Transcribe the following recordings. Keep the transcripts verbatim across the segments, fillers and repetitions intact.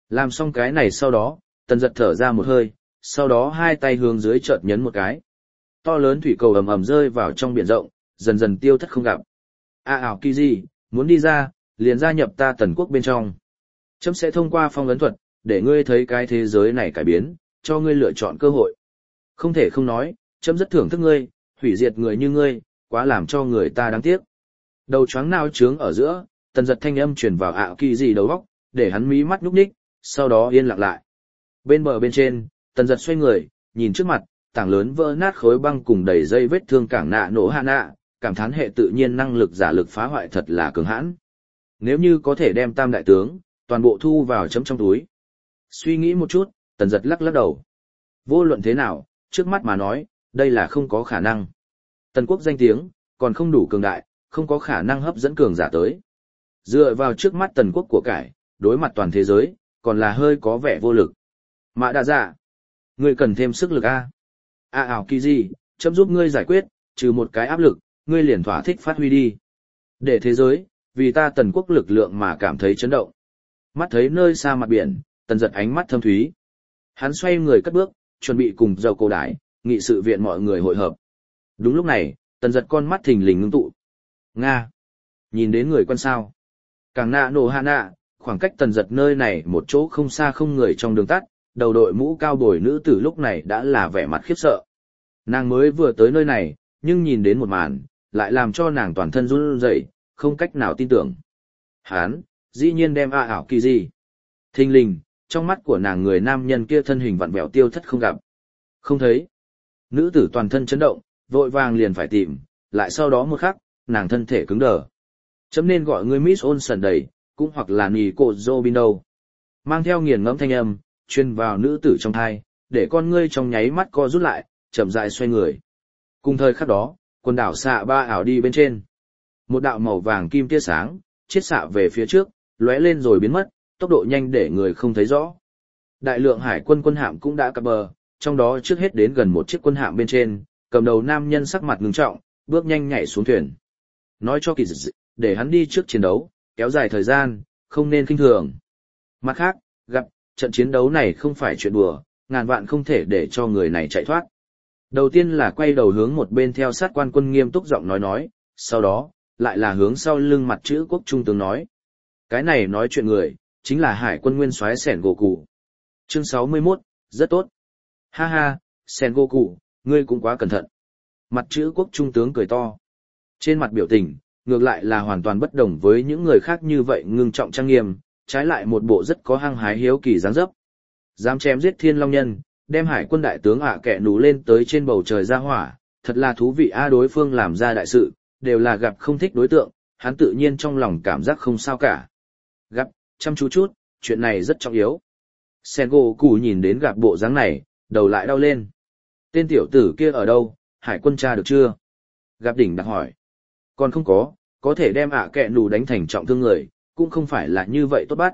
Làm xong cái này sau đó, tần giật thở ra một hơi, sau đó hai tay hướng dưới chợt nhấn một cái. To lớn thủy cầu ầm ầm rơi vào trong biển rộng, dần dần tiêu thất không gặp. A ảo kỳ gì, muốn đi ra, liền gia nhập ta tần quốc bên trong. Chấm sẽ thông qua phong ấn thuật, để ngươi thấy cái thế giới này cải biến, cho ngươi lựa chọn cơ hội. Không thể không nói, chấm rất thưởng thức ngươi, hủy diệt người như ngươi, quá làm cho người ta đáng tiếc. Đầu choáng nao trướng ở giữa, tần giật thanh âm truyền vào ảo kỳ gì đầu óc, để hắn mí mắt nhúc nhích, sau đó yên lặng lại. Bên bờ bên trên, tần giật xoay người, nhìn trước mặt, tảng lớn vỡ nát khối băng cùng đầy dây vết thương cảng nạ nổ hạ nạ, cảm thán hệ tự nhiên năng lực giả lực phá hoại thật là cường hãn. Nếu như có thể đem tam đại tướng, toàn bộ thu vào chấm trong túi. Suy nghĩ một chút, tần giật lắc lắc đầu. Vô luận thế nào, trước mắt mà nói, đây là không có khả năng. Tần quốc danh tiếng, còn không đủ cường đại, không có khả năng hấp dẫn cường giả tới. Dựa vào trước mắt tần quốc của cải, đối mặt toàn thế giới, còn là hơi có vẻ vô lực. Mạ đa dạ, ngươi cần thêm sức lực a. A ảo kỳ gì, chấm giúp ngươi giải quyết, trừ một cái áp lực, ngươi liền thỏa thích phát huy đi. Để thế giới, vì ta tần quốc lực lượng mà cảm thấy chấn động. Mắt thấy nơi xa mặt biển, tần giật ánh mắt thâm thúy. Hắn xoay người cất bước, chuẩn bị cùng dầu cổ đái, nghị sự viện mọi người hội hợp. Đúng lúc này, tần giật con mắt thình lình ngưng tụ. Nga! Nhìn đến người quân sao. Càng nạ nổ hạ nạ, khoảng cách tần giật nơi này một chỗ không xa không người trong đường tắt, đầu đội mũ cao bồi nữ tử lúc này đã là vẻ mặt khiếp sợ. Nàng mới vừa tới nơi này, nhưng nhìn đến một màn, lại làm cho nàng toàn thân run rẩy, không cách nào tin tưởng. Hán, dĩ nhiên đem A ảo kỳ gì. Thình lình, trong mắt của nàng người nam nhân kia thân hình vặn vẹo tiêu thất không gặp. Không thấy. Nữ tử toàn thân chấn động, vội vàng liền phải tìm, lại sau đó một khắc, nàng thân thể cứng đờ. Chấm nên gọi ngươi Miss Olsen đầy, cũng hoặc là Nico Robin đâu. Mang theo nghiền ngẫm thanh âm, truyền vào nữ tử trong thai, để con ngươi trong nháy mắt co rút lại, chậm rãi xoay người. Cùng thời khắc đó, quần đảo xạ ba ảo đi bên trên. Một đạo màu vàng kim tia sáng, chiết xạ về phía trước, lóe lên rồi biến mất, tốc độ nhanh để người không thấy rõ. Đại lượng hải quân quân hạm cũng đã cập bờ, trong đó trước hết đến gần một chiếc quân hạm bên trên, cầm đầu nam nhân sắc mặt ngưng trọng, bước nhanh nhảy xuống thuyền. Nói cho kỳ dị, để hắn đi trước chiến đấu, kéo dài thời gian, không nên kinh thường. Mặt khác, gặp, trận chiến đấu này không phải chuyện đùa, ngàn vạn không thể để cho người này chạy thoát. Đầu tiên là quay đầu hướng một bên theo sát quan quân nghiêm túc giọng nói nói, sau đó, lại là hướng sau lưng mặt chữ quốc trung tướng nói. Cái này nói chuyện người, chính là hải quân nguyên soái Sẻn Gỗ Cụ. Chương sáu mươi mốt, rất tốt. Ha ha, Sẻn Gỗ Cụ, ngươi cũng quá cẩn thận. Mặt chữ quốc trung tướng cười to. Trên mặt biểu tình, ngược lại là hoàn toàn bất đồng với những người khác như vậy ngưng trọng trang nghiêm, trái lại một bộ rất có hăng hái hiếu kỳ dáng dấp. Dám chém giết thiên long nhân, đem hải quân đại tướng ạ à kẹ nú lên tới trên bầu trời ra hỏa, thật là thú vị a. Đối phương làm ra đại sự, đều là gặp không thích đối tượng, hắn tự nhiên trong lòng cảm giác không sao cả. Gặp, chăm chú chút, chuyện này rất trọng yếu. Sengoku nhìn đến gặp bộ dáng này, đầu lại đau lên. Tên tiểu tử kia ở đâu, hải quân tra được chưa? Gặp đỉnh đặc hỏi. Còn không có, có thể đem ạ à kẹ nú đánh thành trọng thương người, cũng không phải là như vậy tốt bắt.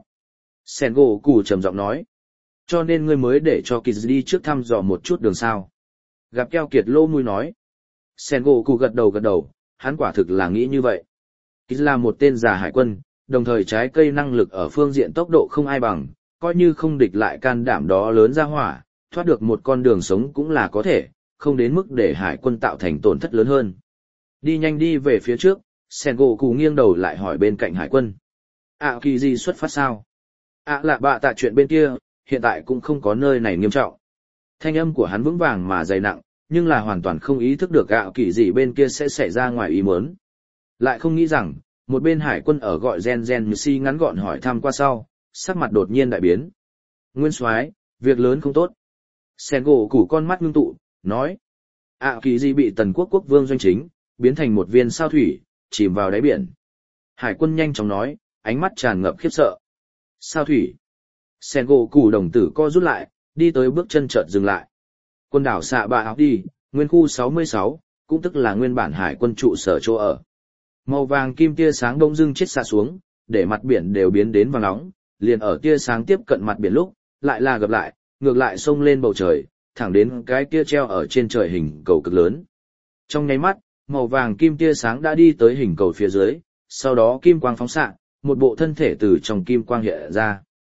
Sengoku trầm giọng nói. Cho nên ngươi mới để cho Kiz đi trước thăm dò một chút đường sao. Gặp keo kiệt lô mùi nói. Sengoku gật đầu gật đầu, hắn quả thực là nghĩ như vậy. Kiz là một tên già hải quân, đồng thời trái cây năng lực ở phương diện tốc độ không ai bằng, coi như không địch lại can đảm đó lớn ra hỏa, thoát được một con đường sống cũng là có thể, không đến mức để hải quân tạo thành tổn thất lớn hơn. Đi nhanh đi về phía trước, Sengoku nghiêng đầu lại hỏi bên cạnh hải quân. À kỳ gì xuất phát sao? À là bạ tạ chuyện bên kia, hiện tại cũng không có nơi này nghiêm trọng. Thanh âm của hắn vững vàng mà dày nặng, nhưng là hoàn toàn không ý thức được gạo kỳ gì bên kia sẽ xảy ra ngoài ý muốn. Lại không nghĩ rằng, một bên hải quân ở gọi Gen Gen Như Si ngắn gọn hỏi thăm qua sau, sắc mặt đột nhiên đại biến. Nguyên soái, việc lớn không tốt. Sengoku con mắt ngưng tụ, nói. À kỳ gì bị tần quốc quốc vương doanh chính, biến thành một viên sao thủy, chìm vào đáy biển. Hải quân nhanh chóng nói, ánh mắt tràn ngập khiếp sợ. Sao thủy. Sengoku đồng tử co rút lại, đi tới bước chân chợt dừng lại. Quân đảo xạ bạ áo đi, nguyên khu sáu mươi sáu, cũng tức là nguyên bản hải quân trụ sở chỗ ở. Màu vàng kim tia sáng đông dưng chết xạ xuống, để mặt biển đều biến đến vàng nóng, liền ở tia sáng tiếp cận mặt biển lúc, lại là gặp lại, ngược lại xông lên bầu trời, thẳng đến cái tia treo ở trên trời hình cầu cực lớn. Trong nháy mắt, màu vàng kim tia sáng đã đi tới hình cầu phía dưới, sau đó kim quang phóng xạ, một bộ thân thể từ trong kim quang hiện ra.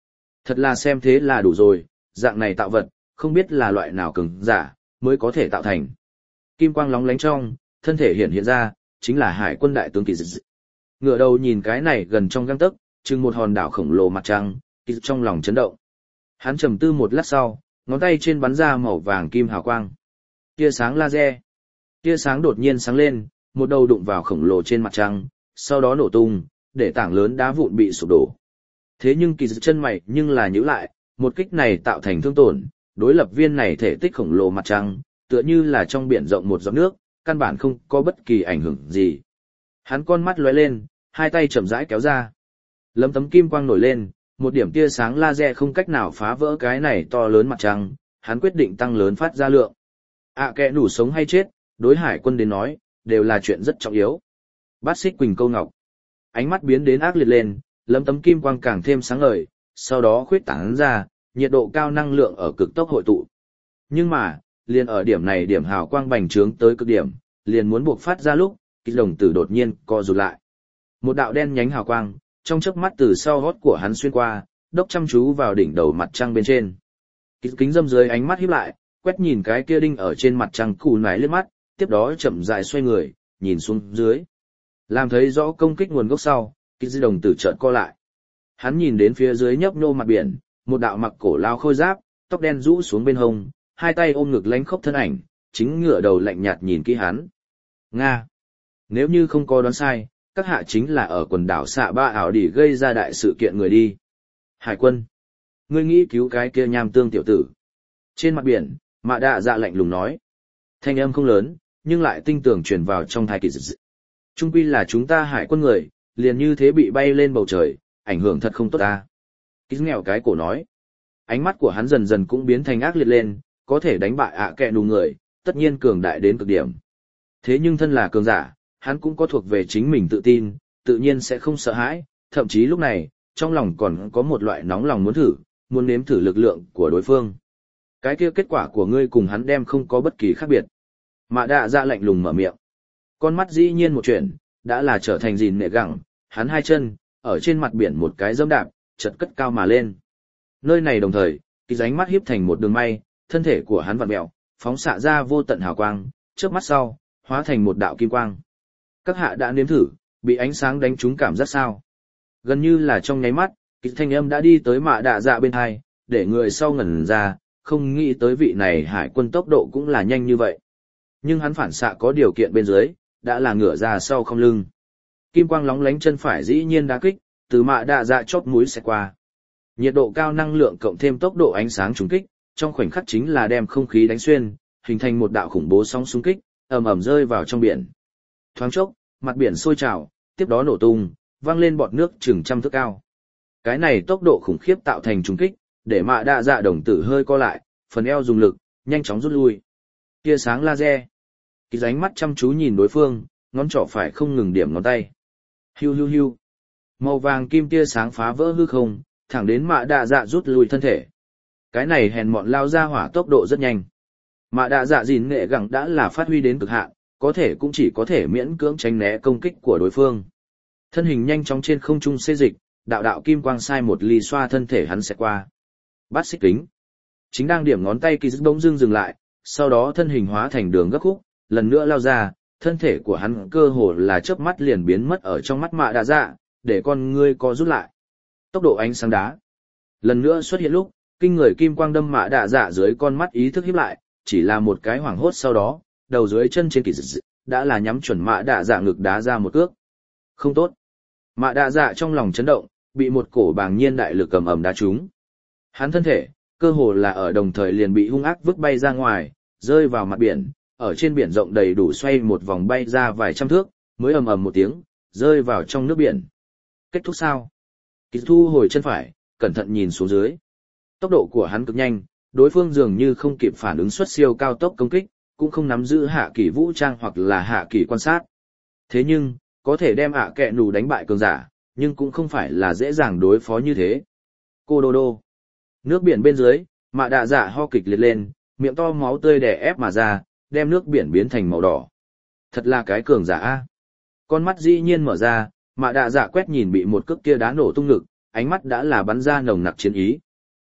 Thật là xem thế là đủ rồi, dạng này tạo vật, không biết là loại nào cường giả, mới có thể tạo thành. Kim quang lóng lánh trong, thân thể hiện hiện ra, chính là hải quân đại tướng kỳ dị. Ngửa đầu nhìn cái này gần trong gang tấc, chừng một hòn đảo khổng lồ mặt trăng, kỳ trong lòng chấn động. Hắn trầm tư một lát sau, ngón tay trên bắn ra màu vàng kim hào quang. Tia sáng laser. Tia sáng đột nhiên sáng lên, một đầu đụng vào khổng lồ trên mặt trăng, sau đó nổ tung, để tảng lớn đá vụn bị sụp đổ. Thế nhưng kỳ dị chân mày nhưng là nhíu lại, một kích này tạo thành thương tổn, đối lập viên này thể tích khổng lồ mặt trăng, tựa như là trong biển rộng một giọt nước, căn bản không có bất kỳ ảnh hưởng gì. Hắn con mắt lóe lên, hai tay chậm rãi kéo ra. Lấm tấm kim quang nổi lên, một điểm tia sáng laser không cách nào phá vỡ cái này to lớn mặt trăng, hắn quyết định tăng lớn phát ra lượng. À kẻ nủ sống hay chết, đối hải quân đến nói, đều là chuyện rất trọng yếu. Bát Xích Quỳnh câu ngọc. Ánh mắt biến đến ác liệt lên, lấm tấm kim quang càng thêm sáng ngời, sau đó khuyết tán ra, nhiệt độ cao năng lượng ở cực tốc hội tụ. Nhưng mà, liền ở điểm này điểm hào quang bành trướng tới cực điểm, liền muốn buộc phát ra lúc, cái đồng tử đột nhiên co rụt lại. Một đạo đen nhánh hào quang, trong chớp mắt từ sau gót của hắn xuyên qua, đốc chăm chú vào đỉnh đầu mặt trăng bên trên. Kính dâm dưới ánh mắt híp lại, quét nhìn cái kia đinh ở trên mặt trăng cù nải liếc mắt, tiếp đó chậm rãi xoay người, nhìn xuống dưới. Làm thấy rõ công kích nguồn gốc sau, cái đồng tử chợt co lại. Hắn nhìn đến phía dưới nhấp nhô mặt biển, một đạo mặc cổ lao khôi giáp, tóc đen rũ xuống bên hông, hai tay ôm ngực lánh khốc thân ảnh, chính ngửa đầu lạnh nhạt nhìn kỹ hắn. Nga! Nếu như không có đoán sai, các hạ chính là ở quần đảo xạ ba ảo đỉ gây ra đại sự kiện người đi. Hải quân! Ngươi nghĩ cứu cái kia nham tương tiểu tử. Trên mặt biển, Mạ Đạ Dạ lạnh lùng nói. Thanh âm không lớn, nhưng lại tinh tường truyền vào trong thai kỳ dị. Trung quy là chúng ta hải quân người, liền như thế bị bay lên bầu trời, ảnh hưởng thật không tốt ta. Ký nghèo cái cổ nói. Ánh mắt của hắn dần dần cũng biến thành ác liệt lên, có thể đánh bại ạ kẹ nù người, tất nhiên cường đại đến cực điểm. Thế nhưng thân là cường giả, hắn cũng có thuộc về chính mình tự tin, tự nhiên sẽ không sợ hãi, thậm chí lúc này, trong lòng còn có một loại nóng lòng muốn thử, muốn nếm thử lực lượng của đối phương. Cái kia kết quả của ngươi cùng hắn đem không có bất kỳ khác biệt. Mạ Đạ Dạ lạnh lùng mở miệng. Con mắt dĩ nhiên một chuyện, đã là trở thành gìn nệ gẳng, hắn hai chân, ở trên mặt biển một cái dẫm đạp, chật cất cao mà lên. Nơi này đồng thời, cái ránh mắt hiếp thành một đường may, thân thể của hắn vặn mèo, phóng xạ ra vô tận hào quang, trước mắt sau, hóa thành một đạo kim quang. Các hạ đã nếm thử, bị ánh sáng đánh trúng cảm giác sao? Gần như là trong nháy mắt, cái thanh âm đã đi tới Mạ Đạ Dạ bên hai, để người sau ngẩn ra, không nghĩ tới vị này hải quân tốc độ cũng là nhanh như vậy. Nhưng hắn phản xạ có điều kiện bên dưới, đã là ngửa ra sau không lưng. Kim quang lóng lánh chân phải dĩ nhiên đá kích, từ Mạ Đạ Dạ chóp mũi sẽ qua. Nhiệt độ cao năng lượng cộng thêm tốc độ ánh sáng trùng kích, trong khoảnh khắc chính là đem không khí đánh xuyên, hình thành một đạo khủng bố sóng xung kích, ầm ầm rơi vào trong biển. Thoáng chốc, mặt biển sôi trào, tiếp đó nổ tung, vang lên bọt nước chừng trăm thước cao. Cái này tốc độ khủng khiếp tạo thành trùng kích, để Mạ Đạ Dạ đồng tử hơi co lại, phần eo dùng lực, nhanh chóng rút lui. Tia sáng laser. Kỳ ánh mắt chăm chú nhìn đối phương, ngón trỏ phải không ngừng điểm ngón tay. Hiu hiu hiu. Màu vàng kim tia sáng phá vỡ hư không, thẳng đến Mạ Đạ Dạ rút lui thân thể. Cái này hèn mọn lao ra hỏa tốc độ rất nhanh. Mạ Đạ Dạ gìn nghệ gẳng đã là phát huy đến cực hạn, có thể cũng chỉ có thể miễn cưỡng tránh né công kích của đối phương. Thân hình nhanh chóng trên không trung xê dịch, đạo đạo kim quang sai một ly xoa thân thể hắn sẽ qua. Bát xích kính. Chính đang điểm ngón tay kỳ dứt bỗng dưng dừng lại, sau đó thân hình hóa thành đường gấp khúc, lần nữa lao ra, thân thể của hắn cơ hồ là chớp mắt liền biến mất ở trong mắt Mạ Đạ Dạ, để con ngươi co rút lại. Tốc độ ánh sáng đá. Lần nữa xuất hiện lúc, kinh người kim quang đâm Mạ Đạ Dạ dưới con mắt ý thức híp lại, chỉ là một cái hoảng hốt sau đó, đầu dưới chân trên kỳ dứt đã là nhắm chuẩn Mạ Đạ Dạ ngực đá ra một cước. Không tốt. Mạ Đạ Dạ trong lòng chấn động, bị một cổ bàng nhiên đại lực cầm ẩm đá trúng. Hắn thân thể, cơ hồ là ở đồng thời liền bị hung ác vứt bay ra ngoài, rơi vào mặt biển, ở trên biển rộng đầy đủ xoay một vòng bay ra vài trăm thước, mới ầm ầm một tiếng, rơi vào trong nước biển. Kết thúc sao? Kỳ thu hồi chân phải, cẩn thận nhìn xuống dưới. Tốc độ của hắn cực nhanh, đối phương dường như không kịp phản ứng xuất siêu cao tốc công kích, cũng không nắm giữ hạ kỳ vũ trang hoặc là hạ kỳ quan sát. Thế nhưng, có thể đem ạ kẹ nù đánh bại cường giả, nhưng cũng không phải là dễ dàng đối phó như thế. Cô đô đô. Nước biển bên dưới, Mạ Đạ Dạ ho kịch liệt lên, miệng to máu tươi đè ép mà ra, đem nước biển biến thành màu đỏ. Thật là cái cường giả a. Con mắt dĩ nhiên mở ra, Mạ Đạ Dạ quét nhìn bị một cước kia đá nổ tung ngực, ánh mắt đã là bắn ra nồng nặc chiến ý.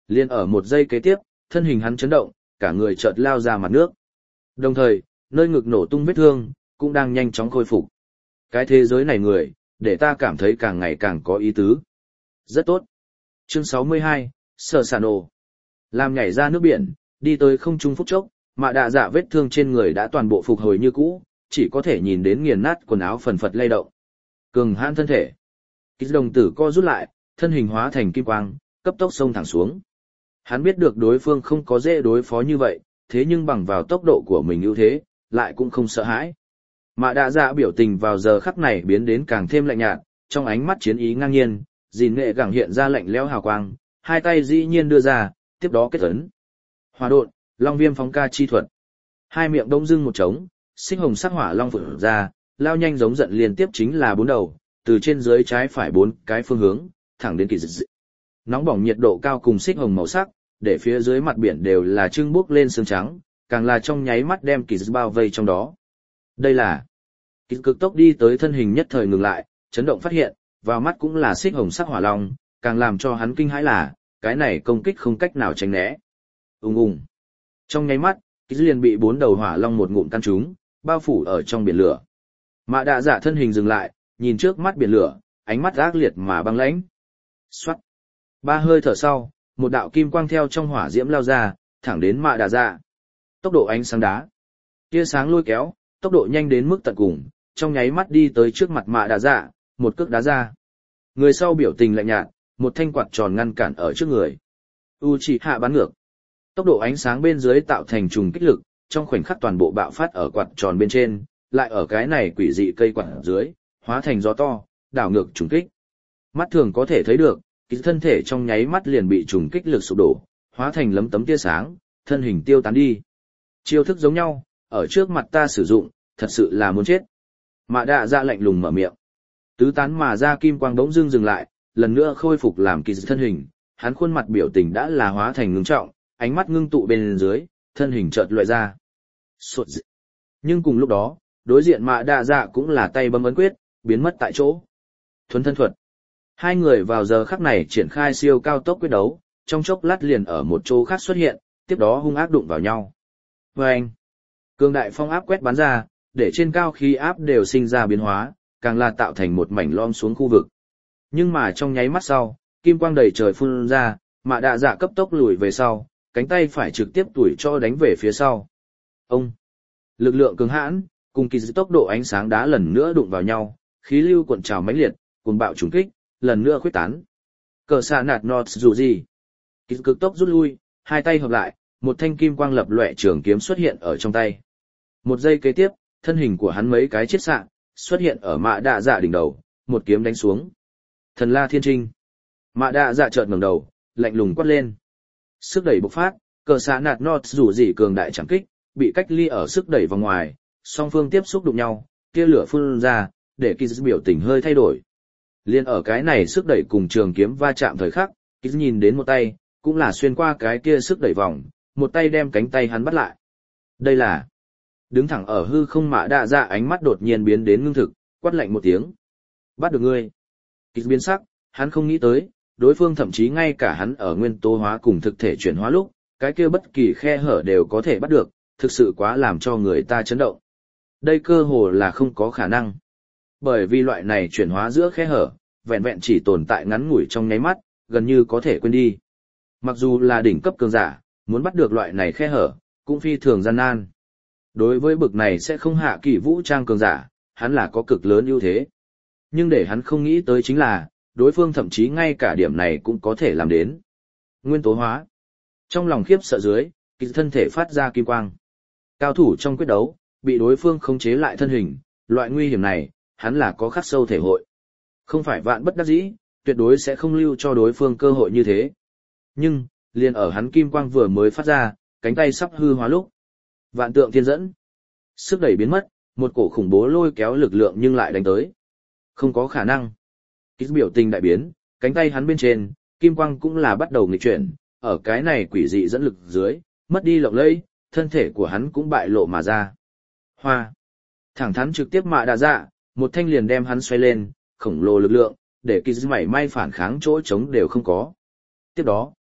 Liên ở một giây kế tiếp, thân hình hắn chấn động, cả người chợt lao ra mặt nước. Đồng thời, nơi ngực nổ tung vết thương, cũng đang nhanh chóng khôi phục. Cái thế giới này người, để ta cảm thấy càng ngày càng có ý tứ. Rất tốt. Chương sáu mươi hai, Sở Sản Ồ. Làm nhảy ra nước biển, đi tới không trung phút chốc, Mạ Đạ Dạ vết thương trên người đã toàn bộ phục hồi như cũ, chỉ có thể nhìn đến nghiền nát quần áo phần phật lay động. Cường hãn thân thể. Kích đồng tử co rút lại, thân hình hóa thành kim quang, cấp tốc xông thẳng xuống. Hắn biết được đối phương không có dễ đối phó như vậy, thế nhưng bằng vào tốc độ của mình ưu thế, lại cũng không sợ hãi. Mạ Đạ Dạ biểu tình vào giờ khắc này biến đến càng thêm lạnh nhạt, trong ánh mắt chiến ý ngang nhiên, gìn nghệ gẳng hiện ra lạnh lẽo hào quang, hai tay dĩ nhiên đưa ra, tiếp đó kết ấn. Hỏa độn, Long Viêm phóng ca chi thuật. Hai miệng đông dưng một trống, xích hồng sắc hỏa long vụt ra, lao nhanh giống giận liên tiếp chính là bốn đầu, từ trên dưới trái phải bốn cái phương hướng, thẳng đến kỳ dị. Nóng bỏng nhiệt độ cao cùng xích hồng màu sắc, để phía dưới mặt biển đều là trưng bốc lên sương trắng, càng là trong nháy mắt đem kỳ dị bao vây trong đó. Đây là kỳ dị cực tốc đi tới thân hình nhất thời ngừng lại, chấn động phát hiện, vào mắt cũng là xích hồng sắc hỏa long, càng làm cho hắn kinh hãi là, cái này công kích không cách nào tránh né. Ùng ùng. Trong nháy mắt, kỳ dị liền bị bốn đầu hỏa long một ngụm căn trúng, bao phủ ở trong biển lửa. Mạ Đạ Dạ thân hình dừng lại, nhìn trước mắt biển lửa, ánh mắt ác liệt mà băng lãnh. Xoát. Ba hơi thở sau, một đạo kim quang theo trong hỏa diễm lao ra, thẳng đến Mạ Đạ Dạ. Tốc độ ánh sáng đá. Tia sáng lôi kéo, tốc độ nhanh đến mức tận cùng, trong nháy mắt đi tới trước mặt Mạ Đạ Dạ, một cước đá ra. Người sau biểu tình lạnh nhạt, một thanh quạt tròn ngăn cản ở trước người. Uchiha bắn ngược. Tốc độ ánh sáng bên dưới tạo thành trùng kích lực, trong khoảnh khắc toàn bộ bạo phát ở quạt tròn bên trên, lại ở cái này quỷ dị cây quạt dưới, hóa thành gió to, đảo ngược trùng kích. Mắt thường có thể thấy được, cái thân thể trong nháy mắt liền bị trùng kích lực sụp đổ, hóa thành lấm tấm tia sáng, thân hình tiêu tán đi. Chiêu thức giống nhau, ở trước mặt ta sử dụng, thật sự là muốn chết. Mạ Đạ Dạ lạnh lùng mở miệng. Tứ tán mà ra kim quang bỗng dưng dừng lại, lần nữa khôi phục làm kỳ thân hình, hắn khuôn mặt biểu tình đã là hóa thành ngưng trọng, ánh mắt ngưng tụ bên dưới, thân hình chợt loại ra. Sụt dị. Nhưng cùng lúc đó, đối diện Mạ Đạ Dạ cũng là tay bấm ấn quyết, biến mất tại chỗ. Thuấn thân thuật. Hai người vào giờ khắc này triển khai siêu cao tốc quyết đấu, trong chốc lát liền ở một chỗ khác xuất hiện, tiếp đó hung ác đụng vào nhau. Vâng! Cường đại phong áp quét bắn ra, để trên cao khí áp đều sinh ra biến hóa, càng là tạo thành một mảnh lom xuống khu vực. Nhưng mà trong nháy mắt sau, kim quang đầy trời phun ra, Mạ Đạ Dạ cấp tốc lùi về sau, cánh tay phải trực tiếp tuổi cho đánh về phía sau. Ông! Lực lượng cường hãn, cùng kỳ dị tốc độ ánh sáng đá lần nữa đụng vào nhau, khí lưu cuộn trào mãnh liệt, cuồng bạo trùng kích, lần nữa khuếch tán. Cờ xạ nạt nọt dù gì? Kỳ dị cực tốc rút lui, hai tay hợp lại, một thanh kim quang lập loè trường kiếm xuất hiện ở trong tay. Một giây kế tiếp, thân hình của hắn mấy cái chiết xạ, xuất hiện ở Mạ Đạ Dạ đỉnh đầu, một kiếm đánh xuống. Thần La Thiên Trinh. Mạ Đạ Dạ chợt ngẩng đầu, lạnh lùng quát lên. Sức đẩy bộc phát, cờ xạ nạt nọt dù gì cường đại chẳng kích, bị cách ly ở sức đẩy vào ngoài, song phương tiếp xúc đụng nhau, tia lửa phun ra, để kỳ dị biểu tình hơi thay đổi. Liên ở cái này sức đẩy cùng trường kiếm va chạm thời khắc, kỳ dị nhìn đến một tay, cũng là xuyên qua cái kia sức đẩy vòng, một tay đem cánh tay hắn bắt lại. Đây là đứng thẳng ở hư không Mạ Đạ Dạ ánh mắt đột nhiên biến đến ngưng thực, quát lạnh một tiếng. Bắt được ngươi. Kỳ dị biến sắc, hắn không nghĩ tới, đối phương thậm chí ngay cả hắn ở nguyên tố hóa cùng thực thể chuyển hóa lúc, cái kia bất kỳ khe hở đều có thể bắt được, thực sự quá làm cho người ta chấn động. Đây cơ hồ là không có khả năng. Bởi vì loại này chuyển hóa giữa khe hở, vẹn vẹn chỉ tồn tại ngắn ngủi trong nháy mắt, gần như có thể quên đi. Mặc dù là đỉnh cấp cường giả, muốn bắt được loại này khe hở, cũng phi thường gian nan. Đối với bực này sẽ không hạ kỳ vũ trang cường giả, hắn là có cực lớn ưu thế. Nhưng để hắn không nghĩ tới chính là, đối phương thậm chí ngay cả điểm này cũng có thể làm đến. Nguyên tố hóa. Trong lòng khiếp sợ dưới, kỳ thân thể phát ra kim quang. Cao thủ trong quyết đấu, bị đối phương khống chế lại thân hình, loại nguy hiểm này, hắn là có khắc sâu thể hội. Không phải vạn bất đắc dĩ, tuyệt đối sẽ không lưu cho đối phương cơ hội như thế. Nhưng, liền ở hắn kim quang vừa mới phát ra, cánh tay sắp hư hóa lúc. Vạn tượng thiên dẫn. Sức đẩy biến mất, một cổ khủng bố lôi kéo lực lượng nhưng lại đánh tới. Không có khả năng. Kích biểu tình đại biến, cánh tay hắn bên trên, kim quang cũng là bắt đầu nghịch chuyển, ở cái này quỷ dị dẫn lực dưới, mất đi lộng lẫy, thân thể của hắn cũng bại lộ mà ra. Hoa. Thẳng thắn trực tiếp Mạ Đạ Dạ, một thanh liền đem hắn xoay lên, khổng lồ lực lượng, để kỳ mảy may phản kháng chỗ trống đều không có. Tiếp đó,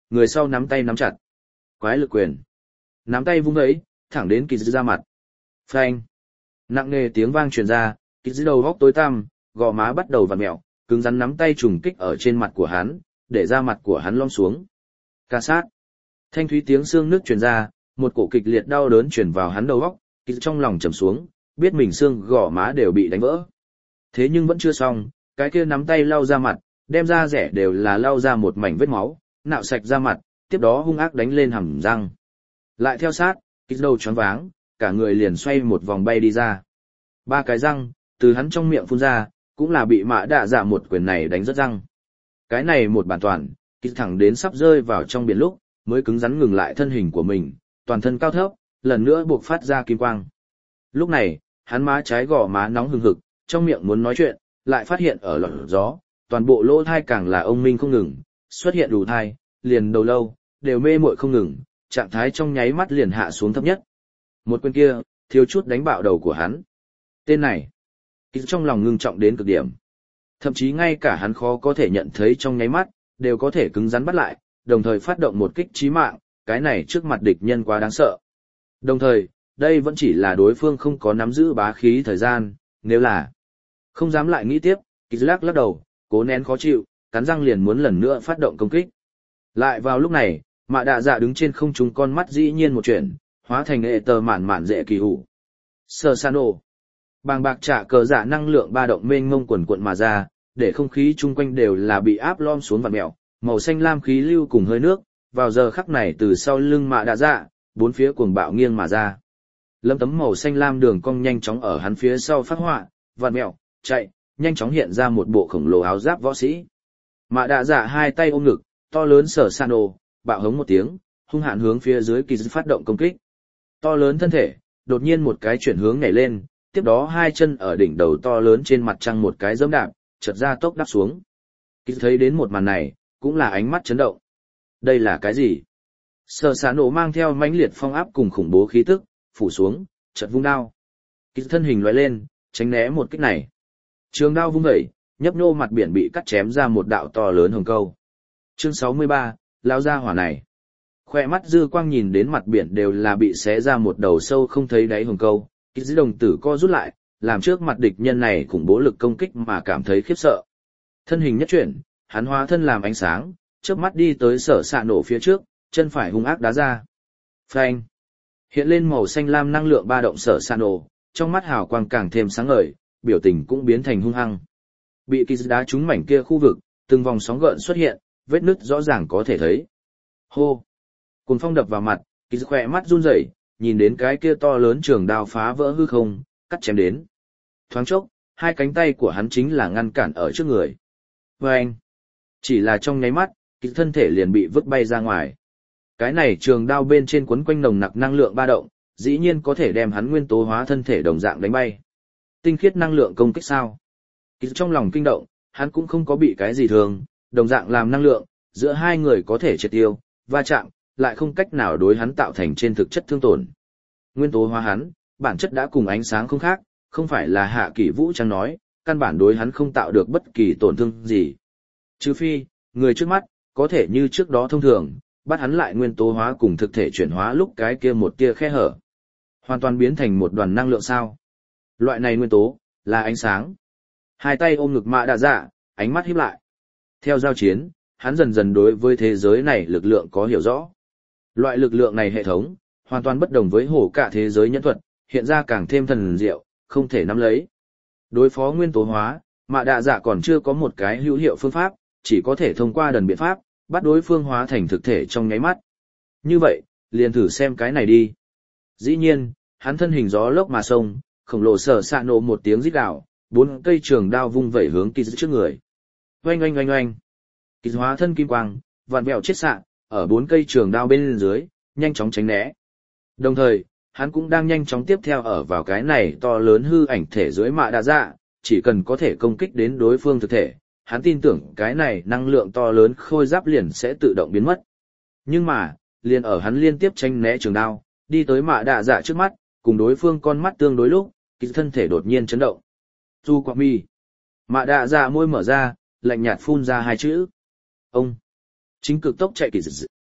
người sau nắm tay nắm chặt. Quái lực quyền. Nắm tay vung ấy, thẳng đến kỳ dư ra mặt. Phanh. Nặng nề tiếng vang truyền ra, kỳ dư đầu góc tối tăm, gò má bắt đầu vặn mẹo, cứng rắn nắm tay trùng kích ở trên mặt của hắn, để ra mặt của hắn lom xuống. Ca sát. Thanh thúy tiếng xương nước truyền ra, một cổ kịch liệt đau đớn truyền vào hắn đầu góc, kỳ dư trong lòng trầm xuống, biết mình xương gò má đều bị đánh vỡ. Thế nhưng vẫn chưa xong, cái kia nắm tay lau ra mặt, đem ra rẻ đều là lau ra một mảnh vết máu, nạo sạch ra mặt, tiếp đó hung ác đánh lên hàm răng. Lại theo sát, kích đầu choáng váng, cả người liền xoay một vòng bay đi ra. Ba cái răng, từ hắn trong miệng phun ra, cũng là bị mạ đạ dạ một quyền này đánh rớt răng. Cái này một bản toàn, kích thẳng đến sắp rơi vào trong biển lúc, mới cứng rắn ngừng lại thân hình của mình, toàn thân cao thấp, lần nữa buộc phát ra kim quang. Lúc này, hắn má trái gò má nóng hừng hực, trong miệng muốn nói chuyện, lại phát hiện ở lọt gió, toàn bộ lỗ thai càng là ông minh không ngừng, xuất hiện đủ thai, liền đầu lâu, đều mê muội không ngừng, trạng thái trong nháy mắt liền hạ xuống thấp nhất. Một quyền kia, thiếu chút đánh bạo đầu của hắn. Tên này, trong lòng ngưng trọng đến cực điểm. Thậm chí ngay cả hắn khó có thể nhận thấy trong nháy mắt, đều có thể cứng rắn bắt lại, đồng thời phát động một kích chí mạng, cái này trước mặt địch nhân quá đáng sợ. Đồng thời, đây vẫn chỉ là đối phương không có nắm giữ bá khí thời gian, nếu là không dám lại nghĩ tiếp, Kịch lắc lắc đầu, cố nén khó chịu, cắn răng liền muốn lần nữa phát động công kích. Lại vào lúc này, mạ đạ dạ đứng trên không trung, con mắt dĩ nhiên một chuyển, hóa thành hệ tờ mạn mạn dễ kỳ hủ. Sơ san ồ. Bàng bạc trả cờ dạ năng lượng ba động mênh mông quần cuộn mà ra, để không khí chung quanh đều là bị áp lom xuống vặn mèo, màu xanh lam khí lưu cùng hơi nước, vào giờ khắc này từ sau lưng mạ đạ dạ, bốn phía cuồng bạo nghiêng mà ra. Lâm tấm màu xanh lam đường cong nhanh chóng ở hắn phía sau phát họa, vặn mèo, chạy, nhanh chóng hiện ra một bộ khổng lồ áo giáp võ sĩ. Mạ đạ dạ hai tay ôm ngực, to lớn sở san ồ, bạo hống một tiếng, hung hạn hướng phía dưới kỳ phát động công kích. To lớn thân thể, đột nhiên một cái chuyển hướng nhảy lên, tiếp đó hai chân ở đỉnh đầu to lớn trên mặt trăng một cái giẫm đạp, chợt ra tốc đáp xuống. Kỳ thấy đến một màn này, cũng là ánh mắt chấn động. Đây là cái gì? Sở san ồ mang theo mãnh liệt phong áp cùng khủng bố khí tức, phủ xuống, chợt vung đao. Kỳ thân hình lóe lên, tránh né một kích này. Trường đao vung dậy, nhấp nhô mặt biển bị cắt chém ra một đạo to lớn hồng câu. Chương sáu mươi ba, lao ra hỏa này. Khoe mắt dư quang nhìn đến mặt biển đều là bị xé ra một đầu sâu không thấy đáy hồng câu, kích dĩ đồng tử co rút lại, làm trước mặt địch nhân này khủng bố lực công kích mà cảm thấy khiếp sợ. Thân hình nhất chuyển, hắn hóa thân làm ánh sáng, chớp mắt đi tới sở xạ nổ phía trước, chân phải hung ác đá ra. Phanh. Hiện lên màu xanh lam năng lượng ba động sở xạ nổ, trong mắt hào quang càng thêm sáng ngời, biểu tình cũng biến thành hung hăng. Bị kỳ đá trúng mảnh kia khu vực, từng vòng sóng gợn xuất hiện, vết nứt rõ ràng có thể thấy. Hô! Cuồng phong đập vào mặt, kỳ khỏe mắt run rẩy, nhìn đến cái kia to lớn trường đao phá vỡ hư không, cắt chém đến. Thoáng chốc, hai cánh tay của hắn chính là ngăn cản ở trước người. Vâng! Chỉ là trong nháy mắt, kỳ thân thể liền bị vứt bay ra ngoài. Cái này trường đao bên trên quấn quanh nồng nặc năng lượng ba động, dĩ nhiên có thể đem hắn nguyên tố hóa thân thể đồng dạng đánh bay. Tinh khiết năng lượng công kích sao? Kỳ trong lòng kinh động, hắn cũng không có bị cái gì thường, đồng dạng làm năng lượng, giữa hai người có thể triệt tiêu, va chạm, lại không cách nào đối hắn tạo thành trên thực chất thương tổn. Nguyên tố hóa hắn, bản chất đã cùng ánh sáng không khác, không phải là Hạ Kỷ Vũ Trang nói, căn bản đối hắn không tạo được bất kỳ tổn thương gì. Trừ phi, người trước mắt, có thể như trước đó thông thường, bắt hắn lại nguyên tố hóa cùng thực thể chuyển hóa lúc cái kia một tia khe hở. Hoàn toàn biến thành một đoàn năng lượng sao. Loại này nguyên tố, là ánh sáng. Hai tay ôm ngực mạ đạ dạ, ánh mắt híp lại. Theo giao chiến, hắn dần dần đối với thế giới này lực lượng có hiểu rõ. Loại lực lượng này hệ thống, hoàn toàn bất đồng với hổ cả thế giới nhân thuật, hiện ra càng thêm thần diệu, không thể nắm lấy. Đối phó nguyên tố hóa, mạ đạ dạ còn chưa có một cái hữu hiệu phương pháp, chỉ có thể thông qua đần biện pháp, bắt đối phương hóa thành thực thể trong nháy mắt. Như vậy, liền thử xem cái này đi. Dĩ nhiên, hắn thân hình gió lốc mà sông, khổng lồ sở xạ nổ một tiếng rít gào, bốn cây trường đao vung vẩy hướng kỳ trước người. Oanh oanh oanh oanh. Kỳ hóa thân kim quang, vạn vẹo chết xạ, ở bốn cây trường đao bên dưới, nhanh chóng tránh né. Đồng thời, hắn cũng đang nhanh chóng tiếp theo ở vào cái này to lớn hư ảnh thể dưới mạ đạ dạ, chỉ cần có thể công kích đến đối phương thực thể, hắn tin tưởng cái này năng lượng to lớn khôi giáp liền sẽ tự động biến mất. Nhưng mà, liền ở hắn liên tiếp tránh né trường đao, đi tới mạ đạ dạ trước mắt, cùng đối phương con mắt tương đối lúc, kỳ thân thể đột nhiên chấn động. Du quạ mi. Mạ đạ dạ môi mở ra, lạnh nhạt phun ra hai chữ. Ông. Chính cực tốc chạy kỳ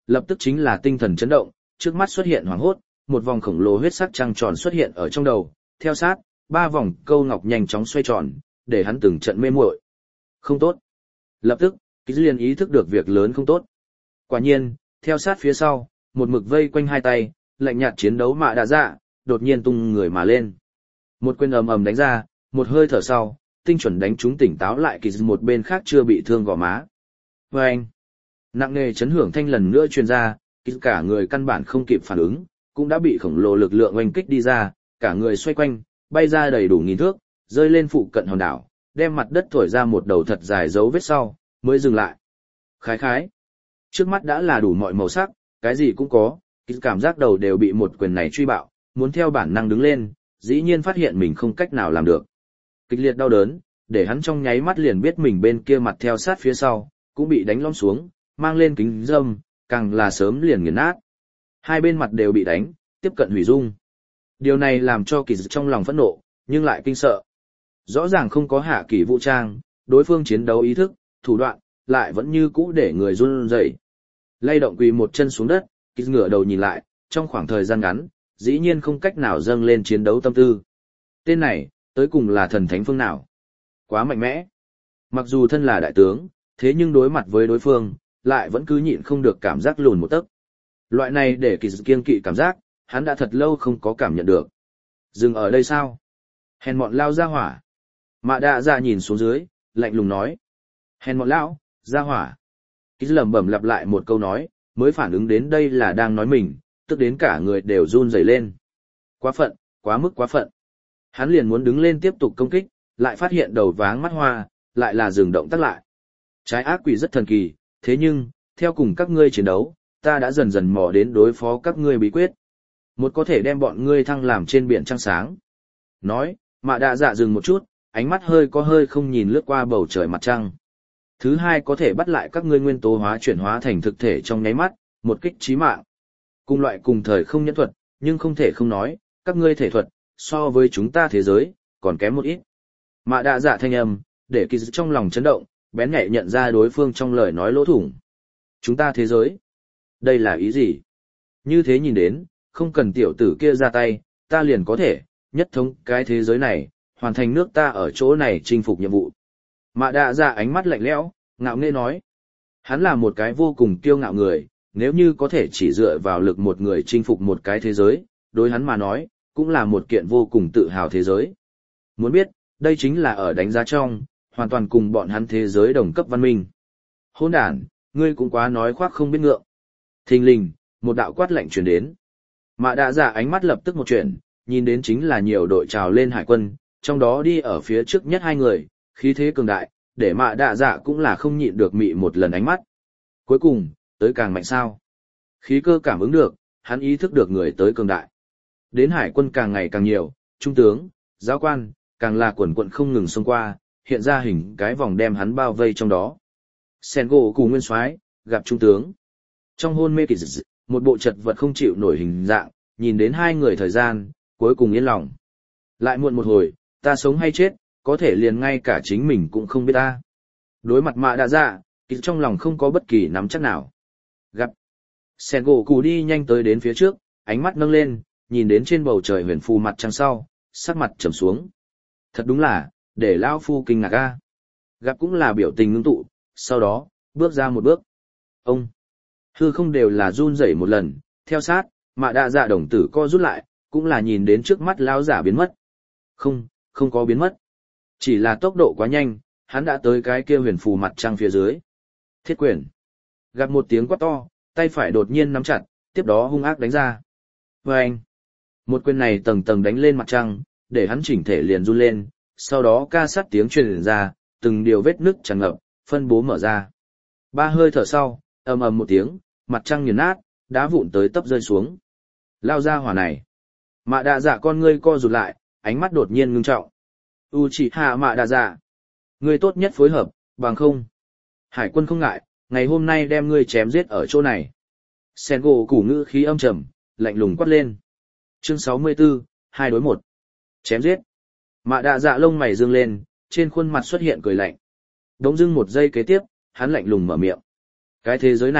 Lập tức chính là tinh thần chấn động, trước mắt xuất hiện hoảng hốt, một vòng khổng lồ huyết sắc trăng tròn xuất hiện ở trong đầu, theo sát, ba vòng câu ngọc nhanh chóng xoay tròn, để hắn từng trận mê muội. Không tốt. Lập tức, Ký liền ý thức được việc lớn không tốt. Quả nhiên, theo sát phía sau, một mực vây quanh hai tay, lạnh nhạt chiến đấu Mạ Đạ Dạ, đột nhiên tung người mà lên. Một quyền ầm ầm đánh ra, một hơi thở sau, tinh chuẩn đánh trúng tỉnh táo lại Ký một bên khác chưa bị thương gò má. Vâng! Nặng nề chấn hưởng thanh lần nữa truyền ra, Ký cả người căn bản không kịp phản ứng, cũng đã bị khổng lồ lực lượng oanh kích đi ra, cả người xoay quanh, bay ra đầy đủ nghìn thước, rơi lên phụ cận hòn đảo, đem mặt đất thổi ra một đầu thật dài dấu vết sau, mới dừng lại. Khái khái. Trước mắt đã là đủ mọi màu sắc, cái gì cũng có, Ký cảm giác đầu đều bị một quyền này truy bạo, muốn theo bản năng đứng lên, dĩ nhiên phát hiện mình không cách nào làm được. Kịch liệt đau đớn, để hắn trong nháy mắt liền biết mình bên kia mặt theo sát phía sau, cũng bị đánh lõm xuống, mang lên kính dâm, càng là sớm liền nghiền nát. Hai bên mặt đều bị đánh, tiếp cận hủy dung. Điều này làm cho Kỳ trong lòng phẫn nộ, nhưng lại kinh sợ. Rõ ràng không có hạ kỳ vũ trang, đối phương chiến đấu ý thức, thủ đoạn, lại vẫn như cũ để người run rẩy. Lay động quỳ một chân xuống đất, Kỳ ngửa đầu nhìn lại, trong khoảng thời gian ngắn, dĩ nhiên không cách nào dâng lên chiến đấu tâm tư. Tên này, tới cùng là thần thánh phương nào? Quá mạnh mẽ. Mặc dù thân là đại tướng, thế nhưng đối mặt với đối phương, lại vẫn cứ nhịn không được cảm giác lùn một tấc. Loại này để Kỳ kiêng kỵ cảm giác, hắn đã thật lâu không có cảm nhận được. Dừng ở đây sao? Hèn mọn lao ra hỏa. Mạ Đạ Dạ nhìn xuống dưới, lạnh lùng nói. Hèn mọn lão, ra hỏa. Kỳ lẩm bẩm lặp lại một câu nói, mới phản ứng đến đây là đang nói mình, tức đến cả người đều run rẩy lên. Quá phận, quá mức quá phận. Hắn liền muốn đứng lên tiếp tục công kích, lại phát hiện đầu váng mắt hoa, lại là dừng động tác lại. Trái ác quỷ rất thần kỳ, thế nhưng, theo cùng các ngươi chiến đấu, ta đã dần dần mò đến đối phó các ngươi bí quyết. Một có thể đem bọn ngươi thăng làm trên biển trăng sáng. Nói, Mạ Đạ Dạ dừng một chút, ánh mắt hơi có hơi không nhìn lướt qua bầu trời mặt trăng. Thứ hai có thể bắt lại các ngươi nguyên tố hóa chuyển hóa thành thực thể trong nháy mắt, một kích chí mạng. Cùng loại cùng thời không nhẫn thuật, nhưng không thể không nói, các ngươi thể thuật, so với chúng ta thế giới, còn kém một ít. Mạ Đạ Dạ thanh âm, để Kỳ trong lòng chấn động, bén nhạy nhận ra đối phương trong lời nói lỗ thủng. Chúng ta thế giới? Đây là ý gì? Như thế nhìn đến, không cần tiểu tử kia ra tay, ta liền có thể, nhất thống cái thế giới này, hoàn thành nước ta ở chỗ này chinh phục nhiệm vụ. Mạ Đạ Dạ ánh mắt lạnh lẽo, ngạo nghễ nói. Hắn là một cái vô cùng kiêu ngạo người, nếu như có thể chỉ dựa vào lực một người chinh phục một cái thế giới, đối hắn mà nói, cũng là một kiện vô cùng tự hào thế giới. Muốn biết, đây chính là ở đánh giá trong, hoàn toàn cùng bọn hắn thế giới đồng cấp văn minh. Hỗn đản, ngươi cũng quá nói khoác không biết ngượng. Thình lình, một đạo quát lạnh truyền đến. Mạ Đạ Dạ ánh mắt lập tức một chuyển, nhìn đến chính là nhiều đội trào lên hải quân, trong đó đi ở phía trước nhất hai người, khí thế cường đại, để Mạ Đạ Dạ cũng là không nhịn được mị một lần ánh mắt. Cuối cùng, tới càng mạnh sao. Khí cơ cảm ứng được, hắn ý thức được người tới cường đại. Đến hải quân càng ngày càng nhiều, trung tướng, giáo quan, càng là quần quận không ngừng xông qua, hiện ra hình cái vòng đem hắn bao vây trong đó. Sen gỗ cùng nguyên soái gặp trung tướng. Trong hôn mê kỳ dị, một bộ chật vật không chịu nổi hình dạng, nhìn đến hai người thời gian, cuối cùng yên lòng. Lại muộn một hồi, ta sống hay chết, có thể liền ngay cả chính mình cũng không biết ta. Đối mặt Mạ Đạ Dạ, kỳ trong lòng không có bất kỳ nắm chắc nào. Gặp. Sen gỗ cù đi nhanh tới đến phía trước, ánh mắt nâng lên, nhìn đến trên bầu trời huyền phù mặt trăng sau, sắc mặt trầm xuống. Thật đúng là, để lão phu kinh ngạc a. Gặp cũng là biểu tình ngưng tụ, sau đó, bước ra một bước. Ông. Hư không đều là run rẩy một lần, theo sát, Mạ Đạ Dạ đồng tử co rút lại, cũng là nhìn đến trước mắt lão giả biến mất. Không, không có biến mất. Chỉ là tốc độ quá nhanh, hắn đã tới cái kia huyền phù mặt trăng phía dưới. Thiết quyền. Gặp một tiếng quát to, tay phải đột nhiên nắm chặt, tiếp đó hung ác đánh ra. Vâng! Một quyền này tầng tầng đánh lên mặt trăng, để hắn chỉnh thể liền run lên, sau đó ca sát tiếng truyền ra, từng điều vết nứt tràn ngập, phân bố mở ra. Ba hơi thở sau, ầm ầm một tiếng, mặt trăng nghiền nát, đá vụn tới tấp rơi xuống. Lao ra hỏa này. Mạ Đạ Dạ con ngươi co rụt lại, ánh mắt đột nhiên ngưng trọng. Uchiha Mạ Đạ Dạ. Ngươi tốt nhất phối hợp, bằng không. Hải quân không ngại, ngày hôm nay đem ngươi chém giết ở chỗ này. Sen gỗ củ ngữ khí âm trầm, lạnh lùng quát lên. Chương sáu mươi tư, hai đối một. Chém giết. Mạ Đạ Dạ lông mày dương lên, trên khuôn mặt xuất hiện cười lạnh. Đống dưng một giây kế tiếp, hắn lạnh lùng mở miệng. Cái thế giới này,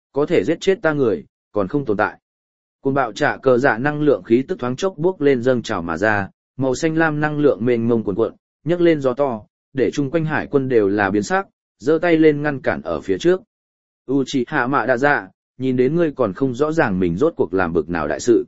có thể giết chết ta người, còn không tồn tại. Cuồng bạo trả cờ dạ năng lượng khí tức thoáng chốc bước lên dâng trào mà ra, màu xanh lam năng lượng mênh mông cuồn cuộn, nhấc lên gió to, để chung quanh hải quân đều là biến sắc, giơ tay lên ngăn cản ở phía trước. Uchiha Mạ Đa Dạ, nhìn đến ngươi còn không rõ ràng mình rốt cuộc làm bực nào đại sự.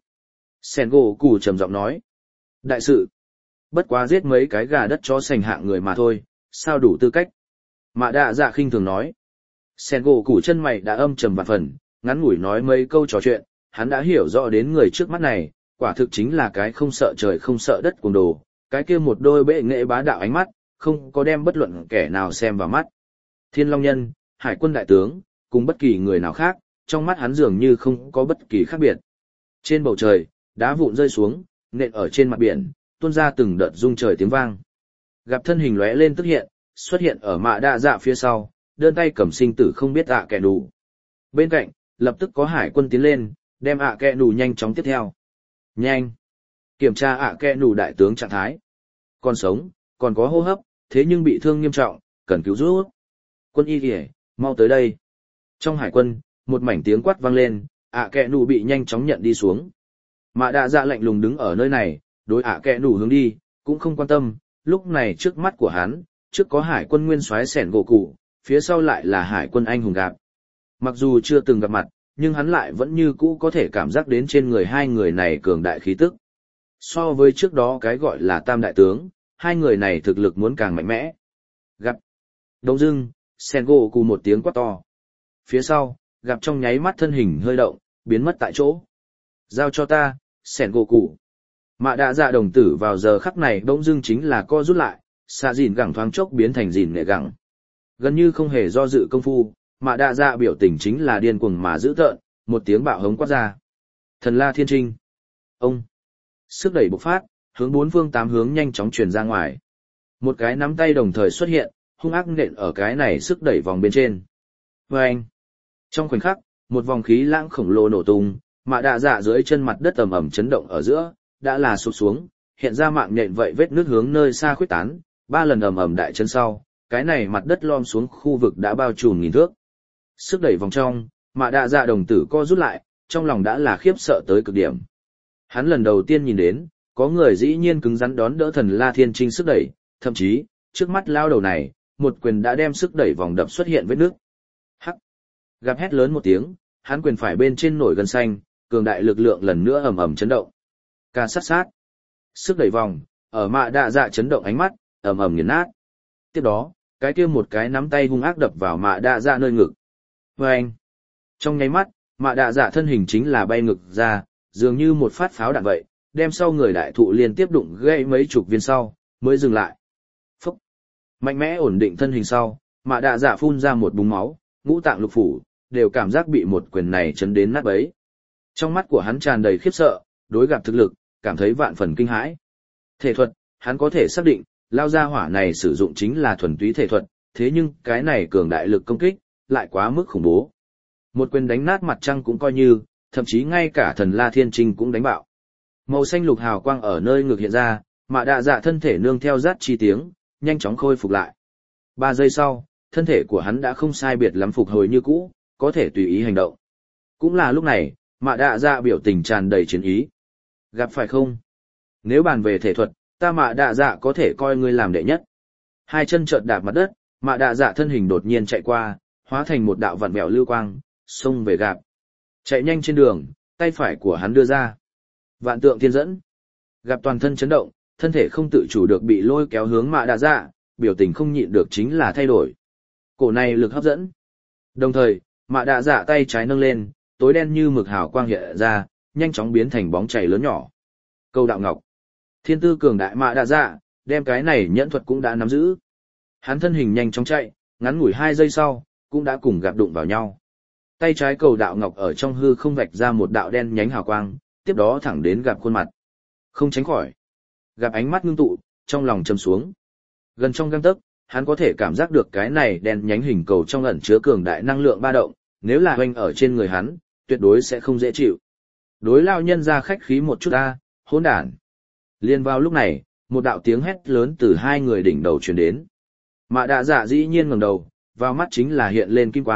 Sengoku trầm giọng nói. Đại sự? Bất quá giết mấy cái gà đất chó sành hạng người mà thôi, sao đủ tư cách? Mạ Đa Dạ khinh thường nói. Sengoku chân mày đã âm trầm vạn phần, ngắn ngủi nói mấy câu trò chuyện, hắn đã hiểu rõ đến người trước mắt này, quả thực chính là cái không sợ trời không sợ đất cuồng đồ, cái kia một đôi bệ nghệ bá đạo ánh mắt, không có đem bất luận kẻ nào xem vào mắt. Thiên Long Nhân, hải quân đại tướng, cùng bất kỳ người nào khác, trong mắt hắn dường như không có bất kỳ khác biệt. Trên bầu trời, đá vụn rơi xuống, nện ở trên mặt biển, tuôn ra từng đợt rung trời tiếng vang. Gặp thân hình lóe lên tức hiện, xuất hiện ở Mạ Đa Dạ phía sau, đơn tay cầm sinh tử không biết ạ kẻ đủ. Bên cạnh, lập tức có hải quân tiến lên, đem ạ kẻ đủ nhanh chóng tiếp theo. Nhanh! Kiểm tra ạ kẻ đủ đại tướng trạng thái. Còn sống, còn có hô hấp, thế nhưng bị thương nghiêm trọng, cần cứu giúp. Quân y kìa, mau tới đây. Trong hải quân, một mảnh tiếng quát vang lên, ạ kẻ đủ bị nhanh chóng nhận đi xuống. Mạ Đa Dạ lạnh lùng đứng ở nơi này, đối ạ kẻ đủ hướng đi, cũng không quan tâm, lúc này trước mắt của hắn, trước có hải quân nguyên soái sẻn gỗ cụ, phía sau lại là hải quân anh hùng gạp. Mặc dù chưa từng gặp mặt, nhưng hắn lại vẫn như cũ có thể cảm giác đến trên người hai người này cường đại khí tức. So với trước đó cái gọi là tam đại tướng, hai người này thực lực muốn càng mạnh mẽ. Gặp. Đông dưng, sẻn gỗ cụ một tiếng quát to. Phía sau, gặp trong nháy mắt thân hình hơi động, biến mất tại chỗ. Giao cho ta, sẻn gỗ cụ. Mạ Đa Dạ đồng tử vào giờ khắc này bỗng dưng chính là co rút lại, xạ dìn gẳng thoáng chốc biến thành dìn nghệ gẳng. Gần như không hề do dự công phu, Mạ Đa Dạ biểu tình chính là điên cuồng mà dữ tợn, một tiếng bạo hống quát ra. Thần La Thiên Trinh. Ông. Sức đẩy bộc phát, hướng bốn phương tám hướng nhanh chóng truyền ra ngoài. Một cái nắm tay đồng thời xuất hiện, hung ác nện ở cái này sức đẩy vòng bên trên. Vâng. Trong khoảnh khắc, một vòng khí lãng khổng lồ nổ tung, Mạ Đa Dạ dưới chân mặt đất ầm ầm chấn động ở giữa, đã là sụp xuống, hiện ra mạng nhện vậy vết nước hướng nơi xa khuyết tán, ba lần ầm ầm đại chân sau, cái này mặt đất lom xuống khu vực đã bao trùm nghìn thước. Sức đẩy vòng trong, Mạ Đa Dạ đồng tử co rút lại, trong lòng đã là khiếp sợ tới cực điểm. Hắn lần đầu tiên nhìn đến, có người dĩ nhiên cứng rắn đón đỡ thần La Thiên Trinh sức đẩy, thậm chí, trước mắt lao đầu này, một quyền đã đem sức đẩy vòng đập xuất hiện vết nước. Hắc! Gặp hét lớn một tiếng, hắn quyền phải bên trên nổi gân xanh, cường đại lực lượng lần nữa ầm ầm chấn động. Ca sát sát. Sức đẩy vòng, ở Mạ Đa Dạ chấn động ánh mắt, ầm ầm nghiền nát. Tiếp đó, cái kia một cái nắm tay hung ác đập vào Mạ Đa Dạ nơi ngực. Vâng! Trong nháy mắt, Mạ Đa Dạ thân hình chính là bay ngực ra, dường như một phát pháo đạn vậy, đem sau người đại thụ liên tiếp đụng gãy mấy chục viên sau, mới dừng lại. Phúc! Mạnh mẽ ổn định thân hình sau, Mạ Đa Dạ phun ra một búng máu, ngũ tạng lục phủ, đều cảm giác bị một quyền này chấn đến nát bấy. Trong mắt của hắn tràn đầy khiếp sợ, đối gặp thực lực, cảm thấy vạn phần kinh hãi. Thể thuật, hắn có thể xác định, lao gia hỏa này sử dụng chính là thuần túy thể thuật, thế nhưng cái này cường đại lực công kích, lại quá mức khủng bố. Một quyền đánh nát mặt trăng cũng coi như, thậm chí ngay cả thần La Thiên Trinh cũng đánh bạo. Màu xanh lục hào quang ở nơi ngực hiện ra, Mạ Đa Dạ thân thể nương theo rát chi tiếng, nhanh chóng khôi phục lại. Ba giây sau, thân thể của hắn đã không sai biệt lắm phục hồi như cũ, có thể tùy ý hành động. Cũng là lúc này, Mạ Đa Dạ biểu tình tràn đầy chiến ý. Gặp phải không? Nếu bàn về thể thuật, ta Mạ Đa Dạ có thể coi ngươi làm đệ nhất. Hai chân chợt đạp mặt đất, Mạ Đa Dạ thân hình đột nhiên chạy qua, hóa thành một đạo vặn vẹo lưu quang, xông về Gạp. Chạy nhanh trên đường, tay phải của hắn đưa ra. Vạn tượng thiên dẫn. Gạp toàn thân chấn động, thân thể không tự chủ được bị lôi kéo hướng Mạ Đa Dạ, biểu tình không nhịn được chính là thay đổi. Cổ này lực hấp dẫn. Đồng thời, Mạ Đa Dạ tay trái nâng lên, tối đen như mực hào quang hiện ra, nhanh chóng biến thành bóng chảy lớn nhỏ. Câu đạo ngọc. Thiên tư cường đại Mạ Đa Dạ, đem cái này nhẫn thuật cũng đã nắm giữ. Hắn thân hình nhanh chóng chạy, ngắn ngủi hai giây sau, cũng đã cùng Gặp đụng vào nhau. Tay trái cầu đạo ngọc ở trong hư không vạch ra một đạo đen nhánh hào quang, tiếp đó thẳng đến Gặp khuôn mặt. Không tránh khỏi. Gặp ánh mắt ngưng tụ, trong lòng trầm xuống. Gần trong gang tấc, hắn có thể cảm giác được cái này đen nhánh hình cầu trong ẩn chứa cường đại năng lượng ba động, nếu là hoành ở trên người hắn, tuyệt đối sẽ không dễ chịu. Đối lao nhân ra khách khí một chút ta, hỗn đản. Liên vào lúc này, một đạo tiếng hét lớn từ hai người đỉnh đầu truyền đến. Mạ Đa Dạ dĩ nhiên ngẩng đầu, vào mắt chính là hiện lên kim quang,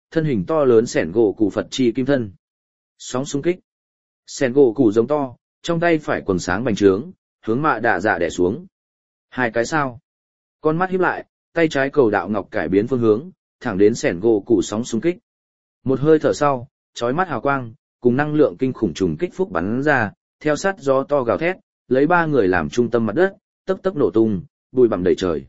thân hình to lớn sẻn gỗ cụ Phật chi kim thân. Sóng xung kích. Sẻn gỗ cụ giống to, trong tay phải quần sáng bành trướng, hướng mạ đạ dạ đè xuống. Hai cái sao. Con mắt híp lại, tay trái cầu đạo ngọc cải biến phương hướng, thẳng đến sẻn gỗ cụ sóng xung kích. Một hơi thở sau, chói mắt hào quang, cùng năng lượng kinh khủng trùng kích phúc bắn ra, theo sát gió to gào thét, lấy ba người làm trung tâm mặt đất, tấp tấp nổ tung, bụi bặm đầy trời.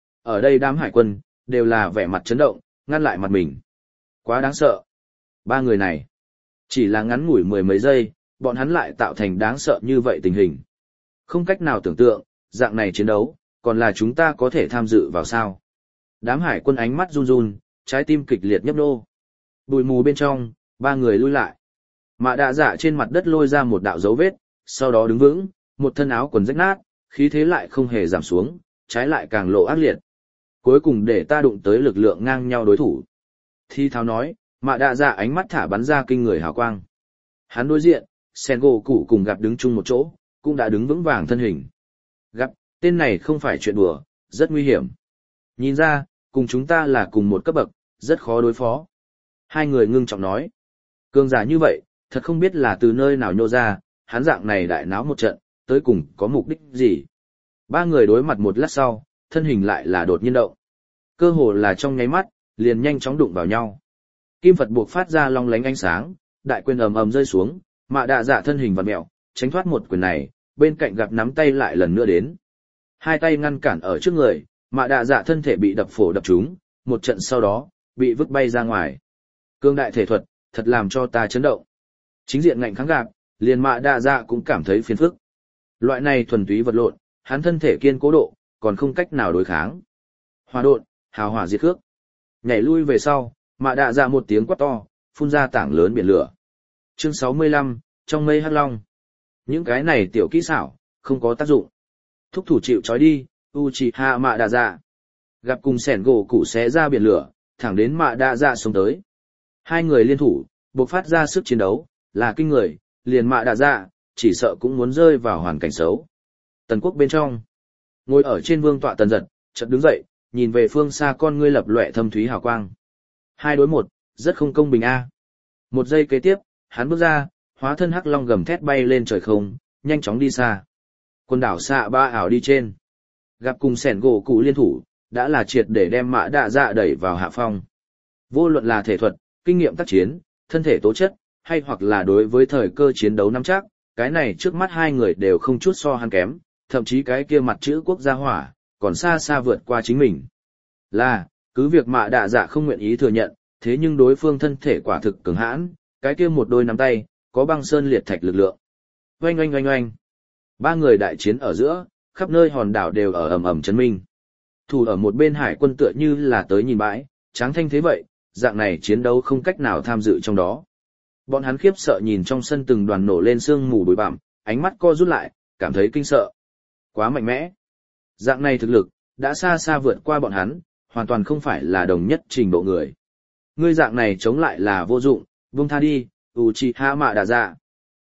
Ở đây đám hải quân, đều là vẻ mặt chấn động, ngăn lại mặt mình. Quá đáng sợ. Ba người này, chỉ là ngắn ngủi mười mấy giây, bọn hắn lại tạo thành đáng sợ như vậy tình hình. Không cách nào tưởng tượng, dạng này chiến đấu, còn là chúng ta có thể tham dự vào sao. Đám hải quân ánh mắt run run, trái tim kịch liệt nhấp nô. Bụi mù bên trong, ba người lui lại. Mạ đạ dạ trên mặt đất lôi ra một đạo dấu vết, sau đó đứng vững, một thân áo quần rách nát, khí thế lại không hề giảm xuống, trái lại càng lộ ác liệt. Cuối cùng để ta đụng tới lực lượng ngang nhau đối thủ. Thi tháo nói, mạ đạ dạ ánh mắt thả bắn ra kinh người hào quang. Hắn đối diện, sen gỗ cụ cùng gặp đứng chung một chỗ, cũng đã đứng vững vàng thân hình. Gặp, tên này không phải chuyện đùa, rất nguy hiểm. Nhìn ra, cùng chúng ta là cùng một cấp bậc, rất khó đối phó. Hai người ngưng trọng nói. Cường giả như vậy, thật không biết là từ nơi nào nhô ra, hắn dạng này đại náo một trận, tới cùng có mục đích gì. Ba người đối mặt một lát sau, thân hình lại là đột nhiên động. Cơ hồ là trong nháy mắt, liền nhanh chóng đụng vào nhau. Kim Phật buộc phát ra long lánh ánh sáng, đại quyền ầm ầm rơi xuống, mạ đạ dạ thân hình vặn mẹo, tránh thoát một quyền này, bên cạnh gặp nắm tay lại lần nữa đến. Hai tay ngăn cản ở trước người, mạ đạ dạ thân thể bị đập phổ đập trúng, một trận sau đó, bị vứt bay ra ngoài. Cương đại thể thuật, thật làm cho ta chấn động. Chính diện ngạnh kháng gạp, liền mạ đạ dạ cũng cảm thấy phiền phức. Loại này thuần túy vật lộn, hắn thân thể kiên cố độ, còn không cách nào đối kháng. Hỏa độn, hào hỏa diệt cước. Nhảy lui về sau, mạ đạ dạ một tiếng quát to, phun ra tảng lớn biển lửa. Chương sáu mươi lăm, trong mây hắc long. Những cái này tiểu kỹ xảo, không có tác dụng. Thúc thủ chịu trói đi, Uchiha mạ đạ dạ. Gặp cùng sẻn gỗ cụ xé ra biển lửa, thẳng đến mạ đạ dạ xuống tới. Hai người liên thủ, bộc phát ra sức chiến đấu, là kinh người, liền mạ đạ dạ, chỉ sợ cũng muốn rơi vào hoàn cảnh xấu. Tần quốc bên trong, ngồi ở trên vương tọa Tần Giật, chợt đứng dậy, nhìn về phương xa con ngươi lập lòe thâm thúy hào quang. Hai đối một, rất không công bình a. Một giây kế tiếp, hắn bước ra, hóa thân hắc long gầm thét bay lên trời không, nhanh chóng đi xa. Quần đảo xạ ba ảo đi trên. Gặp cùng sẻn gỗ cụ liên thủ, đã là triệt để đem mạ đạ dạ đẩy vào hạ phong. Vô luận là thể thuật, kinh nghiệm tác chiến, thân thể tố chất, hay hoặc là đối với thời cơ chiến đấu nắm chắc, cái này trước mắt hai người đều không chút so hắn kém, thậm chí cái kia mặt chữ quốc gia hỏa, còn xa xa vượt qua chính mình. Là, cứ việc mạ đạ dạ không nguyện ý thừa nhận, thế nhưng đối phương thân thể quả thực cứng hãn, cái kia một đôi nắm tay, có băng sơn liệt thạch lực lượng. Oanh oanh oanh oanh. Ba người đại chiến ở giữa, khắp nơi hòn đảo đều ở ầm ầm chấn minh. Thủ ở một bên hải quân tựa như là tới nhìn bãi, tráng thanh thế vậy, dạng này chiến đấu không cách nào tham dự trong đó. Bọn hắn khiếp sợ nhìn trong sân từng đoàn nổ lên sương mù bụi bặm, ánh mắt co rút lại, cảm thấy kinh sợ. Quá mạnh mẽ. Dạng này thực lực, đã xa xa vượt qua bọn hắn, hoàn toàn không phải là đồng nhất trình độ người. Ngươi dạng này chống lại là vô dụng, buông tha đi, Uchiha mạ đạ dạ.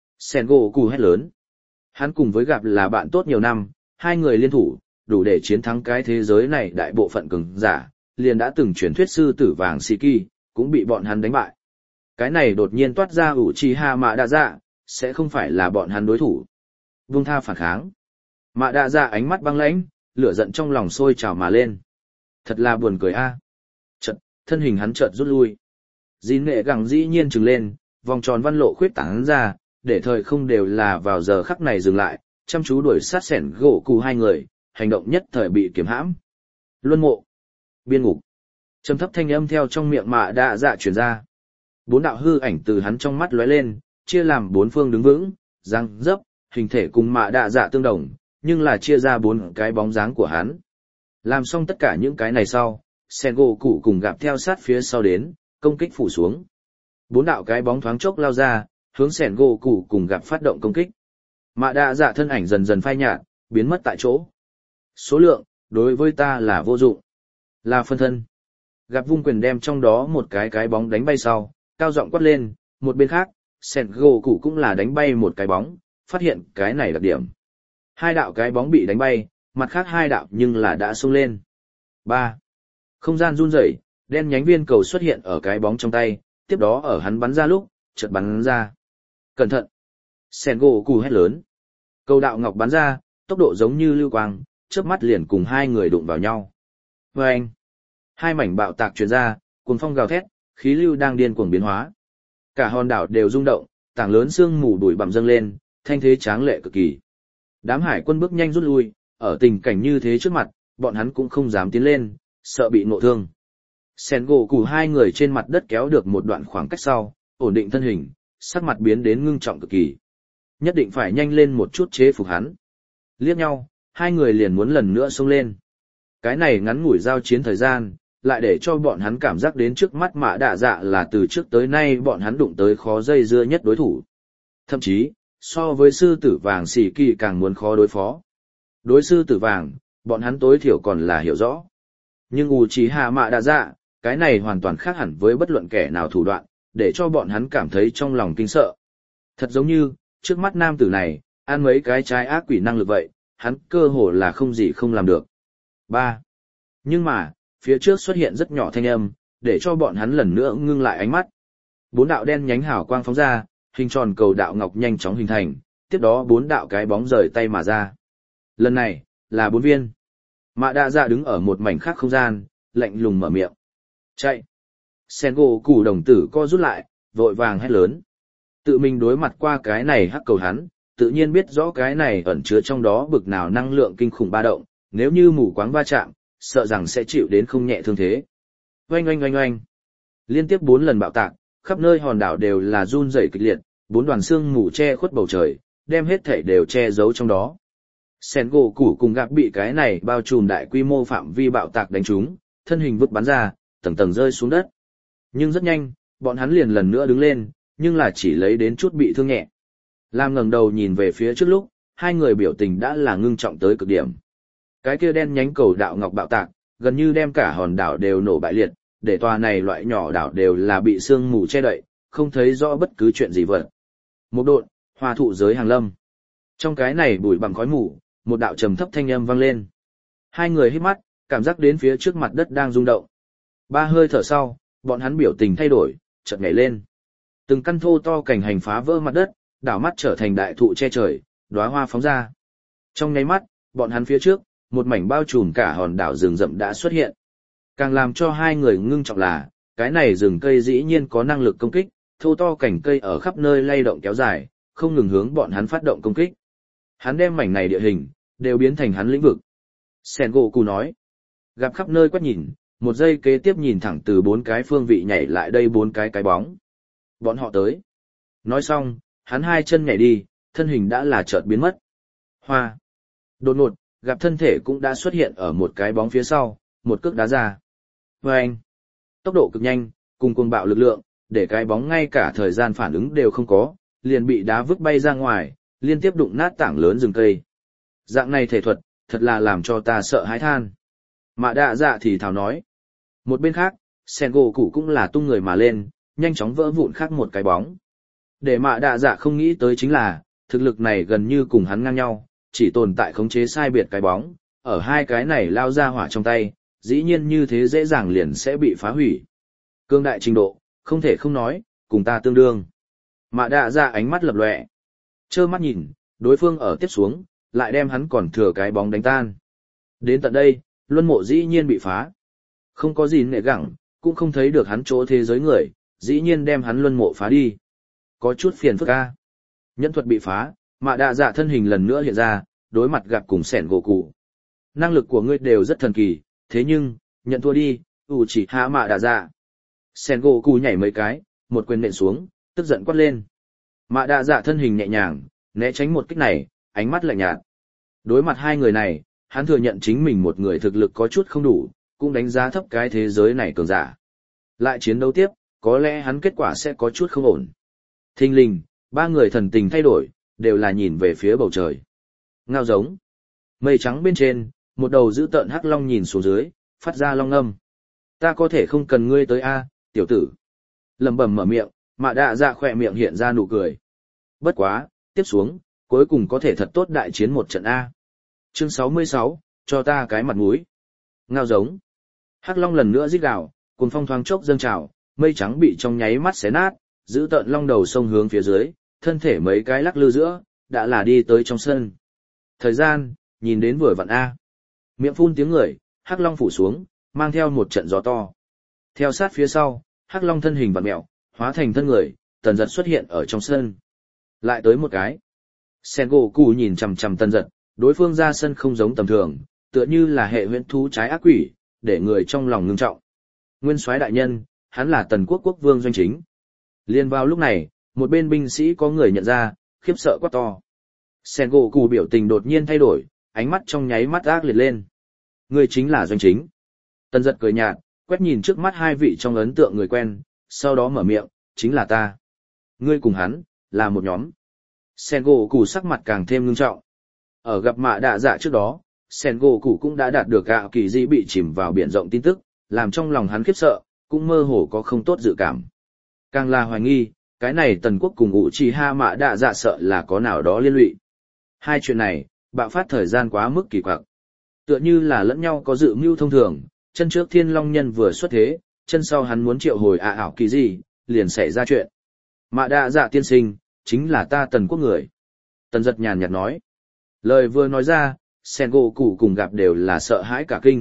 Sengoku hét lớn. Hắn cùng với gặp là bạn tốt nhiều năm, hai người liên thủ, đủ để chiến thắng cái thế giới này đại bộ phận cường giả, liền đã từng truyền thuyết sư tử vàng Shiki, cũng bị bọn hắn đánh bại. Cái này đột nhiên toát ra Uchiha mạ đạ dạ, sẽ không phải là bọn hắn đối thủ. Buông tha phản kháng. Mạ đạ dạ ánh mắt băng lãnh, lửa giận trong lòng sôi trào mà lên. Thật là buồn cười a. À. Chợt, thân hình hắn chợt rút lui. Dìn nghệ gẳng dĩ nhiên trừng lên, vòng tròn văn lộ khuyết tán ra, để thời không đều là vào giờ khắc này dừng lại, chăm chú đuổi sát sẻn gỗ cụ hai người, hành động nhất thời bị kiềm hãm. Luân mộ. Biên ngục. Trầm thấp thanh âm theo trong miệng mạ đạ dạ truyền ra. Bốn đạo hư ảnh từ hắn trong mắt lóe lên, chia làm bốn phương đứng vững, răng dấp, hình thể cùng mạ đạ dạ tương đồng, nhưng là chia ra bốn cái bóng dáng của hắn. Làm xong tất cả những cái này sau, sen gỗ cụ cùng gặp theo sát phía sau đến, công kích phủ xuống. Bốn đạo cái bóng thoáng chốc lao ra, hướng sen gỗ cụ cùng gặp phát động công kích. Mạ đạ dạ thân ảnh dần dần phai nhạt, biến mất tại chỗ. Số lượng, đối với ta là vô dụng. Là phân thân. Gặp vung quyền đem trong đó một cái cái bóng đánh bay sau, cao giọng quát lên, một bên khác, sen gỗ cụ cũng là đánh bay một cái bóng, phát hiện cái này đặc điểm. Hai đạo cái bóng bị đánh bay, mặt khác hai đạo nhưng là đã xông lên. Ba. Không gian run rẩy, Đen nhánh viên cầu xuất hiện ở cái bóng trong tay, tiếp đó ở hắn bắn ra lúc, chợt bắn ra. Cẩn thận! Sengoku hét lớn. Cầu đạo ngọc bắn ra, tốc độ giống như lưu quang, chớp mắt liền cùng hai người đụng vào nhau. Vâng! Hai mảnh bạo tạc truyền ra, cuồng phong gào thét, khí lưu đang điên cuồng biến hóa. Cả hòn đảo đều rung động, tảng lớn sương mù bụi bặm dâng lên, thanh thế tráng lệ cực kỳ. Đám hải quân bước nhanh rút lui, ở tình cảnh như thế trước mặt, bọn hắn cũng không dám tiến lên, sợ bị ngộ thương. Sengoku hai người trên mặt đất kéo được một đoạn khoảng cách sau, ổn định thân hình, sắc mặt biến đến ngưng trọng cực kỳ. Nhất định phải nhanh lên một chút chế phục hắn. Liếc nhau, hai người liền muốn lần nữa xông lên. Cái này ngắn ngủi giao chiến thời gian, lại để cho bọn hắn cảm giác đến trước mắt Mã Đạ Dạ là từ trước tới nay bọn hắn đụng tới khó dây dưa nhất đối thủ. Thậm chí, so với sư tử vàng xì kỳ càng muốn khó đối phó. Đối sư tử vàng, bọn hắn tối thiểu còn là hiểu rõ. Nhưng Uchiha Mã Đạ Dạ, cái này hoàn toàn khác hẳn với bất luận kẻ nào thủ đoạn, để cho bọn hắn cảm thấy trong lòng kinh sợ. Thật giống như, trước mắt nam tử này, ăn mấy cái trái ác quỷ năng lực vậy, hắn cơ hồ là không gì không làm được. ba. Nhưng mà, phía trước xuất hiện rất nhỏ thanh âm, để cho bọn hắn lần nữa ngưng lại ánh mắt. Bốn đạo đen nhánh hào quang phóng ra, hình tròn cầu đạo ngọc nhanh chóng hình thành, tiếp đó bốn đạo cái bóng rời tay mà ra. Lần này, là bốn viên. Mã Đạ Dạ đứng ở một mảnh khác không gian, lạnh lùng mở miệng. Chạy! Sengoku đồng tử co rút lại, vội vàng hét lớn. Tự mình đối mặt qua cái này hắc cầu hắn, tự nhiên biết rõ cái này ẩn chứa trong đó bực nào năng lượng kinh khủng ba động, nếu như mù quáng va chạm, sợ rằng sẽ chịu đến không nhẹ thương thế. Oanh oanh oanh oanh. Liên tiếp bốn lần bạo tạc, khắp nơi hòn đảo đều là run rẩy kịch liệt, bốn đoàn xương mù che khuất bầu trời, đem hết thảy đều che giấu trong đó. Sengoku cùng gặp bị cái này bao trùm đại quy mô phạm vi bạo tạc đánh trúng, thân hình vứt bắn ra, tầng tầng rơi xuống đất. Nhưng rất nhanh, bọn hắn liền lần nữa đứng lên, nhưng là chỉ lấy đến chút bị thương nhẹ. Lam ngẩng đầu nhìn về phía trước lúc, hai người biểu tình đã là ngưng trọng tới cực điểm. Cái kia đen nhánh cầu đạo ngọc bạo tạc, gần như đem cả hòn đảo đều nổ bại liệt, để tòa này loại nhỏ đảo đều là bị sương mù che đậy, không thấy rõ bất cứ chuyện gì vật. Một độn, hoa thụ giới hàng lâm. Trong cái này bụi bằng khói mù, một đạo trầm thấp thanh âm vang lên. Hai người hít mắt, cảm giác đến phía trước mặt đất đang rung động. Ba hơi thở sau, bọn hắn biểu tình thay đổi, chợt nhảy lên. Từng căn thô to cành hành phá vỡ mặt đất, đảo mắt trở thành đại thụ che trời, đóa hoa phóng ra. Trong nháy mắt, bọn hắn phía trước, một mảnh bao trùm cả hòn đảo rừng rậm đã xuất hiện. Càng làm cho hai người ngưng trọng là, cái này rừng cây dĩ nhiên có năng lực công kích, thô to cành cây ở khắp nơi lay động kéo dài, không ngừng hướng bọn hắn phát động công kích. Hắn đem mảnh này địa hình, đều biến thành hắn lĩnh vực. Sengoku nói, gặp khắp nơi quét nhìn, một giây kế tiếp nhìn thẳng từ bốn cái phương vị nhảy lại đây bốn cái cái bóng. Bọn họ tới. Nói xong, hắn hai chân nhảy đi, thân hình đã là chợt biến mất. Hoa. Đột ngột, gặp thân thể cũng đã xuất hiện ở một cái bóng phía sau, một cước đá ra. Và anh. Tốc độ cực nhanh, cùng cuồng bạo lực lượng, để cái bóng ngay cả thời gian phản ứng đều không có, liền bị đá vứt bay ra ngoài, liên tiếp đụng nát tảng lớn rừng cây. Dạng này thể thuật, thật là làm cho ta sợ hãi than. Mã Đạ Dạ thì thào nói. Một bên khác, Sengoku cũng là tung người mà lên, nhanh chóng vỡ vụn khác một cái bóng. Để Mã Đạ Dạ không nghĩ tới chính là, thực lực này gần như cùng hắn ngang nhau, chỉ tồn tại khống chế sai biệt cái bóng, ở hai cái này lao ra hỏa trong tay, dĩ nhiên như thế dễ dàng liền sẽ bị phá hủy. Cương đại trình độ, không thể không nói, cùng ta tương đương. Mã Đạ Dạ ánh mắt lập lòe, trơ mắt nhìn, đối phương ở tiếp xuống, lại đem hắn còn thừa cái bóng đánh tan. Đến tận đây, luân mộ dĩ nhiên bị phá. Không có gì nệ gẳng, cũng không thấy được hắn chỗ thế giới người, dĩ nhiên đem hắn luân mộ phá đi. Có chút phiền phức a. Nhân thuật bị phá, Mã Đạ Dạ thân hình lần nữa hiện ra, đối mặt gặp cùng Sengoku. Năng lực của ngươi đều rất thần kỳ, thế nhưng, nhận thua đi, Uchiha Mã Đạ Dạ. Sengoku nhảy mấy cái, một quyền nện xuống, tức giận quát lên. Mã Đạ Dạ thân hình nhẹ nhàng, né tránh một kích này, ánh mắt lạnh nhạt. Đối mặt hai người này, hắn thừa nhận chính mình một người thực lực có chút không đủ, cũng đánh giá thấp cái thế giới này cường giả. Lại chiến đấu tiếp, có lẽ hắn kết quả sẽ có chút không ổn. Thình lình, ba người thần tình thay đổi, đều là nhìn về phía bầu trời. Ngao giống. Mây trắng bên trên, một đầu dữ tợn hắc long nhìn xuống dưới, phát ra long âm. Ta có thể không cần ngươi tới a, tiểu tử. Lẩm bẩm mở miệng, Mã Đạ Dạ khỏe miệng hiện ra nụ cười. Bất quá, tiếp xuống, cuối cùng có thể thật tốt đại chiến một trận a. Chương sáu mươi sáu, cho ta cái mặt mũi. Ngao giống. Hắc long lần nữa rít gào, Cuồng phong thoáng chốc dâng trào, mây trắng bị trong nháy mắt xé nát, giữ tợn long đầu sông hướng phía dưới, thân thể mấy cái lắc lư giữa, đã là đi tới trong sân. Thời gian, nhìn đến vừa vặn A. Miệng phun tiếng người, hắc long phủ xuống, mang theo một trận gió to. Theo sát phía sau, hắc long thân hình vặn mẹo, hóa thành thân người, tần giật xuất hiện ở trong sân. Lại tới một cái. Sengoku nhìn chằm chằm tần giật, đối phương ra sân không giống tầm thường, tựa như là hệ huyễn thú trái ác quỷ, để người trong lòng ngưng trọng. Nguyên soái đại nhân, hắn là tần quốc quốc vương doanh chính. Liên vào lúc này, một bên binh sĩ có người nhận ra, khiếp sợ quá to. Sengoku biểu tình đột nhiên thay đổi, ánh mắt trong nháy mắt ác liệt lên. Người chính là doanh chính. Tần giật cười nhạt, quét nhìn trước mắt hai vị trong ấn tượng người quen, sau đó mở miệng, chính là ta. Ngươi cùng hắn, là một nhóm. Sengoku sắc mặt càng thêm ngưng trọng. Ở gặp mạ đạ dạ trước đó, Sengoku cũng đã đạt được gạo kỳ di bị chìm vào biển rộng tin tức, làm trong lòng hắn khiếp sợ, cũng mơ hồ có không tốt dự cảm. Càng là hoài nghi, cái này tần quốc cùng Uchiha mạ đạ dạ sợ là có nào đó liên lụy. Hai chuyện này, bạo phát thời gian quá mức kỳ quặc. Tựa như là lẫn nhau có dự mưu thông thường, chân trước thiên long nhân vừa xuất thế, chân sau hắn muốn triệu hồi ạ ảo kỳ gì, liền xảy ra chuyện. Mạ đạ dạ tiên sinh, chính là ta tần quốc người. Tần giật nhàn nhạt nói. Lời vừa nói ra, Sengoku cùng gặp đều là sợ hãi cả kinh.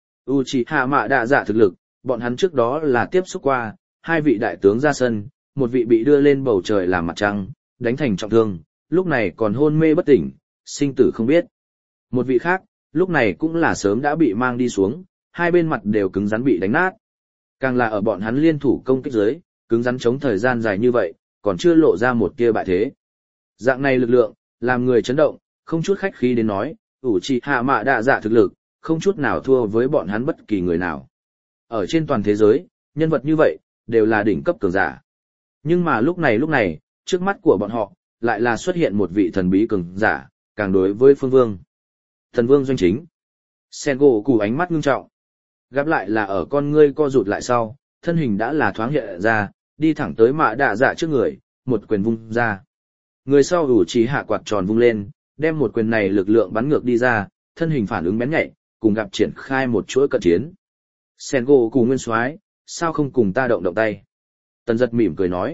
Uchiha mạ đạ dạ thực lực, bọn hắn trước đó là tiếp xúc qua, hai vị đại tướng ra sân, một vị bị đưa lên bầu trời làm mặt trăng, đánh thành trọng thương, lúc này còn hôn mê bất tỉnh, sinh tử không biết. Một vị khác, lúc này cũng là sớm đã bị mang đi xuống, hai bên mặt đều cứng rắn bị đánh nát. Càng là ở bọn hắn liên thủ công kích dưới, cứng rắn chống thời gian dài như vậy, còn chưa lộ ra một tia bại thế. Dạng này lực lượng, làm người chấn động, không chút khách khí đến nói, Uchiha mạ đạ dạ thực lực, không chút nào thua với bọn hắn bất kỳ người nào. Ở trên toàn thế giới, nhân vật như vậy, đều là đỉnh cấp cường giả. Nhưng mà lúc này lúc này, trước mắt của bọn họ, lại là xuất hiện một vị thần bí cường giả, càng đối với phương vương. Thần vương doanh chính. Sengoku ánh mắt ngưng trọng. Gặp lại là ở con ngươi co rụt lại sau, thân hình đã là thoáng hiện ra, đi thẳng tới mạ đạ dạ trước người, một quyền vung ra. Người sau ủ trí hạ quạt tròn vung lên, đem một quyền này lực lượng bắn ngược đi ra, thân hình phản ứng bén nhạy, cùng gặp triển khai một chuỗi cận chiến. Sengoku nguyên soái, sao không cùng ta động động tay? Tần giật mỉm cười nói.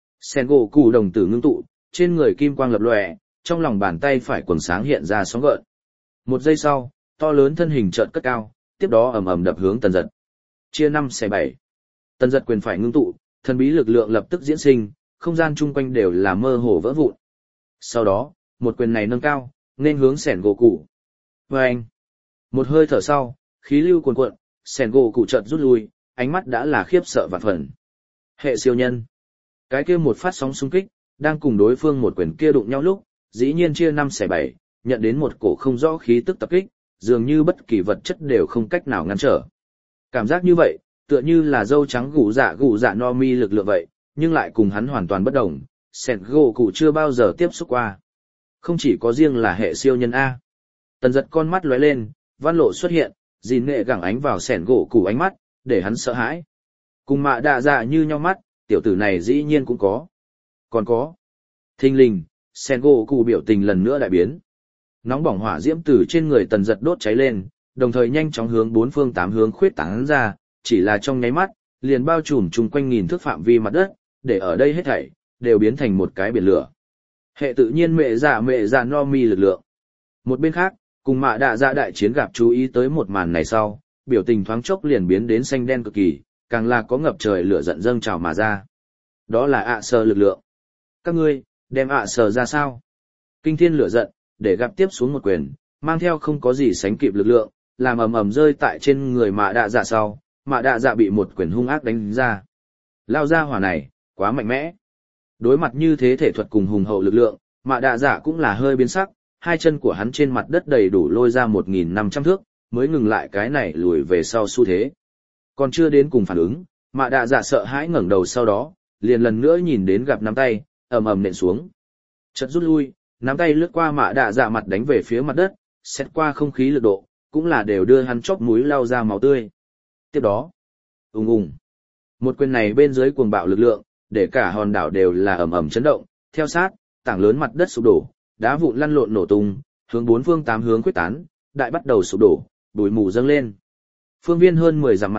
Sengoku đồng tử ngưng tụ, trên người kim quang lập lòe, trong lòng bàn tay phải quầng sáng hiện ra sóng gợn. Một giây sau, to lớn thân hình chợt cất cao, tiếp đó ầm ầm đập hướng tần giật. Chia năm xẻ bảy. Tần giật quyền phải ngưng tụ, thần bí lực lượng lập tức diễn sinh, không gian chung quanh đều là mơ hồ vỡ vụn. Sau đó, một quyền này nâng cao, nên hướng Sengoku. Vâng! Một hơi thở sau, khí lưu cuồn cuộn, Sengoku chợt rút lui, ánh mắt đã là khiếp sợ vạn phần. Hệ siêu nhân. Cái kia một phát sóng xung kích, đang cùng đối phương một quyền kia đụng nhau lúc, dĩ nhiên chia năm xẻ bảy, nhận đến một cổ không rõ khí tức tập kích, dường như bất kỳ vật chất đều không cách nào ngăn trở. Cảm giác như vậy, tựa như là dâu trắng gù dạ gù dạ no mi lực lượng vậy, nhưng lại cùng hắn hoàn toàn bất đồng, Sengoku chưa bao giờ tiếp xúc qua. Không chỉ có riêng là hệ siêu nhân A. Tần giật con mắt lóe lên, văn lộ xuất hiện, gìn nghệ gẳng ánh vào Sengoku ánh mắt, để hắn sợ hãi. Cùng mạ đạ dạ như nhau mắt, tiểu tử này dĩ nhiên cũng có. Còn có. Thinh linh, Sengoku biểu tình lần nữa đại biến. Nóng bỏng hỏa diễm từ trên người tần giật đốt cháy lên, đồng thời nhanh chóng hướng bốn phương tám hướng khuyết tán ra, chỉ là trong nháy mắt, liền bao trùm chung quanh nghìn thước phạm vi mặt đất, để ở đây hết thảy đều biến thành một cái biển lửa. Hệ tự nhiên mẹ dạ mẹ dạ no mi lực lượng. Một bên khác, cùng mạ đạ dạ đại chiến gặp chú ý tới một màn này sau, biểu tình thoáng chốc liền biến đến xanh đen cực kỳ, càng là có ngập trời lửa giận dâng trào mà ra. Đó là ạ sờ lực lượng. Các ngươi, đem ạ sờ ra sao? Kinh thiên lửa giận, để gặp tiếp xuống một quyền, mang theo không có gì sánh kịp lực lượng, làm ầm ầm rơi tại trên người mạ đạ dạ sau, mạ đạ dạ bị một quyền hung ác đánh ra. Lao ra hỏa này, quá mạnh mẽ. Đối mặt như thế thể thuật cùng hùng hậu lực lượng, mạ đạ dạ cũng là hơi biến sắc, hai chân của hắn trên mặt đất đầy đủ lôi ra một nghìn năm trăm thước, mới ngừng lại cái này lùi về sau xu thế. Còn chưa đến cùng phản ứng, mạ đạ dạ sợ hãi ngẩng đầu sau đó, liền lần nữa nhìn đến gặp nắm tay, ầm ầm nện xuống. Chợt rút lui, nắm tay lướt qua mạ đạ dạ mặt đánh về phía mặt đất, xét qua không khí lực độ, cũng là đều đưa hắn chóp mũi lao ra máu tươi. Tiếp đó, ùng ùng, một quyền này bên dưới cuồng bạo lực lượng, để cả hòn đảo đều là ầm ầm chấn động, theo sát, tảng lớn mặt đất sụp đổ, đá vụn lăn lộn nổ tung, hướng bốn phương tám hướng quyết tán, đại bắt đầu sụp đổ, bụi mù dâng lên. Phương viên hơn mười dặm mặt đất,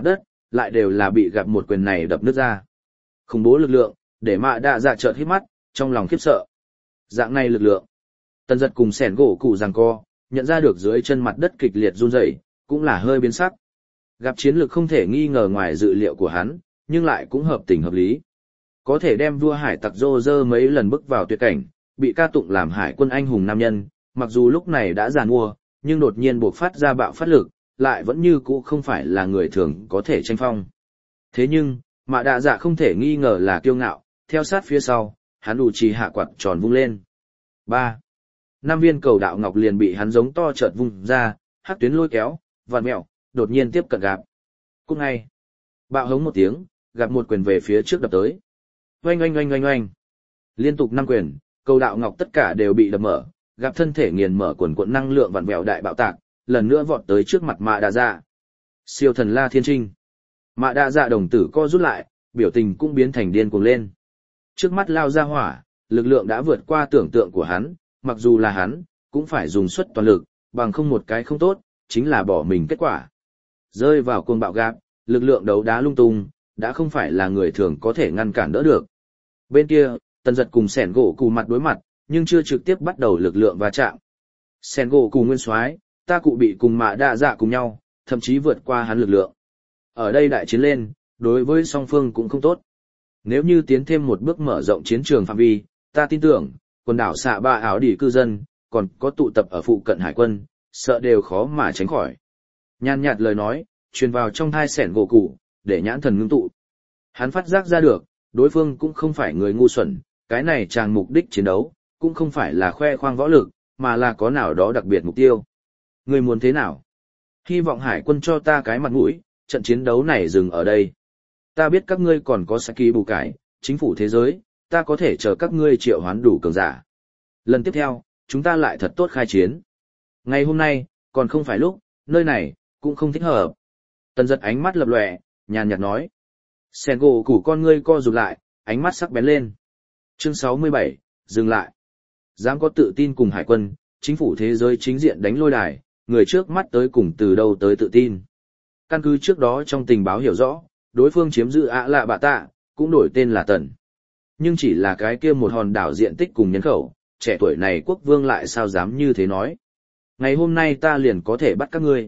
lại đều là bị gặp một quyền này đập nứt ra. Khủng bố lực lượng, để mạ đạ dạ chợt hít mắt, trong lòng khiếp sợ. Dạng này lực lượng. Tần giật cùng sẻn gỗ cụ giằng co, nhận ra được dưới chân mặt đất kịch liệt run rẩy, cũng là hơi biến sắc. Gặp chiến lược không thể nghi ngờ ngoài dự liệu của hắn, nhưng lại cũng hợp tình hợp lý. Có thể đem vua hải tặc rô rơ mấy lần bước vào tuyệt cảnh, bị ca tụng làm hải quân anh hùng nam nhân, mặc dù lúc này đã già nua, nhưng đột nhiên buộc phát ra bạo phát lực, lại vẫn như cũ không phải là người thường có thể tranh phong. Thế nhưng, mạ đạ dạ không thể nghi ngờ là kiêu ngạo, theo sát phía sau, hắn đủ trì hạ quạt tròn vung lên. ba. Năm viên cầu đạo ngọc liền bị hắn giống to chợt vung ra, hắc tuyến lôi kéo, vặn mẹo, đột nhiên tiếp cận gặp. Cũng ngay, bạo hống một tiếng, gặp một quyền về phía trước đập tới. Oanh oanh oanh oanh oanh. Liên tục năm quyền, cầu đạo ngọc tất cả đều bị đập mở, gặp thân thể nghiền mở quần cuộn năng lượng vặn vẹo đại bạo tạc, lần nữa vọt tới trước mặt mạ đạ dạ. Siêu thần La Thiên Trinh. Mạ đạ dạ đồng tử co rút lại, biểu tình cũng biến thành điên cuồng lên. Trước mắt lao ra hỏa, lực lượng đã vượt qua tưởng tượng của hắn, mặc dù là hắn, cũng phải dùng suất toàn lực, bằng không một cái không tốt, chính là bỏ mình kết quả. Rơi vào cuồng bạo gạp, lực lượng đấu đá lung tung, đã không phải là người thường có thể ngăn cản đỡ được. Bên kia, Tần Giật cùng Sẻn gỗ cụ mặt đối mặt, nhưng chưa trực tiếp bắt đầu lực lượng va chạm. Sẻn gỗ cụ nguyên soái, ta cụ bị cùng mạ đạ dạ cùng nhau, thậm chí vượt qua hắn lực lượng. Ở đây đại chiến lên, đối với song phương cũng không tốt. Nếu như tiến thêm một bước mở rộng chiến trường phạm vi, ta tin tưởng, quần đảo xạ ba áo đỉ cư dân, còn có tụ tập ở phụ cận hải quân, sợ đều khó mà tránh khỏi. Nhàn nhạt lời nói, truyền vào trong thai Sẻn gỗ cụ, để nhãn thần ngưng tụ. Hắn phát giác ra được, đối phương cũng không phải người ngu xuẩn, cái này chàng mục đích chiến đấu, cũng không phải là khoe khoang võ lực, mà là có nào đó đặc biệt mục tiêu. Người muốn thế nào? Hy vọng hải quân cho ta cái mặt mũi, trận chiến đấu này dừng ở đây. Ta biết các ngươi còn có Saki bù cải, chính phủ thế giới, ta có thể chờ các ngươi triệu hoán đủ cường giả. Lần tiếp theo, chúng ta lại thật tốt khai chiến. Ngày hôm nay, còn không phải lúc, nơi này, cũng không thích hợp. Tần Giật ánh mắt lập lòe, nhàn nhạt nói. Sẻn gỗ củ con ngươi co rụt lại, ánh mắt sắc bén lên. Chương sáu mươi bảy, dừng lại. Dám có tự tin cùng hải quân, chính phủ thế giới chính diện đánh lôi đài, người trước mắt tới cùng từ đâu tới tự tin. Căn cứ trước đó trong tình báo hiểu rõ, đối phương chiếm giữ ạ lạ bạ tạ, cũng đổi tên là Tần. Nhưng chỉ là cái kia một hòn đảo diện tích cùng nhân khẩu, trẻ tuổi này quốc vương lại sao dám như thế nói. Ngày hôm nay ta liền có thể bắt các ngươi.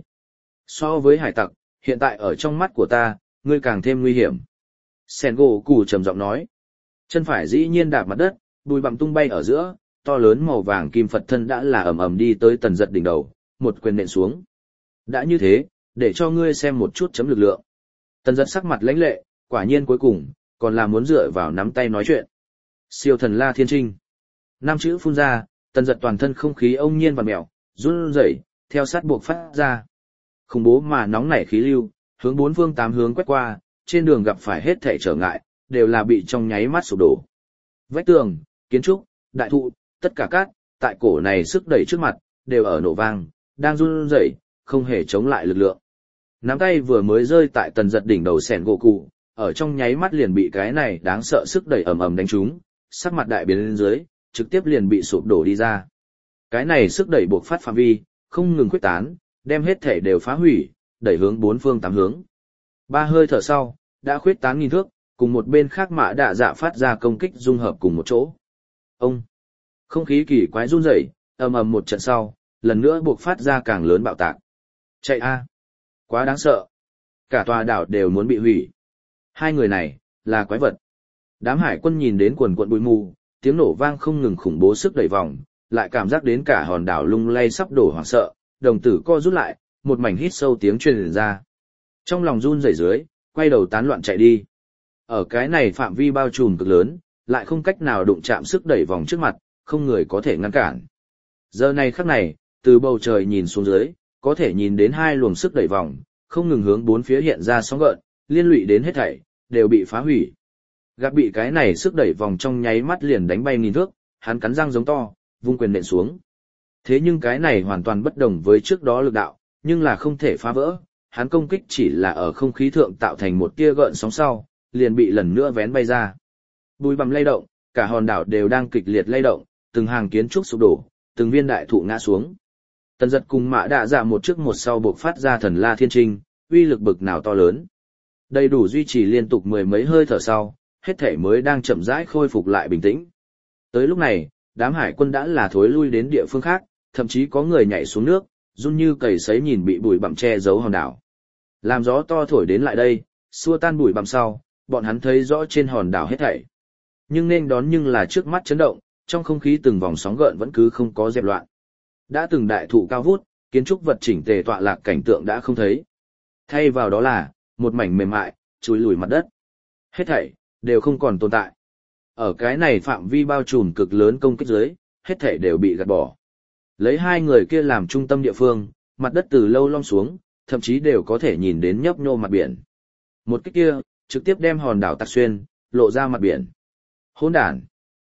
So với hải tặc, hiện tại ở trong mắt của ta, ngươi càng thêm nguy hiểm. Sẻn gỗ cụ trầm giọng nói. Chân phải dĩ nhiên đạp mặt đất, bùi bặm tung bay ở giữa, to lớn màu vàng kim Phật thân đã là ầm ầm đi tới Tần Giật đỉnh đầu, một quyền nện xuống. Đã như thế, để cho ngươi xem một chút chấm lực lượng. Tần Giật sắc mặt lãnh lệ, quả nhiên cuối cùng, còn là muốn dựa vào nắm tay nói chuyện. Siêu thần La Thiên Trinh. Năm chữ phun ra, Tần Giật toàn thân không khí ông nhiên vặn mèo, run rẩy, theo sát buộc phát ra. Khủng bố mà nóng nảy khí lưu, hướng bốn phương tám hướng quét qua, trên đường gặp phải hết thảy trở ngại, đều là bị trong nháy mắt sụp đổ. Vách tường, kiến trúc, đại thụ, tất cả các, tại cổ này sức đẩy trước mặt, đều ở nổ vang, đang run rẩy, không hề chống lại lực lượng. Nắm tay vừa mới rơi tại Tần Giật đỉnh đầu Sẻn gỗ cụ, ở trong nháy mắt liền bị cái này đáng sợ sức đẩy ầm ầm đánh trúng, sắc mặt đại biến lên dưới, trực tiếp liền bị sụp đổ đi ra. Cái này sức đẩy buộc phát phạm vi, không ngừng quyết tán, đem hết thể đều phá hủy, đẩy hướng bốn phương tám hướng. Ba hơi thở sau, đã khuyết tán nghìn thước, cùng một bên khác mã đạ dạ phát ra công kích dung hợp cùng một chỗ. Ông! Không khí kỳ quái run rẩy, ầm ầm một trận sau, lần nữa buộc phát ra càng lớn bạo tạc. Chạy a! Quá đáng sợ! Cả tòa đảo đều muốn bị hủy. Hai người này, là quái vật. Đám hải quân nhìn đến quần quận bụi mù, tiếng nổ vang không ngừng khủng bố sức đẩy vòng, lại cảm giác đến cả hòn đảo lung lay sắp đổ hoảng sợ, đồng tử co rút lại, một mảnh hít sâu tiếng truyền ra. Trong lòng run rẩy dưới, quay đầu tán loạn chạy đi. Ở cái này phạm vi bao trùm cực lớn, lại không cách nào đụng chạm sức đẩy vòng trước mặt, không người có thể ngăn cản. Giờ này khắc này, từ bầu trời nhìn xuống dưới, có thể nhìn đến hai luồng sức đẩy vòng, không ngừng hướng bốn phía hiện ra sóng gợn, liên lụy đến hết thảy, đều bị phá hủy. Gặp bị cái này sức đẩy vòng trong nháy mắt liền đánh bay nghìn thước, hắn cắn răng giống to, vung quyền nện xuống. Thế nhưng cái này hoàn toàn bất đồng với trước đó lực đạo, nhưng là không thể phá vỡ, hắn công kích chỉ là ở không khí thượng tạo thành một tia gợn sóng sau, liền bị lần nữa vén bay ra. Bùi bằm lay động, cả hòn đảo đều đang kịch liệt lay động, từng hàng kiến trúc sụp đổ, từng viên đại thụ ngã xuống. Tần Giật cùng Mã Đạ Dạ một trước một sau buộc phát ra thần La Thiên Trinh, uy lực bực nào to lớn. Đầy đủ duy trì liên tục mười mấy hơi thở sau, hết thể mới đang chậm rãi khôi phục lại bình tĩnh. Tới lúc này, đám hải quân đã là thối lui đến địa phương khác, thậm chí có người nhảy xuống nước, run như cầy sấy nhìn bị bụi bặm che giấu hòn đảo. Làm gió to thổi đến lại đây, xua tan bụi bặm sau, bọn hắn thấy rõ trên hòn đảo hết thảy. Nhưng nên đón nhưng là trước mắt chấn động, trong không khí từng vòng sóng gợn vẫn cứ không có dẹp loạn. Đã từng đại thụ cao vút, kiến trúc vật chỉnh tề tọa lạc cảnh tượng đã không thấy. Thay vào đó là một mảnh mềm mại, chúi lùi mặt đất. Hết thảy đều không còn tồn tại. Ở cái này phạm vi bao trùm cực lớn công kích dưới, hết thảy đều bị gạt bỏ. Lấy hai người kia làm trung tâm địa phương, mặt đất từ lâu lom xuống, thậm chí đều có thể nhìn đến nhấp nhô mặt biển. Một kích kia, trực tiếp đem hòn đảo tạc xuyên, lộ ra mặt biển. Hỗn đản.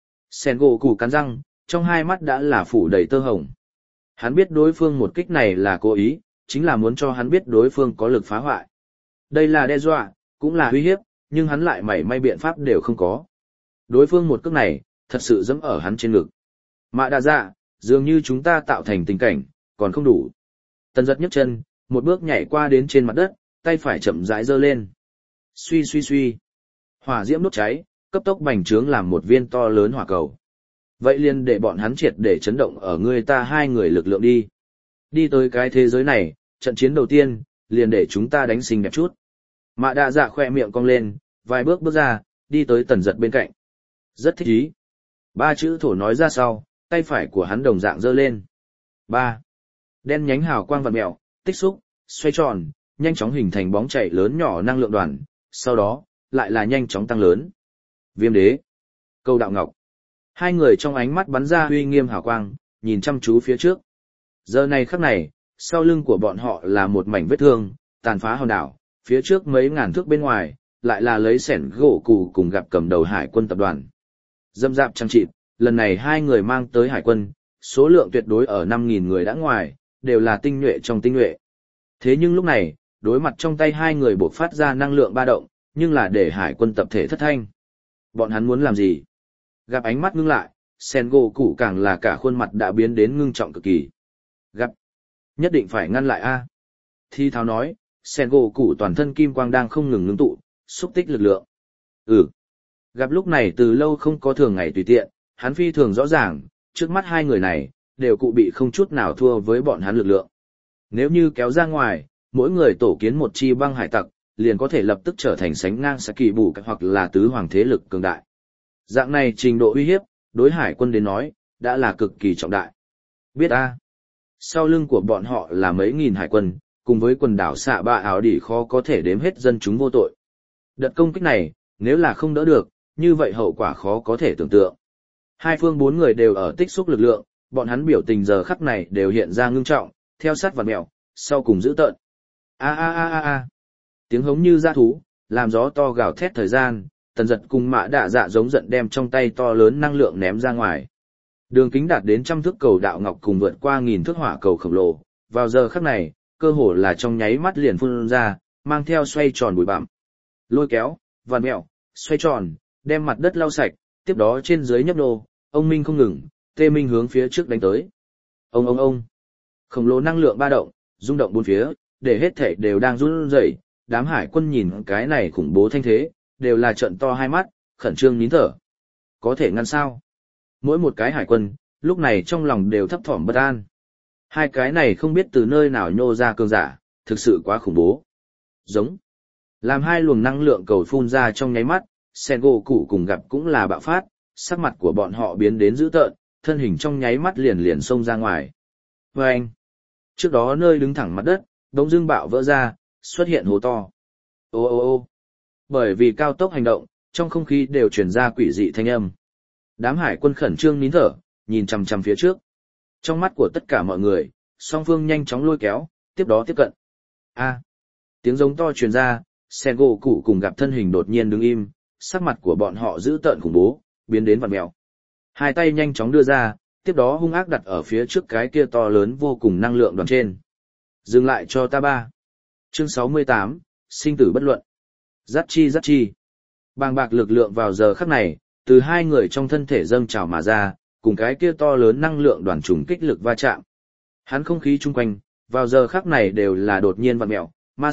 Sengoku cắn răng, trong hai mắt đã là phủ đầy tơ hồng. Hắn biết đối phương một kích này là cố ý, chính là muốn cho hắn biết đối phương có lực phá hoại. Đây là đe dọa, cũng là uy hiếp, nhưng hắn lại mảy may biện pháp đều không có. Đối phương một cước này, thật sự dẫm ở hắn trên ngực. Mạ đa dạ, dường như chúng ta tạo thành tình cảnh, còn không đủ. Tần giật nhấc chân, một bước nhảy qua đến trên mặt đất, tay phải chậm rãi giơ lên. Suy suy suy. Hỏa diễm đốt cháy, cấp tốc bành trướng làm một viên to lớn hỏa cầu. Vậy liền để bọn hắn triệt để chấn động ở người ta hai người lực lượng đi. Đi tới cái thế giới này, trận chiến đầu tiên, liền để chúng ta đánh xinh đẹp chút. Mạ đa dạ khoe miệng cong lên, vài bước bước ra, đi tới tần giật bên cạnh. Rất thích ý. Ba chữ thổ nói ra sau, tay phải của hắn đồng dạng giơ lên. Ba. Đen nhánh hào quang vặn mèo, tích xúc, xoay tròn, nhanh chóng hình thành bóng chảy lớn nhỏ năng lượng đoàn, sau đó, lại là nhanh chóng tăng lớn. Viêm đế. Câu đạo ngọc. Hai người trong ánh mắt bắn ra uy nghiêm hào quang, nhìn chăm chú phía trước. Giờ này khắc này, sau lưng của bọn họ là một mảnh vết thương, tàn phá hòn đảo, phía trước mấy ngàn thước bên ngoài, lại là lấy sẻn gỗ cù cùng gặp cầm đầu hải quân tập đoàn. Dâm dạp trăng trịt, lần này hai người mang tới hải quân, số lượng tuyệt đối ở năm nghìn người đã ngoài, đều là tinh nhuệ trong tinh nhuệ. Thế nhưng lúc này, đối mặt trong tay hai người bộc phát ra năng lượng ba động, nhưng là để hải quân tập thể thất thanh. Bọn hắn muốn làm gì? Gặp ánh mắt ngưng lại, sen gỗ củ càng là cả khuôn mặt đã biến đến ngưng trọng cực kỳ. Gặp, nhất định phải ngăn lại a. Thi tháo nói, sen gỗ củ toàn thân kim quang đang không ngừng ngưng tụ, xúc tích lực lượng. Ừ. Gặp lúc này từ lâu không có thường ngày tùy tiện, hắn phi thường rõ ràng, trước mắt hai người này, đều cụ bị không chút nào thua với bọn hắn lực lượng. Nếu như kéo ra ngoài, mỗi người tổ kiến một chi băng hải tặc, liền có thể lập tức trở thành sánh ngang Saki bù hoặc là tứ hoàng thế lực cường đại. Dạng này trình độ uy hiếp, đối hải quân đến nói, đã là cực kỳ trọng đại. Biết a, sau lưng của bọn họ là mấy nghìn hải quân, cùng với quần đảo xạ ba áo đỉ khó có thể đếm hết dân chúng vô tội. Đợt công kích này, nếu là không đỡ được, như vậy hậu quả khó có thể tưởng tượng. Hai phương bốn người đều ở tích xúc lực lượng, bọn hắn biểu tình giờ khắc này đều hiện ra ngưng trọng, theo sát vạt mèo, sau cùng giữ tợn. A a a a a. Tiếng hống như dã thú, làm gió to gào thét thời gian, tần giật cùng mã đạ dạ giống giận đem trong tay to lớn năng lượng ném ra ngoài. Đường kính đạt đến trăm thước cầu đạo ngọc cùng vượt qua nghìn thước hỏa cầu khổng lồ, vào giờ khắc này, cơ hồ là trong nháy mắt liền phun ra, mang theo xoay tròn bụi bặm. Lôi kéo, vạt mèo, xoay tròn, đem mặt đất lau sạch, tiếp đó trên dưới nhấp nô, ông minh không ngừng, tê minh hướng phía trước đánh tới. Ông ông ông. Khổng lồ năng lượng ba động, rung động bốn phía, để hết thể đều đang run rẩy, đám hải quân nhìn cái này khủng bố thanh thế, đều là trợn to hai mắt, khẩn trương nín thở. Có thể ngăn sao? Mỗi một cái hải quân, lúc này trong lòng đều thấp thỏm bất an. Hai cái này không biết từ nơi nào nhô ra cường giả, thực sự quá khủng bố. Giống. Làm hai luồng năng lượng cầu phun ra trong nháy mắt, Sengoku cùng gặp cũng là bạo phát, sắc mặt của bọn họ biến đến dữ tợn, thân hình trong nháy mắt liền liền xông ra ngoài. Vâng! Trước đó nơi đứng thẳng mặt đất, đống dưng bạo vỡ ra, xuất hiện hố to. Ô ô ô! Bởi vì cao tốc hành động, trong không khí đều truyền ra quỷ dị thanh âm. Đám hải quân khẩn trương nín thở, nhìn chằm chằm phía trước. Trong mắt của tất cả mọi người, song phương nhanh chóng lôi kéo, tiếp đó tiếp cận. A! Tiếng giống to truyền ra, Sengoku cùng gặp thân hình đột nhiên đứng im, sắc mặt của bọn họ dữ tợn khủng bố, biến đến vặn mèo. Hai tay nhanh chóng đưa ra, tiếp đó hung ác đặt ở phía trước cái kia to lớn vô cùng năng lượng đoàn trên. Dừng lại cho ta ba. Chương sáu mươi tám, sinh tử bất luận. Dắt chi dắt chi. Bàng bạc lực lượng vào giờ khắc này, từ hai người trong thân thể dâng trào mà ra, cùng cái kia to lớn năng lượng đoàn trùng kích lực va chạm. Hắn không khí chung quanh, vào giờ khắc này đều là đột nhiên vặn mèo, ma sát,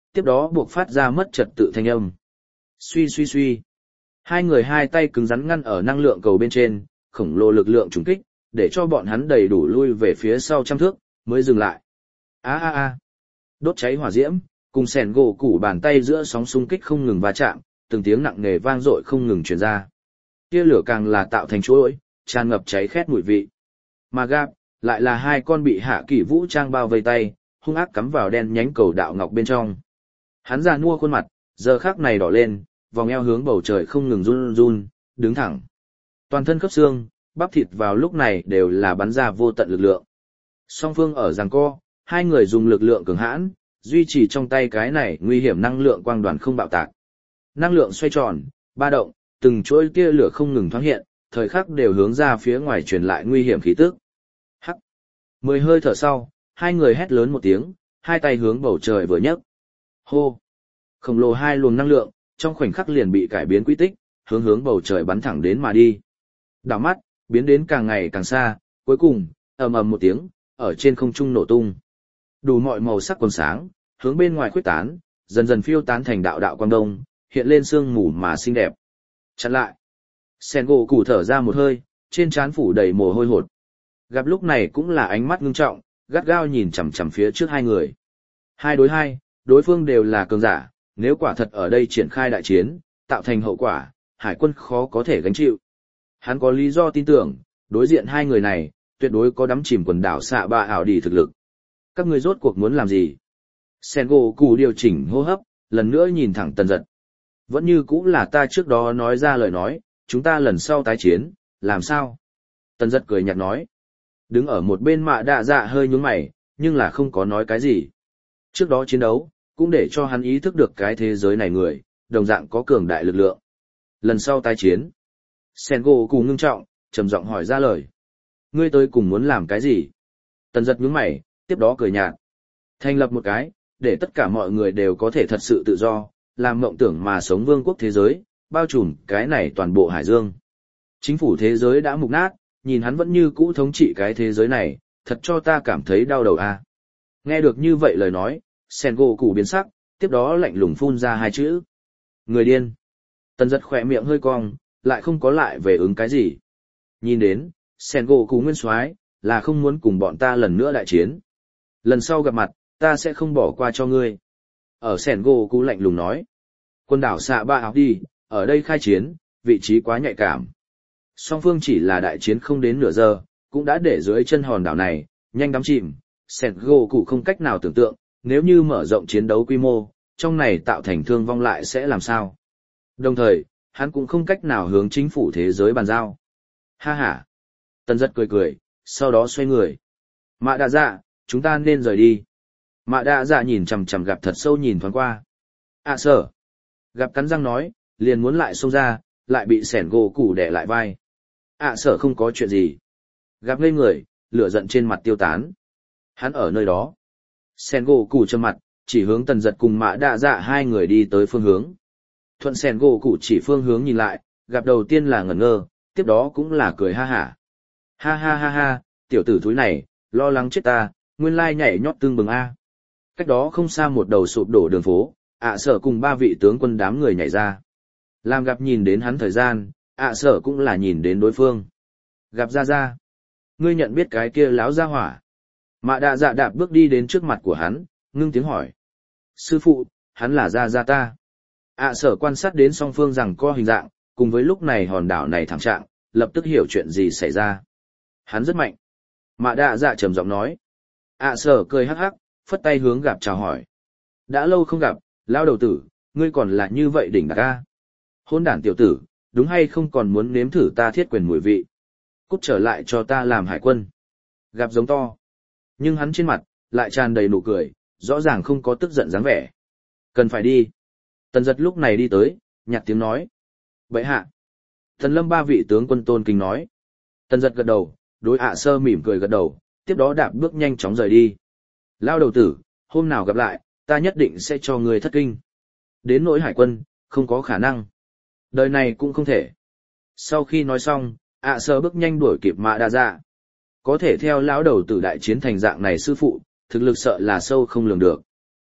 tiếp đó buộc phát ra mất trật tự thanh âm. Suy suy suy. Hai người hai tay cứng rắn ngăn ở năng lượng cầu bên trên, khổng lồ lực lượng trùng kích, để cho bọn hắn đầy đủ lui về phía sau trăm thước, mới dừng lại. A a a. Đốt cháy hỏa diễm, cùng sẻn gỗ củ bàn tay giữa sóng xung kích không ngừng va chạm, từng tiếng nặng nề vang dội không ngừng truyền ra. Tia lửa càng là tạo thành chuỗi, tràn ngập cháy khét mùi vị. Mà Gap, lại là hai con bị hạ kỷ vũ trang bao vây tay, hung ác cắm vào đen nhánh cầu đạo ngọc bên trong. Hắn già nua khuôn mặt, giờ khắc này đỏ lên, vòng eo hướng bầu trời không ngừng run run, đứng thẳng. Toàn thân khớp xương, bắp thịt vào lúc này đều là bắn ra vô tận lực lượng. Song phương ở giằng co, hai người dùng lực lượng cường hãn, duy trì trong tay cái này nguy hiểm năng lượng quang đoàn không bạo tạc. Năng lượng xoay tròn, ba động, từng chuỗi tia lửa không ngừng thoáng hiện, thời khắc đều hướng ra phía ngoài truyền lại nguy hiểm khí tức. Hắc. Mười hơi thở sau, hai người hét lớn một tiếng, hai tay hướng bầu trời vừa nhấc. Hô. Khổng lồ hai luồng năng lượng, trong khoảnh khắc liền bị cải biến quy tích, hướng hướng bầu trời bắn thẳng đến mà đi. Đảo mắt, biến đến càng ngày càng xa, cuối cùng, ầm ầm một tiếng, ở trên không trung nổ tung. Đủ mọi màu sắc quần sáng, hướng bên ngoài khuếch tán, dần dần phiêu tán thành đạo đạo quang đông, hiện lên sương mù mà xinh đẹp. Chặn lại. Sen gỗ củ thở ra một hơi, trên trán phủ đầy mồ hôi hột. Gặp lúc này cũng là ánh mắt ngưng trọng, gắt gao nhìn chằm chằm phía trước hai người. Hai đối hai, đối phương đều là cường giả, nếu quả thật ở đây triển khai đại chiến, tạo thành hậu quả, hải quân khó có thể gánh chịu. Hắn có lý do tin tưởng, đối diện hai người này, tuyệt đối có đắm chìm quần đảo xạ ba ảo đi thực lực. Các ngươi rốt cuộc muốn làm gì? Sen gỗ củ điều chỉnh hô hấp, lần nữa nhìn thẳng Tần Dật. Vẫn như cũng là ta trước đó nói ra lời nói, chúng ta lần sau tái chiến, làm sao? Tần Dật cười nhạt nói. Đứng ở một bên Mạ Đạ Dạ hơi nhướng mày, nhưng là không có nói cái gì. Trước đó chiến đấu, cũng để cho hắn ý thức được cái thế giới này người, đồng dạng có cường đại lực lượng. Lần sau tái chiến. Sen gỗ củ ngưng trọng, trầm giọng hỏi ra lời. Ngươi tới cùng muốn làm cái gì? Tần Dật nhướng mày, tiếp đó cười nhạt. Thành lập một cái, để tất cả mọi người đều có thể thật sự tự do, làm mộng tưởng mà sống vương quốc thế giới, bao trùm cái này toàn bộ hải dương. Chính phủ thế giới đã mục nát, nhìn hắn vẫn như cũ thống trị cái thế giới này, thật cho ta cảm thấy đau đầu a. À. Nghe được như vậy lời nói, Sen gỗ củ biến sắc, tiếp đó lạnh lùng phun ra hai chữ. Người điên. Tần Dật khỏe miệng hơi cong, lại không có lại về ứng cái gì. Nhìn đến, Sen gỗ củ nguyên soái là không muốn cùng bọn ta lần nữa đại chiến. Lần sau gặp mặt, ta sẽ không bỏ qua cho ngươi. Ở Sen gỗ củ lạnh lùng nói. Quân đảo xạ ba áo đi, ở đây khai chiến, vị trí quá nhạy cảm. Song phương chỉ là đại chiến không đến nửa giờ, cũng đã để dưới chân hòn đảo này, nhanh đắm chìm. Sen gỗ củ không cách nào tưởng tượng, nếu như mở rộng chiến đấu quy mô, trong này tạo thành thương vong lại sẽ làm sao. Đồng thời, hắn cũng không cách nào hướng chính phủ thế giới bàn giao. Ha ha. Tần Dật cười cười, sau đó xoay người. Mạ Đạ Dạ, chúng ta nên rời đi. Mạ Đạ Dạ nhìn chằm chằm Gặp thật sâu nhìn thoáng qua. À sở. Gặp cắn răng nói, liền muốn lại xông ra, lại bị sẻn gỗ củ đè lại vai. À sở không có chuyện gì. Gặp ngây người, lửa giận trên mặt tiêu tán. Hắn ở nơi đó. Sẻn gỗ củ trầm mặt, chỉ hướng Tần Dật cùng Mạ Đạ Dạ hai người đi tới phương hướng. Thuận sẻn gỗ củ chỉ phương hướng nhìn lại, Gặp đầu tiên là ngẩn ngơ, tiếp đó cũng là cười ha hả. Ha ha ha ha, tiểu tử thúi này, lo lắng chết ta, nguyên lai nhảy nhót tương bừng a. Cách đó không xa một đầu sụp đổ đường phố, ạ sở cùng ba vị tướng quân đám người nhảy ra. Làm Gặp nhìn đến hắn thời gian, ạ sở cũng là nhìn đến đối phương. Gặp ra ra. Ngươi nhận biết cái kia láo ra hỏa. Mạ Đạ Dạ đạp bước đi đến trước mặt của hắn, ngưng tiếng hỏi. Sư phụ, hắn là ra ra ta. ạ sở quan sát đến song phương rằng co hình dạng, cùng với lúc này hòn đảo này thảm trạng, lập tức hiểu chuyện gì xảy ra. Hắn rất mạnh. Mạ Đạ Dạ trầm giọng nói. ạ sở cười hắc hắc, phất tay hướng Gặp chào hỏi. Đã lâu không gặp, lao đầu tử, ngươi còn là như vậy đỉnh đạt ca. Hôn đản tiểu tử, đúng hay không còn muốn nếm thử ta thiết quyền mùi vị. Cút trở lại cho ta làm hải quân. Gặp giống to. Nhưng hắn trên mặt, lại tràn đầy nụ cười, rõ ràng không có tức giận dáng vẻ. Cần phải đi. Tần Dật lúc này đi tới, nhạt tiếng nói. Vậy hạ. Thần Lâm ba vị tướng quân tôn kính nói. Tần Dật gật đầu, đối ạ sơ mỉm cười gật đầu, tiếp đó đạp bước nhanh chóng rời đi. Lao đầu tử, hôm nào gặp lại, ta nhất định sẽ cho người thất kinh. Đến nỗi hải quân, không có khả năng. Đời này cũng không thể. Sau khi nói xong, ạ sơ bước nhanh đuổi kịp Mạ Đạ Dạ. Có thể theo lão đầu tử đại chiến thành dạng này sư phụ, thực lực sợ là sâu không lường được.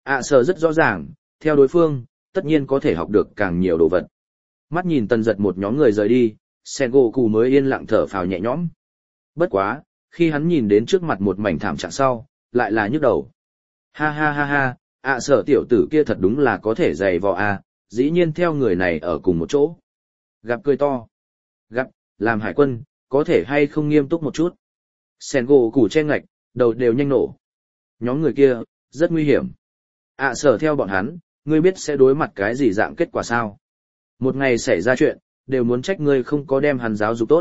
ạ sở rất rõ ràng, theo đối phương, tất nhiên có thể học được càng nhiều đồ vật. Mắt nhìn tần giật một nhóm người rời đi, Sengoku mới yên lặng thở phào nhẹ nhõm. Bất quá, khi hắn nhìn đến trước mặt một mảnh thảm trạng sau, lại là nhức đầu. Ha ha ha ha, ạ sở tiểu tử kia thật đúng là có thể dày vò à, dĩ nhiên theo người này ở cùng một chỗ. Gặp cười to. Gặp, làm hải quân, có thể hay không nghiêm túc một chút. Sengoku che ngạch, đầu đều nhanh nổ. Nhóm người kia, rất nguy hiểm. ạ sở theo bọn hắn, ngươi biết sẽ đối mặt cái gì dạng kết quả sao? Một ngày xảy ra chuyện, đều muốn trách ngươi không có đem hắn giáo dục tốt.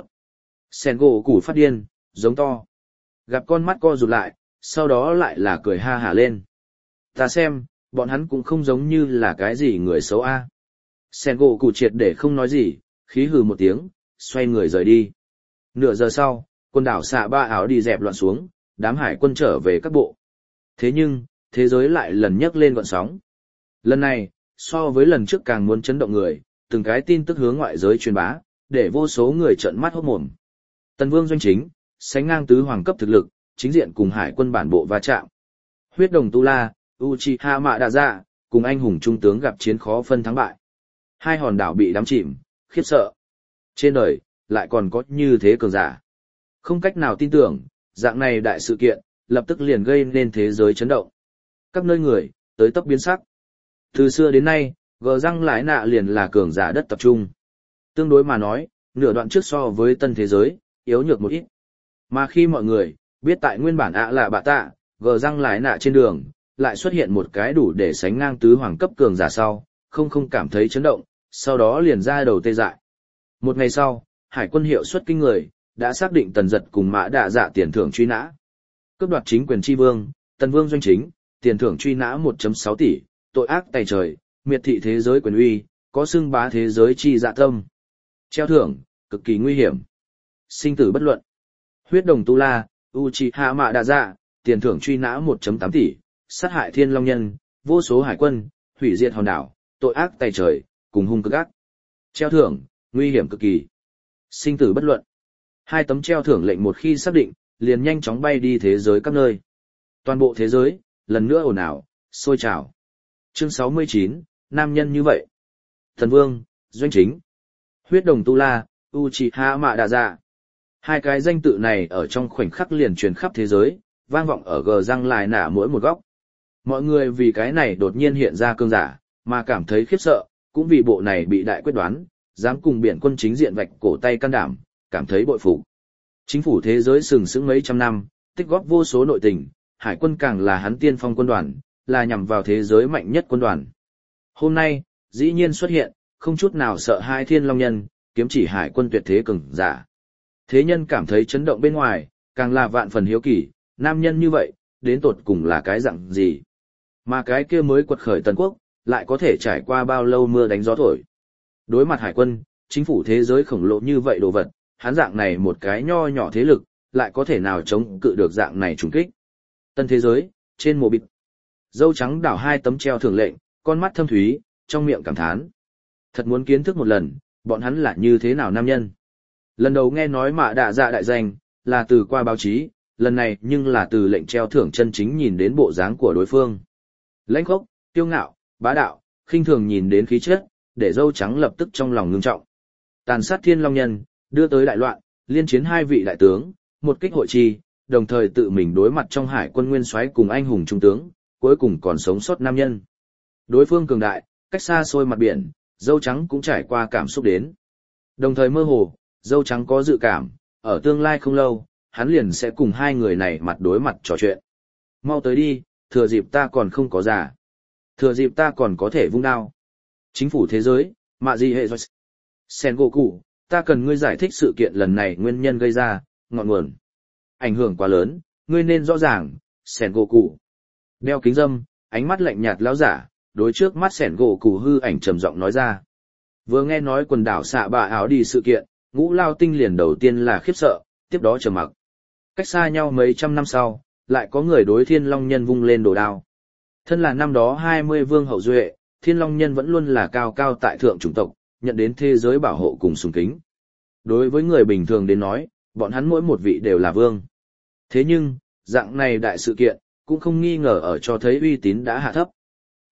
Sengoku phát điên, giống to. Gặp con mắt co rụt lại, sau đó lại là cười ha hả lên. Ta xem, bọn hắn cũng không giống như là cái gì người xấu a. À. Sengoku triệt để không nói gì, khí hừ một tiếng, xoay người rời đi. Nửa giờ sau, quần đảo xạ ba áo đi dẹp loạn xuống, đám hải quân trở về các bộ. Thế nhưng, thế giới lại lần nhấc lên gọn sóng. Lần này, so với lần trước càng muốn chấn động người, từng cái tin tức hướng ngoại giới truyền bá, để vô số người trợn mắt hốt mồm. Tần Vương doanh chính, sánh ngang tứ hoàng cấp thực lực, chính diện cùng hải quân bản bộ va chạm. Huyết đồng Tu La, Uchiha Madara, cùng anh hùng trung tướng gặp chiến khó phân thắng bại. Hai hòn đảo bị đắm chìm, khiếp sợ. Trên đời, lại còn có như thế cường giả. Không cách nào tin tưởng, dạng này đại sự kiện, lập tức liền gây nên thế giới chấn động. Các nơi người, tới tốc biến sắc. Từ xưa đến nay, gờ răng lái nạ liền là cường giả đất tập trung. Tương đối mà nói, nửa đoạn trước so với tân thế giới, yếu nhược một ít. Mà khi mọi người, biết tại nguyên bản ạ là bạ tạ, gờ răng lái nạ trên đường, lại xuất hiện một cái đủ để sánh ngang tứ hoàng cấp cường giả sau, không không cảm thấy chấn động, sau đó liền ra đầu tê dại. Một ngày sau, hải quân hiệu suất kinh người, đã xác định tần giật cùng mã đạ dạ tiền thưởng truy nã. Cướp đoạt chính quyền tri vương, tần vương doanh chính, tiền thưởng truy nã một phẩy sáu tỷ, tội ác tày trời, miệt thị thế giới quyền uy, có xưng bá thế giới chi dạ tâm. Treo thưởng, cực kỳ nguy hiểm. Sinh tử bất luận. Huyết đồng Tu La, Uchiha Madara, tiền thưởng truy nã một phẩy tám tỷ, sát hại thiên long nhân, vô số hải quân, hủy diệt hòn đảo, tội ác tày trời, cùng hung cực ác. Treo thưởng, nguy hiểm cực kỳ. Sinh tử bất luận. Hai tấm treo thưởng lệnh một khi xác định, liền nhanh chóng bay đi thế giới các nơi. Toàn bộ thế giới, lần nữa ồn ào, sôi trào. Chương sáu mươi chín, nam nhân như vậy. Thần Vương, Doanh Chính. Huyết đồng Tu La, Uchiha Madara. Hai cái danh tự này ở trong khoảnh khắc liền truyền khắp thế giới, vang vọng ở gờ răng lại nả mỗi một góc. Mọi người vì cái này đột nhiên hiện ra cương giả, mà cảm thấy khiếp sợ, cũng vì bộ này bị đại quyết đoán, dám cùng biển quân chính diện vạch cổ tay can đảm, cảm thấy bội phục. Chính phủ thế giới sừng sững mấy trăm năm, tích góp vô số nội tình, hải quân càng là hắn tiên phong quân đoàn, là nhằm vào thế giới mạnh nhất quân đoàn. Hôm nay, dĩ nhiên xuất hiện, không chút nào sợ hai thiên long nhân, kiếm chỉ hải quân tuyệt thế cường giả. Thế nhân cảm thấy chấn động bên ngoài, càng là vạn phần hiếu kỳ, nam nhân như vậy, đến tột cùng là cái dạng gì. Mà cái kia mới quật khởi Tần Quốc, lại có thể trải qua bao lâu mưa đánh gió thổi. Đối mặt hải quân, chính phủ thế giới khổng lồ như vậy đồ vật, hắn dạng này một cái nho nhỏ thế lực, lại có thể nào chống cự được dạng này trùng kích. Tân thế giới, trên mộ bịt. Dâu trắng đảo hai tấm treo thưởng lệnh, con mắt thâm thúy, trong miệng cảm thán. Thật muốn kiến thức một lần, bọn hắn là như thế nào nam nhân. Lần đầu nghe nói mạ đạ dạ đại danh, là từ qua báo chí, lần này nhưng là từ lệnh treo thưởng chân chính nhìn đến bộ dáng của đối phương. Lãnh khốc, kiêu ngạo, bá đạo, khinh thường nhìn đến khí chất, để dâu trắng lập tức trong lòng ngưng trọng. Tàn sát thiên long nhân, đưa tới đại loạn, liên chiến hai vị đại tướng, một kích hội trì, đồng thời tự mình đối mặt trong hải quân nguyên soái cùng anh hùng trung tướng, cuối cùng còn sống sót nam nhân. Đối phương cường đại, cách xa xôi mặt biển, dâu trắng cũng trải qua cảm xúc đến. Đồng thời mơ hồ, dâu trắng có dự cảm, ở tương lai không lâu, hắn liền sẽ cùng hai người này mặt đối mặt trò chuyện. Mau tới đi, thừa dịp ta còn không có già. Thừa dịp ta còn có thể vung đao. Chính phủ thế giới, mạ gì hệ rồi. Sengoku, ta cần ngươi giải thích sự kiện lần này nguyên nhân gây ra, ngọn nguồn. Ảnh hưởng quá lớn, ngươi nên rõ ràng, Sengoku. Đeo kính dâm, ánh mắt lạnh nhạt lão giả, đối trước mắt Sengoku hư ảnh trầm giọng nói ra. Vừa nghe nói quần đảo xạ bạ áo đi sự kiện, Ngũ Lao Tinh liền đầu tiên là khiếp sợ, tiếp đó trầm mặc. Cách xa nhau mấy trăm năm sau, lại có người đối Thiên Long Nhân vung lên đồ đao. Thân là năm đó hai mươi vương hậu duệ, Thiên Long Nhân vẫn luôn là cao cao tại thượng chủng tộc, nhận đến thế giới bảo hộ cùng sùng kính. Đối với người bình thường đến nói, bọn hắn mỗi một vị đều là vương. Thế nhưng, dạng này đại sự kiện, cũng không nghi ngờ ở cho thấy uy tín đã hạ thấp.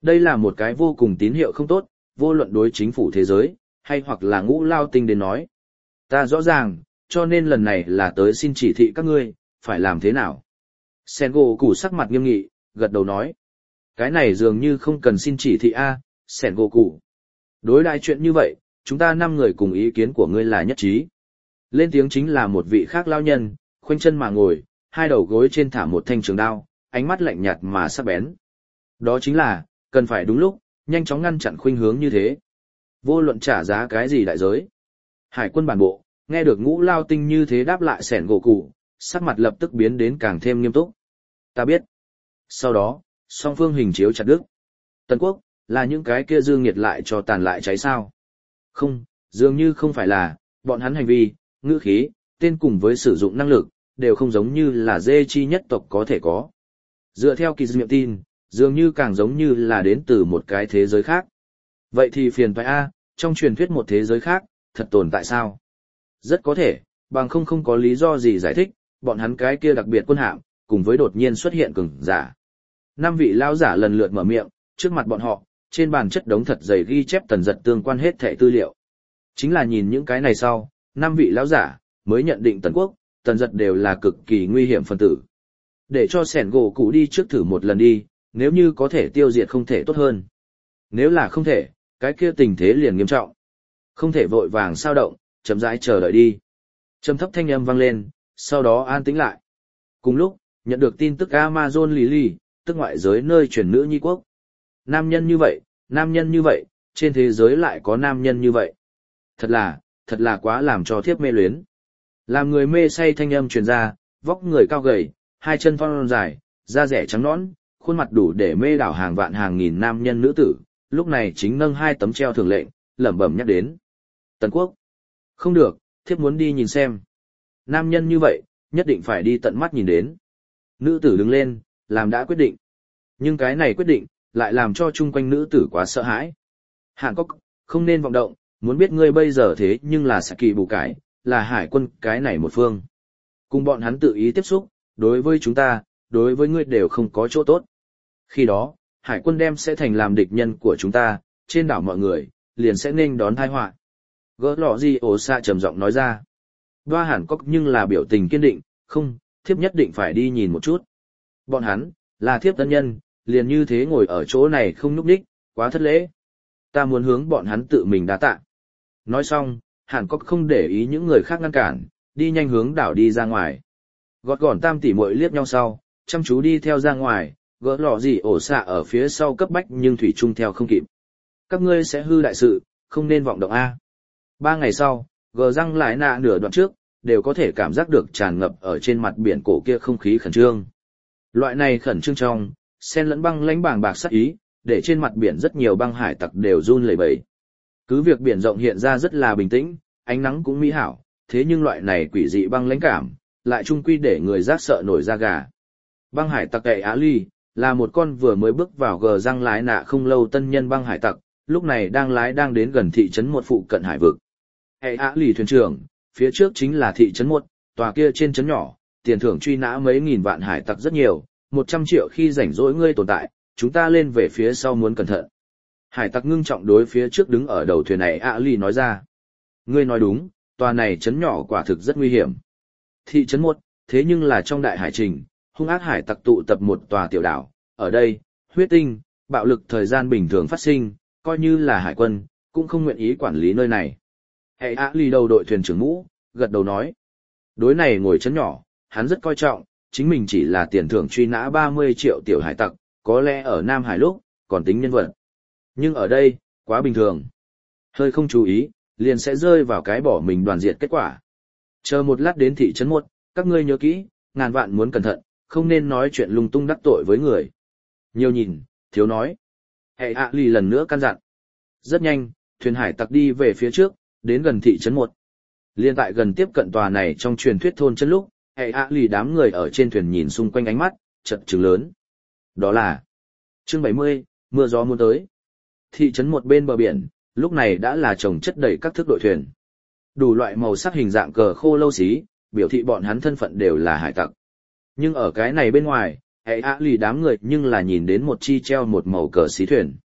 Đây là một cái vô cùng tín hiệu không tốt, vô luận đối chính phủ thế giới, hay hoặc là ngũ lao tinh đến nói. Ta rõ ràng, cho nên lần này là tới xin chỉ thị các ngươi, phải làm thế nào. Sengoku củ sắc mặt nghiêm nghị, gật đầu nói. Cái này dường như không cần xin chỉ thị A, Sengoku. Đối đại chuyện như vậy, chúng ta năm người cùng ý kiến của ngươi là nhất trí. Lên tiếng chính là một vị khác lao nhân, khoanh chân mà ngồi, hai đầu gối trên thả một thanh trường đao, ánh mắt lạnh nhạt mà sắc bén. Đó chính là, cần phải đúng lúc, nhanh chóng ngăn chặn khuynh hướng như thế. Vô luận trả giá cái gì đại giới. Hải quân bản bộ, nghe được ngũ lao tinh như thế đáp lại Sengoku, sắc mặt lập tức biến đến càng thêm nghiêm túc. Ta biết. Sau đó, song phương hình chiếu chặt đứt. Tần quốc, là những cái kia dương nghiệt lại cho tàn lại cháy sao? Không, dường như không phải là, bọn hắn hành vi, ngữ khí, tên cùng với sử dụng năng lực, đều không giống như là dê chi nhất tộc có thể có. Dựa theo kỳ miệng tin, dường như càng giống như là đến từ một cái thế giới khác. Vậy thì phiền toái A, trong truyền thuyết một thế giới khác, thật tồn tại sao? Rất có thể, bằng không không có lý do gì giải thích, bọn hắn cái kia đặc biệt quân hạm, cùng với đột nhiên xuất hiện cường giả. Năm vị lão giả lần lượt mở miệng, trước mặt bọn họ, trên bàn chất đống thật dày ghi chép tần giật tương quan hết thảy tư liệu. Chính là nhìn những cái này sau, năm vị lão giả mới nhận định tần quốc, tần giật đều là cực kỳ nguy hiểm phân tử. Để cho sẻn gỗ cụ đi trước thử một lần đi, nếu như có thể tiêu diệt không thể tốt hơn. Nếu là không thể, cái kia tình thế liền nghiêm trọng. Không thể vội vàng sao động, chậm rãi chờ đợi đi. Trầm thấp thanh âm vang lên, sau đó an tĩnh lại. Cùng lúc, nhận được tin tức Amazon Lily, tức ngoại giới nơi truyền nữ nhi quốc. Nam nhân như vậy, nam nhân như vậy, trên thế giới lại có nam nhân như vậy. Thật là, thật là quá làm cho thiếp mê luyến. Làm người mê say thanh âm truyền ra, vóc người cao gầy, hai chân thon dài, da rẻ trắng nõn, khuôn mặt đủ để mê đảo hàng vạn hàng nghìn nam nhân nữ tử, lúc này chính nâng hai tấm treo thường lệnh, lẩm bẩm nhắc đến. Tần quốc. Không được, thiếp muốn đi nhìn xem. Nam nhân như vậy, nhất định phải đi tận mắt nhìn đến. Nữ tử đứng lên, làm đã quyết định. Nhưng cái này quyết định, lại làm cho chung quanh nữ tử quá sợ hãi. Hàn Cốc, không nên vọng động, muốn biết ngươi bây giờ thế nhưng là Saki bù cải, là hải quân cái này một phương. Cùng bọn hắn tự ý tiếp xúc, đối với chúng ta, đối với ngươi đều không có chỗ tốt. Khi đó, hải quân đem sẽ thành làm địch nhân của chúng ta, trên đảo mọi người, liền sẽ nên đón tai họa. Gỡ lọ gì ổ xạ trầm giọng nói ra. Đoa Hàn Cốc nhưng là biểu tình kiên định, không, thiếp nhất định phải đi nhìn một chút. Bọn hắn, là thiếp tân nhân, liền như thế ngồi ở chỗ này không nhúc đích, quá thất lễ. Ta muốn hướng bọn hắn tự mình đá tạ. Nói xong, Hàn Cốc không để ý những người khác ngăn cản, đi nhanh hướng đảo đi ra ngoài. Gọt gỏn tam tỷ muội liếc nhau sau, chăm chú đi theo ra ngoài, gỡ lọ gì ổ xạ ở phía sau cấp bách nhưng thủy chung theo không kịp. Các ngươi sẽ hư đại sự, không nên vọng động A. Ba ngày sau, gờ răng lại nạ nửa đoạn trước, đều có thể cảm giác được tràn ngập ở trên mặt biển cổ kia không khí khẩn trương. Loại này khẩn trương trong, xen lẫn băng lãnh bàng bạc sắc ý, để trên mặt biển rất nhiều băng hải tặc đều run lẩy bẩy. Cứ việc biển rộng hiện ra rất là bình tĩnh, ánh nắng cũng mỹ hảo, thế nhưng loại này quỷ dị băng lãnh cảm, lại chung quy để người rát sợ nổi da gà. Băng hải tặc Ệ Á Ly, là một con vừa mới bước vào gờ răng lái nạ không lâu tân nhân băng hải tặc, lúc này đang lái đang đến gần thị trấn một phụ cận hải vực. Ệ Á Ly thuyền trưởng, phía trước chính là thị trấn một, tòa kia trên trấn nhỏ, tiền thưởng truy nã mấy nghìn vạn hải tặc rất nhiều, một trăm triệu khi rảnh rỗi ngươi tồn tại, chúng ta lên về phía sau muốn cẩn thận. Hải tặc ngưng trọng đối phía trước đứng ở đầu thuyền này Á Ly nói ra. Ngươi nói đúng, tòa này trấn nhỏ quả thực rất nguy hiểm. Thị trấn một, thế nhưng là trong đại hải trình, hung ác hải tặc tụ tập một tòa tiểu đảo, ở đây, huyết tinh, bạo lực thời gian bình thường phát sinh, coi như là hải quân, cũng không nguyện ý quản lý nơi này. Hệ Á Ly đầu đội thuyền trưởng mũ, gật đầu nói. Đối này ngồi trấn nhỏ, hắn rất coi trọng, chính mình chỉ là tiền thưởng truy nã ba mươi triệu tiểu hải tặc, có lẽ ở Nam Hải lúc, còn tính nhân vật. Nhưng ở đây, quá bình thường. Hơi không chú ý, liền sẽ rơi vào cái bỏ mình đoàn diệt kết quả. Chờ một lát đến thị trấn một, các ngươi nhớ kỹ, ngàn vạn muốn cẩn thận, không nên nói chuyện lung tung đắc tội với người. Nhiều nhìn, thiếu nói. Hệ Á Ly lần nữa căn dặn. Rất nhanh, thuyền hải tặc đi về phía trước, đến gần thị trấn một. Liên tại gần tiếp cận tòa này trong truyền thuyết thôn chân lúc, Hệ Á Ly đám người ở trên thuyền nhìn xung quanh ánh mắt, chật trừng lớn. Đó là chương bảy mươi, mưa gió muốn tới. Thị trấn một bên bờ biển, lúc này đã là chồng chất đầy các thức đội thuyền. Đủ loại màu sắc hình dạng cờ khô lâu xí, biểu thị bọn hắn thân phận đều là hải tặc. Nhưng ở cái này bên ngoài, Hệ Á Ly đám người nhưng là nhìn đến một chi treo một màu cờ xí thuyền.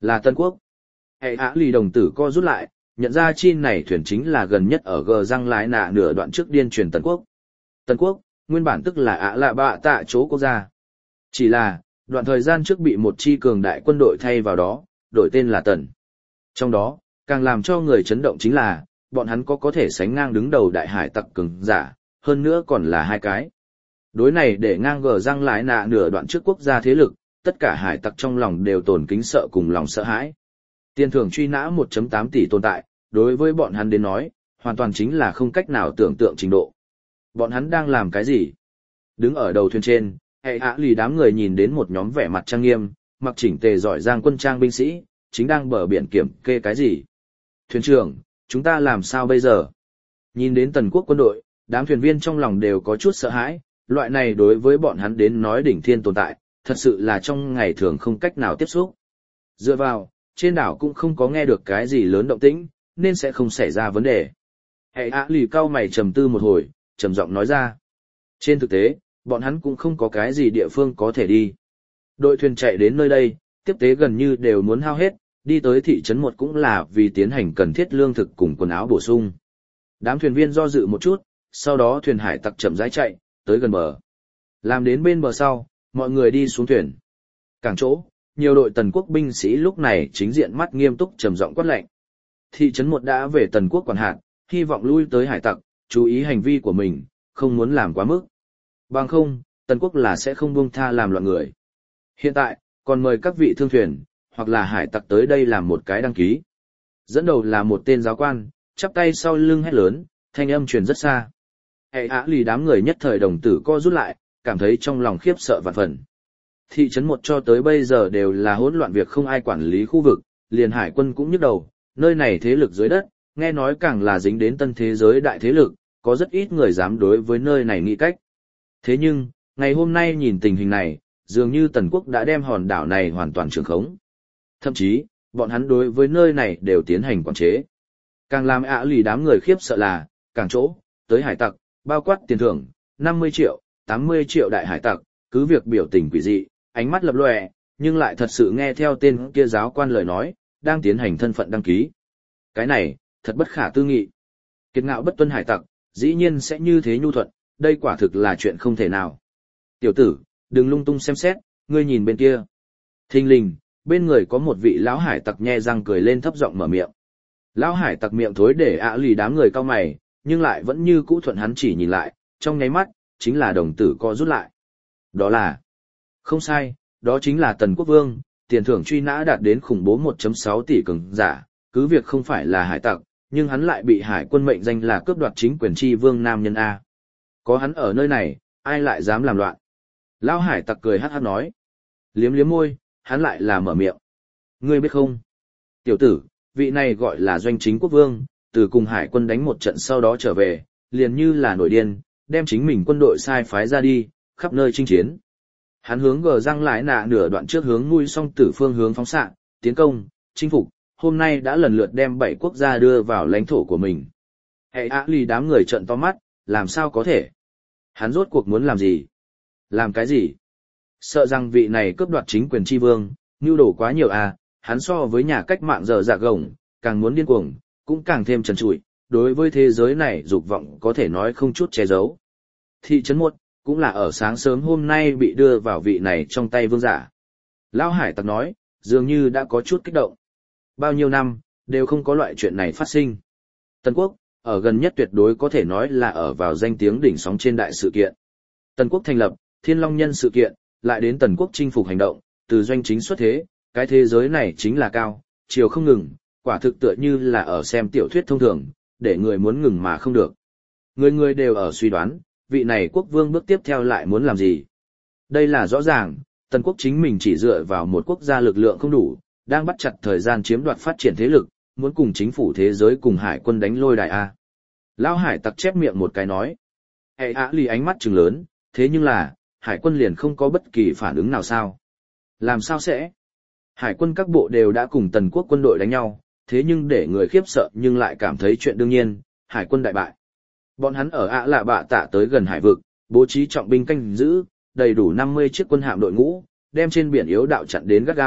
Là Tân Quốc. Hệ ạ lì đồng tử co rút lại, nhận ra chi này thuyền chính là gần nhất ở gờ răng lái nạ nửa đoạn trước điên truyền Tân Quốc. Tân Quốc, nguyên bản tức là ạ lạ bạ tạ chỗ quốc gia. Chỉ là, đoạn thời gian trước bị một chi cường đại quân đội thay vào đó, đổi tên là Tần. Trong đó, càng làm cho người chấn động chính là, bọn hắn có có thể sánh ngang đứng đầu đại hải tặc cường giả, hơn nữa còn là hai cái. Đối này để ngang gờ răng lái nạ nửa đoạn trước quốc gia thế lực, tất cả hải tặc trong lòng đều tồn kính sợ cùng lòng sợ hãi. Tiền thưởng truy nã một phẩy tám tỷ tồn tại, đối với bọn hắn đến nói, hoàn toàn chính là không cách nào tưởng tượng trình độ. Bọn hắn đang làm cái gì? Đứng ở đầu thuyền trên, hệ ạ lì đám người nhìn đến một nhóm vẻ mặt trang nghiêm, mặc chỉnh tề giỏi giang quân trang binh sĩ, chính đang bờ biển kiểm kê cái gì? Thuyền trưởng, chúng ta làm sao bây giờ? Nhìn đến Tần Quốc quân đội, đám thuyền viên trong lòng đều có chút sợ hãi, loại này đối với bọn hắn đến nói đỉnh thiên tồn tại, thật sự là trong ngày thường không cách nào tiếp xúc. Dựa vào, trên đảo cũng không có nghe được cái gì lớn động tĩnh, nên sẽ không xảy ra vấn đề. Hệ ạ lì cao mày trầm tư một hồi, trầm giọng nói ra. Trên thực tế, bọn hắn cũng không có cái gì địa phương có thể đi. Đội thuyền chạy đến nơi đây, tiếp tế gần như đều muốn hao hết, đi tới thị trấn một cũng là vì tiến hành cần thiết lương thực cùng quần áo bổ sung. Đám thuyền viên do dự một chút, sau đó thuyền hải tặc chậm rãi chạy, tới gần bờ. Làm đến bên bờ sau, mọi người đi xuống thuyền. Cảng chỗ, nhiều đội Tần Quốc binh sĩ lúc này chính diện mắt nghiêm túc trầm giọng quát lệnh. Thị trấn một đã về Tần Quốc quản hạt, hy vọng lui tới hải tặc, chú ý hành vi của mình, không muốn làm quá mức. Bằng không, Tần Quốc là sẽ không buông tha làm loạn người. Hiện tại, còn mời các vị thương thuyền, hoặc là hải tặc tới đây làm một cái đăng ký. Dẫn đầu là một tên giáo quan, chắp tay sau lưng hét lớn, thanh âm truyền rất xa. Hệ ạ lì đám người nhất thời đồng tử co rút lại, cảm thấy trong lòng khiếp sợ vạn phần. Thị trấn một cho tới bây giờ đều là hỗn loạn việc không ai quản lý khu vực, liền hải quân cũng nhức đầu, nơi này thế lực dưới đất, nghe nói càng là dính đến tân thế giới đại thế lực, có rất ít người dám đối với nơi này nghĩ cách. Thế nhưng, ngày hôm nay nhìn tình hình này, dường như Tần Quốc đã đem hòn đảo này hoàn toàn trường khống. Thậm chí, bọn hắn đối với nơi này đều tiến hành quản chế. Càng làm ạ lì đám người khiếp sợ là, càng chỗ, tới hải tặc, bao quát tiền thưởng, năm mươi triệu, tám mươi triệu đại hải tặc, cứ việc biểu tình quỷ dị, ánh mắt lập lòe, nhưng lại thật sự nghe theo tên kia giáo quan lời nói, đang tiến hành thân phận đăng ký. Cái này, thật bất khả tư nghị. Kiệt ngạo bất tuân hải tặc, dĩ nhiên sẽ như thế nhu thuận, đây quả thực là chuyện không thể nào. Tiểu tử, đừng lung tung xem xét, ngươi nhìn bên kia. Thình lình, bên người có một vị lão hải tặc nhe răng cười lên thấp giọng mở miệng. Lão hải tặc miệng thối để ạ lì đám người cao mày, nhưng lại vẫn như cũ thuận hắn chỉ nhìn lại, trong nháy mắt, chính là đồng tử co rút lại. Đó là... Không sai, đó chính là Tần Quốc Vương, tiền thưởng truy nã đạt đến khủng bố một phẩy sáu tỷ cường giả, cứ việc không phải là hải tặc, nhưng hắn lại bị hải quân mệnh danh là cướp đoạt chính quyền tri vương nam nhân A. Có hắn ở nơi này, ai lại dám làm loạn? Lão hải tặc cười hát hát nói. Liếm liếm môi, hắn lại là mở miệng. Ngươi biết không? Tiểu tử, vị này gọi là doanh chính quốc vương, từ cùng hải quân đánh một trận sau đó trở về, liền như là nổi điên, đem chính mình quân đội sai phái ra đi, khắp nơi chinh chiến. Hắn hướng gờ răng lái nạ nửa đoạn trước hướng nuôi song tử phương hướng phóng xạ, tiến công, chinh phục, hôm nay đã lần lượt đem bảy quốc gia đưa vào lãnh thổ của mình. Hệ ạ lì đám người trợn to mắt, làm sao có thể? Hắn rốt cuộc muốn làm gì? Làm cái gì? Sợ rằng vị này cướp đoạt chính quyền tri vương, nhu đồ quá nhiều à, hắn so với nhà cách mạng giờ dạ gồng, càng muốn điên cuồng, cũng càng thêm trần trụi, đối với thế giới này dục vọng có thể nói không chút che giấu. Thị trấn một, cũng là ở sáng sớm hôm nay bị đưa vào vị này trong tay vương giả. Lão hải tặc nói, dường như đã có chút kích động. Bao nhiêu năm, đều không có loại chuyện này phát sinh. Tần Quốc, ở gần nhất tuyệt đối có thể nói là ở vào danh tiếng đỉnh sóng trên đại sự kiện. Tần Quốc thành lập, Thiên Long Nhân sự kiện, lại đến Tần Quốc chinh phục hành động, từ doanh chính xuất thế, cái thế giới này chính là cao, chiều không ngừng, quả thực tựa như là ở xem tiểu thuyết thông thường, để người muốn ngừng mà không được. Người người đều ở suy đoán, vị này quốc vương bước tiếp theo lại muốn làm gì. Đây là rõ ràng, Tần Quốc chính mình chỉ dựa vào một quốc gia lực lượng không đủ, đang bắt chặt thời gian chiếm đoạt phát triển thế lực, muốn cùng chính phủ thế giới cùng hải quân đánh lôi đài A. Lão hải tặc chép miệng một cái nói. Hệ ạ lì ánh mắt trừng lớn, thế nhưng là, hải quân liền không có bất kỳ phản ứng nào sao? Làm sao sẽ? Hải quân các bộ đều đã cùng Tần Quốc quân đội đánh nhau, thế nhưng để người khiếp sợ nhưng lại cảm thấy chuyện đương nhiên, hải quân đại bại. Bọn hắn ở ạ lạ bạ tạ tới gần hải vực, bố trí trọng binh canh giữ, đầy đủ năm mươi chiếc quân hạm đội ngũ, đem trên biển yếu đạo chặn đến gắt gao,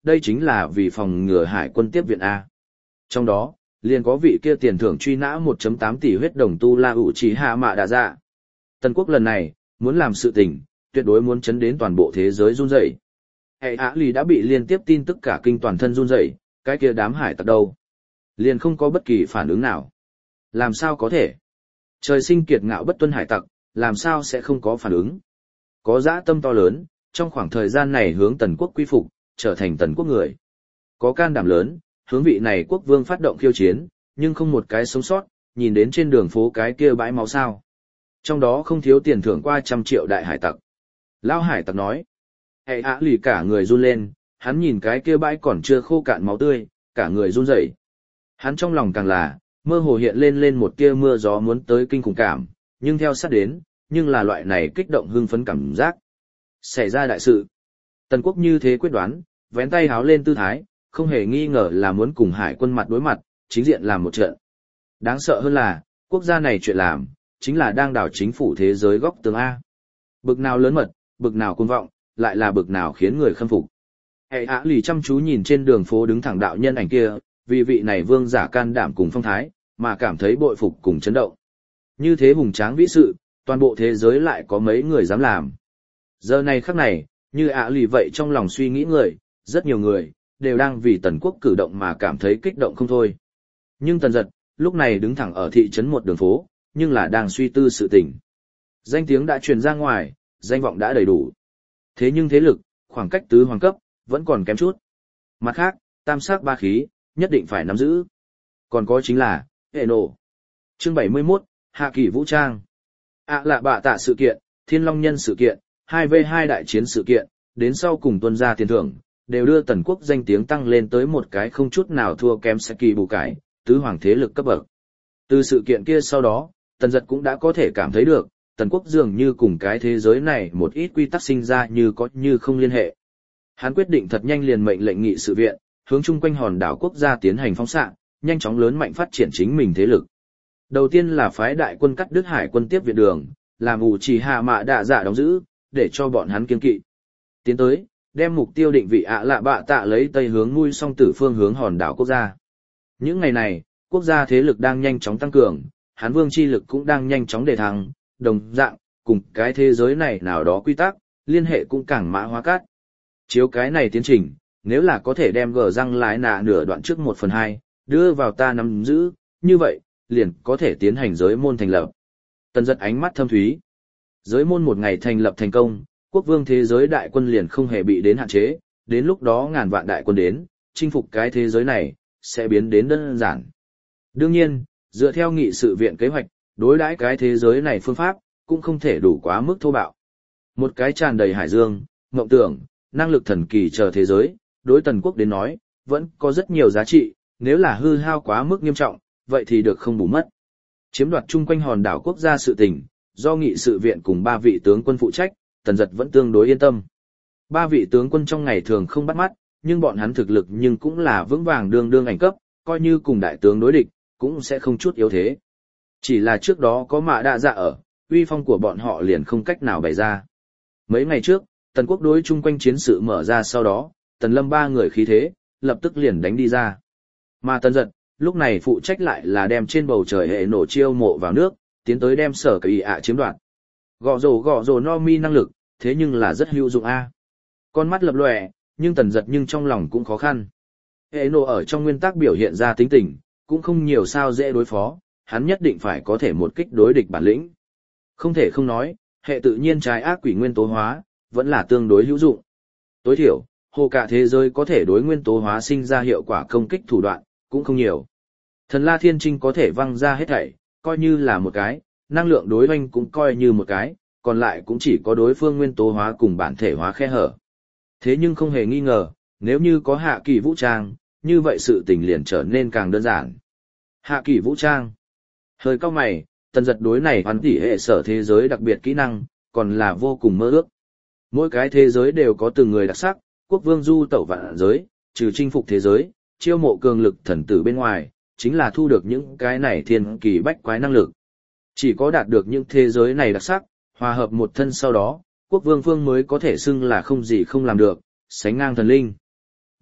đây chính là vì phòng ngừa hải quân tiếp viện A. Trong đó, liền có vị kia tiền thưởng truy nã một phẩy tám tỷ huyết đồng tu la ủ trí hạ mạ đạ dạ. Tần quốc lần này, muốn làm sự tình, tuyệt đối muốn chấn đến toàn bộ thế giới run rẩy. Hệ Á Lì đã bị liên tiếp tin tức cả kinh toàn thân run rẩy, cái kia đám hải tặc đâu? Liền không có bất kỳ phản ứng nào. Làm sao có thể? Trời sinh kiệt ngạo bất tuân hải tặc, làm sao sẽ không có phản ứng? Có dã tâm to lớn, trong khoảng thời gian này hướng tần quốc quy phục, trở thành tần quốc người. Có can đảm lớn, hướng vị này quốc vương phát động khiêu chiến, nhưng không một cái sống sót, nhìn đến trên đường phố cái kia bãi máu sao. Trong đó không thiếu tiền thưởng qua trăm triệu đại hải tặc. Lao hải tặc nói. Hệ Á Lì cả người run lên, hắn nhìn cái kia bãi còn chưa khô cạn máu tươi, cả người run rẩy. Hắn trong lòng càng là, mơ hồ hiện lên lên một tia mưa gió muốn tới kinh khủng cảm, nhưng theo sát đến, nhưng là loại này kích động hưng phấn cảm giác. Xảy ra đại sự. Tần quốc như thế quyết đoán, vén tay háo lên tư thái, không hề nghi ngờ là muốn cùng hải quân mặt đối mặt, chính diện làm một trận. Đáng sợ hơn là, quốc gia này chuyện làm, chính là đang đảo chính phủ thế giới góc tường A. Bực nào lớn mật, bực nào côn vọng, lại là bực nào khiến người khâm phục. Hệ Á Lì chăm chú nhìn trên đường phố đứng thẳng đạo nhân ảnh kia, vì vị này vương giả can đảm cùng phong thái, mà cảm thấy bội phục cùng chấn động. Như thế hùng tráng vĩ sự, toàn bộ thế giới lại có mấy người dám làm. Giờ này khắc này, như Á Lì vậy trong lòng suy nghĩ người, rất nhiều người, đều đang vì tần quốc cử động mà cảm thấy kích động không thôi. Nhưng tần giật, lúc này đứng thẳng ở thị trấn một đường phố, nhưng là đang suy tư sự tình. Danh tiếng đã truyền ra ngoài, danh vọng đã đầy đủ. Thế nhưng thế lực, khoảng cách tứ hoàng cấp, vẫn còn kém chút. Mặt khác, tam sắc ba khí, nhất định phải nắm giữ. Còn có chính là, hệ nổ. Chương bảy mươi mốt, Hạ Kỳ Vũ Trang. ạ lạ bạ tạ sự kiện, Thiên Long Nhân sự kiện, hai v hai đại chiến sự kiện, đến sau cùng tuân ra tiền thưởng, đều đưa tần quốc danh tiếng tăng lên tới một cái không chút nào thua kém Saki bù cải, tứ hoàng thế lực cấp bậc. Từ sự kiện kia sau đó, tần giật cũng đã có thể cảm thấy được, tần quốc dường như cùng cái thế giới này một ít quy tắc sinh ra như có như không liên hệ. Hắn quyết định thật nhanh liền mệnh lệnh nghị sự viện, hướng chung quanh hòn đảo quốc gia tiến hành phóng xạ, nhanh chóng lớn mạnh phát triển chính mình thế lực. Đầu tiên là phái đại quân cắt đứt hải quân tiếp viện đường, làm ủ trì hạ mạ đạ dạ đóng giữ, để cho bọn hắn kiên kỵ. Tiến tới, đem mục tiêu định vị ạ lạ bạ tạ lấy tây hướng nuôi song tử phương hướng hòn đảo quốc gia. Những ngày này, quốc gia thế lực đang nhanh chóng tăng cường, Hán vương chi lực cũng đang nhanh chóng đề thăng, đồng dạng, cùng cái thế giới này nào đó quy tắc, liên hệ cũng càng mã hóa cát. Chiếu cái này tiến trình, nếu là có thể đem gờ răng lái nạ nửa đoạn trước một phần hai, đưa vào ta nắm giữ, như vậy, liền có thể tiến hành giới môn thành lập. Tần giật ánh mắt thâm thúy. Giới môn một ngày thành lập thành công, quốc vương thế giới đại quân liền không hề bị đến hạn chế, đến lúc đó ngàn vạn đại quân đến, chinh phục cái thế giới này, sẽ biến đến đơn giản. Đương nhiên, dựa theo nghị sự viện kế hoạch, đối đãi cái thế giới này phương pháp, cũng không thể đủ quá mức thô bạo. Một cái tràn đầy hải dương, mộng tưởng, năng lực thần kỳ chờ thế giới, đối tần quốc đến nói, vẫn có rất nhiều giá trị, nếu là hư hao quá mức nghiêm trọng, vậy thì được không bù mất. Chiếm đoạt chung quanh hòn đảo quốc gia sự tình, do nghị sự viện cùng ba vị tướng quân phụ trách, tần giật vẫn tương đối yên tâm. Ba vị tướng quân trong ngày thường không bắt mắt, nhưng bọn hắn thực lực nhưng cũng là vững vàng đương đương ảnh cấp, coi như cùng đại tướng đối địch, cũng sẽ không chút yếu thế. Chỉ là trước đó có mạ đạ dạ ở, uy phong của bọn họ liền không cách nào bày ra. Mấy ngày trước, tần quốc đối chung quanh chiến sự mở ra sau đó, tần lâm ba người khí thế, lập tức liền đánh đi ra. Mà tần giật, lúc này phụ trách lại là đem trên bầu trời hệ nổ chiêu mộ vào nước, tiến tới đem sở kỳ ạ chiếm đoạt. Gõ rổ gõ rổ no mi năng lực, thế nhưng là rất hữu dụng a. Con mắt lập lòe, nhưng tần giật nhưng trong lòng cũng khó khăn. Hệ nổ ở trong nguyên tắc biểu hiện ra tính tình, cũng không nhiều sao dễ đối phó, hắn nhất định phải có thể một kích đối địch bản lĩnh. Không thể không nói, hệ tự nhiên trái ác quỷ nguyên tố hóa, vẫn là tương đối hữu dụng. Tối thiểu, hồ cả thế giới có thể đối nguyên tố hóa sinh ra hiệu quả công kích thủ đoạn, cũng không nhiều. Thần La Thiên Trinh có thể văng ra hết thảy, coi như là một cái, năng lượng đối oanh cũng coi như một cái, còn lại cũng chỉ có đối phương nguyên tố hóa cùng bản thể hóa khe hở. Thế nhưng không hề nghi ngờ, nếu như có hạ kỳ vũ trang, như vậy sự tình liền trở nên càng đơn giản. Hạ kỳ vũ trang. Hơi cao mày, tần giật đối này hoàn tỉ hệ sở thế giới đặc biệt kỹ năng, còn là vô cùng mơ ước. Mỗi cái thế giới đều có từng người đặc sắc, quốc vương du tẩu vạn giới, trừ chinh phục thế giới, chiêu mộ cường lực thần tử bên ngoài, chính là thu được những cái này thiên kỳ bách quái năng lực. Chỉ có đạt được những thế giới này đặc sắc, hòa hợp một thân sau đó, quốc vương phương mới có thể xưng là không gì không làm được, sánh ngang thần linh.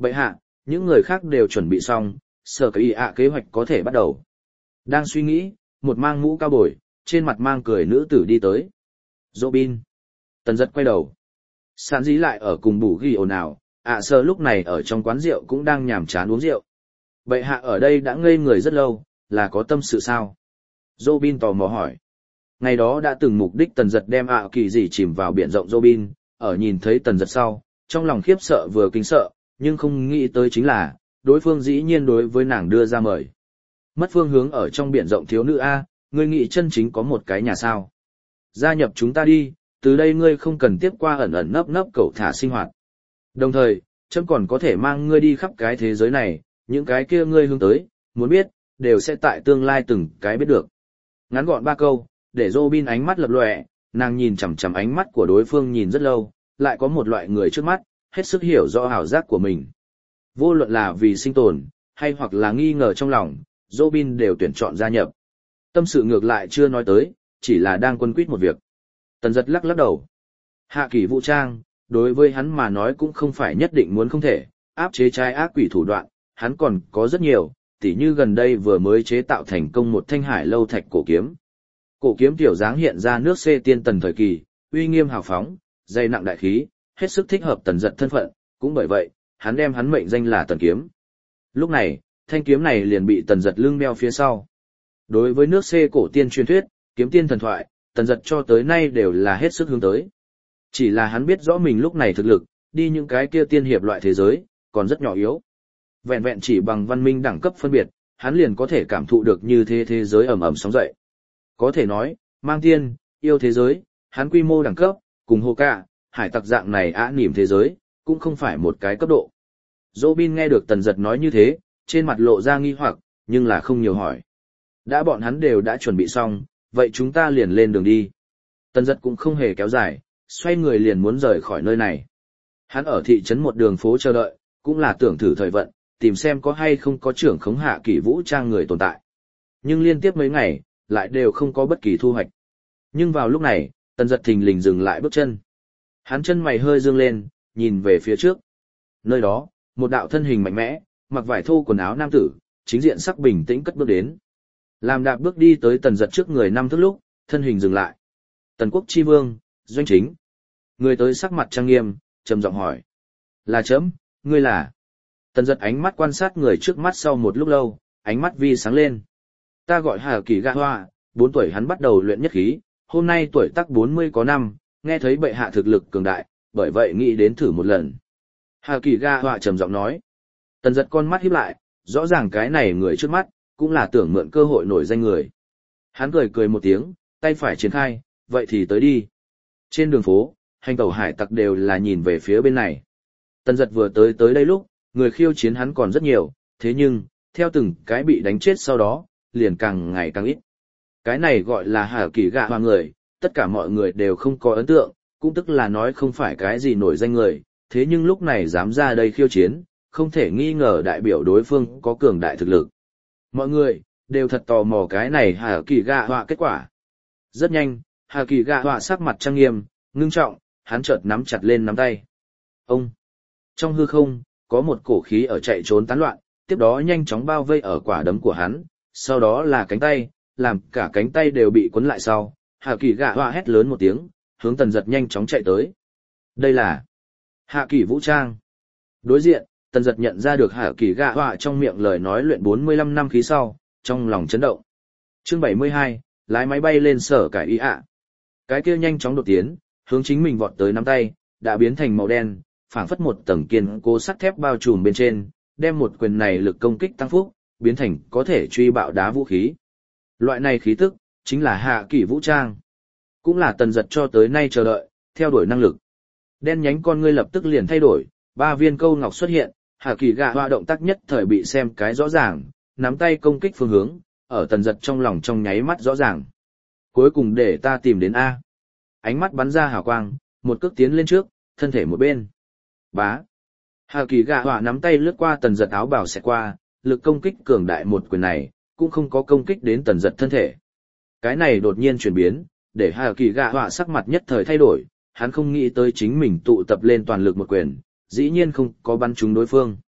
Bệ hạ, những người khác đều chuẩn bị xong, sở cái ý ạ kế hoạch có thể bắt đầu. Đang suy nghĩ, một mang mũ cao bồi, trên mặt mang cười nữ tử đi tới. Robin. Tần giật quay đầu. Sàn dí lại ở cùng bù ghi ồn ào, ạ sơ lúc này ở trong quán rượu cũng đang nhàm chán uống rượu. Bệ hạ ở đây đã ngây người rất lâu, là có tâm sự sao? Robin tò mò hỏi. Ngày đó đã từng mục đích tần giật đem ạ kỳ gì chìm vào biển rộng Robin, ở nhìn thấy tần giật sau, trong lòng khiếp sợ vừa kinh sợ, nhưng không nghĩ tới chính là, đối phương dĩ nhiên đối với nàng đưa ra mời. Mất phương hướng ở trong biển rộng thiếu nữ A, ngươi nghĩ chân chính có một cái nhà sao. Gia nhập chúng ta đi, từ đây ngươi không cần tiếp qua ẩn ẩn nấp nấp cẩu thả sinh hoạt. Đồng thời, trâm còn có thể mang ngươi đi khắp cái thế giới này, những cái kia ngươi hướng tới, muốn biết, đều sẽ tại tương lai từng cái biết được. Ngắn gọn ba câu, để Robin ánh mắt lập lòe, nàng nhìn chằm chằm ánh mắt của đối phương nhìn rất lâu, lại có một loại người trước mắt, hết sức hiểu rõ ảo giác của mình. Vô luận là vì sinh tồn, hay hoặc là nghi ngờ trong lòng, Robin đều tuyển chọn gia nhập. Tâm sự ngược lại chưa nói tới, chỉ là đang quân quýt một việc. Tần giật lắc lắc đầu. Hạ kỳ vũ trang, đối với hắn mà nói cũng không phải nhất định muốn không thể, áp chế trái ác quỷ thủ đoạn, hắn còn có rất nhiều, tỉ như gần đây vừa mới chế tạo thành công một thanh hải lâu thạch cổ kiếm. Cổ kiếm tiểu dáng hiện ra nước xê tiên tần thời kỳ, uy nghiêm hào phóng, dày nặng đại khí, hết sức thích hợp tần giật thân phận, cũng bởi vậy, hắn đem hắn mệnh danh là tần kiếm. Lúc này, thanh kiếm này liền bị tần giật lưng đeo phía sau. Đối với nước xê cổ tiên truyền thuyết, kiếm tiên thần thoại, tần giật cho tới nay đều là hết sức hướng tới. Chỉ là hắn biết rõ mình lúc này thực lực, đi những cái kia tiên hiệp loại thế giới, còn rất nhỏ yếu. Vẹn vẹn chỉ bằng văn minh đẳng cấp phân biệt, hắn liền có thể cảm thụ được như thế thế giới ầm ầm sóng dậy. Có thể nói, mang tiên, yêu thế giới, hắn quy mô đẳng cấp, cùng hồ ca, hải tặc dạng này ả nỉm thế giới, cũng không phải một cái cấp độ. Robin nghe được tần giật nói như thế, trên mặt lộ ra nghi hoặc, nhưng là không nhiều hỏi. Đã bọn hắn đều đã chuẩn bị xong, vậy chúng ta liền lên đường đi. Tần giật cũng không hề kéo dài, xoay người liền muốn rời khỏi nơi này. Hắn ở thị trấn một đường phố chờ đợi, cũng là tưởng thử thời vận, tìm xem có hay không có trưởng khống hạ kỷ vũ trang người tồn tại. Nhưng liên tiếp mấy ngày, lại đều không có bất kỳ thu hoạch. Nhưng vào lúc này, tần giật thình lình dừng lại bước chân. Hắn chân mày hơi dương lên, nhìn về phía trước. Nơi đó, một đạo thân hình mạnh mẽ, mặc vải thô quần áo nam tử, chính diện sắc bình tĩnh cất bước đến. Làm đạp bước đi tới tần giật trước người năm thước lúc, thân hình dừng lại. Tần quốc chi vương, Doanh Chính. Người tới sắc mặt trang nghiêm, trầm giọng hỏi. Là chấm, ngươi là. Tần giật ánh mắt quan sát người trước mắt sau một lúc lâu, ánh mắt vi sáng lên. Ta gọi Hà Kỳ Gạ Hoa, bốn tuổi hắn bắt đầu luyện nhất khí, hôm nay tuổi tác bốn mươi có năm, nghe thấy bệ hạ thực lực cường đại, bởi vậy nghĩ đến thử một lần. Hà Kỳ Gạ Hoa trầm giọng nói. Tần giật con mắt híp lại, rõ ràng cái này người trước mắt, cũng là tưởng mượn cơ hội nổi danh người. Hắn cười cười một tiếng, tay phải triển khai, vậy thì tới đi. Trên đường phố, hành tẩu hải tặc đều là nhìn về phía bên này. Tần giật vừa tới tới đây lúc, người khiêu chiến hắn còn rất nhiều, thế nhưng, theo từng cái bị đánh chết sau đó, liền càng ngày càng ít. Cái này gọi là Hà Kỳ Gạ Hoa người, tất cả mọi người đều không có ấn tượng, cũng tức là nói không phải cái gì nổi danh người, thế nhưng lúc này dám ra đây khiêu chiến, không thể nghi ngờ đại biểu đối phương có cường đại thực lực. Mọi người, đều thật tò mò cái này Hà Kỳ Gạ Hoa kết quả. Rất nhanh, Hà Kỳ Gạ Hoa sắc mặt trang nghiêm, ngưng trọng, hắn chợt nắm chặt lên nắm tay. Ông! Trong hư không, có một cổ khí ở chạy trốn tán loạn, tiếp đó nhanh chóng bao vây ở quả đấm của hắn, sau đó là cánh tay, làm cả cánh tay đều bị cuốn lại sau. Hạ Kỳ Gạ Hoa hét lớn một tiếng, hướng tần giật nhanh chóng chạy tới. Đây là Hạ Kỳ vũ trang. Đối diện, tần giật nhận ra được Hạ Kỳ Gạ Hoa trong miệng lời nói luyện bốn mươi lăm năm khí sau, trong lòng chấn động. Chương bảy mươi hai, lái máy bay lên sở cải ý ạ. Cái kia nhanh chóng đột tiến, hướng chính mình vọt tới nắm tay, đã biến thành màu đen, phảng phất một tầng kiên cố sắt thép bao trùm bên trên, đem một quyền này lực công kích tăng phúc, biến thành có thể truy bạo đá vũ khí. Loại này khí tức, chính là Hạ Kỳ vũ trang. Cũng là tần giật cho tới nay chờ đợi, theo đuổi năng lực. Đen nhánh con ngươi lập tức liền thay đổi, ba viên câu ngọc xuất hiện, Hạ Kỳ Gạ Hoa động tác nhất thời bị xem cái rõ ràng, nắm tay công kích phương hướng, ở tần giật trong lòng trong nháy mắt rõ ràng. Cuối cùng để ta tìm đến A. Ánh mắt bắn ra hào quang, một cước tiến lên trước, thân thể một bên. Bá. Hạ Kỳ Gạ Hoa nắm tay lướt qua tần giật áo bào xẹt qua, lực công kích cường đại một quyền này, cũng không có công kích đến tần giật thân thể. Cái này đột nhiên chuyển biến, để Hạ Kỳ Gạ Hoa sắc mặt nhất thời thay đổi, hắn không nghĩ tới chính mình tụ tập lên toàn lực một quyền, dĩ nhiên không có bắn trúng đối phương.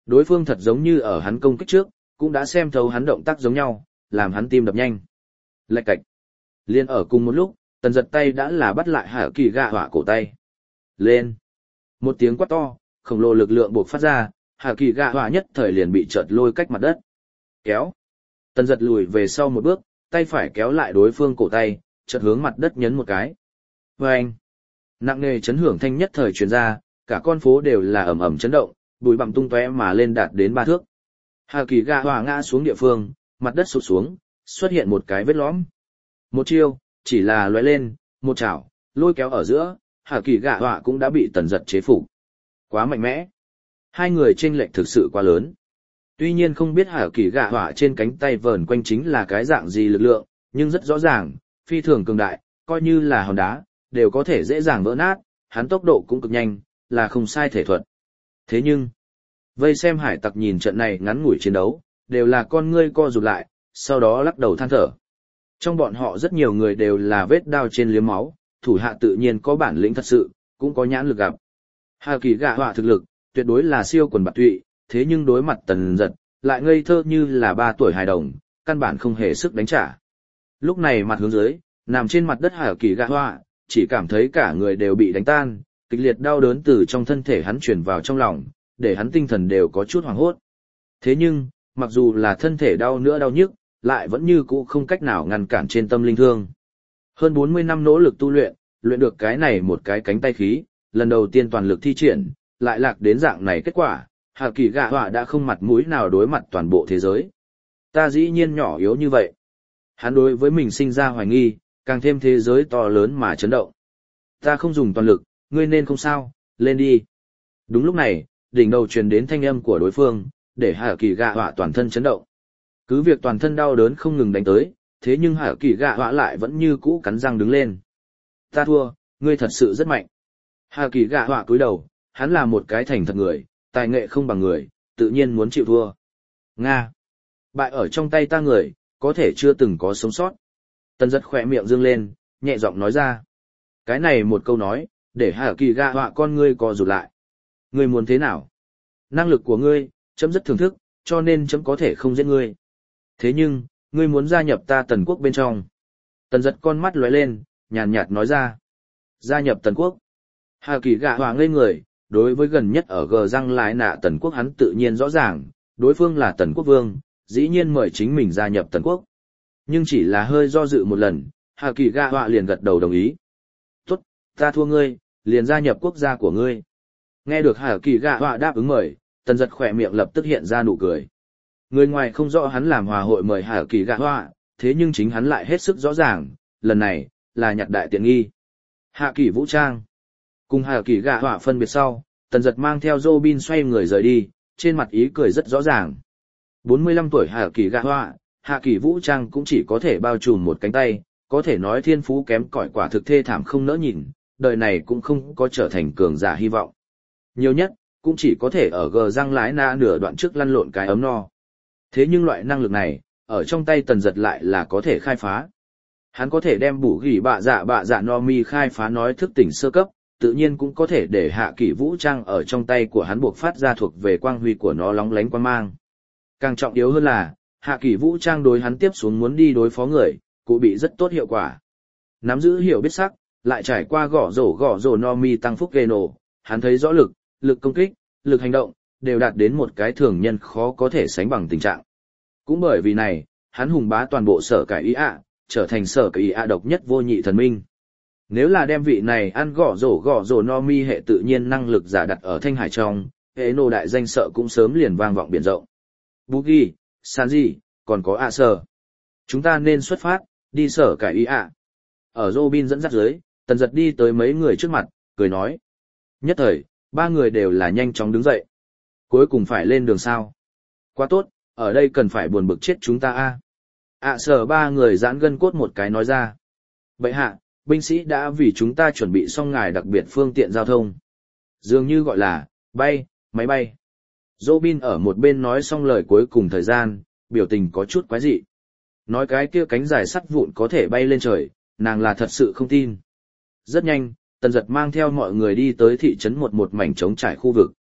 Đối phương thật giống như ở hắn công kích trước, cũng đã xem thấu hắn động tác giống nhau, làm hắn tim đập nhanh. Lạch cạch. Liên ở cùng một lúc, tần giật tay đã là bắt lại Hạ Kỳ Gạ Họa cổ tay. Lên. Một tiếng quát to, khổng lồ lực lượng buộc phát ra, Hạ Kỳ Gạ Họa nhất thời liền bị chợt lôi cách mặt đất. Kéo. Tần giật lùi về sau một bước, tay phải kéo lại đối phương cổ tay, chợt hướng mặt đất nhấn một cái. Vâng. Nặng nề chấn hưởng thanh nhất thời truyền ra, cả con phố đều là ầm ầm chấn động, bụi bặm tung tóe mà lên đạt đến ba thước. Hạ Kỳ Gạ Họa ngã xuống địa phương, mặt đất sụp xuống, xuất hiện một cái vết lõm. Một chiêu, chỉ là lóe lên, một chảo, lôi kéo ở giữa, Hạ Kỳ Gạ Họa cũng đã bị tần giật chế phục. Quá mạnh mẽ. Hai người chênh lệch thực sự quá lớn. Tuy nhiên không biết Hạ Kỳ Gạ Họa trên cánh tay vờn quanh chính là cái dạng gì lực lượng, nhưng rất rõ ràng, phi thường cường đại, coi như là hòn đá, đều có thể dễ dàng vỡ nát, hắn tốc độ cũng cực nhanh, là không sai thể thuật. Thế nhưng, vây xem hải tặc nhìn trận này ngắn ngủi chiến đấu, đều là con ngươi co rụt lại, sau đó lắc đầu than thở. Trong bọn họ rất nhiều người đều là vết đao trên liếm máu, thủ hạ tự nhiên có bản lĩnh thật sự, cũng có nhãn lực gặp. Hạ Kỳ Gạ Họa thực lực, tuyệt đối là siêu quần bạt tụy, thế nhưng đối mặt tần giật, lại ngây thơ như là ba tuổi hài đồng, căn bản không hề sức đánh trả. Lúc này mặt hướng dưới, nằm trên mặt đất Hạ Kỳ Gạ Họa, chỉ cảm thấy cả người đều bị đánh tan, kịch liệt đau đớn từ trong thân thể hắn truyền vào trong lòng, để hắn tinh thần đều có chút hoảng hốt. Thế nhưng, mặc dù là thân thể đau nữa đau nhức, lại vẫn như cũ không cách nào ngăn cản trên tâm linh thương. Hơn bốn mươi năm nỗ lực tu luyện, luyện được cái này một cái cánh tay khí, lần đầu tiên toàn lực thi triển, lại lạc đến dạng này kết quả, Hạ Kỳ Gạ Họa đã không mặt mũi nào đối mặt toàn bộ thế giới. Ta dĩ nhiên nhỏ yếu như vậy. Hắn đối với mình sinh ra hoài nghi, càng thêm thế giới to lớn mà chấn động. Ta không dùng toàn lực, ngươi nên không sao, lên đi. Đúng lúc này, đỉnh đầu truyền đến thanh âm của đối phương, để Hạ Kỳ Gạ Họa toàn thân chấn động. Cứ việc toàn thân đau đớn không ngừng đánh tới, thế nhưng Hạ Kỳ Gạ Họa lại vẫn như cũ cắn răng đứng lên. Ta thua, ngươi thật sự rất mạnh. Hạ Kỳ Gạ Họa cúi đầu, hắn là một cái thành thật người, tài nghệ không bằng người, tự nhiên muốn chịu thua. Nga. Bại ở trong tay ta người, có thể chưa từng có sống sót. Tần giật khỏe miệng dương lên, nhẹ giọng nói ra. Cái này một câu nói, để Hạ Kỳ Gạ Họa con ngươi co rụt lại. Ngươi muốn thế nào? Năng lực của ngươi, chấm rất thưởng thức, cho nên chấm có thể không giết ngươi. Thế nhưng, ngươi muốn gia nhập ta Tần quốc bên trong. Tần giật con mắt lóe lên, nhàn nhạt nói ra. Gia nhập Tần quốc. Hạ Kỳ Gạ Họa ngây người, đối với gần nhất ở gờ răng lái nạ Tần quốc hắn tự nhiên rõ ràng, đối phương là Tần quốc vương, dĩ nhiên mời chính mình gia nhập Tần quốc. Nhưng chỉ là hơi do dự một lần, Hạ Kỳ Gạ Họa liền gật đầu đồng ý. Tốt, ta thua ngươi, liền gia nhập quốc gia của ngươi. Nghe được Hạ Kỳ Gạ Họa đáp ứng mời, Tần giật khỏe miệng lập tức hiện ra nụ cười. Người ngoài không rõ hắn làm hòa hội mời Hạ Kỳ Gạ Họa, thế nhưng chính hắn lại hết sức rõ ràng, lần này, là nhặt đại tiện nghi. Hạ Kỳ vũ trang. Cùng Hạ Kỳ Gạ Họa phân biệt sau, Tần giật mang theo Robin xoay người rời đi, trên mặt ý cười rất rõ ràng. bốn mươi lăm tuổi Hạ Kỳ Gạ Họa, Hạ Kỳ vũ trang cũng chỉ có thể bao trùm một cánh tay, có thể nói thiên phú kém cỏi quả thực thê thảm không nỡ nhìn, đời này cũng không có trở thành cường giả hy vọng. Nhiều nhất, cũng chỉ có thể ở gờ răng lái na nửa đoạn trước lăn lộn cái ấm no. Thế nhưng loại năng lực này, ở trong tay Tần giật lại là có thể khai phá. Hắn có thể đem bù gỉ bạ dạ bạ dạ no mi khai phá nói thức tỉnh sơ cấp, tự nhiên cũng có thể để Hạ Kỳ vũ trang ở trong tay của hắn buộc phát ra thuộc về quang huy của nó lóng lánh quang mang. Càng trọng yếu hơn là, Hạ Kỳ vũ trang đối hắn tiếp xuống muốn đi đối phó người, cũng bị rất tốt hiệu quả. Nắm giữ hiểu biết sắc, lại trải qua gõ rổ gõ rổ no mi tăng phúc gây nổ, hắn thấy rõ lực, lực công kích, lực hành động, đều đạt đến một cái thường nhân khó có thể sánh bằng tình trạng. Cũng bởi vì này, hắn hùng bá toàn bộ sở cải ý ạ, trở thành sở cải ý ạ độc nhất vô nhị thần minh. Nếu là đem vị này ăn gõ rổ gõ rổ no mi hệ tự nhiên năng lực giả đặt ở Thanh Hải trong, hệ nô đại danh sợ cũng sớm liền vang vọng biển rộng. Boogie, Sanji, còn có ạ sở. Chúng ta nên xuất phát, đi sở cải ý ạ. Ở Robin dẫn dắt dưới, Tần giật đi tới mấy người trước mặt, cười nói. Nhất thời, ba người đều là nhanh chóng đứng dậy. Cuối cùng phải lên đường sao. Quá tốt, ở đây cần phải buồn bực chết chúng ta a. ạ sở ba người giãn gân cốt một cái nói ra. Bệ hạ, binh sĩ đã vì chúng ta chuẩn bị xong ngài đặc biệt phương tiện giao thông. Dường như gọi là, bay, máy bay. Robin ở một bên nói xong lời cuối cùng thời gian, biểu tình có chút quái dị. Nói cái kia cánh dài sắt vụn có thể bay lên trời, nàng là thật sự không tin. Rất nhanh, Tần giật mang theo mọi người đi tới thị trấn một một mảnh trống trải khu vực.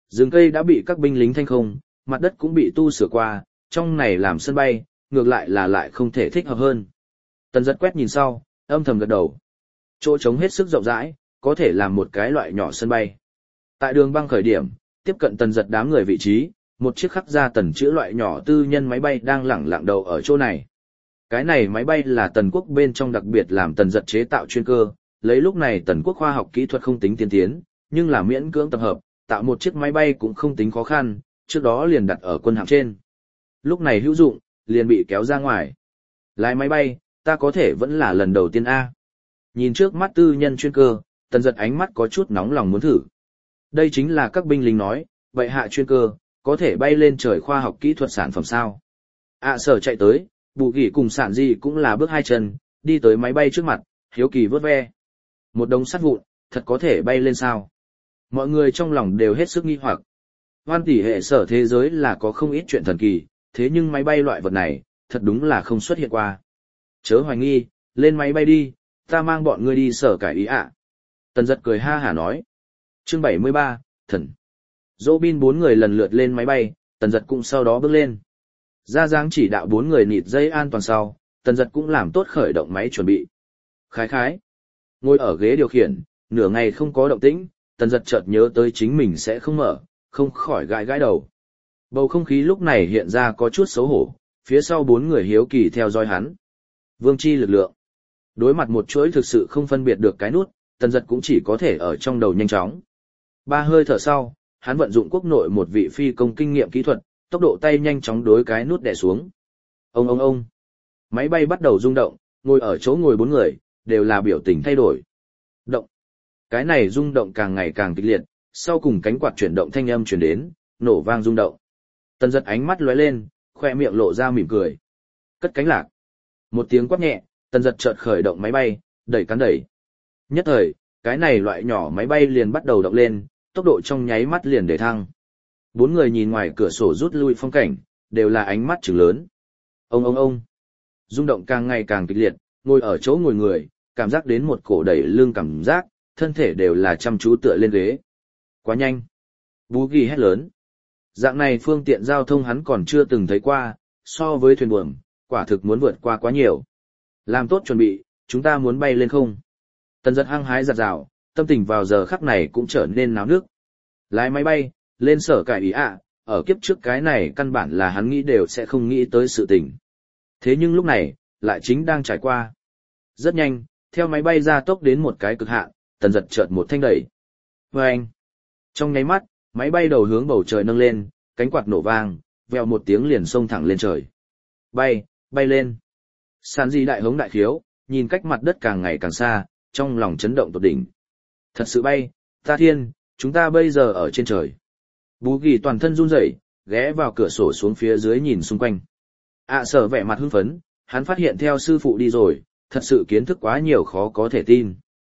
Rừng cây đã bị các binh lính thanh không, mặt đất cũng bị tu sửa qua, trong này làm sân bay, ngược lại là lại không thể thích hợp hơn. Tần giật quét nhìn sau, âm thầm gật đầu. Chỗ trống hết sức rộng rãi, có thể làm một cái loại nhỏ sân bay. Tại đường băng khởi điểm, tiếp cận tần giật đám người vị trí, một chiếc khắc ra tần chữ loại nhỏ tư nhân máy bay đang lẳng lặng đầu ở chỗ này. Cái này máy bay là tần quốc bên trong đặc biệt làm tần giật chế tạo chuyên cơ, lấy lúc này tần quốc khoa học kỹ thuật không tính tiên tiến, nhưng là miễn cưỡng tập hợp, tạo một chiếc máy bay cũng không tính khó khăn, trước đó liền đặt ở quân hạm trên. Lúc này hữu dụng, liền bị kéo ra ngoài. Lái máy bay, ta có thể vẫn là lần đầu tiên A. Nhìn trước mắt tư nhân chuyên cơ, tần giật ánh mắt có chút nóng lòng muốn thử. Đây chính là các binh lính nói, vậy hạ chuyên cơ, có thể bay lên trời khoa học kỹ thuật sản phẩm sao. À sở chạy tới, bù gỉ cùng sản gì cũng là bước hai chân, đi tới máy bay trước mặt, hiếu kỳ vớt ve. Một đống sắt vụn, thật có thể bay lên sao. Mọi người trong lòng đều hết sức nghi hoặc. Hoan tỷ hệ sở thế giới là có không ít chuyện thần kỳ, thế nhưng máy bay loại vật này, thật đúng là không xuất hiện qua. Chớ hoài nghi, lên máy bay đi, ta mang bọn ngươi đi sở cải ý ạ. Tần giật cười ha hả nói. Chương bảy mươi ba, thần. Dỗ bin bốn người lần lượt lên máy bay, tần giật cũng sau đó bước lên. Ra dáng chỉ đạo bốn người nịt dây an toàn sau, tần giật cũng làm tốt khởi động máy chuẩn bị. Khái khái. Ngồi ở ghế điều khiển, nửa ngày không có động tĩnh, tần giật chợt nhớ tới chính mình sẽ không mở, không khỏi gãi gãi đầu. Bầu không khí lúc này hiện ra có chút xấu hổ, phía sau bốn người hiếu kỳ theo dõi hắn. Vương chi lực lượng. Đối mặt một chuỗi thực sự không phân biệt được cái nút, tần giật cũng chỉ có thể ở trong đầu nhanh chóng. Ba hơi thở sau, hắn vận dụng quốc nội một vị phi công kinh nghiệm kỹ thuật, tốc độ tay nhanh chóng đối cái nút đè xuống. Ông ông ông. Máy bay bắt đầu rung động, ngồi ở chỗ ngồi bốn người, đều là biểu tình thay đổi. Động. Cái này rung động càng ngày càng kịch liệt, sau cùng cánh quạt chuyển động thanh âm truyền đến, nổ vang rung động. Tần giật ánh mắt lóe lên, khoe miệng lộ ra mỉm cười. Cất cánh lạc. Một tiếng quát nhẹ, tần giật chợt khởi động máy bay, đẩy cán đẩy. Nhất thời, cái này loại nhỏ máy bay liền bắt đầu động lên, tốc độ trong nháy mắt liền để thăng. Bốn người nhìn ngoài cửa sổ rút lui phong cảnh, đều là ánh mắt trừng lớn. Ông ông ông. Rung động càng ngày càng kịch liệt, ngồi ở chỗ ngồi người, cảm giác đến một cổ đẩy lưng cảm giác, thân thể đều là chăm chú tựa lên ghế. Quá nhanh. Bú ghi hét lớn. Dạng này phương tiện giao thông hắn còn chưa từng thấy qua, so với thuyền buồm, quả thực muốn vượt qua quá nhiều. Làm tốt chuẩn bị, chúng ta muốn bay lên không? Tần giật hăng hái giặt rào, tâm tình vào giờ khắc này cũng trở nên náo nước. Lái máy bay, lên sở cải ý ạ, ở kiếp trước cái này căn bản là hắn nghĩ đều sẽ không nghĩ tới sự tình. Thế nhưng lúc này, lại chính đang trải qua. Rất nhanh, theo máy bay ra tốc đến một cái cực hạn, tần giật chợt một thanh đẩy. Vâng! Trong nháy mắt, máy bay đầu hướng bầu trời nâng lên, cánh quạt nổ vang, vèo một tiếng liền xông thẳng lên trời. Bay, bay lên. Sàn di đại hống đại khiếu, nhìn cách mặt đất càng ngày càng xa, trong lòng chấn động tột đỉnh. Thật sự bay, ta thiên, chúng ta bây giờ ở trên trời. Bú ghi toàn thân run rẩy, ghé vào cửa sổ xuống phía dưới nhìn xung quanh. ạ sở vẻ mặt hưng phấn, hắn phát hiện theo sư phụ đi rồi, thật sự kiến thức quá nhiều khó có thể tin.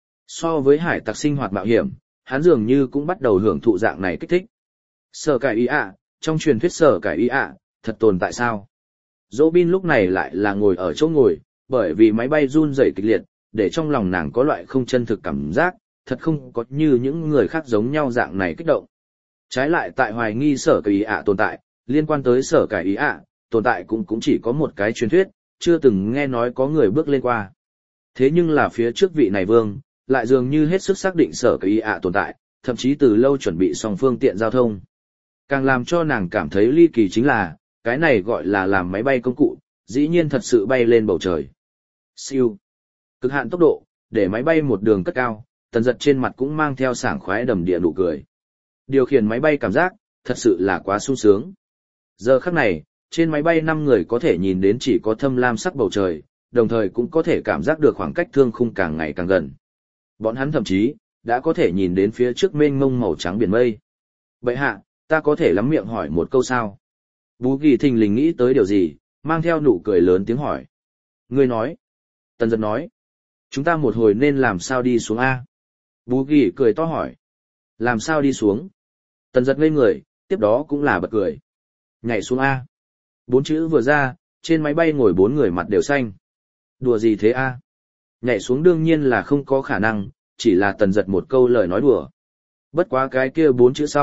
So với hải tặc sinh hoạt mạo hiểm, hắn dường như cũng bắt đầu hưởng thụ dạng này kích thích. Sở cải ý ạ, trong truyền thuyết sở cải ý ạ, thật tồn tại sao? Dỗ bin lúc này lại là ngồi ở chỗ ngồi, bởi vì máy bay run rẩy kịch liệt, để trong lòng nàng có loại không chân thực cảm giác, thật không có như những người khác giống nhau dạng này kích động. Trái lại tại hoài nghi sở cải ý ạ tồn tại, liên quan tới sở cải ý ạ, tồn tại cũng cũng chỉ có một cái truyền thuyết, chưa từng nghe nói có người bước lên qua. Thế nhưng là phía trước vị này vương, lại dường như hết sức xác định sở cải ý ạ tồn tại, thậm chí từ lâu chuẩn bị xong phương tiện giao thông. Càng làm cho nàng cảm thấy ly kỳ chính là, cái này gọi là làm máy bay công cụ, dĩ nhiên thật sự bay lên bầu trời. Siêu. Cực hạn tốc độ, để máy bay một đường cất cao, tần giật trên mặt cũng mang theo sảng khoái đầm địa nụ cười. Điều khiển máy bay cảm giác, thật sự là quá sung sướng. Giờ khắc này, trên máy bay năm người có thể nhìn đến chỉ có thâm lam sắc bầu trời, đồng thời cũng có thể cảm giác được khoảng cách thương khung càng ngày càng gần. Bọn hắn thậm chí, đã có thể nhìn đến phía trước mênh mông màu trắng biển mây. Vậy hạ, ta có thể lắm miệng hỏi một câu sao? Bú ghi thình lình nghĩ tới điều gì, mang theo nụ cười lớn tiếng hỏi. Ngươi nói. Tần giật nói. Chúng ta một hồi nên làm sao đi xuống A? Bú ghi cười to hỏi. Làm sao đi xuống? Tần giật ngây người, tiếp đó cũng là bật cười. Nhảy xuống A. Bốn chữ vừa ra, trên máy bay ngồi bốn người mặt đều xanh. Đùa gì thế A? Nhảy xuống đương nhiên là không có khả năng, chỉ là tần giật một câu lời nói đùa. Bất quá cái kia bốn chữ sau,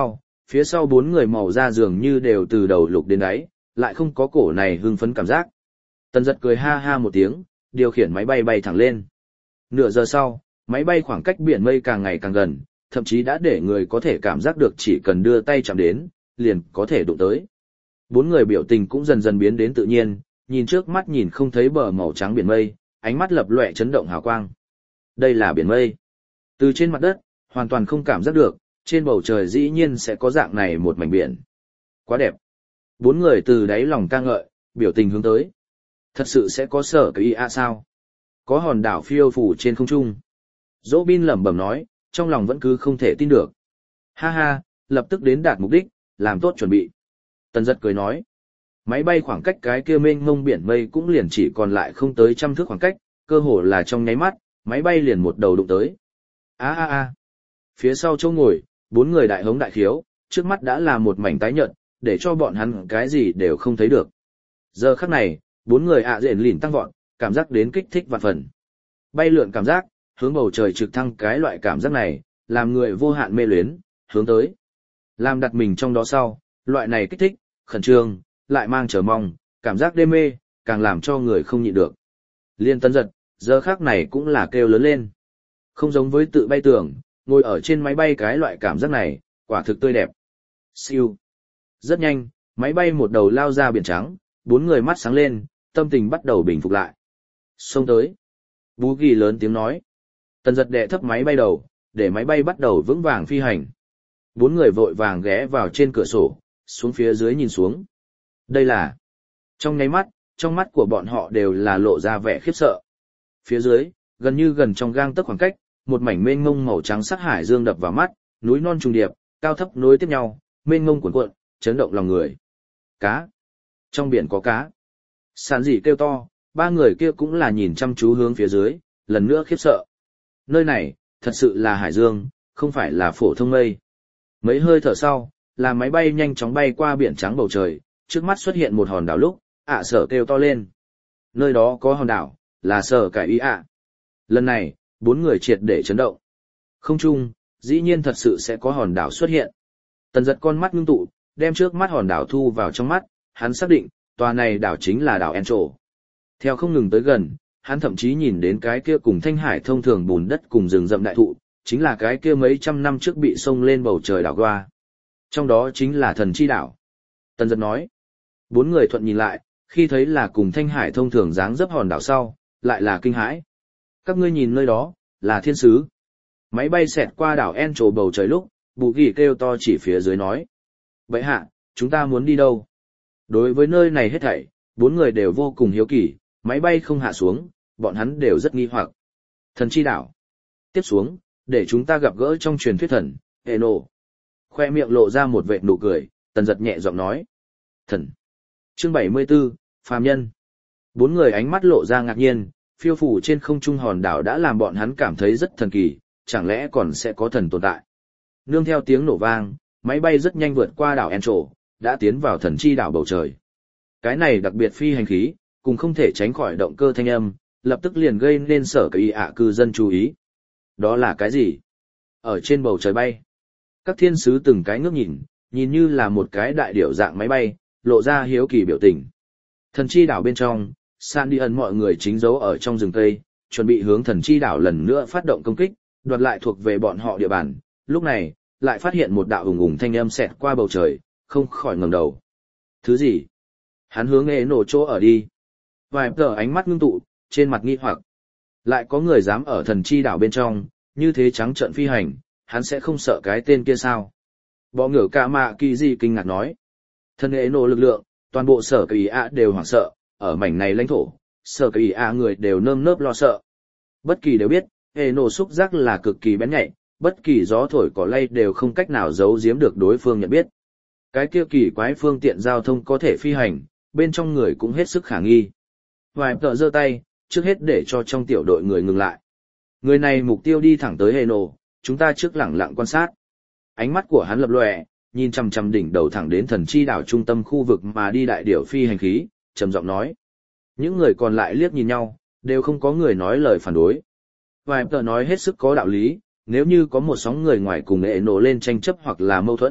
phía sau bốn người màu da dường như đều từ đầu lục đến đáy, lại không có cổ này hưng phấn cảm giác. Tần giật cười ha ha một tiếng, điều khiển máy bay bay thẳng lên. Nửa giờ sau, máy bay khoảng cách biển mây càng ngày càng gần, thậm chí đã để người có thể cảm giác được chỉ cần đưa tay chạm đến, liền có thể đụng tới. Bốn người biểu tình cũng dần dần biến đến tự nhiên, nhìn trước mắt nhìn không thấy bờ màu trắng biển mây, ánh mắt lập lòe chấn động hào quang. Đây là biển mây. Từ trên mặt đất, hoàn toàn không cảm giác được, trên bầu trời dĩ nhiên sẽ có dạng này một mảnh biển. Quá đẹp. Bốn người từ đáy lòng ca ngợi, biểu tình hướng tới. Thật sự sẽ có sở cái ý ạ sao? Có hòn đảo phiêu phủ trên không trung. Dỗ Bin lẩm bẩm nói, trong lòng vẫn cứ không thể tin được. Ha ha, lập tức đến đạt mục đích, làm tốt chuẩn bị. Tần giật cười nói. Máy bay khoảng cách cái kia mênh mông biển mây cũng liền chỉ còn lại không tới trăm thước khoảng cách, cơ hồ là trong nháy mắt, máy bay liền một đầu đụng tới. A a a. Phía sau chỗ ngồi, bốn người đại hống đại khiếu, trước mắt đã là một mảnh tái nhợt, để cho bọn hắn cái gì đều không thấy được. Giờ khắc này, bốn người ạ rện lìn tăng vọt, cảm giác đến kích thích vạn phần. Bay lượn cảm giác, hướng bầu trời trực thăng cái loại cảm giác này, làm người vô hạn mê luyến, hướng tới. Làm đặt mình trong đó sau, loại này kích thích, khẩn trương, lại mang chờ mong, cảm giác đê mê, càng làm cho người không nhịn được. Liên Tấn Giật, giờ khắc này cũng là kêu lớn lên. Không giống với tự bay tưởng, ngồi ở trên máy bay cái loại cảm giác này, quả thực tươi đẹp. Siêu. Rất nhanh, máy bay một đầu lao ra biển trắng, bốn người mắt sáng lên, tâm tình bắt đầu bình phục lại. Xông tới. Bú Ghi lớn tiếng nói. Tần Giật đệ thấp máy bay đầu, để máy bay bắt đầu vững vàng phi hành. Bốn người vội vàng ghé vào trên cửa sổ, xuống phía dưới nhìn xuống. Đây là... Trong nháy mắt, trong mắt của bọn họ đều là lộ ra vẻ khiếp sợ. Phía dưới, gần như gần trong gang tấc khoảng cách, một mảnh mênh mông màu trắng sắc hải dương đập vào mắt, núi non trùng điệp, cao thấp nối tiếp nhau, mênh mông cuồn cuộn, chấn động lòng người. Cá. Trong biển có cá. Sản dị kêu to, ba người kia cũng là nhìn chăm chú hướng phía dưới, lần nữa khiếp sợ. Nơi này, thật sự là hải dương, không phải là phổ thông mây. Mấy hơi thở sau, là máy bay nhanh chóng bay qua biển trắng bầu trời, trước mắt xuất hiện một hòn đảo lúc, ạ sở kêu to lên. Nơi đó có hòn đảo, là sở cải ý ạ. Lần này, bốn người triệt để chấn động. Không chung, dĩ nhiên thật sự sẽ có hòn đảo xuất hiện. Tần Giật con mắt ngưng tụ, đem trước mắt hòn đảo thu vào trong mắt, hắn xác định, tòa này đảo chính là đảo Encho. Theo không ngừng tới gần, hắn thậm chí nhìn đến cái kia cùng thanh hải thông thường bùn đất cùng rừng rậm đại thụ, chính là cái kia mấy trăm năm trước bị sông lên bầu trời đảo Goa. Trong đó chính là thần chi đảo. Tần Giật nói. Bốn người thuận nhìn lại, khi thấy là cùng thanh hải thông thường dáng dấp hòn đảo sau, lại là kinh hãi. Các ngươi nhìn nơi đó, là thiên sứ. Máy bay xẹt qua đảo Encho bầu trời lúc, Bù Ghi kêu to chỉ phía dưới nói. Vậy hạ, chúng ta muốn đi đâu? Đối với nơi này hết thảy, bốn người đều vô cùng hiếu kỳ, máy bay không hạ xuống, bọn hắn đều rất nghi hoặc. Thần chi đảo. Tiếp xuống, để chúng ta gặp gỡ trong truyền thuyết thần, Eno. Khoe miệng lộ ra một vệt nụ cười, Tần Giật nhẹ giọng nói. Thần. Chương bảy mươi 74, Phàm Nhân. Bốn người ánh mắt lộ ra ngạc nhiên, phiêu phù trên không trung hòn đảo đã làm bọn hắn cảm thấy rất thần kỳ, chẳng lẽ còn sẽ có thần tồn tại. Nương theo tiếng nổ vang, máy bay rất nhanh vượt qua đảo Encho, đã tiến vào thần chi đảo bầu trời. Cái này đặc biệt phi hành khí, cùng không thể tránh khỏi động cơ thanh âm, lập tức liền gây nên sở cái ý ạ cư dân chú ý. Đó là cái gì? Ở trên bầu trời bay. Các thiên sứ từng cái ngước nhìn, nhìn như là một cái đại điểu dạng máy bay, lộ ra hiếu kỳ biểu tình. Thần chi đảo bên trong, San đi ẩn mọi người chính giấu ở trong rừng cây, chuẩn bị hướng thần chi đảo lần nữa phát động công kích, đoạt lại thuộc về bọn họ địa bàn. Lúc này, lại phát hiện một đạo ùng ùng thanh âm xẹt qua bầu trời, không khỏi ngẩng đầu. Thứ gì? Hắn hướng ế nổ chỗ ở đi. Vài tờ ánh mắt ngưng tụ, trên mặt nghi hoặc. Lại có người dám ở thần chi đảo bên trong, như thế trắng trợn phi hành, hắn sẽ không sợ cái tên kia sao? Bọ ngửa cả mạ kỳ gì kinh ngạc nói. Thần ế nổ lực lượng, toàn bộ sở kỳ ạ đều hoảng sợ, ở mảnh này lãnh thổ, sở kỳ ạ người đều nơm nớp lo sợ. Bất kỳ đều biết, ế nổ xúc giác là cực kỳ bén nhạy, bất kỳ gió thổi cỏ lay đều không cách nào giấu giếm được đối phương nhận biết. Cái kia kỳ quái phương tiện giao thông có thể phi hành, bên trong người cũng hết sức khả nghi. Vài tợ giơ tay, trước hết để cho trong tiểu đội người ngừng lại. Người này mục tiêu đi thẳng tới Heno, chúng ta trước lẳng lặng quan sát. Ánh mắt của hắn lập lòe, nhìn chằm chằm đỉnh đầu thẳng đến thần chi đảo trung tâm khu vực mà đi đại điểu phi hành khí, trầm giọng nói. Những người còn lại liếc nhìn nhau, đều không có người nói lời phản đối. Vài tợ nói hết sức có đạo lý, nếu như có một sóng người ngoài cùng Heno lên tranh chấp hoặc là mâu thuẫn,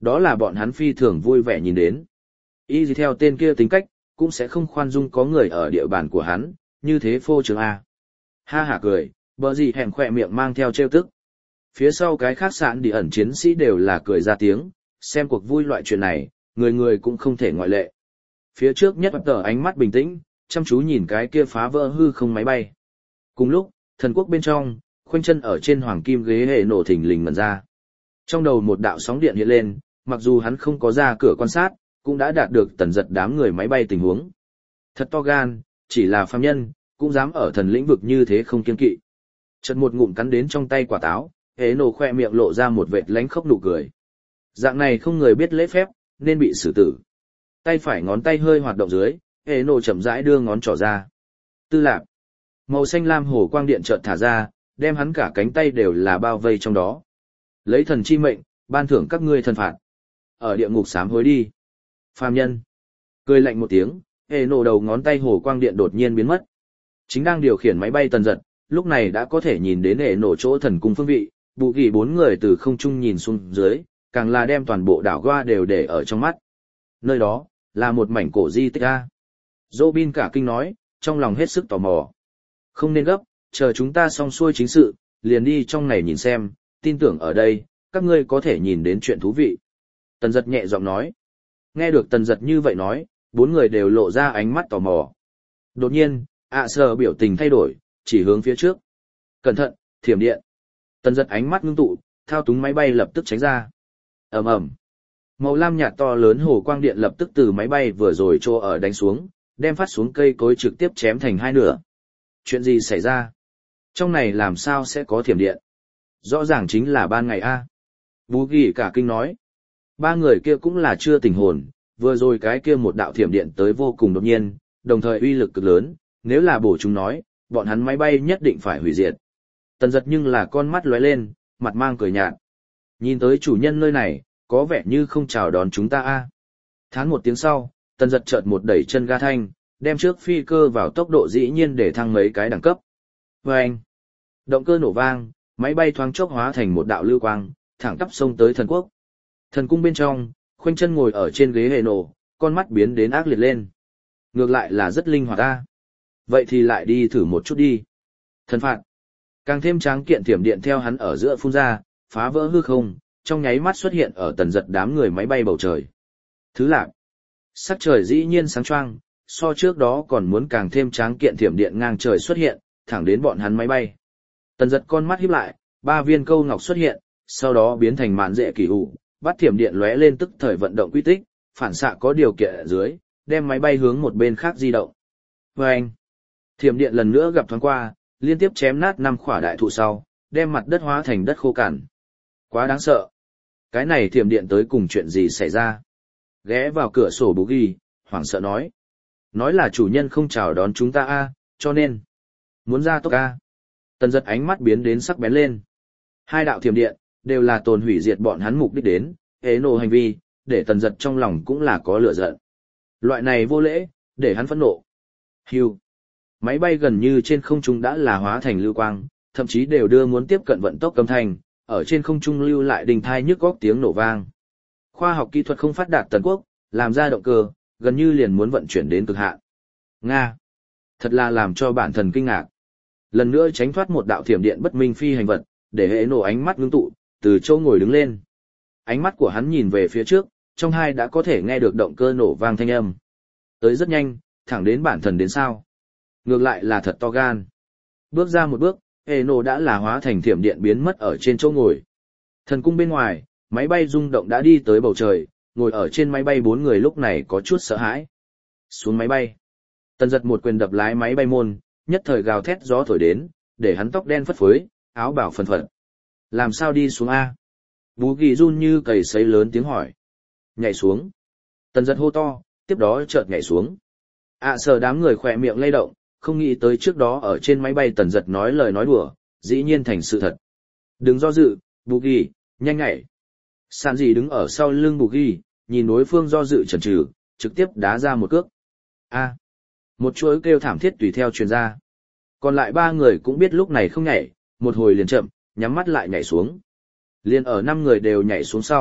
Đó là bọn hắn phi thường vui vẻ nhìn đến. Y gì theo tên kia tính cách, cũng sẽ không khoan dung có người ở địa bàn của hắn, như thế phô trương A. Ha hả cười, bờ gì hẻm khỏe miệng mang theo trêu tức. Phía sau cái khác sạn đi ẩn chiến sĩ đều là cười ra tiếng, xem cuộc vui loại chuyện này, người người cũng không thể ngoại lệ. Phía trước nhất tờ ánh mắt bình tĩnh, chăm chú nhìn cái kia phá vỡ hư không máy bay. Cùng lúc, thần quốc bên trong, khoanh chân ở trên hoàng kim ghế hệ nổ thình lình mần ra. Trong đầu một đạo sóng điện hiện lên, mặc dù hắn không có ra cửa quan sát, cũng đã đạt được tần giật đám người máy bay tình huống. Thật to gan, chỉ là phàm nhân, cũng dám ở thần lĩnh vực như thế không kiên kỵ. Chợt một ngụm cắn đến trong tay quả táo, hệ nổ khoe miệng lộ ra một vệt lánh khóc nụ cười. Dạng này không người biết lễ phép, nên bị xử tử. Tay phải ngón tay hơi hoạt động dưới, hệ nổ chậm rãi đưa ngón trỏ ra. Tư lạp. Màu xanh lam hồ quang điện chợt thả ra, đem hắn cả cánh tay đều là bao vây trong đó. Lấy thần chi mệnh, ban thưởng các ngươi thần phạt. Ở địa ngục sám hối đi. Phàm nhân. Cười lạnh một tiếng, hệ nổ đầu ngón tay hồ quang điện đột nhiên biến mất. Chính đang điều khiển máy bay tần giật, lúc này đã có thể nhìn đến hệ nổ chỗ thần cung phương vị, bù ghi bốn người từ không trung nhìn xuống dưới, càng là đem toàn bộ đảo Goa đều để ở trong mắt. Nơi đó, là một mảnh cổ di tích A. Robin cả kinh nói, trong lòng hết sức tò mò. Không nên gấp, chờ chúng ta xong xuôi chính sự, liền đi trong này nhìn xem, tin tưởng ở đây, các ngươi có thể nhìn đến chuyện thú vị. Tần giật nhẹ giọng nói. Nghe được tần giật như vậy nói, bốn người đều lộ ra ánh mắt tò mò. Đột nhiên, ạ sờ biểu tình thay đổi, chỉ hướng phía trước. Cẩn thận, thiểm điện. Tần giật ánh mắt ngưng tụ, thao túng máy bay lập tức tránh ra. Ầm ầm. Màu lam nhạt to lớn hồ quang điện lập tức từ máy bay vừa rồi trô ở đánh xuống, đem phát xuống cây cối trực tiếp chém thành hai nửa. Chuyện gì xảy ra? Trong này làm sao sẽ có thiểm điện? Rõ ràng chính là ban ngày A. Bú ghi cả kinh nói. Ba người kia cũng là chưa tỉnh hồn, vừa rồi cái kia một đạo thiểm điện tới vô cùng đột nhiên, đồng thời uy lực cực lớn, nếu là bổ chúng nói, bọn hắn máy bay nhất định phải hủy diệt. Tần giật nhưng là con mắt lóe lên, mặt mang cười nhạt. Nhìn tới chủ nhân nơi này, có vẻ như không chào đón chúng ta a. Thán một tiếng sau, tần giật chợt một đẩy chân ga thanh, đem trước phi cơ vào tốc độ dĩ nhiên để thăng mấy cái đẳng cấp. Vâng! Động cơ nổ vang, máy bay thoáng chốc hóa thành một đạo lưu quang, thẳng tắp xông tới thần quốc. Thần cung bên trong, khoanh chân ngồi ở trên ghế hệ nổ, con mắt biến đến ác liệt lên. Ngược lại là rất linh hoạt ta. Vậy thì lại đi thử một chút đi. Thần phạt. Càng thêm tráng kiện thiểm điện theo hắn ở giữa phun ra, phá vỡ hư không, trong nháy mắt xuất hiện ở tần giật đám người máy bay bầu trời. Thứ lạc. Sắc trời dĩ nhiên sáng choang, so trước đó còn muốn càng thêm tráng kiện thiểm điện ngang trời xuất hiện, thẳng đến bọn hắn máy bay. Tần giật con mắt híp lại, ba viên câu ngọc xuất hiện, sau đó biến thành mạn dễ kỳ ủ, bắt thiểm điện lóe lên tức thời vận động quy tích, phản xạ có điều kiện ở dưới, đem máy bay hướng một bên khác di động. Và anh, thiểm điện lần nữa gặp thoáng qua, liên tiếp chém nát năm khỏa đại thụ sau, đem mặt đất hóa thành đất khô cằn. Quá đáng sợ. Cái này thiểm điện tới cùng chuyện gì xảy ra? Ghé vào cửa sổ bù ghi, hoảng sợ nói. Nói là chủ nhân không chào đón chúng ta a, cho nên muốn ra tốc a. Tần giật ánh mắt biến đến sắc bén lên. Hai đạo thiểm điện đều là tồn hủy diệt bọn hắn mục đích đến, ế nổ hành vi, để tần giật trong lòng cũng là có lửa giận. Loại này vô lễ, để hắn phẫn nộ. Hưu. Máy bay gần như trên không trung đã là hóa thành lưu quang, thậm chí đều đưa muốn tiếp cận vận tốc âm thanh, ở trên không trung lưu lại đình thai nhức góc tiếng nổ vang. Khoa học kỹ thuật không phát đạt tần quốc, làm ra động cơ, gần như liền muốn vận chuyển đến cực hạn. Nga. Thật là làm cho bản thân kinh ngạc. Lần nữa tránh thoát một đạo thiểm điện bất minh phi hành vật, để hệ nổ ánh mắt ngưng tụ, từ chỗ ngồi đứng lên. Ánh mắt của hắn nhìn về phía trước, trong hai đã có thể nghe được động cơ nổ vang thanh âm. Tới rất nhanh, thẳng đến bản thân đến sao. Ngược lại là thật to gan. Bước ra một bước, hệ nổ đã là hóa thành thiểm điện biến mất ở trên chỗ ngồi. Thần cung bên ngoài, máy bay rung động đã đi tới bầu trời, ngồi ở trên máy bay bốn người lúc này có chút sợ hãi. Xuống máy bay. Tần giật một quyền đập lái máy bay môn, nhất thời gào thét gió thổi đến, để hắn tóc đen phất phới, áo bảo phần phật. Làm sao đi xuống A? Bú ghi run như cầy sấy lớn tiếng hỏi. Nhảy xuống. Tần giật hô to, tiếp đó chợt nhảy xuống. ạ à, sợ đám người khỏe miệng lay động, không nghĩ tới trước đó ở trên máy bay tần giật nói lời nói đùa, dĩ nhiên thành sự thật. Đừng do dự, bú ghi, nhanh nhảy. Sàn gì đứng ở sau lưng bù ghi, nhìn đối phương do dự chần chừ, trực tiếp đá ra một cước. A. Một chuỗi kêu thảm thiết tùy theo truyền ra. Còn lại ba người cũng biết lúc này không nhảy, một hồi liền chậm, nhắm mắt lại nhảy xuống. Liền ở năm người đều nhảy xuống sau,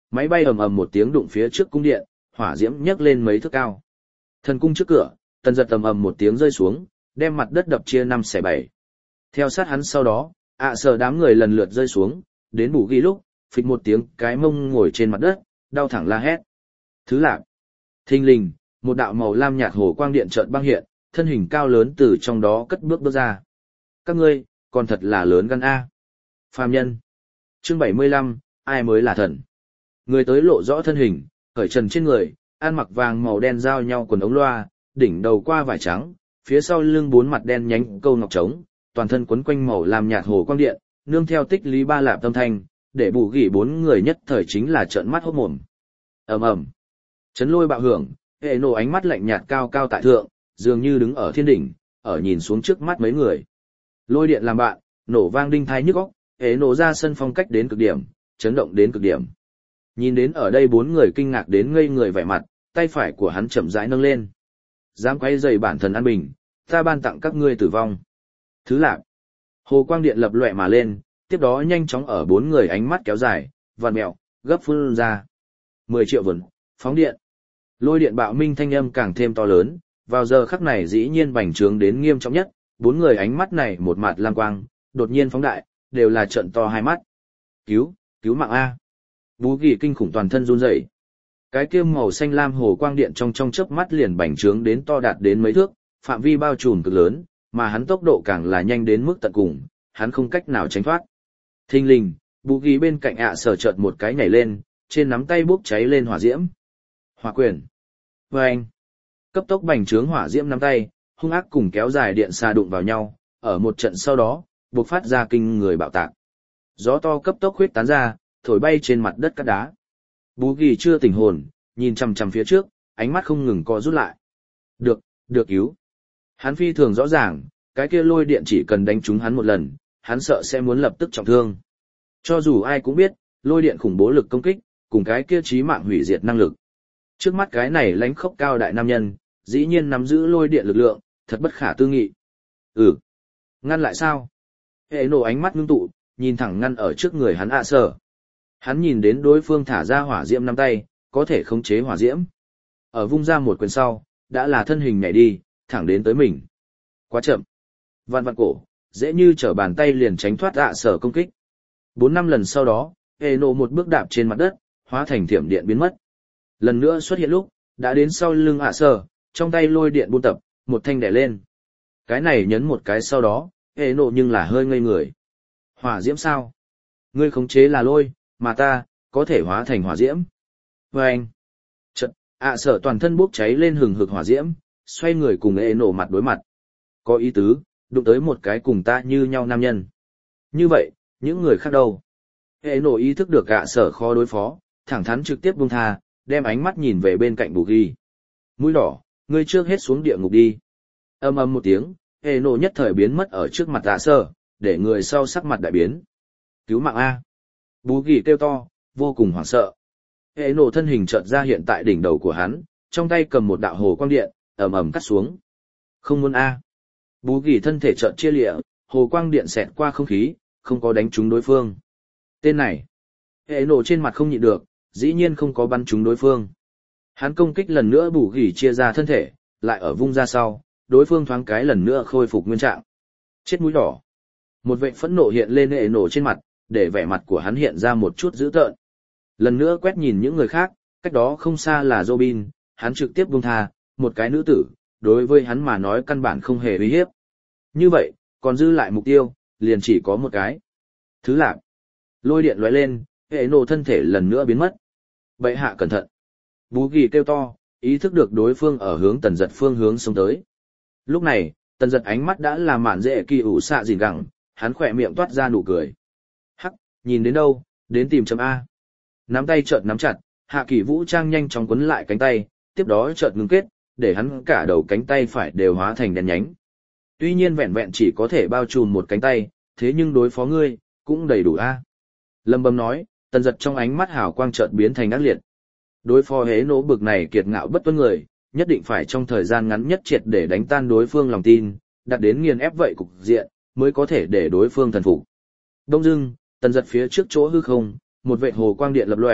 Máy bay ầm ầm một tiếng đụng phía trước cung điện, hỏa diễm nhấc lên mấy thước cao. Thần cung trước cửa, Tần Giật ầm ầm một tiếng rơi xuống, đem mặt đất đập chia năm xẻ bảy. Theo sát hắn sau đó, ạ sở đám người lần lượt rơi xuống, đến bù ghi lúc, phịch một tiếng cái mông ngồi trên mặt đất, đau thẳng la hét. Thứ lạc. Thình lình, một đạo màu lam nhạt hồ quang điện chợt băng hiện, thân hình cao lớn từ trong đó cất bước bước ra. Các ngươi, còn thật là lớn gan A. Phàm nhân. Chương bảy mươi lăm, ai mới là thần. Người tới lộ rõ thân hình, khởi trần trên người, ăn mặc vàng màu đen giao nhau quần ống loa, đỉnh đầu qua vải trắng, phía sau lưng bốn mặt đen nhánh câu ngọc trống, toàn thân quấn quanh màu làm nhạt hồ quang điện, nương theo tích lý ba lạp tâm thanh, để bù gỉ bốn người nhất thời chính là trợn mắt hốt mồm. Ầm ầm, chấn lôi bạo hưởng, hệ nổ ánh mắt lạnh nhạt cao cao tại thượng, dường như đứng ở thiên đỉnh, ở nhìn xuống trước mắt mấy người. Lôi điện làm bạn, nổ vang đinh thai nhức óc, hệ nổ ra sân phong cách đến cực điểm, chấn động đến cực điểm. Nhìn đến ở đây bốn người kinh ngạc đến ngây người vẻ mặt, tay phải của hắn chậm rãi nâng lên. Dám quay dày bản thân an bình, ta ban tặng các ngươi tử vong. Thứ lạc. Hồ quang điện lập lòe mà lên, tiếp đó nhanh chóng ở bốn người ánh mắt kéo dài, vằn mẹo, gấp phun ra. Mười triệu vần, phóng điện. Lôi điện bạo minh thanh âm càng thêm to lớn, vào giờ khắc này dĩ nhiên bành trướng đến nghiêm trọng nhất, bốn người ánh mắt này một mặt lam quang, đột nhiên phóng đại, đều là trận to hai mắt. Cứu, cứu mạng A. Bú gỉ kinh khủng toàn thân run rẩy. Cái kia màu xanh lam hồ quang điện trong trong chớp mắt liền bành trướng đến to đạt đến mấy thước, phạm vi bao trùm cực lớn, mà hắn tốc độ càng là nhanh đến mức tận cùng, hắn không cách nào tránh thoát. Thình lình, bù ghi bên cạnh ạ sở chợt một cái nhảy lên, trên nắm tay bốc cháy lên hỏa diễm. Hỏa quyền. Vâng. Cấp tốc bành trướng hỏa diễm nắm tay, hung ác cùng kéo dài điện xà đụng vào nhau, ở một trận sau đó, bộc phát ra kinh người bạo tạc. Gió to cấp tốc huyết tán ra, thổi bay trên mặt đất cát đá. Bú ghi chưa tỉnh hồn, nhìn chằm chằm phía trước, ánh mắt không ngừng co rút lại. Được, được cứu. Hắn phi thường rõ ràng, cái kia lôi điện chỉ cần đánh trúng hắn một lần, hắn sợ sẽ muốn lập tức trọng thương. Cho dù ai cũng biết, lôi điện khủng bố lực công kích, cùng cái kia chí mạng hủy diệt năng lực. Trước mắt cái này lánh khốc cao đại nam nhân, dĩ nhiên nắm giữ lôi điện lực lượng, thật bất khả tư nghị. Ừ. Ngăn lại sao? Hệ nổ ánh mắt ngưng tụ, nhìn thẳng ngăn ở trước người hắn ạ sở. Hắn nhìn đến đối phương thả ra hỏa diễm nắm tay, có thể khống chế hỏa diễm. Ở vung ra một quyền sau, đã là thân hình nhảy đi, thẳng đến tới mình. Quá chậm. Vạn vạn cổ, dễ như trở bàn tay liền tránh thoát ạ sở công kích. Bốn năm lần sau đó, hệ nổ một bước đạp trên mặt đất, hóa thành thiểm điện biến mất. Lần nữa xuất hiện lúc, đã đến sau lưng ạ sở, trong tay lôi điện buôn tập, một thanh đẻ lên. Cái này nhấn một cái sau đó, hệ nổ nhưng là hơi ngây người. Hỏa diễm sao? Ngươi khống chế là lôi, mà ta, có thể hóa thành hỏa diễm. Và anh, chật, ạ sở toàn thân bốc cháy lên hừng hực hỏa diễm, xoay người cùng hệ nổ mặt đối mặt. Có ý tứ, đụng tới một cái cùng ta như nhau nam nhân. Như vậy, những người khác đâu? Hệ nổ ý thức được ạ sở khó đối phó, thẳng thắn trực tiếp buông tha, đem ánh mắt nhìn về bên cạnh bù ghi. Mũi đỏ, ngươi trước hết xuống địa ngục đi. Âm âm một tiếng, hệ nổ nhất thời biến mất ở trước mặt ạ sở, để người sau sắc mặt đại biến. Cứu mạng A. Bú ghi kêu to, vô cùng hoảng sợ. Hệ nổ thân hình chợt ra hiện tại đỉnh đầu của hắn, trong tay cầm một đạo hồ quang điện, ầm ầm cắt xuống. Không muốn A. Bú ghi thân thể chợt chia lịa, hồ quang điện xẹt qua không khí, không có đánh trúng đối phương. Tên này. Hệ nổ trên mặt không nhịn được, dĩ nhiên không có bắn trúng đối phương. Hắn công kích lần nữa bù ghi chia ra thân thể, lại ở vung ra sau, đối phương thoáng cái lần nữa khôi phục nguyên trạng. Chết mũi đỏ. Một vệ phẫn nộ hiện lên hệ nổ trên mặt, để vẻ mặt của hắn hiện ra một chút dữ tợn. Lần nữa quét nhìn những người khác, cách đó không xa là Robin, hắn trực tiếp buông tha, một cái nữ tử, đối với hắn mà nói căn bản không hề uy hiếp. Như vậy, còn dư lại mục tiêu, liền chỉ có một cái. Thứ lạc. Lôi điện lóe lên, hệ nổ thân thể lần nữa biến mất. Bệ hạ cẩn thận. Bú ghi kêu to, ý thức được đối phương ở hướng tần giật phương hướng xông tới. Lúc này, tần giật ánh mắt đã là mạn dễ kỳ ủ xạ gìn gẳng, hắn khỏe miệng toát ra nụ cười. Hắc, nhìn đến đâu, đến tìm chấm A. Nắm tay chợt nắm chặt, hạ kỳ vũ trang nhanh chóng quấn lại cánh tay, tiếp đó chợt ngưng kết, để hắn cả đầu cánh tay phải đều hóa thành đèn nhánh. Tuy nhiên vẹn vẹn chỉ có thể bao trùm một cánh tay, thế nhưng đối phó ngươi, cũng đầy đủ A. Lâm Bầm nói, tần giật trong ánh mắt hào quang chợt biến thành ác liệt. Đối phó hế nỗ bực này kiệt ngạo bất tuân người, nhất định phải trong thời gian ngắn nhất triệt để đánh tan đối phương lòng tin, đạt đến nghiền ép vậy cục diện, mới có thể để đối phương thần phục. Đông dưng, tần giật phía trước chỗ hư không, một vệt hồ quang điện lập lòe,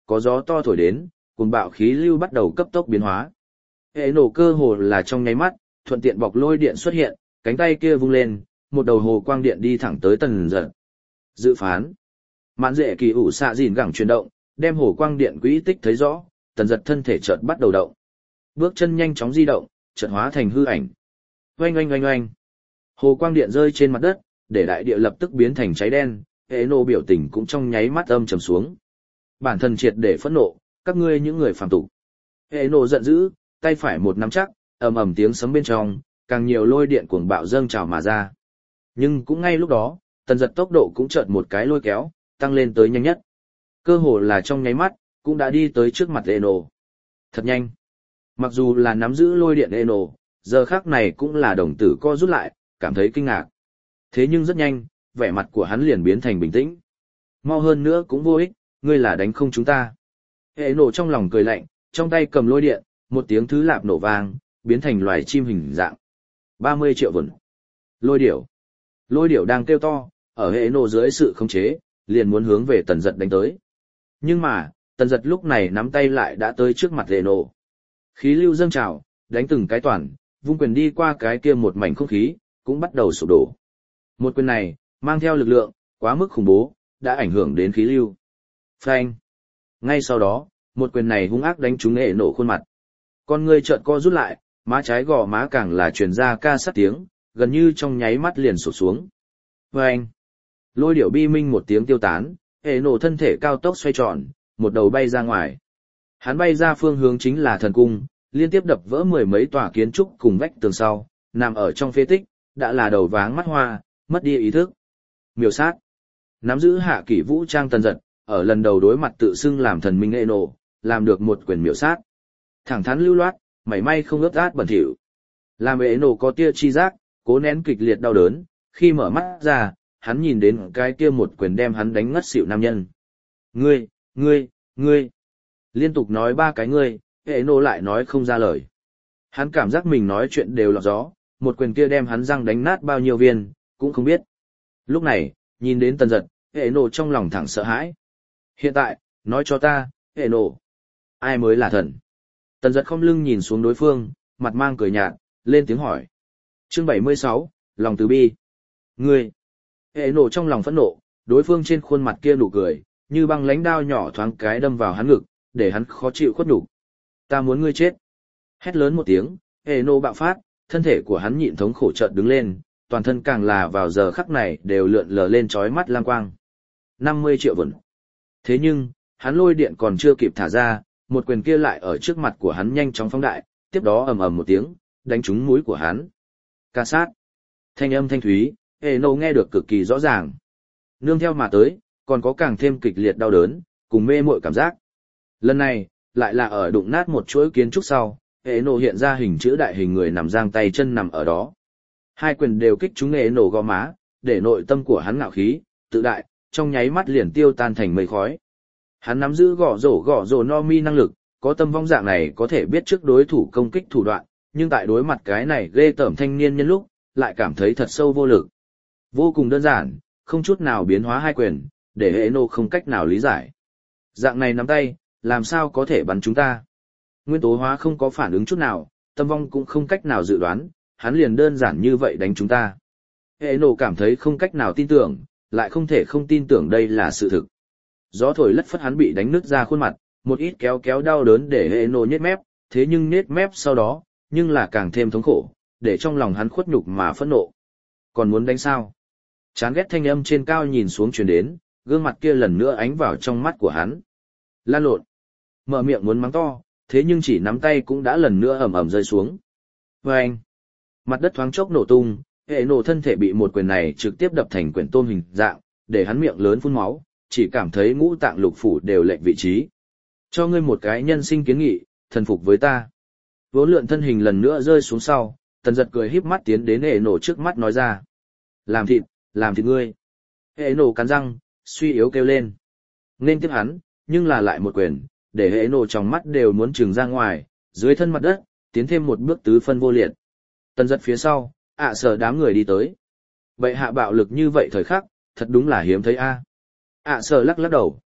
có gió to thổi đến, cuồng bạo khí lưu bắt đầu cấp tốc biến hóa. Hệ nổ cơ hồ là trong nháy mắt, thuận tiện bọc lôi điện xuất hiện, cánh tay kia vung lên, một đầu hồ quang điện đi thẳng tới tần giật. Dự phán. Mạn dễ kỳ ủ xạ dìn gẳng chuyển động, đem hồ quang điện quỹ tích thấy rõ, tần giật thân thể chợt bắt đầu động. Bước chân nhanh chóng di động, chợt hóa thành hư ảnh. Oanh oanh oanh oanh. Hồ quang điện rơi trên mặt đất, để đại địa lập tức biến thành cháy đen, hệ nổ biểu tình cũng trong nháy mắt âm trầm xuống. Bản thân triệt để phẫn nộ, các ngươi những người phàm tục. Hệ nổ giận dữ, tay phải một nắm chắc, ầm ầm tiếng sấm bên trong, càng nhiều lôi điện cuồng bạo dâng trào mà ra. Nhưng cũng ngay lúc đó, tần giật tốc độ cũng chợt một cái lôi kéo, tăng lên tới nhanh nhất. Cơ hồ là trong nháy mắt, cũng đã đi tới trước mặt hệ nổ. Thật nhanh. Mặc dù là nắm giữ lôi điện hệ nổ, giờ khắc này cũng là đồng tử co rút lại, cảm thấy kinh ngạc. Thế nhưng rất nhanh, vẻ mặt của hắn liền biến thành bình tĩnh. Mau hơn nữa cũng vô ích, ngươi là đánh không chúng ta. Hệ nổ trong lòng cười lạnh, trong tay cầm lôi điện, một tiếng thứ lạp nổ vang, biến thành loài chim hình dạng. ba mươi triệu vườn. Lôi điểu. Lôi điểu đang kêu to, ở hệ nổ dưới sự khống chế, liền muốn hướng về tần giật đánh tới. Nhưng mà, tần giật lúc này nắm tay lại đã tới trước mặt hệ nổ. Khí lưu dâng trào, đánh từng cái toàn, vung quyền đi qua cái kia một mảnh không khí, cũng bắt đầu sụp đổ. Một quyền này, mang theo lực lượng, quá mức khủng bố, đã ảnh hưởng đến khí lưu. Phanh. Ngay sau đó, một quyền này hung ác đánh trúng hệ nổ khuôn mặt. Con người chợt co rút lại, má trái gò má càng là truyền ra ca sát tiếng, gần như trong nháy mắt liền sụp xuống. Phanh. Lôi điểu bi minh một tiếng tiêu tán, hệ nổ thân thể cao tốc xoay tròn, một đầu bay ra ngoài. Hắn bay ra phương hướng chính là thần cung, liên tiếp đập vỡ mười mấy tòa kiến trúc cùng vách tường sau, nằm ở trong phế tích, đã là đầu váng mắt hoa, mất đi ý thức. Miểu sát. Nắm giữ hạ kỷ vũ trang tần giật, ở lần đầu đối mặt tự xưng làm thần minh hệ nổ, làm được một quyền miểu sát. Thẳng thắn lưu loát, mảy may không ướt át bẩn thỉu. Làm hệ nổ có tia chi giác, cố nén kịch liệt đau đớn, khi mở mắt ra, hắn nhìn đến cái kia một quyền đem hắn đánh ngất xỉu nam nhân. Ngươi, ngươi, ngươi. Liên tục nói ba cái ngươi, hệ nổ lại nói không ra lời. Hắn cảm giác mình nói chuyện đều lọt gió, một quyền kia đem hắn răng đánh nát bao nhiêu viên, cũng không biết. Lúc này, nhìn đến tần giật, hệ nổ trong lòng thẳng sợ hãi. Hiện tại, nói cho ta, hệ nổ, ai mới là thần? Tần giật không lưng nhìn xuống đối phương, mặt mang cười nhạt, lên tiếng hỏi. Chương bảy mươi sáu, lòng từ bi. Ngươi. Hệ nổ trong lòng phẫn nộ, đối phương trên khuôn mặt kia nụ cười, như băng lãnh đao nhỏ thoáng cái đâm vào hắn ngực, để hắn khó chịu khuất nhục. Ta muốn ngươi chết. Hét lớn một tiếng, hệ nổ bạo phát, thân thể của hắn nhịn thống khổ chợt đứng lên, toàn thân càng là vào giờ khắc này đều lượn lờ lên chói mắt lam quang. năm mươi triệu vẩn. Thế nhưng, hắn lôi điện còn chưa kịp thả ra, một quyền kia lại ở trước mặt của hắn nhanh chóng phóng đại, tiếp đó ầm ầm một tiếng, đánh trúng mũi của hắn. Ca sát. Thanh âm thanh thúy, hệ nổ nghe được cực kỳ rõ ràng. Nương theo mà tới, còn có càng thêm kịch liệt đau đớn, cùng mê muội cảm giác. Lần này, lại là ở đụng nát một chuỗi kiến trúc sau, hệ nổ hiện ra hình chữ đại hình người nằm giang tay chân nằm ở đó. Hai quyền đều kích trúng hệ nổ gò má, để nội tâm của hắn ngạo khí, tự đại, trong nháy mắt liền tiêu tan thành mây khói. Hắn nắm giữ gõ rổ gõ rổ no mi năng lực, có tâm vong dạng này có thể biết trước đối thủ công kích thủ đoạn, nhưng tại đối mặt cái này ghê tởm thanh niên nhân lúc, lại cảm thấy thật sâu vô lực. Vô cùng đơn giản, không chút nào biến hóa hai quyền, để hệ nổ không cách nào lý giải. Dạng này nắm tay, làm sao có thể bắn chúng ta? Nguyên tố hóa không có phản ứng chút nào, tâm vong cũng không cách nào dự đoán, hắn liền đơn giản như vậy đánh chúng ta. Hệ nổ cảm thấy không cách nào tin tưởng, lại không thể không tin tưởng đây là sự thực. Gió thổi lất phất hắn bị đánh nứt ra khuôn mặt, một ít kéo kéo đau đớn để hệ nổ nhếch mép, thế nhưng nhếch mép sau đó, nhưng là càng thêm thống khổ, để trong lòng hắn khuất nhục mà phẫn nộ. Còn muốn đánh sao? Chán ghét thanh âm trên cao nhìn xuống truyền đến, gương mặt kia lần nữa ánh vào trong mắt của hắn. Lan lộn. Mở miệng muốn mắng to, thế nhưng chỉ nắm tay cũng đã lần nữa ầm ầm rơi xuống. Vâng! Mặt đất thoáng chốc nổ tung, hệ nổ thân thể bị một quyền này trực tiếp đập thành quyển tôm hình dạng, để hắn miệng lớn phun máu, chỉ cảm thấy ngũ tạng lục phủ đều lệch vị trí. Cho ngươi một cái nhân sinh kiến nghị, thần phục với ta. Vốn lượn thân hình lần nữa rơi xuống sau, tần giật cười híp mắt tiến đến hệ nổ trước mắt nói ra. Làm thịt, làm thịt ngươi. Hệ nổ cắn răng, suy yếu kêu lên. Nên tiếp hắn, nhưng là lại một quyền, để hệ nổ trong mắt đều muốn trừng ra ngoài, dưới thân mặt đất, tiến thêm một bước tứ phân vô liệt. Tần giật phía sau, ạ sở đám người đi tới. Vậy hạ bạo lực như vậy thời khắc, thật đúng là hiếm thấy a. ạ sở lắc lắc đầu.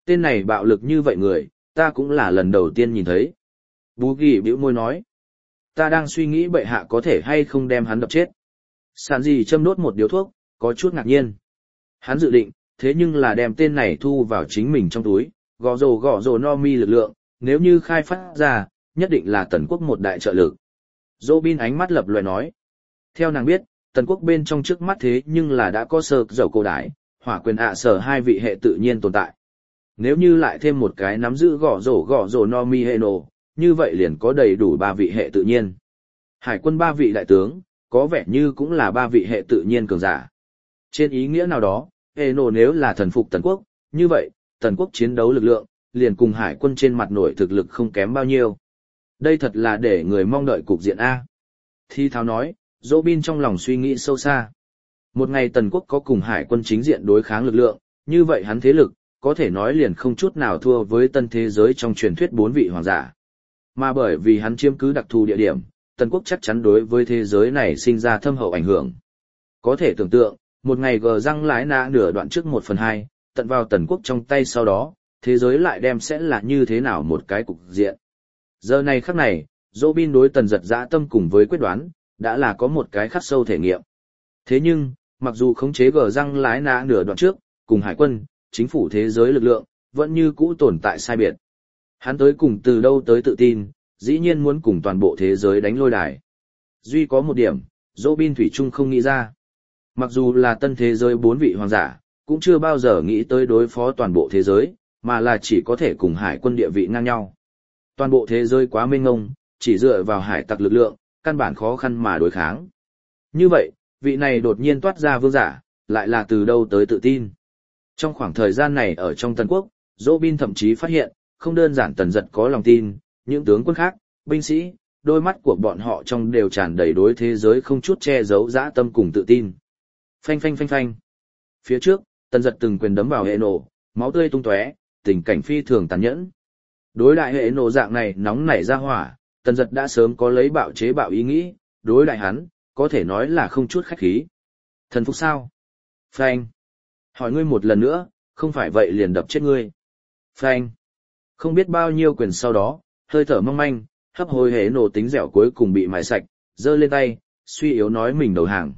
Tên này bạo lực như vậy người, ta cũng là lần đầu tiên nhìn thấy. Bú ghi bĩu môi nói. Ta đang suy nghĩ bệ hạ có thể hay không đem hắn đập chết. Sàn gì châm đốt một điếu thuốc, có chút ngạc nhiên. Hắn dự định, thế nhưng là đem tên này thu vào chính mình trong túi, gõ rồ gõ rồ no mi lực lượng, nếu như khai phát ra, nhất định là tần quốc một đại trợ lực. Robin ánh mắt lập loè nói. Theo nàng biết, tần quốc bên trong trước mắt thế nhưng là đã có sơ dầu cổ đái, hỏa quyền ạ sở hai vị hệ tự nhiên tồn tại. Nếu như lại thêm một cái nắm giữ gõ rổ gõ rổ no mi hệ nổ, như vậy liền có đầy đủ ba vị hệ tự nhiên. Hải quân ba vị đại tướng, có vẻ như cũng là ba vị hệ tự nhiên cường giả. Trên ý nghĩa nào đó, hệ nổ nếu là thần phục tần quốc, như vậy, tần quốc chiến đấu lực lượng, liền cùng hải quân trên mặt nổi thực lực không kém bao nhiêu. Đây thật là để người mong đợi cục diện A. Thi tháo nói, Robin trong lòng suy nghĩ sâu xa. Một ngày tần quốc có cùng hải quân chính diện đối kháng lực lượng, như vậy hắn thế lực, có thể nói liền không chút nào thua với tân thế giới trong truyền thuyết bốn vị hoàng giả. Mà bởi vì hắn chiếm cứ đặc thù địa điểm, tần quốc chắc chắn đối với thế giới này sinh ra thâm hậu ảnh hưởng. Có thể tưởng tượng, một ngày gờ răng lái nã nửa đoạn trước một phần hai, tận vào tần quốc trong tay sau đó, thế giới lại đem sẽ là như thế nào một cái cục diện. Giờ này khắc này, Robin đối tần giật dã tâm cùng với quyết đoán, đã là có một cái khắc sâu thể nghiệm. Thế nhưng, mặc dù khống chế gờ răng lái nã nửa đoạn trước, cùng hải quân, chính phủ thế giới lực lượng, vẫn như cũ tồn tại sai biệt. Hắn tới cùng từ đâu tới tự tin, dĩ nhiên muốn cùng toàn bộ thế giới đánh lôi đài. Duy có một điểm, Robin thủy chung không nghĩ ra. Mặc dù là tân thế giới bốn vị hoàng giả, cũng chưa bao giờ nghĩ tới đối phó toàn bộ thế giới, mà là chỉ có thể cùng hải quân địa vị ngang nhau. Toàn bộ thế giới quá mênh mông, chỉ dựa vào hải tặc lực lượng, căn bản khó khăn mà đối kháng. Như vậy, vị này đột nhiên toát ra vương giả, lại là từ đâu tới tự tin. Trong khoảng thời gian này ở trong Tần Quốc, Robin thậm chí phát hiện, không đơn giản Tần Giật có lòng tin, những tướng quân khác, binh sĩ, đôi mắt của bọn họ trong đều tràn đầy đối thế giới không chút che giấu dã tâm cùng tự tin. Phanh phanh phanh phanh. Phía trước, Tần Giật từng quyền đấm vào hệ nổ, máu tươi tung tóe, tình cảnh phi thường tàn nhẫn. Đối đại hệ nổ dạng này nóng nảy ra hỏa, Tần Giật đã sớm có lấy bạo chế bạo ý nghĩ, đối đại hắn, có thể nói là không chút khách khí. Thần phục sao? Phanh. Hỏi ngươi một lần nữa, không phải vậy liền đập chết ngươi. Phanh. Không biết bao nhiêu quyền sau đó, hơi thở mong manh, hấp hối hế nổ tính dẻo cuối cùng bị mài sạch, giơ lên tay, suy yếu nói mình đầu hàng.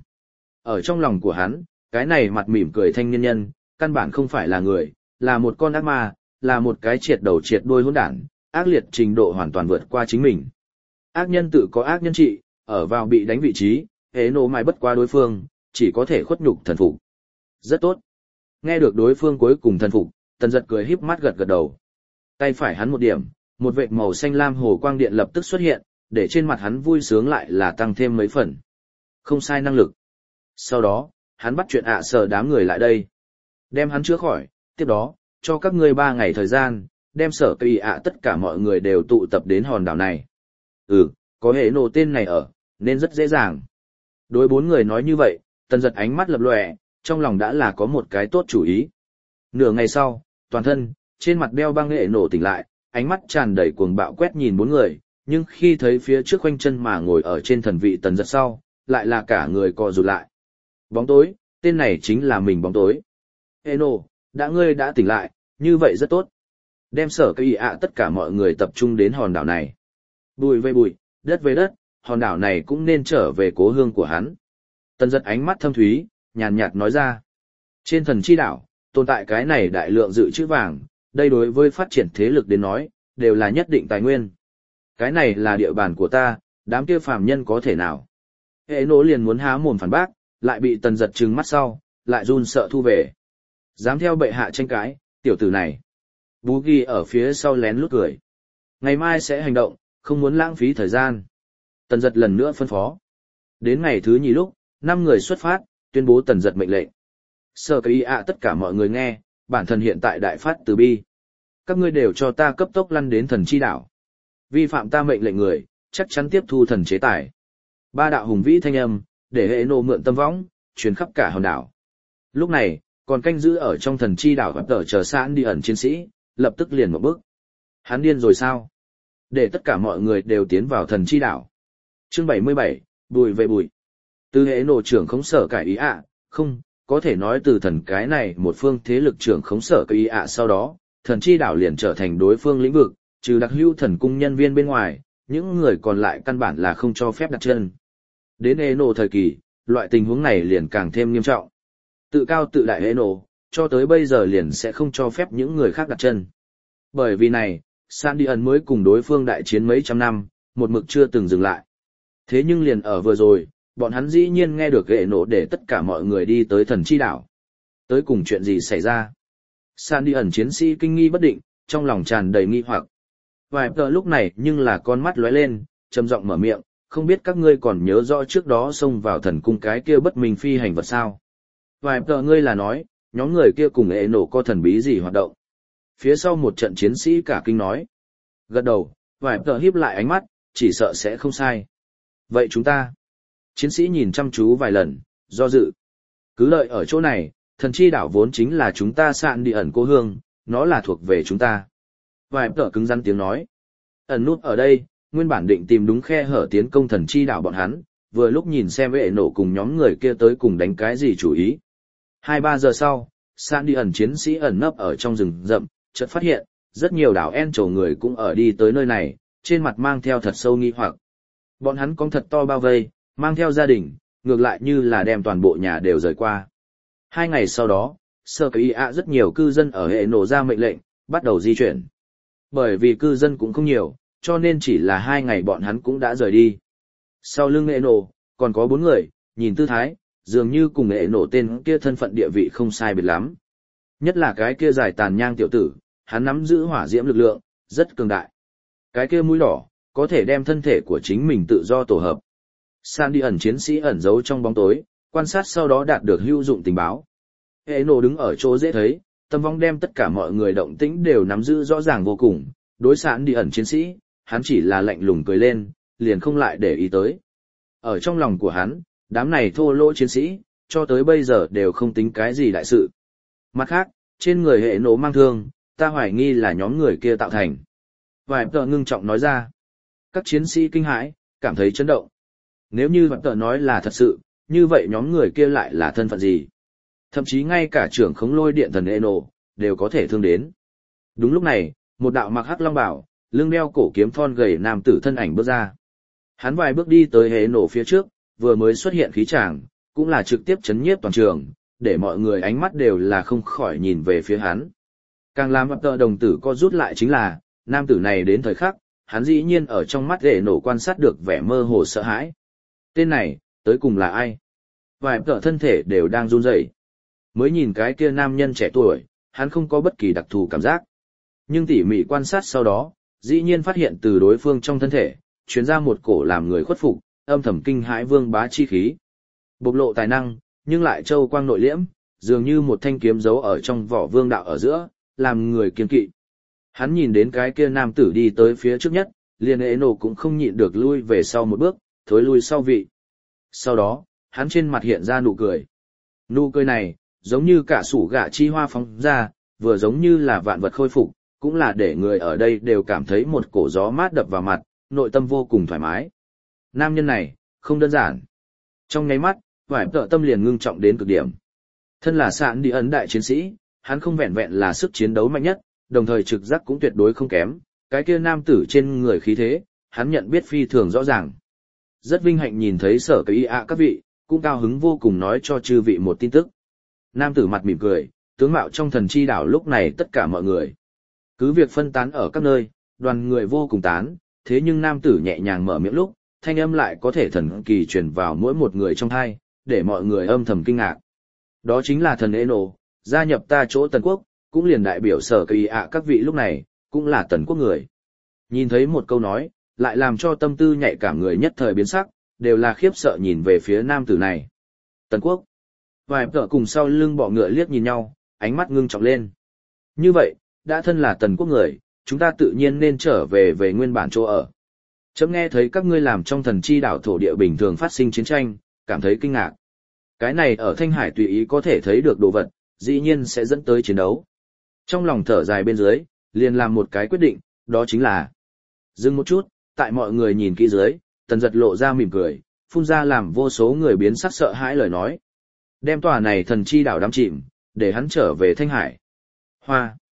Ở trong lòng của hắn, cái này mặt mỉm cười thanh niên nhân, căn bản không phải là người, là một con ác ma, là một cái triệt đầu triệt đuôi hỗn đản, ác liệt trình độ hoàn toàn vượt qua chính mình. Ác nhân tự có ác nhân trị, ở vào bị đánh vị trí, hế nổ mài bất qua đối phương, chỉ có thể khuất nhục thần phục. Rất tốt. Nghe được đối phương cuối cùng thần phục, Tần Giật cười híp mắt gật gật đầu. Tay phải hắn một điểm, một vệt màu xanh lam hồ quang điện lập tức xuất hiện, để trên mặt hắn vui sướng lại là tăng thêm mấy phần. Không sai năng lực. Sau đó, hắn bắt chuyện ạ à sở đám người lại đây. Đem hắn chữa khỏi, tiếp đó, cho các ngươi ba ngày thời gian, đem sở kỳ ạ tất cả mọi người đều tụ tập đến hòn đảo này. Ừ, có hệ nổ tên này ở, nên rất dễ dàng. Đối bốn người nói như vậy, Tần Giật ánh mắt lập lòe, trong lòng đã là có một cái tốt chủ ý. Nửa ngày sau, toàn thân, trên mặt đeo băng hệ nổ tỉnh lại, ánh mắt tràn đầy cuồng bạo quét nhìn bốn người, nhưng khi thấy phía trước khoanh chân mà ngồi ở trên thần vị Tần Giật sau, lại là cả người co rụt lại. Bóng tối, tên này chính là mình bóng tối. Hệ nổ, đã ngươi đã tỉnh lại, như vậy rất tốt. Đem sở kỳ ạ tất cả mọi người tập trung đến hòn đảo này. Bụi về bụi, đất về đất, hòn đảo này cũng nên trở về cố hương của hắn. Tần Giật ánh mắt thâm thúy, nhàn nhạt nói ra. Trên thần chi đảo, tồn tại cái này đại lượng dự trữ vàng, đây đối với phát triển thế lực đến nói, đều là nhất định tài nguyên. Cái này là địa bàn của ta, đám kia phàm nhân có thể nào. Hệ nổ liền muốn há mồm phản bác, lại bị Tần Giật trừng mắt sau, lại run sợ thu về. Dám theo bệ hạ tranh cãi, tiểu tử này. Bú ghi ở phía sau lén lút cười. Ngày mai sẽ hành động, không muốn lãng phí thời gian. Tần Giật lần nữa phân phó. Đến ngày thứ nhì lúc, năm người xuất phát, tuyên bố Tần Giật mệnh lệnh. Sở kỳ ạ tất cả mọi người nghe, bản thân hiện tại đại phát từ bi. Các ngươi đều cho ta cấp tốc lăn đến thần chi đảo. Vi phạm ta mệnh lệnh người, chắc chắn tiếp thu thần chế tài. Ba đạo hùng vĩ thanh âm, để hệ nổ mượn tâm võng, truyền khắp cả hòn đảo. Lúc này, còn canh giữ ở trong thần chi đảo và tờ chờ sẵn đi ẩn chiến sĩ, lập tức liền một bước. Hắn điên rồi sao? Để tất cả mọi người đều tiến vào thần chi đảo. Chương bảy mươi bảy, bùi về bùi. Từ hệ nổ trưởng khống sở cải ý ạ, không, có thể nói từ thần cái này một phương thế lực trưởng khống sở cái ý ạ sau đó, thần chi đảo liền trở thành đối phương lĩnh vực, trừ đặc hữu thần cung nhân viên bên ngoài, những người còn lại căn bản là không cho phép đặt chân. Đến Eno thời kỳ, loại tình huống này liền càng thêm nghiêm trọng. Tự cao tự đại Eno, cho tới bây giờ liền sẽ không cho phép những người khác đặt chân. Bởi vì này, Sandian mới cùng đối phương đại chiến mấy trăm năm, một mực chưa từng dừng lại. Thế nhưng liền ở vừa rồi, bọn hắn dĩ nhiên nghe được Eno để tất cả mọi người đi tới thần chi đảo. Tới cùng chuyện gì xảy ra? Sandian chiến sĩ kinh nghi bất định, trong lòng tràn đầy nghi hoặc. Vài tờ lúc này nhưng là con mắt lóe lên, trầm giọng mở miệng, không biết các ngươi còn nhớ rõ trước đó xông vào thần cung cái kia bất minh phi hành vật sao? Vài tờ ngươi là nói, nhóm người kia cùng ệ nổ có thần bí gì hoạt động? Phía sau một trận chiến sĩ cả kinh nói. Gật đầu, vài tờ híp lại ánh mắt, chỉ sợ sẽ không sai. Vậy chúng ta? Chiến sĩ nhìn chăm chú vài lần, do dự. Cứ lợi ở chỗ này, thần chi đảo vốn chính là chúng ta sạn đi ẩn cô hương, nó là thuộc về chúng ta. Vài tờ cứng rắn tiếng nói. Ẩn nút ở đây, nguyên bản định tìm đúng khe hở tiến công thần chi đảo bọn hắn, vừa lúc nhìn xem vệ nổ cùng nhóm người kia tới cùng đánh cái gì chủ ý. Hai ba giờ sau, sạn đi ẩn chiến sĩ ẩn nấp ở trong rừng rậm, chợt phát hiện, rất nhiều đảo en trổ người cũng ở đi tới nơi này, trên mặt mang theo thật sâu nghi hoặc. Bọn hắn có thật to bao vây, mang theo gia đình, ngược lại như là đem toàn bộ nhà đều rời qua. Hai ngày sau đó, sơ kỳ ạ rất nhiều cư dân ở hệ nổ ra mệnh lệnh, bắt đầu di chuyển. Bởi vì cư dân cũng không nhiều, cho nên chỉ là hai ngày bọn hắn cũng đã rời đi. Sau lưng hệ nổ, còn có bốn người, nhìn tư thái, dường như cùng hệ nổ tên kia thân phận địa vị không sai biệt lắm. Nhất là cái kia dài tàn nhang tiểu tử, hắn nắm giữ hỏa diễm lực lượng, rất cường đại. Cái kia mũi đỏ, có thể đem thân thể của chính mình tự do tổ hợp. San đi ẩn chiến sĩ ẩn giấu trong bóng tối, quan sát sau đó đạt được hữu dụng tình báo. Hệ nổ đứng ở chỗ dễ thấy, tâm vong đem tất cả mọi người động tĩnh đều nắm giữ rõ ràng vô cùng, đối San đi ẩn chiến sĩ, hắn chỉ là lạnh lùng cười lên, liền không lại để ý tới. Ở trong lòng của hắn, đám này thô lỗ chiến sĩ, cho tới bây giờ đều không tính cái gì đại sự. Mặt khác, trên người hệ nổ mang thương, ta hoài nghi là nhóm người kia tạo thành. Vài tờ ngưng trọng nói ra. Các chiến sĩ kinh hãi, cảm thấy chấn động. Nếu như vài tờ nói là thật sự, như vậy nhóm người kia lại là thân phận gì? Thậm chí ngay cả trưởng khống lôi điện thần Eno, đều có thể thương đến. Đúng lúc này, một đạo mặc hắc long bào, lưng đeo cổ kiếm thon gầy nam tử thân ảnh bước ra. Hắn vài bước đi tới Eno phía trước, vừa mới xuất hiện khí tràng, cũng là trực tiếp chấn nhiếp toàn trường, để mọi người ánh mắt đều là không khỏi nhìn về phía hắn. Càng làm vập tờ đồng tử co rút lại chính là, nam tử này đến thời khắc, hắn dĩ nhiên ở trong mắt Eno quan sát được vẻ mơ hồ sợ hãi. Tên này, tới cùng là ai? Vài tờ thân thể đều đang run rẩy. Mới nhìn cái kia nam nhân trẻ tuổi, hắn không có bất kỳ đặc thù cảm giác. Nhưng tỉ mỉ quan sát sau đó, dĩ nhiên phát hiện từ đối phương trong thân thể, truyền ra một cổ làm người khuất phục, âm thầm kinh hãi vương bá chi khí. Bộc lộ tài năng, nhưng lại châu quang nội liễm, dường như một thanh kiếm giấu ở trong vỏ vương đạo ở giữa, làm người kiêng kỵ. Hắn nhìn đến cái kia nam tử đi tới phía trước nhất, liền Eno cũng không nhịn được lui về sau một bước, thối lui sau vị. Sau đó, hắn trên mặt hiện ra nụ cười. Nụ cười này, giống như cả sủ gạ chi hoa phóng ra, vừa giống như là vạn vật khôi phục, cũng là để người ở đây đều cảm thấy một cổ gió mát đập vào mặt, nội tâm vô cùng thoải mái. Nam nhân này, không đơn giản. Trong nháy mắt, vải tợ tâm liền ngưng trọng đến cực điểm. Thân là sạn đi ấn đại chiến sĩ, hắn không vẹn vẹn là sức chiến đấu mạnh nhất, đồng thời trực giác cũng tuyệt đối không kém. Cái kia nam tử trên người khí thế, hắn nhận biết phi thường rõ ràng. Rất vinh hạnh nhìn thấy sở cái y ạ các vị, cũng cao hứng vô cùng nói cho chư vị một tin tức. Nam tử mặt mỉm cười, tướng mạo trong thần chi đảo lúc này tất cả mọi người. Cứ việc phân tán ở các nơi, đoàn người vô cùng tán, thế nhưng nam tử nhẹ nhàng mở miệng lúc, thanh âm lại có thể thần kỳ truyền vào mỗi một người trong thai, để mọi người âm thầm kinh ngạc. Đó chính là thần Eno, gia nhập ta chỗ Tần Quốc, cũng liền đại biểu sở kỳ ạ các vị lúc này, cũng là Tần Quốc người. Nhìn thấy một câu nói, lại làm cho tâm tư nhạy cảm người nhất thời biến sắc, đều là khiếp sợ nhìn về phía nam tử này. Tần Quốc. Vài tợ cùng sau lưng bọ ngựa liếc nhìn nhau, ánh mắt ngưng trọng lên. Như vậy, đã thân là Tần Quốc người, chúng ta tự nhiên nên trở về về nguyên bản chỗ ở. Chấm nghe thấy các ngươi làm trong thần chi đảo thổ địa bình thường phát sinh chiến tranh, cảm thấy kinh ngạc. Cái này ở Thanh Hải tùy ý có thể thấy được đồ vật, dĩ nhiên sẽ dẫn tới chiến đấu. Trong lòng thở dài bên dưới, liền làm một cái quyết định, đó chính là dừng một chút, tại mọi người nhìn kỹ dưới, Tần Giật lộ ra mỉm cười, phun ra làm vô số người biến sắc sợ hãi lời nói. Đem tòa này thần chi đảo đắm chìm, để hắn trở về Thanh Hải. Hoa.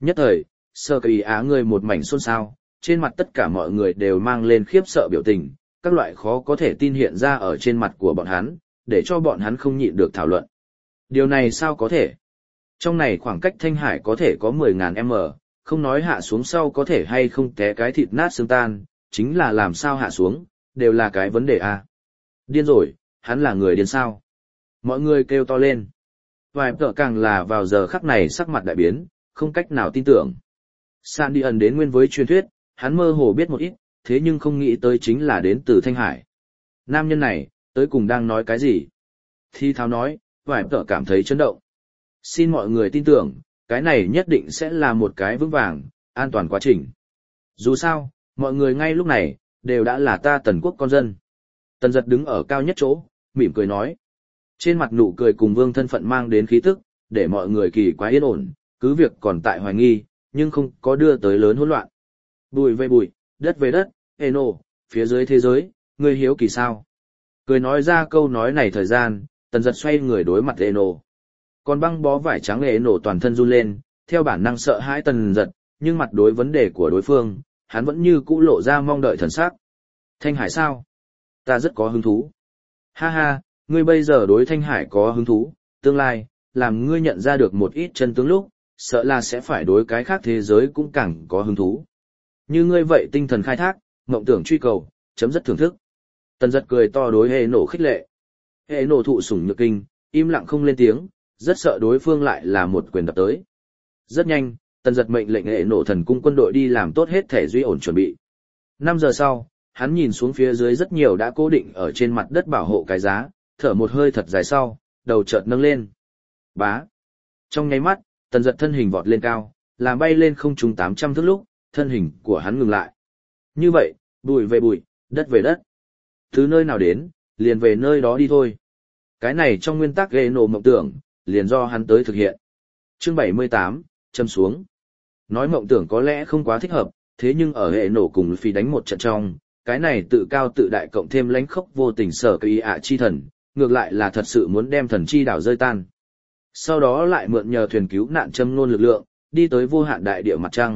Nhất thời, sơ kỳ á người một mảnh xôn xao, trên mặt tất cả mọi người đều mang lên khiếp sợ biểu tình, các loại khó có thể tin hiện ra ở trên mặt của bọn hắn, để cho bọn hắn không nhịn được thảo luận. Điều này sao có thể? Trong này khoảng cách Thanh Hải có thể có mười nghìn m, không nói hạ xuống sau có thể hay không té cái thịt nát xương tan, chính là làm sao hạ xuống, đều là cái vấn đề a. Điên rồi, hắn là người điên sao? Mọi người kêu to lên. Vài tợ càng là vào giờ khắc này sắc mặt đại biến, không cách nào tin tưởng. San đi ẩn đến nguyên với truyền thuyết, hắn mơ hồ biết một ít, thế nhưng không nghĩ tới chính là đến từ Thanh Hải. Nam nhân này, tới cùng đang nói cái gì? Thi tháo nói, vài tợ cảm thấy chấn động. Xin mọi người tin tưởng, cái này nhất định sẽ là một cái vững vàng, an toàn quá trình. Dù sao, mọi người ngay lúc này, đều đã là ta Tần quốc con dân. Tần giật đứng ở cao nhất chỗ, mỉm cười nói. Trên mặt nụ cười cùng vương thân phận mang đến khí tức, để mọi người kỳ quá yên ổn, cứ việc còn tại hoài nghi, nhưng không có đưa tới lớn hỗn loạn. Bụi về bụi, đất về đất, Eno, phía dưới thế giới, ngươi hiếu kỳ sao? Cười nói ra câu nói này thời gian, Tần giật xoay người đối mặt Eno. Còn băng bó vải trắng Eno toàn thân run lên, theo bản năng sợ hãi Tần giật, nhưng mặt đối vấn đề của đối phương, hắn vẫn như cũ lộ ra mong đợi thần sắc. Thanh Hải sao? Ta rất có hứng thú. Ha ha, ngươi bây giờ đối Thanh Hải có hứng thú, tương lai, làm ngươi nhận ra được một ít chân tướng lúc, sợ là sẽ phải đối cái khác thế giới cũng càng có hứng thú. Như ngươi vậy tinh thần khai thác, mộng tưởng truy cầu, chấm rất thưởng thức. Tần giật cười to đối hệ nổ khích lệ. Hệ nổ thụ sủng nhược kinh, im lặng không lên tiếng, rất sợ đối phương lại là một quyền đập tới. Rất nhanh, Tần giật mệnh lệnh hệ nổ thần cung quân đội đi làm tốt hết thể duy ổn chuẩn bị. Năm giờ sau, hắn nhìn xuống phía dưới rất nhiều đã cố định ở trên mặt đất bảo hộ cái giá, thở một hơi thật dài sau, đầu chợt nâng lên. Bá. Trong nháy mắt, Tần giật thân hình vọt lên cao, làm bay lên không trung tám trăm thước lúc, thân hình của hắn ngừng lại. Như vậy, bụi về bụi, đất về đất. Từ nơi nào đến, liền về nơi đó đi thôi. Cái này trong nguyên tắc ghê nổ mộng tưởng, liền do hắn tới thực hiện. Chương bảy mươi tám, châm xuống. Nói mộng tưởng có lẽ không quá thích hợp, thế nhưng ở hệ nổ cùng phi đánh một trận trong, cái này tự cao tự đại cộng thêm lánh khốc vô tình sở kỳ ạ chi thần, ngược lại là thật sự muốn đem thần chi đảo rơi tan. Sau đó lại mượn nhờ thuyền cứu nạn châm nôn lực lượng, đi tới vô hạn đại địa mặt trăng.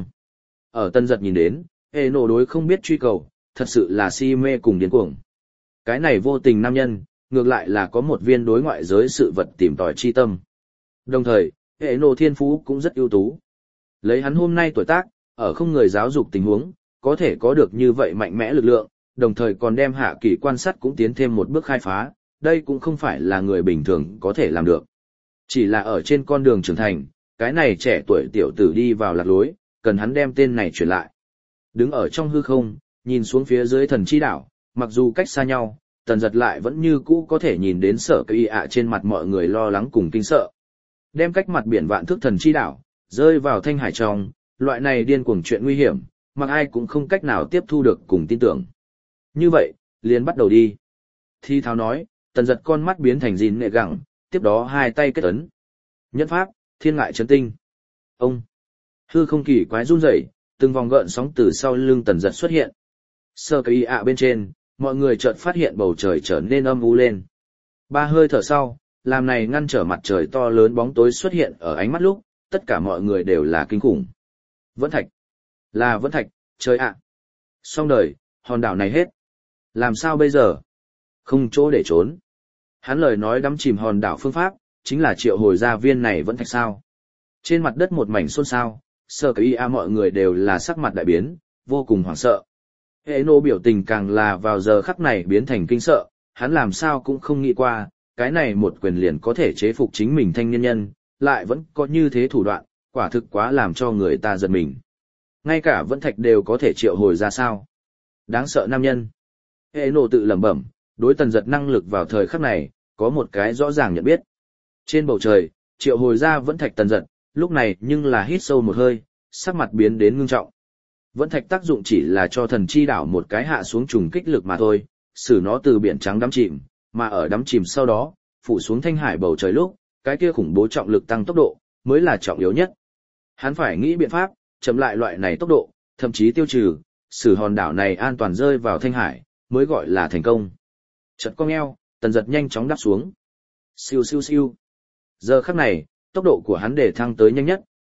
Ở Tân giật nhìn đến, hệ nổ đối không biết truy cầu, thật sự là si mê cùng điên cuồng. Cái này vô tình nam nhân, ngược lại là có một viên đối ngoại giới sự vật tìm tòi chi tâm. Đồng thời, hệ nổ thiên phú cũng rất ưu tú. Lấy hắn hôm nay tuổi tác, ở không người giáo dục tình huống, có thể có được như vậy mạnh mẽ lực lượng, đồng thời còn đem hạ kỳ quan sát cũng tiến thêm một bước khai phá, đây cũng không phải là người bình thường có thể làm được. Chỉ là ở trên con đường trưởng thành, cái này trẻ tuổi tiểu tử đi vào lạc lối, cần hắn đem tên này chuyển lại. Đứng ở trong hư không, nhìn xuống phía dưới thần chi đảo, mặc dù cách xa nhau, Tần giật lại vẫn như cũ có thể nhìn đến sở kỳ ạ trên mặt mọi người lo lắng cùng kinh sợ. Đem cách mặt biển vạn thước thần chi đảo, rơi vào Thanh Hải trong, loại này điên cuồng chuyện nguy hiểm, mà ai cũng không cách nào tiếp thu được cùng tin tưởng. Như vậy, liền bắt đầu đi. Thi tháo nói, Tần giật con mắt biến thành gìn nệ gẳng, tiếp đó hai tay kết ấn. Nhất pháp, thiên ngại chấn tinh. Ông, hư không kỳ quái run rẩy, từng vòng gợn sóng từ sau lưng Tần giật xuất hiện. Sơ kỳ ạ bên trên, mọi người chợt phát hiện bầu trời trở nên âm u lên. Ba hơi thở sau, làm này ngăn trở mặt trời to lớn bóng tối xuất hiện ở ánh mắt lúc, tất cả mọi người đều là kinh khủng. Vẫn thạch. Là vẫn thạch, trời ạ. Xong đời, hòn đảo này hết. Làm sao bây giờ? Không chỗ để trốn. Hắn lời nói đắm chìm hòn đảo phương pháp, chính là triệu hồi ra viên này vẫn thạch sao. Trên mặt đất một mảnh xôn xao, sơ kỳ a mọi người đều là sắc mặt đại biến, vô cùng hoảng sợ. Hệ nô biểu tình càng là vào giờ khắc này biến thành kinh sợ, hắn làm sao cũng không nghĩ qua, cái này một quyền liền có thể chế phục chính mình thanh niên nhân, lại vẫn có như thế thủ đoạn, quả thực quá làm cho người ta giật mình. Ngay cả vẫn thạch đều có thể triệu hồi ra sao. Đáng sợ nam nhân. Hệ nô tự lẩm bẩm, đối Tần giật năng lực vào thời khắc này, có một cái rõ ràng nhận biết. Trên bầu trời, triệu hồi ra vẫn thạch Tần giật, lúc này nhưng là hít sâu một hơi, sắc mặt biến đến ngưng trọng. Vẫn thạch tác dụng chỉ là cho thần chi đảo một cái hạ xuống trùng kích lực mà thôi, xử nó từ biển trắng đắm chìm, mà ở đắm chìm sau đó, phủ xuống Thanh Hải bầu trời lúc, cái kia khủng bố trọng lực tăng tốc độ, mới là trọng yếu nhất. Hắn phải nghĩ biện pháp, chậm lại loại này tốc độ, thậm chí tiêu trừ, xử hòn đảo này an toàn rơi vào Thanh Hải, mới gọi là thành công. Chợt cong eo, Tần giật nhanh chóng đáp xuống. Siêu siêu siêu. Giờ khắc này, tốc độ của hắn để thăng tới nhanh nhất,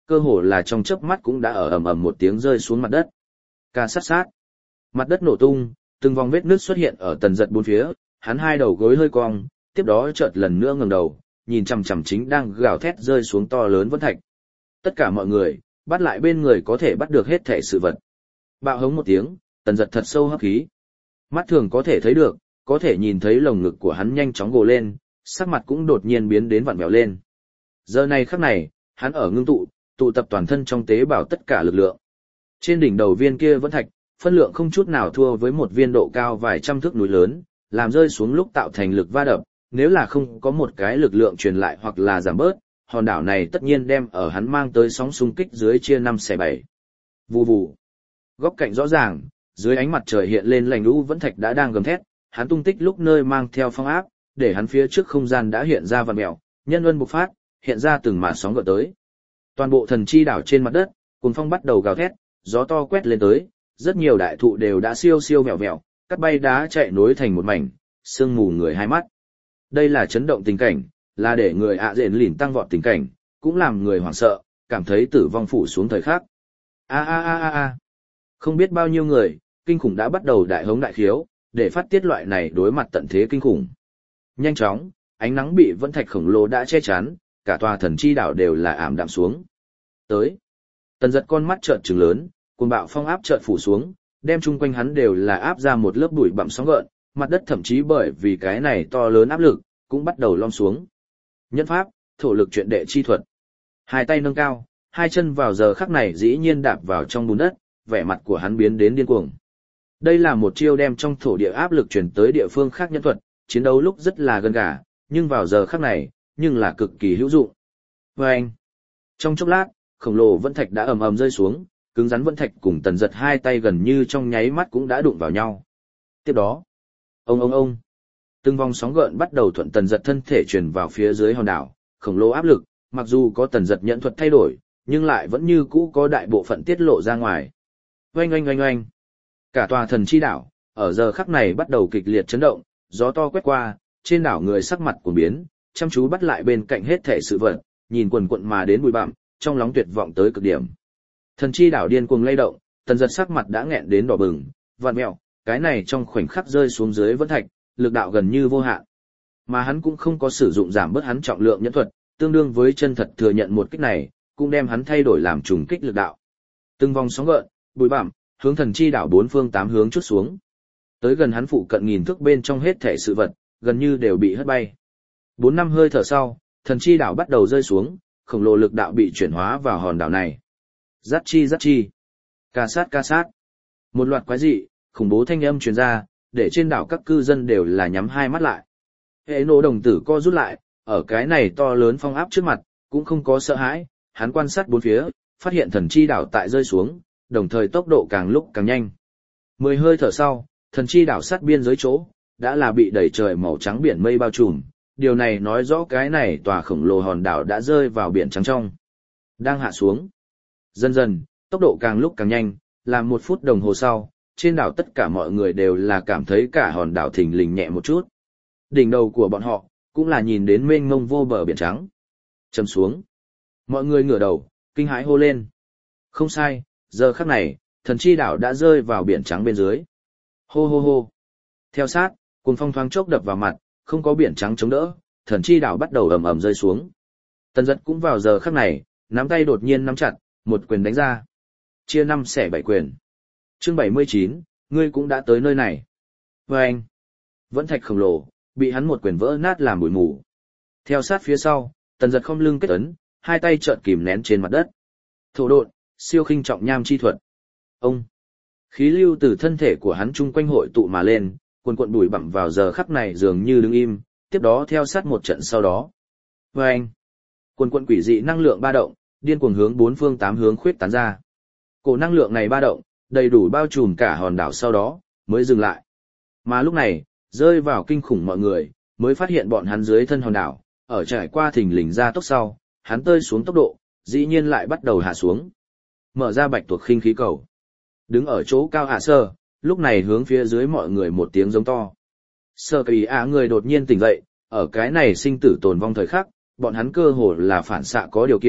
cơ hồ là trong chớp mắt cũng đã ở ầm ầm một tiếng rơi xuống mặt đất. Ca sát sát. Mặt đất nổ tung, từng vòng vết nứt xuất hiện ở Tần Dật bốn phía, hắn hai đầu gối hơi cong, tiếp đó chợt lần nữa ngẩng đầu, nhìn chằm chằm chính đang gào thét rơi xuống to lớn vân thạch. Tất cả mọi người, bắt lại bên người có thể bắt được hết thể sự vật. Bạo hống một tiếng, Tần Dật thật sâu hấp khí. Mắt thường có thể thấy được, có thể nhìn thấy lồng ngực của hắn nhanh chóng gồ lên, sắc mặt cũng đột nhiên biến đến vặn vẹo lên. Giờ này khắc này, hắn ở ngưng tụ, tụ tập toàn thân trong tế bào tất cả lực lượng. Trên đỉnh đầu viên kia vẫn thạch, phân lượng không chút nào thua với một viên độ cao vài trăm thước núi lớn, làm rơi xuống lúc tạo thành lực va đập, nếu là không có một cái lực lượng truyền lại hoặc là giảm bớt, hòn đảo này tất nhiên đem ở hắn mang tới sóng xung kích dưới chia năm xẻ bảy. Vù vù. Góc cạnh rõ ràng, dưới ánh mặt trời hiện lên lành lũ vẫn thạch đã đang gầm thét, hắn tung tích lúc nơi mang theo phong áp, để hắn phía trước không gian đã hiện ra vặn mèo, nhân luân bộc phát, hiện ra từng màn sóng gợn tới. Toàn bộ thần chi đảo trên mặt đất, cuồng phong bắt đầu gào thét, gió to quét lên tới, rất nhiều đại thụ đều đã siêu siêu vẹo vẹo, cắt bay đá chạy nối thành một mảnh, sương mù người hai mắt. Đây là chấn động tình cảnh, là để người ạ dện lìn tăng vọt tình cảnh, cũng làm người hoảng sợ, cảm thấy tử vong phủ xuống thời khắc. A a a a a. Không biết bao nhiêu người, kinh khủng đã bắt đầu đại hống đại khiếu, để phát tiết loại này đối mặt tận thế kinh khủng. Nhanh chóng, ánh nắng bị vẫn thạch khổng lồ đã che chắn, cả tòa thần chi đảo đều là ảm đạm xuống. Tới. Tần Dật con mắt trợn trừng lớn, cuồng bạo phong áp chợt phủ xuống, đem chung quanh hắn đều là áp ra một lớp bụi bặm sóng gợn, mặt đất thậm chí bởi vì cái này to lớn áp lực, cũng bắt đầu lom xuống. Nhân pháp, thổ lực chuyện đệ chi thuật. Hai tay nâng cao, hai chân vào giờ khắc này dĩ nhiên đạp vào trong bùn đất, vẻ mặt của hắn biến đến điên cuồng. Đây là một chiêu đem trong thổ địa áp lực truyền tới địa phương khác nhân thuật, chiến đấu lúc rất là gần gà, nhưng vào giờ khắc này, nhưng là cực kỳ hữu dụng. Và anh, trong chốc lát, khổng lồ vẫn thạch đã ầm ầm rơi xuống, cứng rắn vẫn thạch cùng Tần Dật hai tay gần như trong nháy mắt cũng đã đụng vào nhau. Tiếp đó, ông ông ông, từng vòng sóng gợn bắt đầu thuận Tần Dật thân thể truyền vào phía dưới hòn đảo, khổng lồ áp lực, mặc dù có Tần Dật nhận thuật thay đổi, nhưng lại vẫn như cũ có đại bộ phận tiết lộ ra ngoài. Oanh oanh oanh oanh, cả tòa thần chi đảo, ở giờ khắc này bắt đầu kịch liệt chấn động, gió to quét qua, trên đảo người sắc mặt cuồng biến, chăm chú bắt lại bên cạnh hết thể sự vật, nhìn quần quận mà đến bụi bặm, trong lòng tuyệt vọng tới cực điểm. Thần chi đảo điên cuồng lay động, Tần Dật sắc mặt đã nghẹn đến đỏ bừng, vặn mèo, cái này trong khoảnh khắc rơi xuống dưới vẫn thạch, lực đạo gần như vô hạn. Mà hắn cũng không có sử dụng giảm bớt hắn trọng lượng nhẫn thuật, tương đương với chân thật thừa nhận một kích này, cũng đem hắn thay đổi làm trùng kích lực đạo. Từng vòng sóng gợn, bụi bặm, hướng thần chi đảo bốn phương tám hướng chút xuống. Tới gần hắn phụ cận nghìn thước bên trong hết thể sự vật, gần như đều bị hất bay. Bốn năm hơi thở sau, thần chi đảo bắt đầu rơi xuống, khổng lồ lực đạo bị chuyển hóa vào hòn đảo này. Rát chi rát chi, ca sát ca sát. Một loạt quái dị, khủng bố thanh âm truyền ra, để trên đảo các cư dân đều là nhắm hai mắt lại. Hệ nổ đồng tử co rút lại, ở cái này to lớn phong áp trước mặt, cũng không có sợ hãi, hắn quan sát bốn phía, phát hiện thần chi đảo tại rơi xuống, đồng thời tốc độ càng lúc càng nhanh. Mười hơi thở sau, thần chi đảo sát biên giới chỗ, đã là bị đầy trời màu trắng biển mây bao trùm, điều này nói rõ cái này tòa khổng lồ hòn đảo đã rơi vào biển trắng trong. Đang hạ xuống. Dần dần, tốc độ càng lúc càng nhanh, làm một phút đồng hồ sau, trên đảo tất cả mọi người đều là cảm thấy cả hòn đảo thình lình nhẹ một chút. Đỉnh đầu của bọn họ, cũng là nhìn đến mênh mông vô bờ biển trắng. Chầm xuống. Mọi người ngửa đầu, kinh hãi hô lên. Không sai, giờ khắc này, thần chi đảo đã rơi vào biển trắng bên dưới. Hô hô hô. Theo sát, cuồng phong thoáng chốc đập vào mặt, không có biển trắng chống đỡ, thần chi đảo bắt đầu ầm ầm rơi xuống. Tần Dật cũng vào giờ khắc này, nắm tay đột nhiên nắm chặt, một quyền đánh ra. Chia năm xẻ bảy quyền. Chương bảy mươi chín, ngươi cũng đã tới nơi này. Và anh, vẫn thạch khổng lồ, bị hắn một quyền vỡ nát làm bụi mù. Theo sát phía sau, Tần Dật không lưng kết ấn, hai tay trợn kìm nén trên mặt đất. Thổ độn, siêu khinh trọng nham chi thuật. Ông, khí lưu từ thân thể của hắn chung quanh hội tụ mà lên, quần quận bụi bặm vào giờ khắc này dường như đứng im, tiếp đó theo sát một trận sau đó. Và anh, quần quận quỷ dị năng lượng ba động, điên cuồng hướng bốn phương tám hướng khuyết tán ra. Cổ năng lượng này ba động, đầy đủ bao trùm cả hòn đảo sau đó, mới dừng lại. Mà lúc này, rơi vào kinh khủng mọi người, mới phát hiện bọn hắn dưới thân hòn đảo, ở trải qua thình lình ra tốc sau, hắn tơi xuống tốc độ, dĩ nhiên lại bắt đầu hạ xuống. Mở ra bạch tuộc khinh khí cầu. Đứng ở chỗ cao hạ sơ, lúc này hướng phía dưới mọi người một tiếng giống to. Sơ kỳ á người đột nhiên tỉnh dậy, ở cái này sinh tử tồn vong thời khắc, bọn hắn cơ hồ là phản xạ có điều kiện,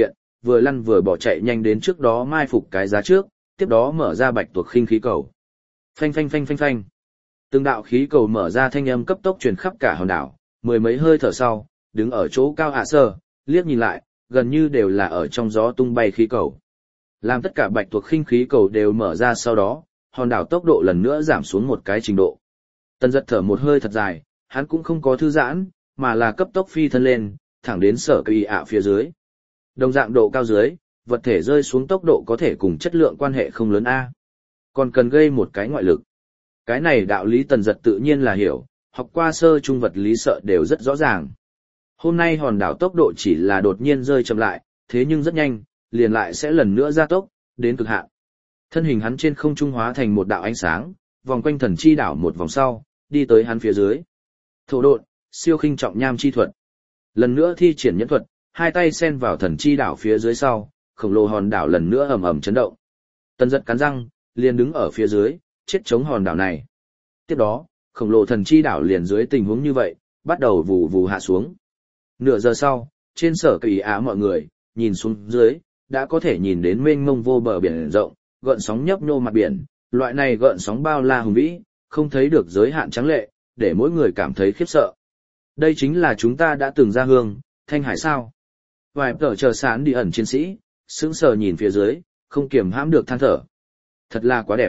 vừa lăn vừa bỏ chạy nhanh đến trước đó mai phục cái giá trước, tiếp đó mở ra bạch tuộc khinh khí cầu. Phanh phanh phanh phanh phanh. Từng đạo khí cầu mở ra thanh âm cấp tốc truyền khắp cả hòn đảo, mười mấy hơi thở sau, đứng ở chỗ cao hạ sơ, liếc nhìn lại, gần như đều là ở trong gió tung bay khí cầu. Làm tất cả bạch tuộc khinh khí cầu đều mở ra sau đó, hòn đảo tốc độ lần nữa giảm xuống một cái trình độ. Tần Dật thở một hơi thật dài, hắn cũng không có thư giãn, mà là cấp tốc phi thân lên, thẳng đến sở kỳ ạ phía dưới. Đồng dạng độ cao dưới, vật thể rơi xuống tốc độ có thể cùng chất lượng quan hệ không lớn a. Còn cần gây một cái ngoại lực. Cái này đạo lý Tần Dật tự nhiên là hiểu, học qua sơ trung vật lý sợ đều rất rõ ràng. Hôm nay hòn đảo tốc độ chỉ là đột nhiên rơi chậm lại, thế nhưng rất nhanh, liền lại sẽ lần nữa gia tốc, đến cực hạn. Thân hình hắn trên không trung hóa thành một đạo ánh sáng, vòng quanh thần chi đảo một vòng sau, đi tới hắn phía dưới. Thổ độn, siêu khinh trọng nham chi thuật. Lần nữa thi triển nhẫn thuật, hai tay xen vào thần chi đảo phía dưới sau, khổng lồ hòn đảo lần nữa ầm ầm chấn động. Tần Dật cắn răng, liền đứng ở phía dưới, chết chống hòn đảo này. Tiếp đó, khổng lồ thần chi đảo liền dưới tình huống như vậy, bắt đầu vù vù hạ xuống. Nửa giờ sau, trên sở kỳ á mọi người, nhìn xuống dưới, đã có thể nhìn đến mênh mông vô bờ biển rộng, gợn sóng nhấp nhô mặt biển, loại này gợn sóng bao la hùng vĩ, không thấy được giới hạn trắng lệ, để mỗi người cảm thấy khiếp sợ. Đây chính là chúng ta đã từng ra hương, Thanh Hải sao? Vài tờ chờ sán đi ẩn chiến sĩ, sững sờ nhìn phía dưới, không kiềm hãm được than thở. Thật là quá đẹp.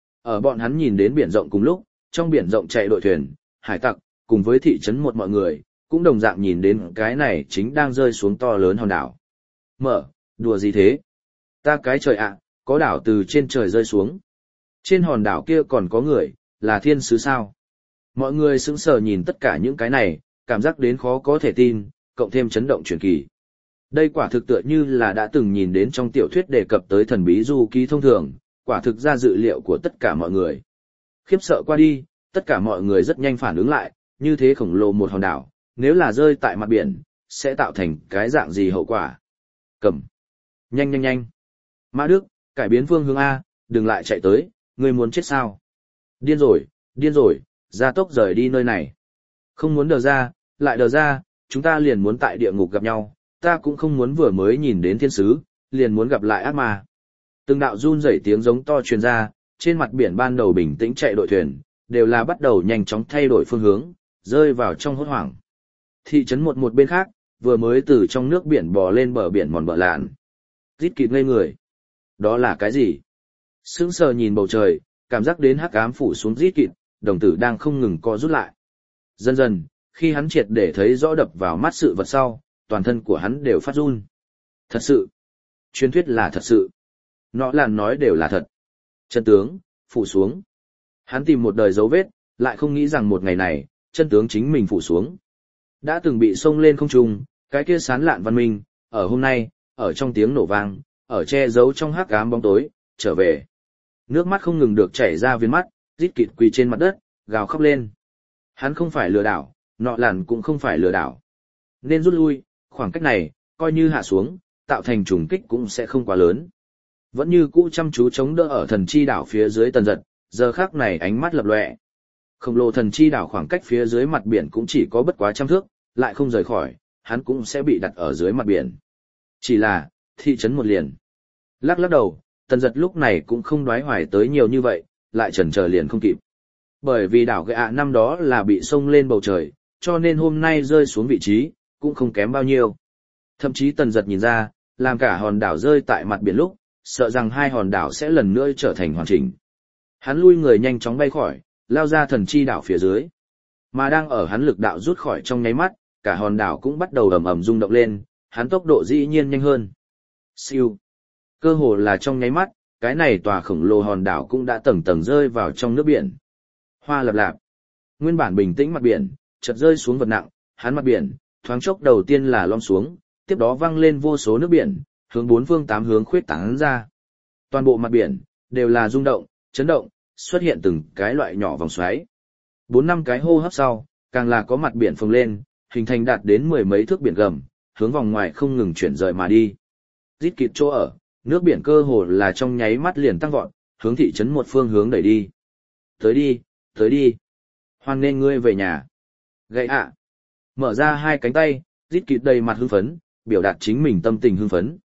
Ở bọn hắn nhìn đến biển rộng cùng lúc, trong biển rộng chạy đội thuyền, hải tặc, cùng với thị trấn một mọi người, cũng đồng dạng nhìn đến cái này chính đang rơi xuống to lớn hòn đảo. Mở, đùa gì thế? Ta cái trời ạ, có đảo từ trên trời rơi xuống. Trên hòn đảo kia còn có người, là thiên sứ sao? Mọi người sững sờ nhìn tất cả những cái này, cảm giác đến khó có thể tin, cộng thêm chấn động truyền kỳ. Đây quả thực tựa như là đã từng nhìn đến trong tiểu thuyết đề cập tới thần bí du ký thông thường, quả thực ra dự liệu của tất cả mọi người. Khiếp sợ qua đi, tất cả mọi người rất nhanh phản ứng lại, như thế khổng lồ một hòn đảo, nếu là rơi tại mặt biển, sẽ tạo thành cái dạng gì hậu quả. Cầm. Nhanh nhanh nhanh. Mã Đức, cải biến phương hướng A, đừng lại chạy tới, ngươi muốn chết sao? Điên rồi, điên rồi, gia tốc rời đi nơi này. Không muốn đờ ra, lại đờ ra, chúng ta liền muốn tại địa ngục gặp nhau, ta cũng không muốn vừa mới nhìn đến thiên sứ, liền muốn gặp lại ác ma. Từng đạo run rẩy tiếng giống to truyền ra, trên mặt biển ban đầu bình tĩnh chạy đội thuyền, đều là bắt đầu nhanh chóng thay đổi phương hướng, rơi vào trong hốt hoảng. Thị trấn một một bên khác, vừa mới từ trong nước biển bò lên bờ biển mòn bờ lạn. Rít kịt ngây người. Đó là cái gì? Sững sờ nhìn bầu trời, cảm giác đến hắc ám phủ xuống rít kịt, đồng tử đang không ngừng co rút lại. Dần dần, khi hắn triệt để thấy rõ đập vào mắt sự vật sau, toàn thân của hắn đều phát run. Thật sự. Truyền thuyết là thật sự. Nọ làn nói đều là thật. Chân tướng, phủ xuống. Hắn tìm một đời dấu vết, lại không nghĩ rằng một ngày này, chân tướng chính mình phủ xuống. Đã từng bị xông lên không trung, cái kia sán lạn văn minh, ở hôm nay, ở trong tiếng nổ vang, ở che giấu trong hắc ám bóng tối, trở về. Nước mắt không ngừng được chảy ra viên mắt, rít kịt quỳ trên mặt đất, gào khóc lên. Hắn không phải lừa đảo, nọ làn cũng không phải lừa đảo. Nên rút lui, khoảng cách này, coi như hạ xuống, tạo thành trùng kích cũng sẽ không quá lớn. Vẫn như cũ chăm chú chống đỡ ở thần chi đảo phía dưới Tần Dật, giờ khắc này ánh mắt lập lòe. Khổng lồ thần chi đảo khoảng cách phía dưới mặt biển cũng chỉ có bất quá trăm thước, lại không rời khỏi, hắn cũng sẽ bị đặt ở dưới mặt biển. Chỉ là, thị trấn một liền. Lắc lắc đầu, Tần Dật lúc này cũng không đoái hoài tới nhiều như vậy, lại chần chờ liền không kịp. Bởi vì đảo Gạ à năm đó là bị sông lên bầu trời, cho nên hôm nay rơi xuống vị trí, cũng không kém bao nhiêu. Thậm chí Tần Dật nhìn ra, làm cả hòn đảo rơi tại mặt biển lúc, sợ rằng hai hòn đảo sẽ lần nữa trở thành hoàn chỉnh. Hắn lui người nhanh chóng bay khỏi, lao ra thần chi đảo phía dưới. Mà đang ở hắn lực đạo rút khỏi trong nháy mắt, cả hòn đảo cũng bắt đầu ầm ầm rung động lên, hắn tốc độ dĩ nhiên nhanh hơn. Siêu. Cơ hồ là trong nháy mắt, cái này tòa khổng lồ hòn đảo cũng đã tầng tầng rơi vào trong nước biển. Hoa lập lạp. Nguyên bản bình tĩnh mặt biển, chợt rơi xuống vật nặng, hắn mặt biển, thoáng chốc đầu tiên là lom xuống, tiếp đó văng lên vô số nước biển, hướng bốn phương tám hướng khuyết tán ra. Toàn bộ mặt biển, đều là rung động, chấn động, xuất hiện từng cái loại nhỏ vòng xoáy. Bốn năm cái hô hấp sau, càng là có mặt biển phồng lên, hình thành đạt đến mười mấy thước biển gầm, hướng vòng ngoài không ngừng chuyển rời mà đi. Rít kịt chỗ ở, nước biển cơ hồ là trong nháy mắt liền tăng vọt, hướng thị trấn một phương hướng đẩy đi. Tới đi, tới đi. Hoan nên ngươi về nhà. Gậy ạ. Mở ra hai cánh tay, rít kịt đầy mặt hưng phấn, biểu đạt chính mình tâm tình hưng phấn.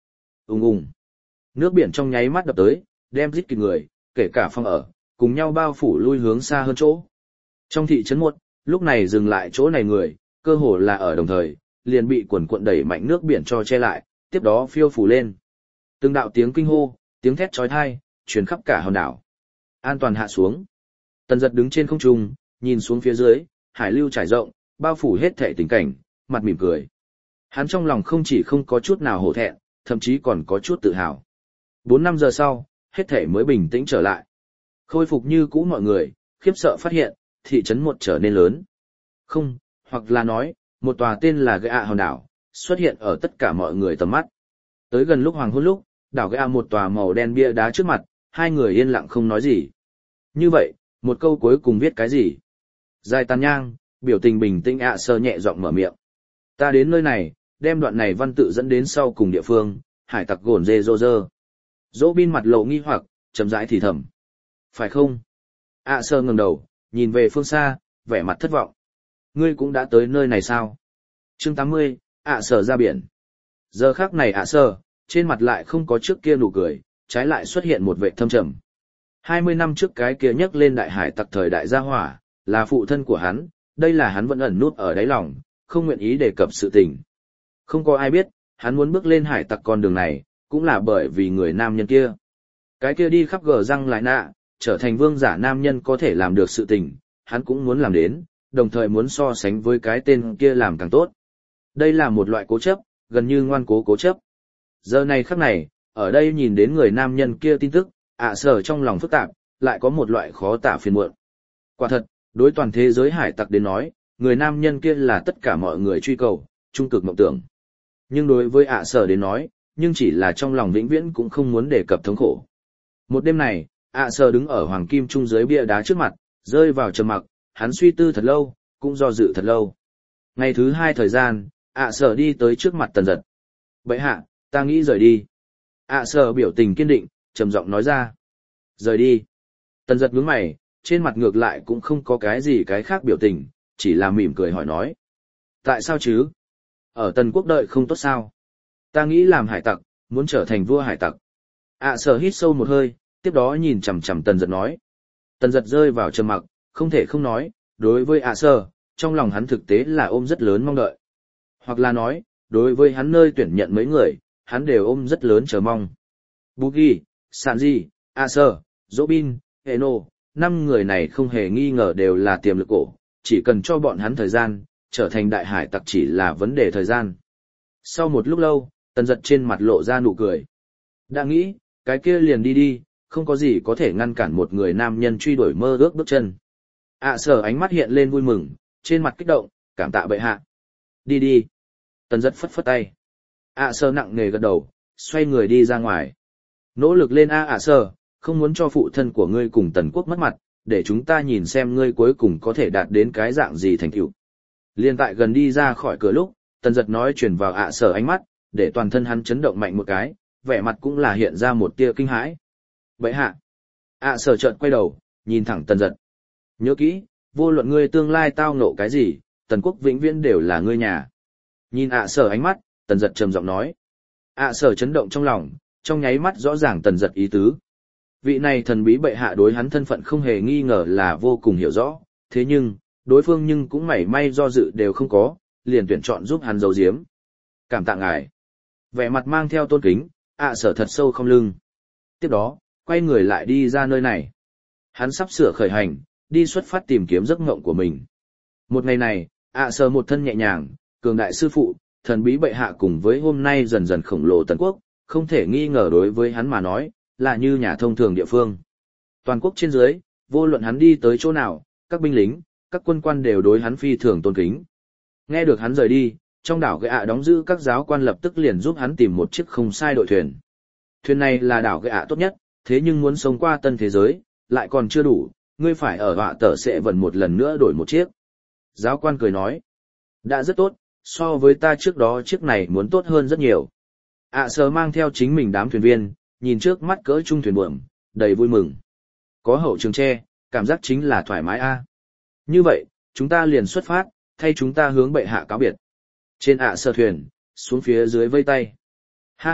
ùng ùng. Nước biển trong nháy mắt đập tới, đem rít kịp người, kể cả phòng ở, cùng nhau bao phủ lui hướng xa hơn chỗ. Trong thị trấn một, lúc này dừng lại chỗ này người, cơ hồ là ở đồng thời, liền bị quần cuộn đẩy mạnh nước biển cho che lại, tiếp đó phiêu phủ lên. Từng đạo tiếng kinh hô, tiếng thét chói tai, truyền khắp cả hòn đảo. An toàn hạ xuống. Tần Dật đứng trên không trung, nhìn xuống phía dưới, hải lưu trải rộng, bao phủ hết thảy tình cảnh, mặt mỉm cười. Hắn trong lòng không chỉ không có chút nào hổ thẹn, thậm chí còn có chút tự hào. Bốn năm giờ sau, hết thảy mới bình tĩnh trở lại. Khôi phục như cũ mọi người, khiếp sợ phát hiện, thị trấn một trở nên lớn. Không, hoặc là nói, một tòa tên là Gạ hòn đảo, xuất hiện ở tất cả mọi người tầm mắt. Tới gần lúc hoàng hôn lúc, đảo Gạ một tòa màu đen bia đá trước mặt, hai người yên lặng không nói gì. Như vậy, một câu cuối cùng viết cái gì? Dài tàn nhang, biểu tình bình tĩnh ạ sơ nhẹ giọng mở miệng. Ta đến nơi này, đem đoạn này văn tự dẫn đến sau cùng địa phương, hải tặc gồn dê rô rơ. Dỗ bin mặt lộ nghi hoặc, chậm rãi thì thầm. Phải không? ạ sơ ngẩng đầu, nhìn về phương xa, vẻ mặt thất vọng. Ngươi cũng đã tới nơi này sao? Chương tám mươi, ạ sơ ra biển. Giờ khắc này ạ sơ, trên mặt lại không có trước kia nụ cười, trái lại xuất hiện một vẻ thâm trầm. Hai mươi năm trước cái kia nhấc lên đại hải tặc thời đại gia hỏa, là phụ thân của hắn, đây là hắn vẫn ẩn nút ở đáy lòng, không nguyện ý đề cập sự tình. Không có ai biết, hắn muốn bước lên hải tặc con đường này, cũng là bởi vì người nam nhân kia. Cái kia đi khắp gờ răng lại nạ, trở thành vương giả nam nhân có thể làm được sự tình, hắn cũng muốn làm đến, đồng thời muốn so sánh với cái tên kia làm càng tốt. Đây là một loại cố chấp, gần như ngoan cố cố chấp. Giờ này khắc này, ở đây nhìn đến người nam nhân kia tin tức, ạ sở trong lòng phức tạp, lại có một loại khó tả phiền muộn. Quả thật, đối toàn thế giới hải tặc đến nói, người nam nhân kia là tất cả mọi người truy cầu, trung cực mộng tưởng. Nhưng đối với ạ sở đến nói, nhưng chỉ là trong lòng vĩnh viễn cũng không muốn đề cập thống khổ. Một đêm này, ạ sở đứng ở hoàng kim trung dưới bia đá trước mặt, rơi vào trầm mặc, hắn suy tư thật lâu, cũng do dự thật lâu. Ngày thứ hai thời gian, ạ sở đi tới trước mặt Tần Dật. Bệ hạ, ta nghĩ rời đi. ạ sở biểu tình kiên định, trầm giọng nói ra. Rời đi. Tần Dật nhướng mày, trên mặt ngược lại cũng không có cái gì cái khác biểu tình, chỉ là mỉm cười hỏi nói. Tại sao chứ? Ở Tần quốc đợi không tốt sao? Ta nghĩ làm hải tặc, muốn trở thành vua hải tặc. ạ sở hít sâu một hơi, tiếp đó nhìn chằm chằm Tần Dật nói. Tần Dật rơi vào trầm mặc, không thể không nói, đối với ạ sở, trong lòng hắn thực tế là ôm rất lớn mong đợi. Hoặc là nói, đối với hắn nơi tuyển nhận mấy người, hắn đều ôm rất lớn chờ mong. Bugi, Sanji, Acer, Robin, Eno, năm người này không hề nghi ngờ đều là tiềm lực cổ, chỉ cần cho bọn hắn thời gian, trở thành đại hải tặc chỉ là vấn đề thời gian. Sau một lúc lâu, Tần Dật trên mặt lộ ra nụ cười. Đã nghĩ, cái kia liền đi đi, không có gì có thể ngăn cản một người nam nhân truy đuổi mơ ước bước chân. ạ sở ánh mắt hiện lên vui mừng, trên mặt kích động, cảm tạ bệ hạ. Đi đi. Tần Dật phất phất tay. ạ sở nặng nề gật đầu, xoay người đi ra ngoài. Nỗ lực lên a ạ sở, không muốn cho phụ thân của ngươi cùng Tần quốc mất mặt, để chúng ta nhìn xem ngươi cuối cùng có thể đạt đến cái dạng gì thành tựu. Liên tại gần đi ra khỏi cửa lúc, Tần Dật nói truyền vào ạ sở ánh mắt, để toàn thân hắn chấn động mạnh một cái, vẻ mặt cũng là hiện ra một tia kinh hãi. Bệ hạ. ạ sở chợt quay đầu, nhìn thẳng Tần Dật. Nhớ kỹ, vô luận ngươi tương lai tao ngộ cái gì, Tần quốc vĩnh viễn đều là ngươi nhà. Nhìn ạ sở ánh mắt, Tần Dật trầm giọng nói. ạ sở chấn động trong lòng, trong nháy mắt rõ ràng Tần Dật ý tứ. Vị này thần bí bệ hạ đối hắn thân phận không hề nghi ngờ là vô cùng hiểu rõ, thế nhưng, đối phương nhưng cũng mảy may do dự đều không có, liền tuyển chọn giúp hắn giấu giếm. Cảm tạ ngài. Vẻ mặt mang theo tôn kính, ạ sở thật sâu không lưng. Tiếp đó, quay người lại đi ra nơi này. Hắn sắp sửa khởi hành, đi xuất phát tìm kiếm giấc mộng của mình. Một ngày này, ạ sở một thân nhẹ nhàng, cường đại sư phụ, thần bí bệ hạ cùng với hôm nay dần dần khổng lồ Tần quốc, không thể nghi ngờ đối với hắn mà nói, là như nhà thông thường địa phương. Toàn quốc trên dưới, vô luận hắn đi tới chỗ nào, các binh lính, các quân quan đều đối hắn phi thường tôn kính. Nghe được hắn rời đi, trong đảo Gạ đóng giữ các giáo quan lập tức liền giúp hắn tìm một chiếc không sai đội thuyền. Thuyền này là đảo Gạ tốt nhất, thế nhưng muốn sống qua tân thế giới, lại còn chưa đủ, ngươi phải ở họa tờ sẽ vần một lần nữa đổi một chiếc. Giáo quan cười nói, đã rất tốt, so với ta trước đó chiếc này muốn tốt hơn rất nhiều. ạ sở mang theo chính mình đám thuyền viên, nhìn trước mắt cỡ trung thuyền buồm, đầy vui mừng. Có hậu trường tre, cảm giác chính là thoải mái a. Như vậy, chúng ta liền xuất phát, thay chúng ta hướng bệ hạ cáo biệt. Trên ạ sở thuyền, xuống phía dưới vây tay. Ha ha,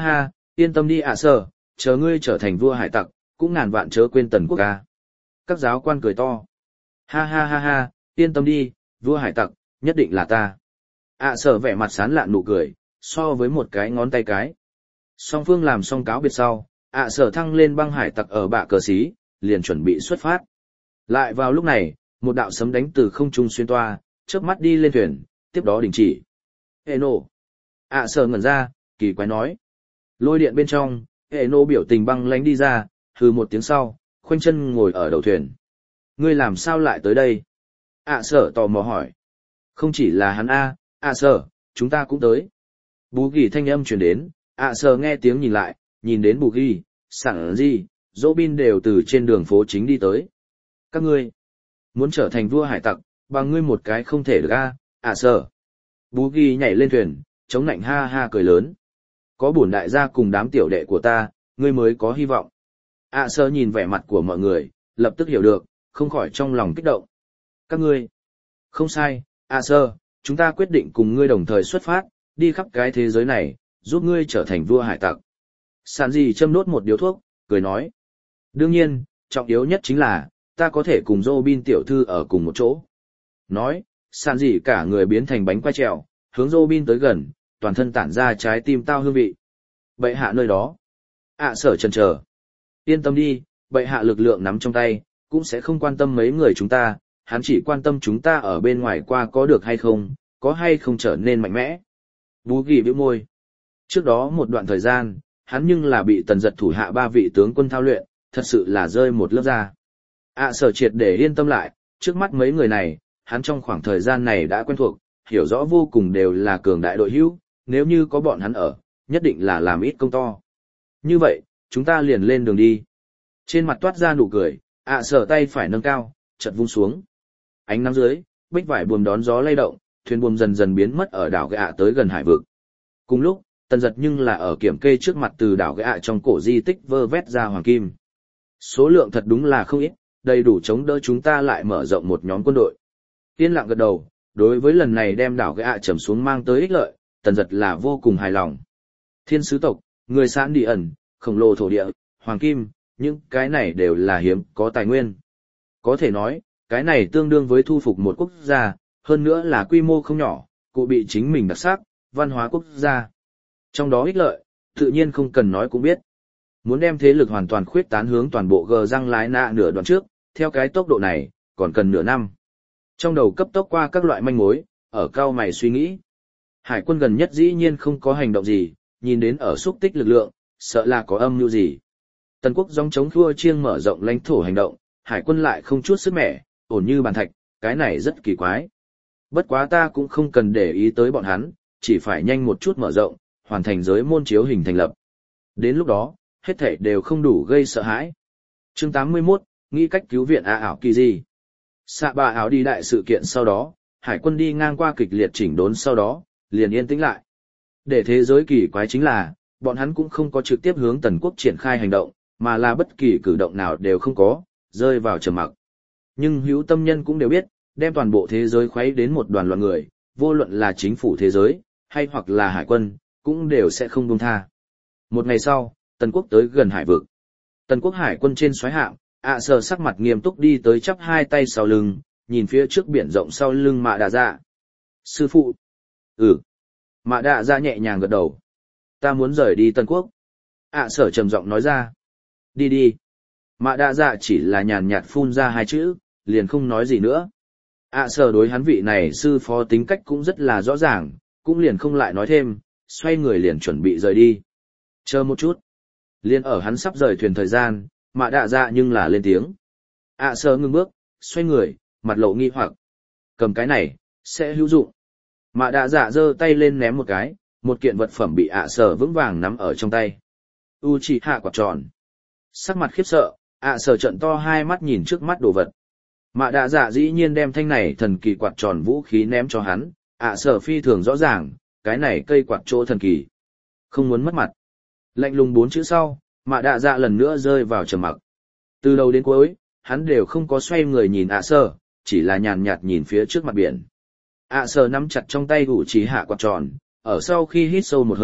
yên tâm đi ạ sở, chờ ngươi trở thành vua hải tặc, cũng ngàn vạn chớ quên tần quốc ca. Các giáo quan cười to. Ha ha ha ha, yên tâm đi, vua hải tặc, nhất định là ta. ạ sở vẻ mặt sán lạn nụ cười, so với một cái ngón tay cái. Song phương làm xong cáo biệt sau, ạ sở thăng lên băng hải tặc ở bạ cờ xí, liền chuẩn bị xuất phát. Lại vào lúc này, một đạo sấm đánh từ không trung xuyên toa, chớp mắt đi lên thuyền, tiếp đó đình chỉ. Hệ nổ. ạ sở ngẩn ra, kỳ quái nói. Lôi điện bên trong, hệ nổ biểu tình băng lánh đi ra, hừ một tiếng sau, khoanh chân ngồi ở đầu thuyền. Ngươi làm sao lại tới đây? ạ sở tò mò hỏi. Không chỉ là hắn a, ạ sở, chúng ta cũng tới. Bù ghi thanh âm truyền đến, ạ sở nghe tiếng nhìn lại, nhìn đến bù ghi, sẵn gì, dỗ bin đều từ trên đường phố chính đi tới. Các ngươi, muốn trở thành vua hải tặc, bằng ngươi một cái không thể được a, ạ sở. Bù ghi nhảy lên thuyền, chống nạnh ha ha cười lớn. Có bổn đại gia cùng đám tiểu đệ của ta, ngươi mới có hy vọng. ạ sở nhìn vẻ mặt của mọi người, lập tức hiểu được, không khỏi trong lòng kích động. Các ngươi, không sai, ạ sở, chúng ta quyết định cùng ngươi đồng thời xuất phát, đi khắp cái thế giới này, giúp ngươi trở thành vua hải tặc. Sản gì châm đốt một điếu thuốc, cười nói. Đương nhiên, trọng yếu nhất chính là, ta có thể cùng Robin tiểu thư ở cùng một chỗ. Nói, sản gì cả người biến thành bánh quay trèo, hướng Robin tới gần, toàn thân tản ra trái tim tao hương vị. Bệ hạ nơi đó. ạ sở chần chờ. Yên tâm đi, bệ hạ lực lượng nắm trong tay, cũng sẽ không quan tâm mấy người chúng ta, hắn chỉ quan tâm chúng ta ở bên ngoài qua có được hay không, có hay không trở nên mạnh mẽ. Bú ghi bĩu môi. Trước đó một đoạn thời gian, hắn nhưng là bị tần giật thủ hạ ba vị tướng quân thao luyện, thật sự là rơi một lớp da. ạ sở triệt để yên tâm lại, trước mắt mấy người này, hắn trong khoảng thời gian này đã quen thuộc, hiểu rõ vô cùng đều là cường đại đội hữu, nếu như có bọn hắn ở, nhất định là làm ít công to. Như vậy, chúng ta liền lên đường đi. Trên mặt toát ra nụ cười, ạ sở tay phải nâng cao, chợt vung xuống. Ánh nắng dưới, bích vải buồm đón gió lay động, thuyền buồm dần dần biến mất ở đảo Gạ tới gần hải vực. Cùng lúc, tần giật nhưng là ở kiểm kê trước mặt từ đảo Gạ trong cổ di tích vơ vét ra hoàng kim. Số lượng thật đúng là không ít, đầy đủ chống đỡ chúng ta lại mở rộng một nhóm quân đội. Yên lặng gật đầu, đối với lần này đem đảo Gạ trầm xuống mang tới ích lợi, tần giật là vô cùng hài lòng. Thiên sứ tộc, người sán đi ẩn, khổng lồ thổ địa, hoàng kim, những cái này đều là hiếm có tài nguyên. Có thể nói, cái này tương đương với thu phục một quốc gia, hơn nữa là quy mô không nhỏ, cụ bị chính mình đặc sắc, văn hóa quốc gia. Trong đó ích lợi, tự nhiên không cần nói cũng biết. Muốn đem thế lực hoàn toàn khuyết tán hướng toàn bộ gờ răng lái nạ nửa đoạn trước, theo cái tốc độ này, còn cần nửa năm. Trong đầu cấp tốc qua các loại manh mối, ở cao mày suy nghĩ. Hải quân gần nhất dĩ nhiên không có hành động gì, nhìn đến ở xúc tích lực lượng, sợ là có âm mưu gì. Tần quốc gióng chống khua chiêng mở rộng lãnh thổ hành động, hải quân lại không chút sức mẻ, ổn như bàn thạch, cái này rất kỳ quái. Bất quá ta cũng không cần để ý tới bọn hắn, chỉ phải nhanh một chút mở rộng, hoàn thành giới môn chiếu hình thành lập. Đến lúc đó, hết thảy đều không đủ gây sợ hãi. Chương tám mươi mốt, nghĩ cách cứu viện A ảo kỳ gì. Xạ bà ảo đi đại sự kiện sau đó, hải quân đi ngang qua kịch liệt chỉnh đốn sau đó, liền yên tĩnh lại. Để thế giới kỳ quái chính là, bọn hắn cũng không có trực tiếp hướng tần quốc triển khai hành động, mà là bất kỳ cử động nào đều không có, rơi vào trầm mặc. Nhưng hữu tâm nhân cũng đều biết, đem toàn bộ thế giới khuấy đến một đoàn loạn người, vô luận là chính phủ thế giới, hay hoặc là hải quân, cũng đều sẽ không buông tha. Một ngày sau, tần quốc tới gần hải vực. Tần quốc hải quân trên xoáy hạm, ạ sở sắc mặt nghiêm túc đi tới chắp hai tay sau lưng, nhìn phía trước biển rộng sau lưng Mạ Đạ Dạ. Sư phụ. Ừ. Mạ Đạ Dạ nhẹ nhàng gật đầu. Ta muốn rời đi Tần quốc. ạ sở trầm giọng nói ra. Đi đi. Mạ Đạ Dạ chỉ là nhàn nhạt phun ra hai chữ, liền không nói gì nữa. ạ sở đối hắn vị này sư phó tính cách cũng rất là rõ ràng, cũng liền không lại nói thêm, xoay người liền chuẩn bị rời đi. Chờ một chút. Liên ở hắn sắp rời thuyền thời gian, Mạ Đạ Dạ nhưng là lên tiếng. ạ sở ngừng bước, xoay người, mặt lộ nghi hoặc. Cầm cái này, sẽ hữu dụng. Mạ Đạ Dạ giơ tay lên ném một cái, một kiện vật phẩm bị ạ sở vững vàng nắm ở trong tay. Uchiha quạt tròn. Sắc mặt khiếp sợ, ạ sở trợn to hai mắt nhìn trước mắt đồ vật. Mạ Đạ Dạ dĩ nhiên đem thanh này thần kỳ quạt tròn vũ khí ném cho hắn, ạ sở phi thường rõ ràng, cái này cây quạt chỗ thần kỳ. Không muốn mất mặt. Lạnh lùng bốn chữ sau, Mạ Đạ Dạ lần nữa rơi vào trầm mặc. Từ đầu đến cuối, hắn đều không có xoay người nhìn ạ sở, chỉ là nhàn nhạt nhìn phía trước mặt biển. ạ sở nắm chặt trong tay ủ trí hạ quạt tròn, ở sau khi hít sâu một hơi,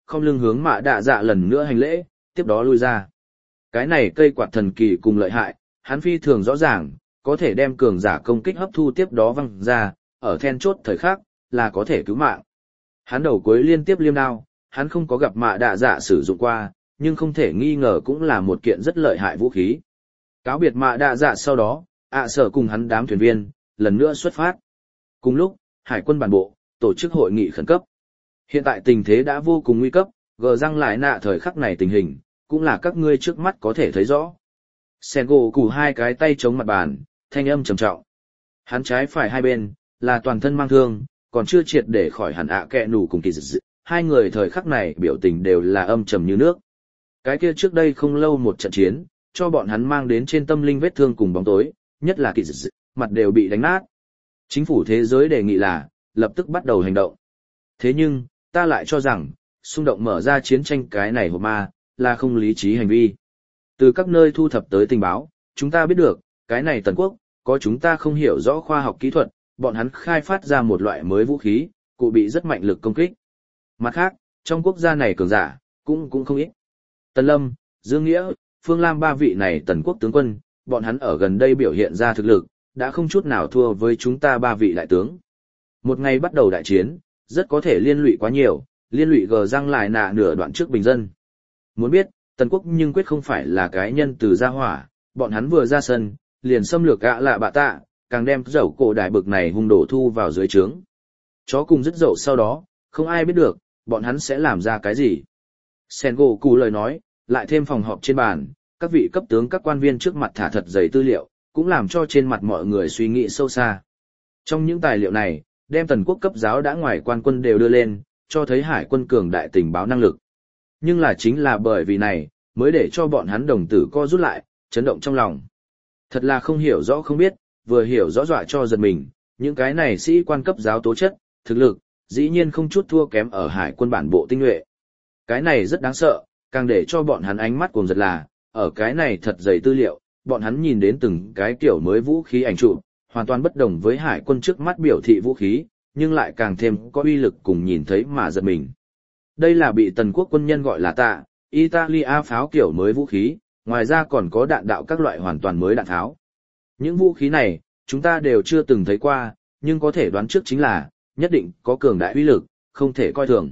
không lưng hướng mạ đạ dạ lần nữa hành lễ, tiếp đó lui ra. Cái này cây quạt thần kỳ cùng lợi hại, hắn phi thường rõ ràng, có thể đem cường giả công kích hấp thu tiếp đó văng ra, ở then chốt thời khắc, là có thể cứu mạng. Hắn đầu cuối liên tiếp liêm đao, hắn không có gặp mạ đạ dạ sử dụng qua, nhưng không thể nghi ngờ cũng là một kiện rất lợi hại vũ khí. Cáo biệt mạ đạ dạ sau đó, ạ sở cùng hắn đám thuyền viên, lần nữa xuất phát. Cùng lúc, hải quân bản bộ, tổ chức hội nghị khẩn cấp. Hiện tại tình thế đã vô cùng nguy cấp, gờ răng lại nạ thời khắc này tình hình, cũng là các ngươi trước mắt có thể thấy rõ. Sengoku củ hai cái tay chống mặt bàn, thanh âm trầm trọng. Hắn trái phải hai bên, là toàn thân mang thương, còn chưa triệt để khỏi hẳn ạ kẹ nủ cùng kỳ dự. Hai người thời khắc này biểu tình đều là âm trầm như nước. Cái kia trước đây không lâu một trận chiến, cho bọn hắn mang đến trên tâm linh vết thương cùng bóng tối, nhất là kỳ dự, mặt đều bị đánh nát. Chính phủ thế giới đề nghị là, lập tức bắt đầu hành động. Thế nhưng, ta lại cho rằng, xung động mở ra chiến tranh cái này hộp ma, là không lý trí hành vi. Từ các nơi thu thập tới tình báo, chúng ta biết được, cái này Tần Quốc, có chúng ta không hiểu rõ khoa học kỹ thuật, bọn hắn khai phát ra một loại mới vũ khí, cụ bị rất mạnh lực công kích. Mặt khác, trong quốc gia này cường giả, cũng cũng không ít. Tần Lâm, Dương Nghĩa, Phương Lam ba vị này Tần Quốc tướng quân, bọn hắn ở gần đây biểu hiện ra thực lực, đã không chút nào thua với chúng ta ba vị đại tướng. Một ngày bắt đầu đại chiến, rất có thể liên lụy quá nhiều, liên lụy gờ răng lại nạ nửa đoạn trước bình dân. Muốn biết, Tần Quốc nhưng quyết không phải là cái nhân từ gia hỏa, bọn hắn vừa ra sân, liền xâm lược gã lạ bạ tạ, càng đem dầu cổ đại bực này hung đổ thu vào dưới trướng. Chó cùng dứt dậu sau đó, không ai biết được, bọn hắn sẽ làm ra cái gì. Sengoku lời nói, lại thêm phòng họp trên bàn, các vị cấp tướng các quan viên trước mặt thả thật dày tư liệu, cũng làm cho trên mặt mọi người suy nghĩ sâu xa. Trong những tài liệu này, đem Tần Quốc cấp giáo đã ngoài quan quân đều đưa lên, cho thấy hải quân cường đại tình báo năng lực. Nhưng là chính là bởi vì này, mới để cho bọn hắn đồng tử co rút lại, chấn động trong lòng. Thật là không hiểu rõ không biết, vừa hiểu rõ dọa cho giật mình, những cái này sĩ quan cấp giáo tố chất, thực lực, dĩ nhiên không chút thua kém ở hải quân bản bộ tinh nhuệ. Cái này rất đáng sợ, càng để cho bọn hắn ánh mắt cuồng giật là, ở cái này thật dày tư liệu, bọn hắn nhìn đến từng cái kiểu mới vũ khí ảnh chụp, hoàn toàn bất đồng với hải quân trước mắt biểu thị vũ khí, nhưng lại càng thêm có uy lực cùng nhìn thấy mà giật mình. Đây là bị Tần Quốc quân nhân gọi là tạ, Italia pháo kiểu mới vũ khí, ngoài ra còn có đạn đạo các loại hoàn toàn mới đạn tháo. Những vũ khí này, chúng ta đều chưa từng thấy qua, nhưng có thể đoán trước chính là, nhất định có cường đại uy lực, không thể coi thường.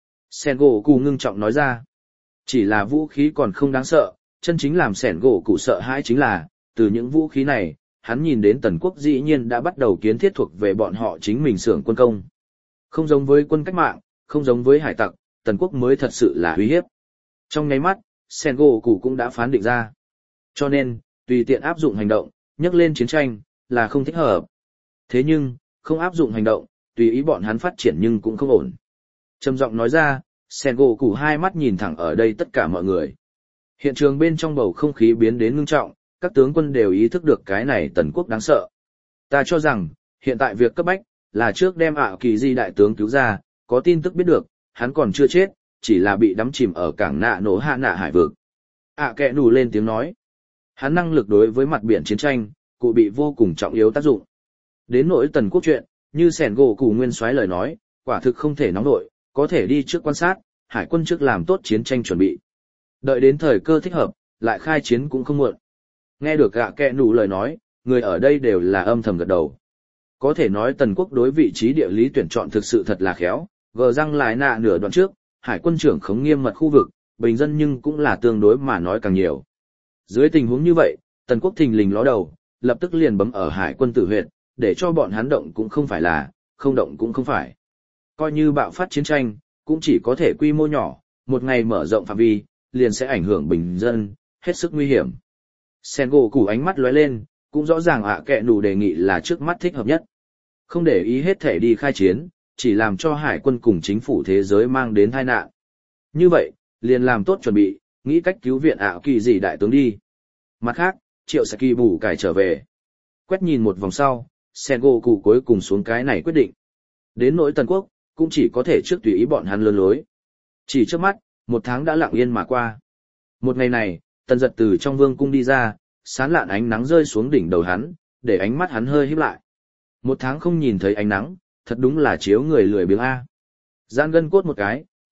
Sengoku ngưng trọng nói ra, chỉ là vũ khí còn không đáng sợ, chân chính làm Sengoku sợ hãi chính là, từ những vũ khí này, hắn nhìn đến Tần Quốc dĩ nhiên đã bắt đầu kiến thiết thuộc về bọn họ chính mình xưởng quân công. Không giống với quân cách mạng, không giống với hải tặc, Tần Quốc mới thật sự là uy hiếp. Trong nháy mắt, Sengoku cũng đã phán định ra. Cho nên, tùy tiện áp dụng hành động, nhắc lên chiến tranh, là không thích hợp. Thế nhưng, không áp dụng hành động, tùy ý bọn hắn phát triển nhưng cũng không ổn. Trầm giọng nói ra, Sengoku hai mắt nhìn thẳng ở đây tất cả mọi người. Hiện trường bên trong bầu không khí biến đến ngưng trọng, các tướng quân đều ý thức được cái này Tần Quốc đáng sợ. Ta cho rằng, hiện tại việc cấp bách, là trước đem ạ kỳ di đại tướng cứu ra, có tin tức biết được, hắn còn chưa chết, chỉ là bị đắm chìm ở cảng nạ nổ hạ nạ hải vực. ạ kẹ nù lên tiếng nói. Hắn năng lực đối với mặt biển chiến tranh, cụ bị vô cùng trọng yếu tác dụng. Đến nỗi Tần Quốc chuyện, như Sengoku nguyên soái lời nói, quả thực không thể nóng nổi, có thể đi trước quan sát, hải quân trước làm tốt chiến tranh chuẩn bị. Đợi đến thời cơ thích hợp, lại khai chiến cũng không muộn. Nghe được gạ kẹ nù lời nói, người ở đây đều là âm thầm gật đầu. Có thể nói Tần Quốc đối vị trí địa lý tuyển chọn thực sự thật là khéo, gờ răng lại nạ nửa đoạn trước, hải quân trưởng khống nghiêm mật khu vực, bình dân nhưng cũng là tương đối mà nói càng nhiều. Dưới tình huống như vậy, Tần Quốc thình lình ló đầu, lập tức liền bấm ở hải quân tử huyệt, để cho bọn hắn động cũng không phải là, không động cũng không phải. Coi như bạo phát chiến tranh, cũng chỉ có thể quy mô nhỏ, một ngày mở rộng phạm vi, liền sẽ ảnh hưởng bình dân, hết sức nguy hiểm. Sengoku ánh mắt lóe lên, cũng rõ ràng ạ kẹ nù đề nghị là trước mắt thích hợp nhất. Không để ý hết thể đi khai chiến, chỉ làm cho hải quân cùng chính phủ thế giới mang đến tai nạn. Như vậy, liền làm tốt chuẩn bị, nghĩ cách cứu viện ạ kỳ gì đại tướng đi. Mặt khác, Triệu Saki bù cải trở về. Quét nhìn một vòng sau, Sengoku cuối cùng xuống cái này quyết định. Đến nỗi Tần Quốc, cũng chỉ có thể trước tùy ý bọn hắn lơn lối. Chỉ trước mắt, một tháng đã lặng yên mà qua. Một ngày này, Tần Giật từ trong vương cung đi ra, sán lạn ánh nắng rơi xuống đỉnh đầu hắn, để ánh mắt hắn hơi híp lại. Một tháng không nhìn thấy ánh nắng, thật đúng là chiếu người lười biếng a. Gian gân cốt một cái,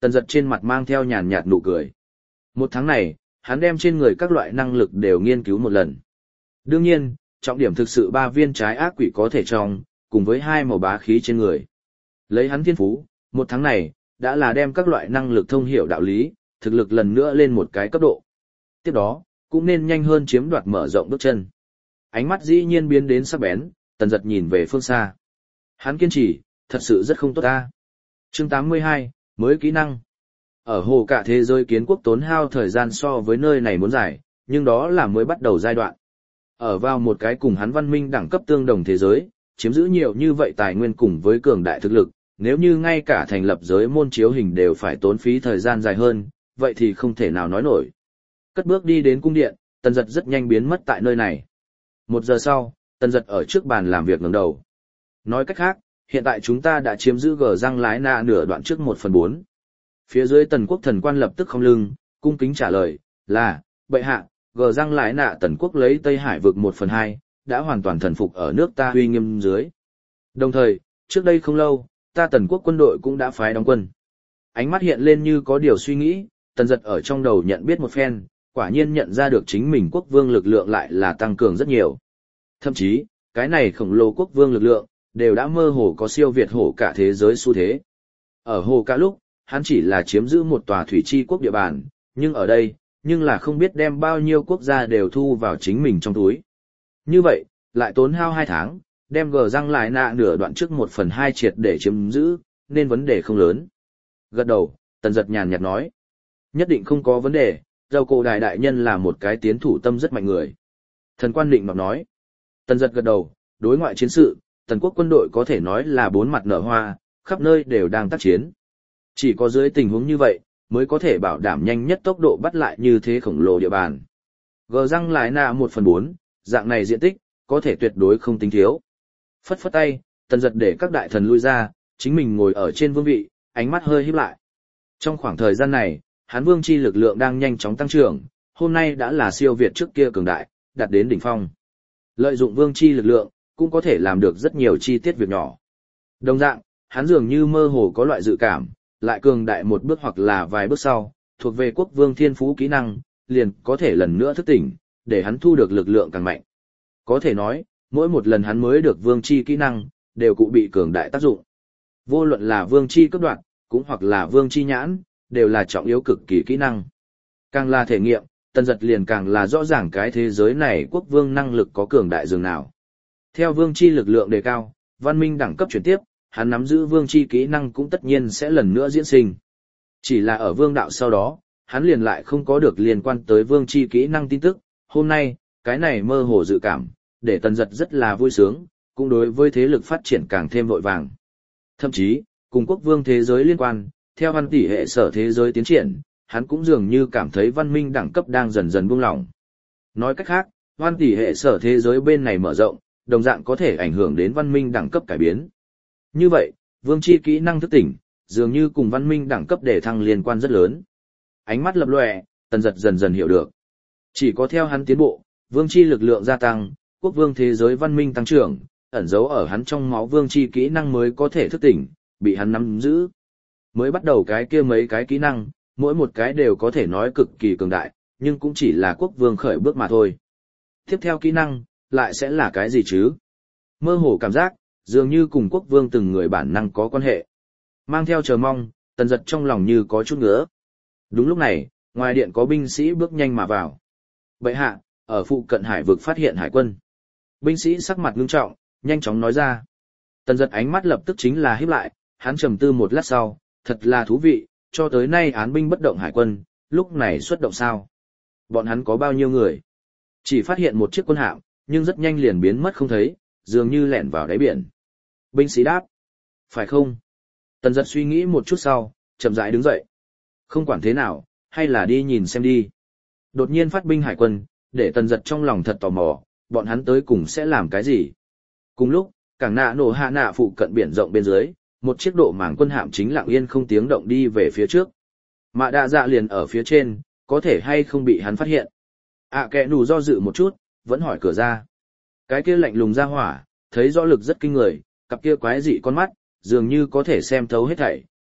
Tần Dật trên mặt mang theo nhàn nhạt nụ cười. Một tháng này, hắn đem trên người các loại năng lực đều nghiên cứu một lần. Đương nhiên, trọng điểm thực sự ba viên trái ác quỷ có thể trong, cùng với hai màu bá khí trên người. Lấy hắn thiên phú, một tháng này, đã là đem các loại năng lực thông hiểu đạo lý, thực lực lần nữa lên một cái cấp độ. Tiếp đó, cũng nên nhanh hơn chiếm đoạt mở rộng bước chân. Ánh mắt dĩ nhiên biến đến sắc bén, Tần Dật nhìn về phương xa. Hắn kiên trì, thật sự rất không tốt ta. Chương tám mươi hai, mới kỹ năng. Ở hồ cả thế giới kiến quốc tốn hao thời gian so với nơi này muốn dài, nhưng đó là mới bắt đầu giai đoạn. Ở vào một cái cùng hắn văn minh đẳng cấp tương đồng thế giới, chiếm giữ nhiều như vậy tài nguyên cùng với cường đại thực lực, nếu như ngay cả thành lập giới môn chiếu hình đều phải tốn phí thời gian dài hơn, vậy thì không thể nào nói nổi. Cất bước đi đến cung điện, Tần Dật rất nhanh biến mất tại nơi này. Một giờ sau, Tần Dật ở trước bàn làm việc ngẩng đầu. Nói cách khác, hiện tại chúng ta đã chiếm giữ gờ răng lái nạ nửa đoạn trước một phần bốn. Phía dưới Tần quốc thần quan lập tức không lưng, cung kính trả lời, là, bệ hạ, gờ răng lái nạ Tần quốc lấy Tây Hải vực một phần hai, đã hoàn toàn thần phục ở nước ta uy nghiêm dưới. Đồng thời, trước đây không lâu, ta Tần quốc quân đội cũng đã phái đóng quân. Ánh mắt hiện lên như có điều suy nghĩ, Tần Dật ở trong đầu nhận biết một phen, quả nhiên nhận ra được chính mình quốc vương lực lượng lại là tăng cường rất nhiều. Thậm chí, cái này khổng lồ quốc vương lực lượng, đều đã mơ hồ có siêu việt hổ cả thế giới xu thế. Ở hồ cả lúc, hắn chỉ là chiếm giữ một tòa thủy chi quốc địa bàn, nhưng ở đây, nhưng là không biết đem bao nhiêu quốc gia đều thu vào chính mình trong túi. Như vậy, lại tốn hao hai tháng, đem gờ răng lại nạ nửa đoạn trước một phần hai triệt để chiếm giữ, nên vấn đề không lớn. Gật đầu, Tần Dật nhàn nhạt nói. Nhất định không có vấn đề, dầu cổ đại đại nhân là một cái tiến thủ tâm rất mạnh người. Thần quan định mặc nói. Tần Dật gật đầu, đối ngoại chiến sự, Tần quốc quân đội có thể nói là bốn mặt nở hoa, khắp nơi đều đang tác chiến. Chỉ có dưới tình huống như vậy, mới có thể bảo đảm nhanh nhất tốc độ bắt lại như thế khổng lồ địa bàn. Gờ răng lại nạ một phần bốn, dạng này diện tích, có thể tuyệt đối không tính thiếu. Phất phất tay, Tần Dật để các đại thần lui ra, chính mình ngồi ở trên vương vị, ánh mắt hơi híp lại. Trong khoảng thời gian này, hắn vương chi lực lượng đang nhanh chóng tăng trưởng, hôm nay đã là siêu việt trước kia cường đại, đạt đến đỉnh phong. Lợi dụng vương chi lực lượng, cũng có thể làm được rất nhiều chi tiết việc nhỏ. Đồng dạng, hắn dường như mơ hồ có loại dự cảm, lại cường đại một bước hoặc là vài bước sau, thuộc về quốc vương thiên phú kỹ năng, liền có thể lần nữa thức tỉnh, để hắn thu được lực lượng càng mạnh. Có thể nói, mỗi một lần hắn mới được vương chi kỹ năng, đều cụ bị cường đại tác dụng. Vô luận là vương chi cấp đoạn, cũng hoặc là vương chi nhãn, đều là trọng yếu cực kỳ kỹ năng. Càng là thể nghiệm, Tần Dật liền càng là rõ ràng cái thế giới này quốc vương năng lực có cường đại dường nào. Theo vương chi lực lượng đề cao, văn minh đẳng cấp chuyển tiếp, hắn nắm giữ vương chi kỹ năng cũng tất nhiên sẽ lần nữa diễn sinh. Chỉ là ở vương đạo sau đó, hắn liền lại không có được liên quan tới vương chi kỹ năng tin tức. Hôm nay, cái này mơ hồ dự cảm, để Tần Dật rất là vui sướng, cũng đối với thế lực phát triển càng thêm vội vàng. Thậm chí, cùng quốc vương thế giới liên quan, theo văn tỷ hệ sở thế giới tiến triển, hắn cũng dường như cảm thấy văn minh đẳng cấp đang dần dần buông lỏng. Nói cách khác, văn tỷ hệ sở thế giới bên này mở rộng, đồng dạng có thể ảnh hưởng đến văn minh đẳng cấp cải biến. Như vậy, vương chi kỹ năng thức tỉnh, dường như cùng văn minh đẳng cấp để thăng liên quan rất lớn. Ánh mắt lập lòe, Tần Dật dần dần hiểu được. Chỉ có theo hắn tiến bộ, vương chi lực lượng gia tăng, quốc vương thế giới văn minh tăng trưởng, ẩn giấu ở hắn trong máu vương chi kỹ năng mới có thể thức tỉnh, bị hắn nắm giữ. Mới bắt đầu cái kia mấy cái kỹ năng, mỗi một cái đều có thể nói cực kỳ cường đại, nhưng cũng chỉ là quốc vương khởi bước mà thôi. Tiếp theo kỹ năng, lại sẽ là cái gì chứ? Mơ hồ cảm giác, dường như cùng quốc vương từng người bản năng có quan hệ. Mang theo chờ mong, Tần Dật trong lòng như có chút ngứa. Đúng lúc này, ngoài điện có binh sĩ bước nhanh mà vào. Bệ hạ, ở phụ cận hải vực phát hiện hải quân. Binh sĩ sắc mặt ngưng trọng, nhanh chóng nói ra. Tần Dật ánh mắt lập tức chính là híp lại, hắn trầm tư một lát sau, thật là thú vị, cho tới nay án binh bất động hải quân, lúc này xuất động sao? Bọn hắn có bao nhiêu người? Chỉ phát hiện một chiếc quân hạm, nhưng rất nhanh liền biến mất không thấy, dường như lẻn vào đáy biển. Binh sĩ đáp. Phải không? Tần Dật suy nghĩ một chút sau, chậm rãi đứng dậy. Không quản thế nào, hay là đi nhìn xem đi. Đột nhiên phát binh hải quân, để Tần Dật trong lòng thật tò mò, bọn hắn tới cùng sẽ làm cái gì? Cùng lúc, cảng nạ nổ hạ nạ phụ cận biển rộng bên dưới, một chiếc độ mảng quân hạm chính lặng yên không tiếng động đi về phía trước. Mạ đạ dạ liền ở phía trên, có thể hay không bị hắn phát hiện. ạ à, kẻ nù do dự một chút, vẫn hỏi cửa ra. Cái kia lạnh lùng ra hỏa, thấy rõ lực rất kinh người, cặp kia quái dị con mắt, dường như có thể xem thấu hết thảy,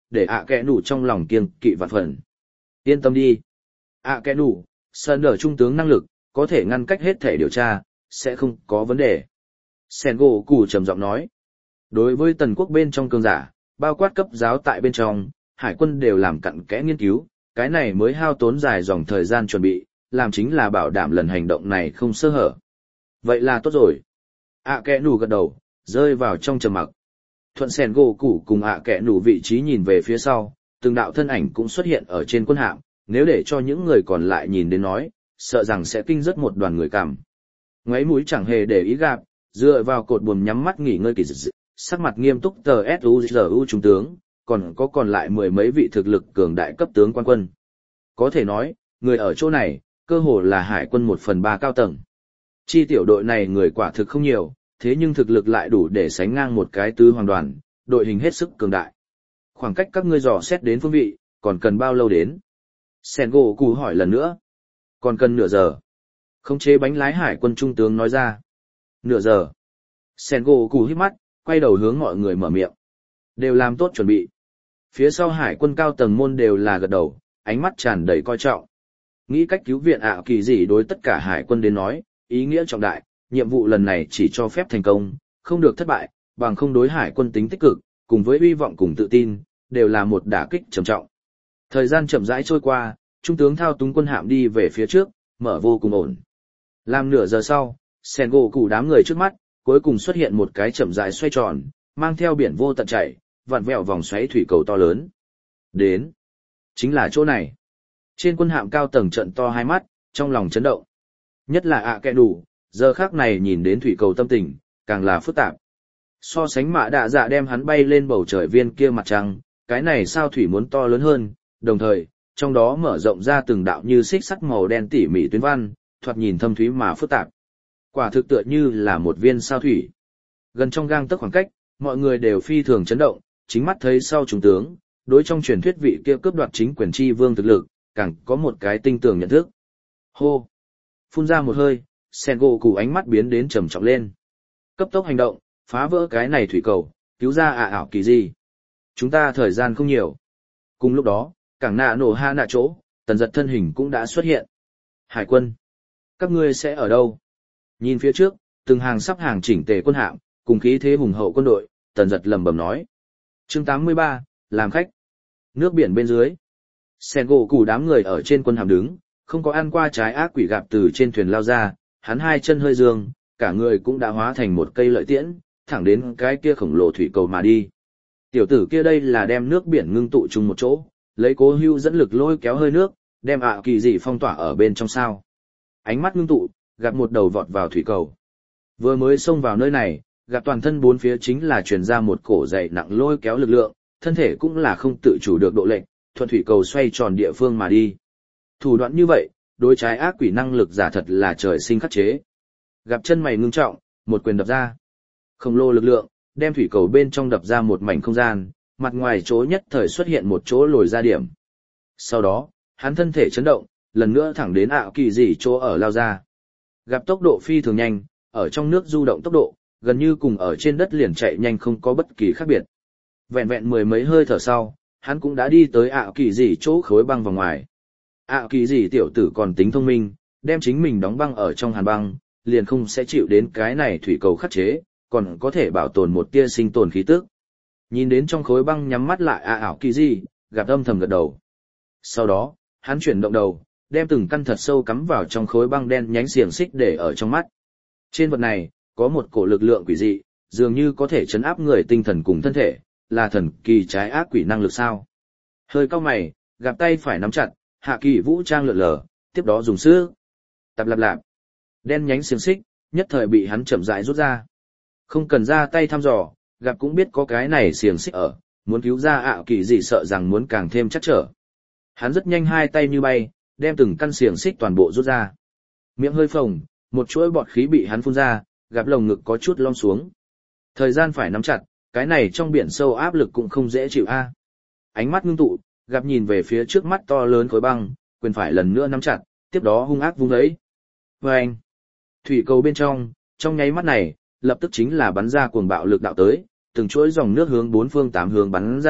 để ạ kẽ nủ trong lòng kiêng kỵ vạn phần. Yên tâm đi. ạ kẽ nủ, sơn đờ trung tướng năng lực, có thể ngăn cách hết thể điều tra, sẽ không có vấn đề. Sen gỗ củ trầm giọng nói. Đối với tần quốc bên trong cường giả, bao quát cấp giáo tại bên trong, hải quân đều làm cặn kẽ nghiên cứu, cái này mới hao tốn dài dòng thời gian chuẩn bị, làm chính là bảo đảm lần hành động này không sơ hở. Vậy là tốt rồi. ạ kẽ nủ gật đầu, rơi vào trong trầm mặc. Thuận Sen gỗ củ cùng ạ kẽ nủ vị trí nhìn về phía sau, từng đạo thân ảnh cũng xuất hiện ở trên quân hạm, nếu để cho những người còn lại nhìn đến nói, sợ rằng sẽ kinh rất một đoàn người cảm. Ngoáy mũi chẳng hề để ý gặp, dựa vào cột buồm nhắm mắt nghỉ ngơi kỳ dị, sắc mặt nghiêm túc tờ ét u giê u trung tướng, còn có còn lại mười mấy vị thực lực cường đại cấp tướng quan quân. Có thể nói, người ở chỗ này, cơ hồ là hải quân một phần ba cao tầng. Chi tiểu đội này người quả thực không nhiều, thế nhưng thực lực lại đủ để sánh ngang một cái tứ hoàng đoàn, đội hình hết sức cường đại. Khoảng cách các ngươi dò xét đến phương vị, còn cần bao lâu đến? Sen gỗ cụ hỏi lần nữa. Còn cần nửa giờ. Khống chế bánh lái hải quân trung tướng nói ra. Nửa giờ. Sen gỗ cụ hít mắt, quay đầu hướng mọi người mở miệng. Đều làm tốt chuẩn bị. Phía sau hải quân cao tầng môn đều là gật đầu, ánh mắt tràn đầy coi trọng. Nghĩ cách cứu viện ạ kỳ gì đối tất cả hải quân đến nói, ý nghĩa trọng đại, nhiệm vụ lần này chỉ cho phép thành công, không được thất bại, bằng không đối hải quân tính tích cực, cùng với hy vọng cùng tự tin, đều là một đả kích trầm trọng. Thời gian chậm rãi trôi qua, trung tướng thao túng quân hạm đi về phía trước, mở vô cùng ổn. Làm nửa giờ sau, Sen gỗ cụ đám người trước mắt, cuối cùng xuất hiện một cái chậm rãi xoay tròn, mang theo biển vô tận chảy, vặn vẹo vòng xoáy thủy cầu to lớn. Đến. Chính là chỗ này. Trên quân hạm cao tầng trận to hai mắt, trong lòng chấn động. Nhất là ạ kẹ đủ, giờ khác này nhìn đến thủy cầu tâm tình, càng là phức tạp. So sánh mạ đạ dạ đem hắn bay lên bầu trời viên kia mặt trăng, cái này sao thủy muốn to lớn hơn, đồng thời, trong đó mở rộng ra từng đạo như xích sắt màu đen tỉ mỉ tuyến văn, thoạt nhìn thâm thúy mà phức tạp. Quả thực tựa như là một viên sao thủy. Gần trong gang tấc khoảng cách, mọi người đều phi thường chấn động, chính mắt thấy sau trung tướng, đối trong truyền thuyết vị kia cướp đoạt chính quyền chi vương thực lực, càng có một cái tinh tường nhận thức. Hô! Phun ra một hơi, Sen gỗ cụ ánh mắt biến đến trầm trọng lên. Cấp tốc hành động, phá vỡ cái này thủy cầu, cứu ra ạ ảo kỳ gì. Chúng ta thời gian không nhiều. Cùng lúc đó, cảng nạ nổ ha nạ chỗ, tần giật thân hình cũng đã xuất hiện. Hải quân! Các ngươi sẽ ở đâu? Nhìn phía trước, từng hàng sắp hàng chỉnh tề quân hạm, cùng khí thế hùng hậu quân đội, tần giật lầm bầm nói. Chương tám mươi ba, làm khách. Nước biển bên dưới. Sen gỗ cụ đám người ở trên quân hạm đứng, không có ăn qua trái ác quỷ gặp từ trên thuyền lao ra, hắn hai chân hơi dương, cả người cũng đã hóa thành một cây lợi tiễn, thẳng đến cái kia khổng lồ thủy cầu mà đi. Tiểu tử kia đây là đem nước biển ngưng tụ chung một chỗ, lấy cố hưu dẫn lực lôi kéo hơi nước, đem ạ kỳ dị phong tỏa ở bên trong sao. Ánh mắt ngưng tụ, gặp một đầu vọt vào thủy cầu. Vừa mới xông vào nơi này, gặp toàn thân bốn phía chính là truyền ra một cổ dày nặng lôi kéo lực lượng, thân thể cũng là không tự chủ được độ lệnh, thuận thủy cầu xoay tròn địa phương mà đi. Thủ đoạn như vậy, đối trái ác quỷ năng lực giả thật là trời sinh khắc chế. Gặp chân mày ngưng trọng, một quyền đập ra. Khổng lồ lực lượng, đem thủy cầu bên trong đập ra một mảnh không gian, mặt ngoài chỗ nhất thời xuất hiện một chỗ lồi ra điểm. Sau đó, hắn thân thể chấn động, lần nữa thẳng đến ạ kỳ dị chỗ ở lao ra. Gặp tốc độ phi thường nhanh, ở trong nước du động tốc độ, gần như cùng ở trên đất liền chạy nhanh không có bất kỳ khác biệt. Vẹn vẹn mười mấy hơi thở sau, hắn cũng đã đi tới ạ kỳ dị chỗ khối băng vào ngoài. ạ kỳ dị tiểu tử còn tính thông minh, đem chính mình đóng băng ở trong hàn băng, liền không sẽ chịu đến cái này thủy cầu khắc chế, còn có thể bảo tồn một tia sinh tồn khí tức. Nhìn đến trong khối băng nhắm mắt lại ạ ảo kỳ dị, gặp âm thầm gật đầu. Sau đó, hắn chuyển động đầu, đem từng căn thật sâu cắm vào trong khối băng đen nhánh xiềng xích để ở trong mắt. Trên vật này, có một cổ lực lượng quỷ dị, dường như có thể chấn áp người tinh thần cùng thân thể, là thần kỳ trái ác quỷ năng lực sao. Hơi cau mày, gặp tay phải nắm chặt, hạ kỳ vũ trang lượn lờ, tiếp đó dùng sức. Tạp lạp lạp. Đen nhánh xiềng xích, nhất thời bị hắn chậm rãi rút ra. Không cần ra tay thăm dò, gặp cũng biết có cái này xiềng xích ở, muốn cứu ra ạ kỳ dị sợ rằng muốn càng thêm chắc trở. Hắn rất nhanh hai tay như bay, đem từng căn xiềng xích toàn bộ rút ra. Miệng hơi phồng, một chuỗi bọt khí bị hắn phun ra, gặp lồng ngực có chút lom xuống. Thời gian phải nắm chặt, cái này trong biển sâu áp lực cũng không dễ chịu a. Ánh mắt ngưng tụ, gặp nhìn về phía trước mắt to lớn khối băng, quyền phải lần nữa nắm chặt, tiếp đó hung ác vung ấy. Vâng! Thủy cầu bên trong, trong nháy mắt này, lập tức chính là bắn ra cuồng bạo lực đạo tới, từng chuỗi dòng nước hướng bốn phương tám hướng bắn ra,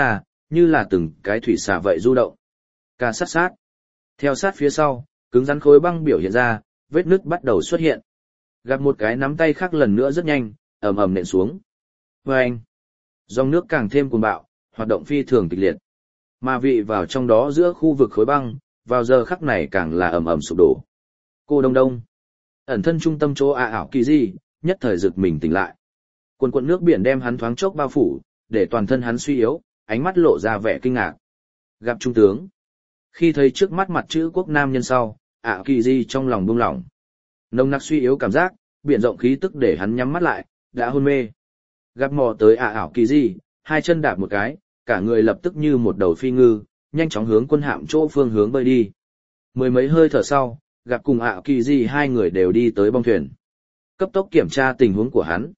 như là từng cái thủy xà vậy du động. Ca sát sát. Theo sát phía sau, cứng rắn khối băng biểu hiện ra, vết nứt bắt đầu xuất hiện. Gặp một cái nắm tay khác lần nữa rất nhanh, ầm ầm nện xuống. Vâng! Dòng nước càng thêm cuồng bạo, hoạt động phi thường kịch liệt. Mà vị vào trong đó giữa khu vực khối băng, vào giờ khắc này càng là ầm ầm sụp đổ. Cô Đông Đông. Ẩn thân trung tâm chỗ ạ ảo kỳ gì, nhất thời giật mình tỉnh lại. Cuồn cuộn nước biển đem hắn thoáng chốc bao phủ, để toàn thân hắn suy yếu, ánh mắt lộ ra vẻ kinh ngạc. Gặp trung tướng. Khi thấy trước mắt mặt chữ quốc nam nhân sau, ạ kỳ gì trong lòng buông lỏng. Nồng nặc suy yếu cảm giác, biển rộng khí tức để hắn nhắm mắt lại, đã hôn mê. Gặp mò tới ạ ảo kỳ gì, hai chân đạp một cái, cả người lập tức như một đầu phi ngư, nhanh chóng hướng quân hạm chỗ phương hướng bơi đi. Mười mấy hơi thở sau, gặp cùng ạ kỳ gì hai người đều đi tới bong thuyền. Cấp tốc kiểm tra tình huống của hắn.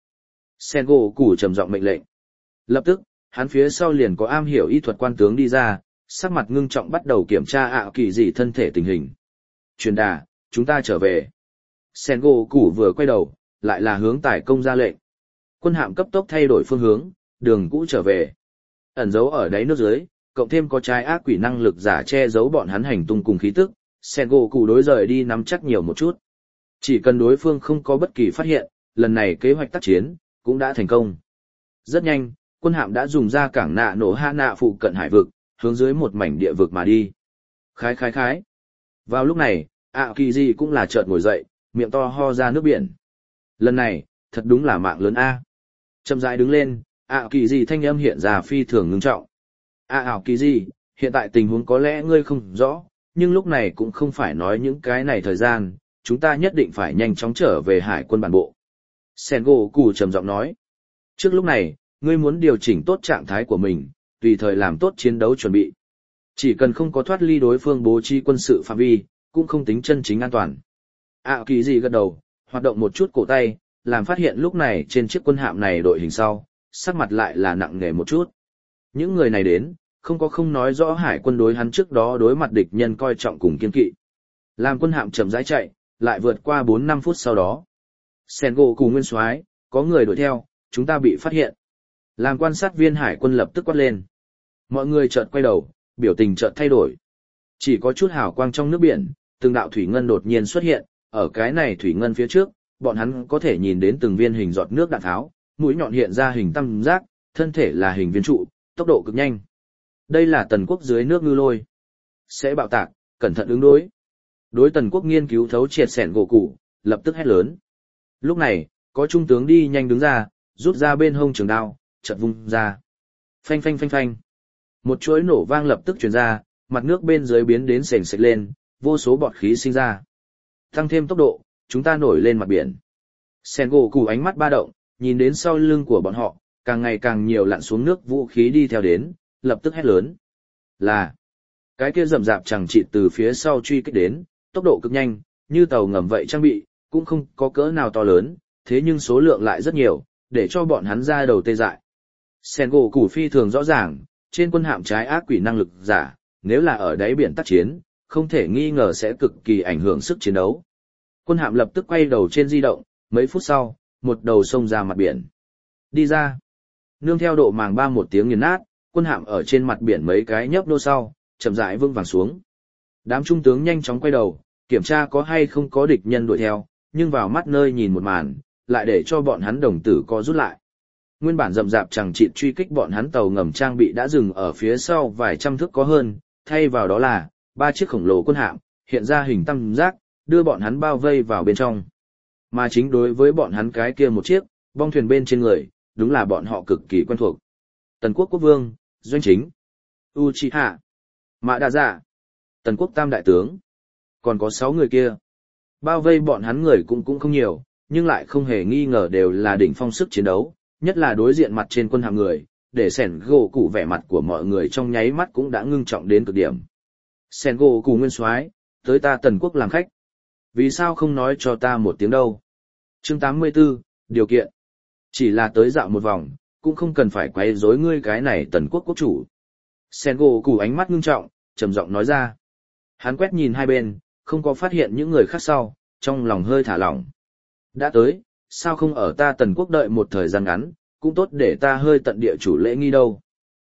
Sengo Củ trầm giọng mệnh lệnh. Lập tức, hắn phía sau liền có am hiểu y thuật quan tướng đi ra, sắc mặt ngưng trọng bắt đầu kiểm tra ạ kỳ gì thân thể tình hình. Truyền đà, chúng ta trở về. Sengo Củ vừa quay đầu, lại là hướng tải công ra lệnh. Quân hạm cấp tốc thay đổi phương hướng, đường cũ trở về. Ẩn giấu ở đáy nước dưới, cộng thêm có trái ác quỷ năng lực giả che giấu bọn hắn hành tung cùng khí tức, Sengo Củ đối rời đi nắm chắc nhiều một chút. Chỉ cần đối phương không có bất kỳ phát hiện, lần này kế hoạch tác chiến cũng đã thành công. Rất nhanh, quân hạm đã dùng ra cảng nạ nổ ha nạ phụ cận hải vực, hướng dưới một mảnh địa vực mà đi. Khái khái khái. Vào lúc này, ạ kỳ gì cũng là chợt ngồi dậy, miệng to ho ra nước biển. Lần này, thật đúng là mạng lớn A. Chậm rãi đứng lên, ạ kỳ gì thanh âm hiện ra phi thường ngưng trọng. ạ ảo kỳ gì, hiện tại tình huống có lẽ ngươi không rõ, nhưng lúc này cũng không phải nói những cái này thời gian, chúng ta nhất định phải nhanh chóng trở về hải quân bản bộ. Sengo Củ trầm giọng nói. Trước lúc này, ngươi muốn điều chỉnh tốt trạng thái của mình, tùy thời làm tốt chiến đấu chuẩn bị. Chỉ cần không có thoát ly đối phương bố trí quân sự phạm vi, cũng không tính chân chính an toàn. ạ kỳ gì gật đầu, hoạt động một chút cổ tay, làm phát hiện lúc này trên chiếc quân hạm này đội hình sau, sắc mặt lại là nặng nề một chút. Những người này đến, không có không nói rõ hải quân đối hắn trước đó đối mặt địch nhân coi trọng cùng kiên kỵ. Làm quân hạm chậm rãi chạy, lại vượt qua bốn năm phút sau đó. Sengo cùng nguyên soái, có người đuổi theo, chúng ta bị phát hiện. Làm quan sát viên hải quân lập tức quát lên. Mọi người chợt quay đầu, biểu tình chợt thay đổi. Chỉ có chút hào quang trong nước biển, từng đạo thủy ngân đột nhiên xuất hiện, ở cái này thủy ngân phía trước, bọn hắn có thể nhìn đến từng viên hình giọt nước đạn tháo, mũi nhọn hiện ra hình tam giác, thân thể là hình viên trụ, tốc độ cực nhanh. Đây là tần quốc dưới nước ngư lôi. Sẽ bạo tạc, cẩn thận ứng đối. Đối tần quốc nghiên cứu thấu triệt sẻn gỗ củ, lập tức hét lớn. Lúc này, có trung tướng đi nhanh đứng ra, rút ra bên hông trường đao, chợt vung ra. Phanh phanh phanh phanh. Một chuỗi nổ vang lập tức truyền ra, mặt nước bên dưới biến đến sền sệt lên, vô số bọt khí sinh ra. Tăng thêm tốc độ, chúng ta nổi lên mặt biển. Sengoku ánh mắt ba động, nhìn đến sau lưng của bọn họ, càng ngày càng nhiều lặn xuống nước vũ khí đi theo đến, lập tức hét lớn. Là, cái kia rầm rạp chẳng chịt từ phía sau truy kích đến, tốc độ cực nhanh, như tàu ngầm vậy trang bị, cũng không có cỡ nào to lớn, thế nhưng số lượng lại rất nhiều, để cho bọn hắn ra đầu tê dại. Sengoku phi thường rõ ràng, trên quân hạm trái ác quỷ năng lực giả, nếu là ở đáy biển tác chiến, không thể nghi ngờ sẽ cực kỳ ảnh hưởng sức chiến đấu. Quân hạm lập tức quay đầu trên di động, mấy phút sau, một đầu sông ra mặt biển. Đi ra. Nương theo độ màng ba một tiếng nghiền nát, quân hạm ở trên mặt biển mấy cái nhấp nô sau, chậm rãi vững vàng xuống. Đám trung tướng nhanh chóng quay đầu, kiểm tra có hay không có địch nhân đuổi theo, nhưng vào mắt nơi nhìn một màn, lại để cho bọn hắn đồng tử co rút lại. Nguyên bản rậm rạp chẳng chịt truy kích bọn hắn tàu ngầm trang bị đã dừng ở phía sau vài trăm thước có hơn, thay vào đó là ba chiếc khổng lồ quân hạm, hiện ra hình tam giác, đưa bọn hắn bao vây vào bên trong. Mà chính đối với bọn hắn cái kia một chiếc, bong thuyền bên trên người, đúng là bọn họ cực kỳ quen thuộc. Tần quốc quốc vương, Doanh Chính, Uchiha, Mã Đa Dạ, Tần quốc tam đại tướng. Còn có sáu người kia. Bao vây bọn hắn người cũng cũng không nhiều, nhưng lại không hề nghi ngờ đều là đỉnh phong sức chiến đấu, nhất là đối diện mặt trên quân hạm người, để sẻn gỗ cụ vẻ mặt của mọi người trong nháy mắt cũng đã ngưng trọng đến cực điểm. Sẻn gỗ cụ nguyên soái, tới ta Tần quốc làm khách. Vì sao không nói cho ta một tiếng đâu? Chương tám mươi tư, điều kiện. Chỉ là tới dạo một vòng, cũng không cần phải quấy rối ngươi cái này Tần quốc quốc chủ. Sẻn gỗ cụ ánh mắt ngưng trọng, trầm giọng nói ra. Hắn quét nhìn hai bên, không có phát hiện những người khác sau, trong lòng hơi thả lỏng. Đã tới, sao không ở ta Tần quốc đợi một thời gian ngắn, cũng tốt để ta hơi tận địa chủ lễ nghi đâu.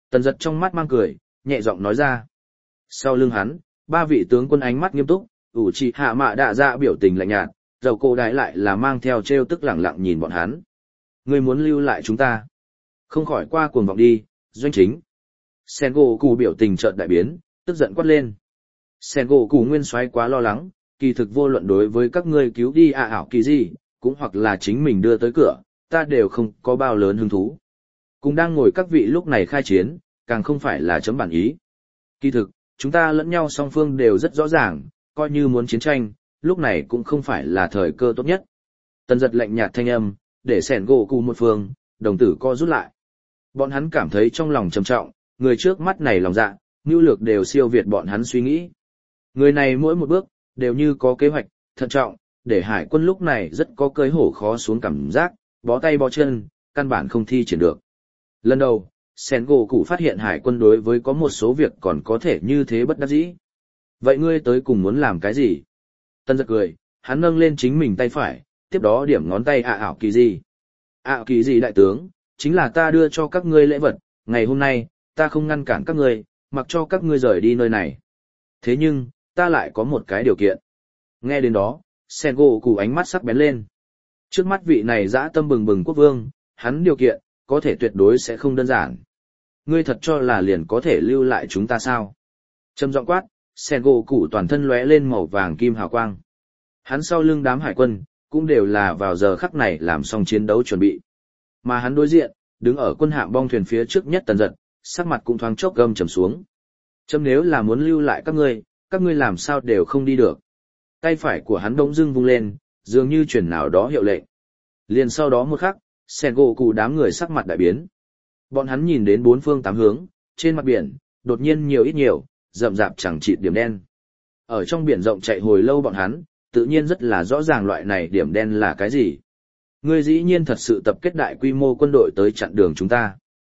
Tần giật trong mắt mang cười, nhẹ giọng nói ra. Sau lưng hắn, ba vị tướng quân ánh mắt nghiêm túc, ủ trì hạ mạ đạ dạ biểu tình lạnh nhạt, dầu cổ đại lại là mang theo trêu tức lẳng lặng nhìn bọn hắn. Ngươi muốn lưu lại chúng ta. Không khỏi qua cuồng vọng đi, doanh chính. Sengoku biểu tình chợt đại biến, tức giận quát lên. Sengoku nguyên soái quá lo lắng, kỳ thực vô luận đối với các ngươi cứu đi ạ ảo kỳ gì, cũng hoặc là chính mình đưa tới cửa, ta đều không có bao lớn hứng thú. Cùng đang ngồi các vị lúc này khai chiến, càng không phải là chấm bản ý. Kỳ thực, chúng ta lẫn nhau song phương đều rất rõ ràng, coi như muốn chiến tranh, lúc này cũng không phải là thời cơ tốt nhất. Tần giật lạnh nhạt thanh âm, để Sengoku một phương, đồng tử co rút lại. Bọn hắn cảm thấy trong lòng trầm trọng, người trước mắt này lòng dạ, nhu lược đều siêu việt bọn hắn suy nghĩ. Người này mỗi một bước, đều như có kế hoạch, thận trọng, để hải quân lúc này rất có cơi hổ khó xuống cảm giác, bó tay bó chân, căn bản không thi triển được. Lần đầu, Sengoku phát hiện hải quân đối với có một số việc còn có thể như thế bất đắc dĩ. Vậy ngươi tới cùng muốn làm cái gì? Tân giật cười, hắn nâng lên chính mình tay phải, tiếp đó điểm ngón tay ạ ảo kỳ gì. ạ kỳ gì đại tướng, chính là ta đưa cho các ngươi lễ vật, ngày hôm nay, ta không ngăn cản các ngươi, mặc cho các ngươi rời đi nơi này. Thế nhưng, ta lại có một cái điều kiện. Nghe đến đó, Sengoku ánh mắt sắc bén lên. Trước mắt vị này dã tâm bừng bừng quốc vương, hắn điều kiện, có thể tuyệt đối sẽ không đơn giản. Ngươi thật cho là liền có thể lưu lại chúng ta sao? Trầm giọng quát, Sengoku toàn thân lóe lên màu vàng kim hào quang. Hắn sau lưng đám hải quân, cũng đều là vào giờ khắc này làm xong chiến đấu chuẩn bị. Mà hắn đối diện, đứng ở quân hạm bong thuyền phía trước nhất Tần Giật, sắc mặt cũng thoáng chốc gầm trầm xuống. Chấm nếu là muốn lưu lại các ngươi, các ngươi làm sao đều không đi được. Tay phải của hắn đống dưng vung lên, dường như truyền nào đó hiệu lệnh. Liền sau đó một khắc, Sengoku đám người sắc mặt đại biến. Bọn hắn nhìn đến bốn phương tám hướng, trên mặt biển, đột nhiên nhiều ít nhiều, rậm rạp chẳng chịt điểm đen. Ở trong biển rộng chạy hồi lâu bọn hắn, tự nhiên rất là rõ ràng loại này điểm đen là cái gì. Ngươi dĩ nhiên thật sự tập kết đại quy mô quân đội tới chặn đường chúng ta.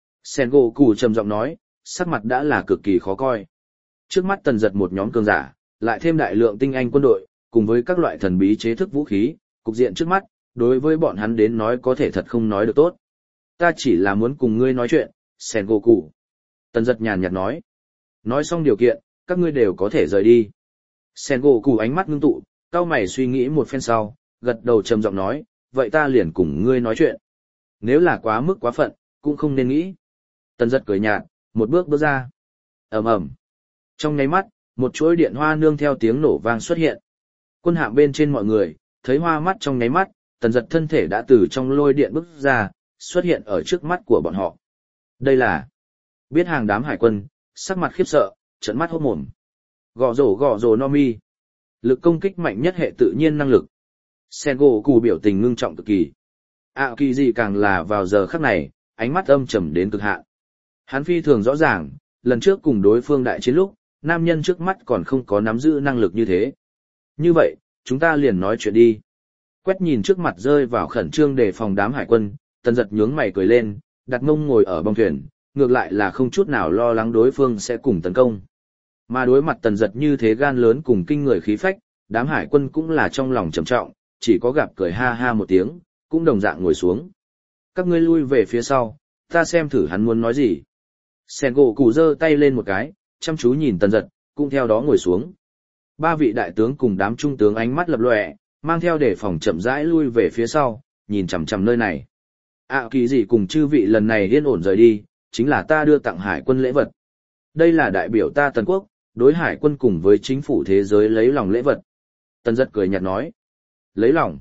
Sengoku trầm giọng nói, sắc mặt đã là cực kỳ khó coi. Trước mắt Tần Giật một nhóm cường giả, lại thêm đại lượng tinh anh quân đội, cùng với các loại thần bí chế thức vũ khí, cục diện trước mắt, đối với bọn hắn đến nói có thể thật không nói được tốt. Ta chỉ là muốn cùng ngươi nói chuyện, Sengoku. Tần Giật nhàn nhạt nói. Nói xong điều kiện, các ngươi đều có thể rời đi. Sengoku ánh mắt ngưng tụ, cao mày suy nghĩ một phen sau, gật đầu trầm giọng nói, vậy ta liền cùng ngươi nói chuyện. Nếu là quá mức quá phận, cũng không nên nghĩ. Tần Giật cười nhạt, một bước bước ra. Ầm ầm. Trong nháy mắt, một chuỗi điện hoa nương theo tiếng nổ vang xuất hiện. Quân hạm bên trên mọi người, thấy hoa mắt trong nháy mắt, Tần Giật thân thể đã từ trong lôi điện bước ra, xuất hiện ở trước mắt của bọn họ. Đây là biết hàng đám hải quân, sắc mặt khiếp sợ, trợn mắt hốt mồm. Gò rổ gò rổ no mi. Lực công kích mạnh nhất hệ tự nhiên năng lực. Sengoku biểu tình ngưng trọng cực kỳ. ạ kỳ gì càng là vào giờ khắc này, ánh mắt âm trầm đến cực hạn. Hắn phi thường rõ ràng, lần trước cùng đối phương đại chiến lúc, nam nhân trước mắt còn không có nắm giữ năng lực như thế. Như vậy, chúng ta liền nói chuyện đi. Quét nhìn trước mặt rơi vào khẩn trương đề phòng đám hải quân, Tần Giật nhướng mày cười lên, đặt mông ngồi ở bong thuyền, ngược lại là không chút nào lo lắng đối phương sẽ cùng tấn công. Mà đối mặt Tần Giật như thế gan lớn cùng kinh người khí phách, đám hải quân cũng là trong lòng trầm trọng, chỉ có gặp cười ha ha một tiếng, cũng đồng dạng ngồi xuống. Các ngươi lui về phía sau, ta xem thử hắn muốn nói gì. Sengoku giơ tay lên một cái, chăm chú nhìn Tần Giật, cũng theo đó ngồi xuống. Ba vị đại tướng cùng đám trung tướng ánh mắt lập lòe, mang theo đề phòng chậm rãi lui về phía sau, nhìn chằm chằm nơi này. ạ kỳ gì cùng chư vị lần này yên ổn rời đi, chính là ta đưa tặng hải quân lễ vật. Đây là đại biểu ta Tần Quốc, đối hải quân cùng với chính phủ thế giới lấy lòng lễ vật. Tần Giật cười nhạt nói. Lấy lòng.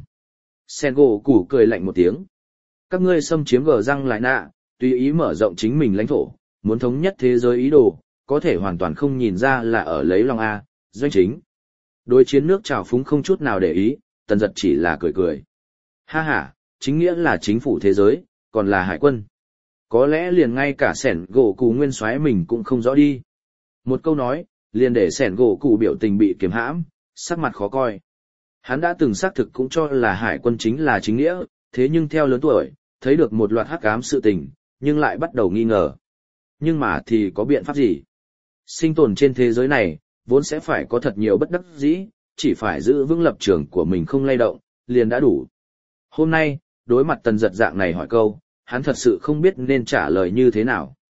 Sengoku cười lạnh một tiếng. Các ngươi xâm chiếm gờ răng lại nạ, tùy ý mở rộng chính mình lãnh thổ, muốn thống nhất thế giới ý đồ, có thể hoàn toàn không nhìn ra là ở lấy lòng A, doanh chính. Đối chiến nước trào phúng không chút nào để ý, Tần Giật chỉ là cười cười. Ha ha, chính nghĩa là chính phủ thế giới, còn là hải quân. Có lẽ liền ngay cả Sengoku nguyên soái mình cũng không rõ đi. Một câu nói, liền để Sengoku biểu tình bị kiềm hãm, sắc mặt khó coi. Hắn đã từng xác thực cũng cho là hải quân chính là chính nghĩa, thế nhưng theo lớn tuổi, thấy được một loạt hắc ám sự tình, nhưng lại bắt đầu nghi ngờ. Nhưng mà thì có biện pháp gì? Sinh tồn trên thế giới này, vốn sẽ phải có thật nhiều bất đắc dĩ, chỉ phải giữ vững lập trường của mình không lay động, liền đã đủ. Hôm nay, đối mặt Tần Giật dạng này hỏi câu, hắn thật sự không biết nên trả lời như thế nào.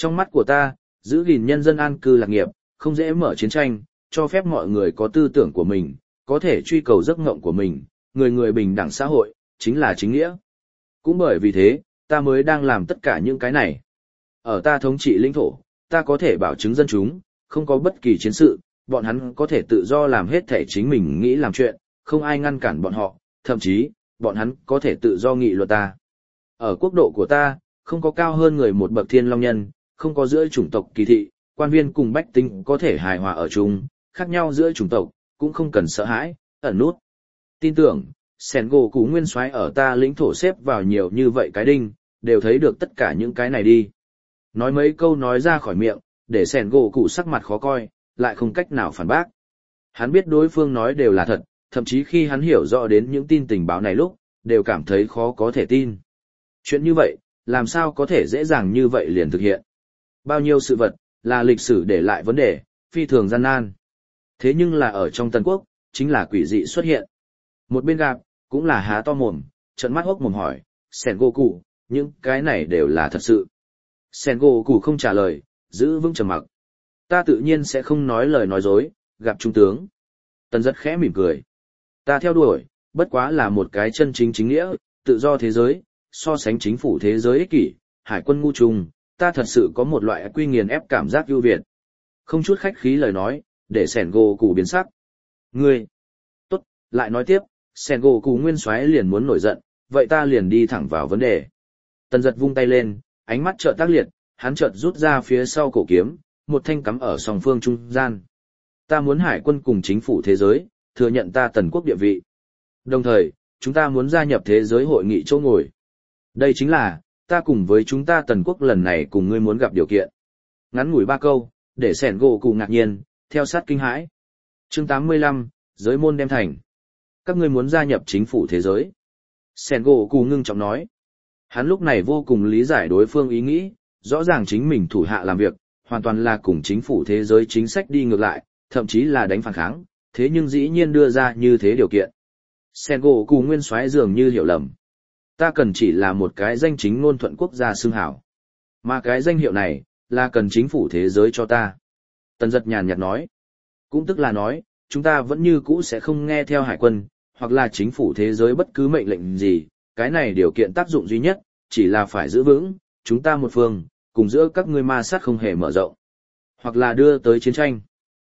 Trong mắt của ta, giữ gìn nhân dân an cư lạc nghiệp, không dễ mở chiến tranh, cho phép mọi người có tư tưởng của mình, có thể truy cầu giấc mộng của mình, người người bình đẳng xã hội, chính là chính nghĩa. Cũng bởi vì thế, ta mới đang làm tất cả những cái này. Ở ta thống trị lãnh thổ, ta có thể bảo chứng dân chúng, không có bất kỳ chiến sự, bọn hắn có thể tự do làm hết thể chính mình nghĩ làm chuyện, không ai ngăn cản bọn họ, thậm chí, bọn hắn có thể tự do nghị luật ta. Ở quốc độ của ta, không có cao hơn người một bậc thiên long nhân, không có giữa chủng tộc kỳ thị, quan viên cùng bách tính có thể hài hòa ở chung, khác nhau giữa chủng tộc, cũng không cần sợ hãi, ẩn nút. Tin tưởng, Sengoku nguyên soái ở ta lĩnh thổ xếp vào nhiều như vậy cái đinh, đều thấy được tất cả những cái này đi. Nói mấy câu nói ra khỏi miệng, để Sengoku sắc mặt khó coi, lại không cách nào phản bác. Hắn biết đối phương nói đều là thật, thậm chí khi hắn hiểu rõ đến những tin tình báo này lúc, đều cảm thấy khó có thể tin. Chuyện như vậy, làm sao có thể dễ dàng như vậy liền thực hiện? Bao nhiêu sự vật, là lịch sử để lại vấn đề, phi thường gian nan. Thế nhưng là ở trong Tân Quốc, chính là quỷ dị xuất hiện. Một bên gặp, cũng là há to mồm, trợn mắt hốc mồm hỏi, Sengoku, những cái này đều là thật sự. Sengoku không trả lời, giữ vững trầm mặc. Ta tự nhiên sẽ không nói lời nói dối, gặp trung tướng. Tần rất khẽ mỉm cười. Ta theo đuổi, bất quá là một cái chân chính chính nghĩa, tự do thế giới, so sánh chính phủ thế giới ích kỷ, hải quân ngu trùng, ta thật sự có một loại quy nghiền ép cảm giác ưu việt. Không chút khách khí lời nói, để Sengoku biến sắc. Ngươi! Tốt, lại nói tiếp, Sengoku nguyên soái liền muốn nổi giận, vậy ta liền đi thẳng vào vấn đề. Tần giật vung tay lên, ánh mắt chợt tác liệt, hắn chợt rút ra phía sau cổ kiếm, một thanh cắm ở song phương trung gian. Ta muốn hải quân cùng chính phủ thế giới, thừa nhận ta Tần Quốc địa vị. Đồng thời, chúng ta muốn gia nhập thế giới hội nghị chỗ ngồi. Đây chính là, ta cùng với chúng ta Tần Quốc lần này cùng ngươi muốn gặp điều kiện. Ngắn ngủi ba câu, để Sengoku ngạc nhiên, theo sát kinh hãi. Chương tám mươi lăm, giới môn đem thành. Các ngươi muốn gia nhập chính phủ thế giới. Sengoku ngưng trọng nói. Hắn lúc này vô cùng lý giải đối phương ý nghĩ, rõ ràng chính mình thủ hạ làm việc, hoàn toàn là cùng chính phủ thế giới chính sách đi ngược lại, thậm chí là đánh phản kháng, thế nhưng dĩ nhiên đưa ra như thế điều kiện. Sengoku nguyên soái dường như hiểu lầm. Ta cần chỉ là một cái danh chính ngôn thuận quốc gia xưng hảo. Mà cái danh hiệu này, là cần chính phủ thế giới cho ta. Tần giật nhàn nhạt nói. Cũng tức là nói, chúng ta vẫn như cũ sẽ không nghe theo hải quân, hoặc là chính phủ thế giới bất cứ mệnh lệnh gì, cái này điều kiện tác dụng duy nhất, chỉ là phải giữ vững, chúng ta một phương, cùng giữa các ngươi ma sát không hề mở rộng, hoặc là đưa tới chiến tranh.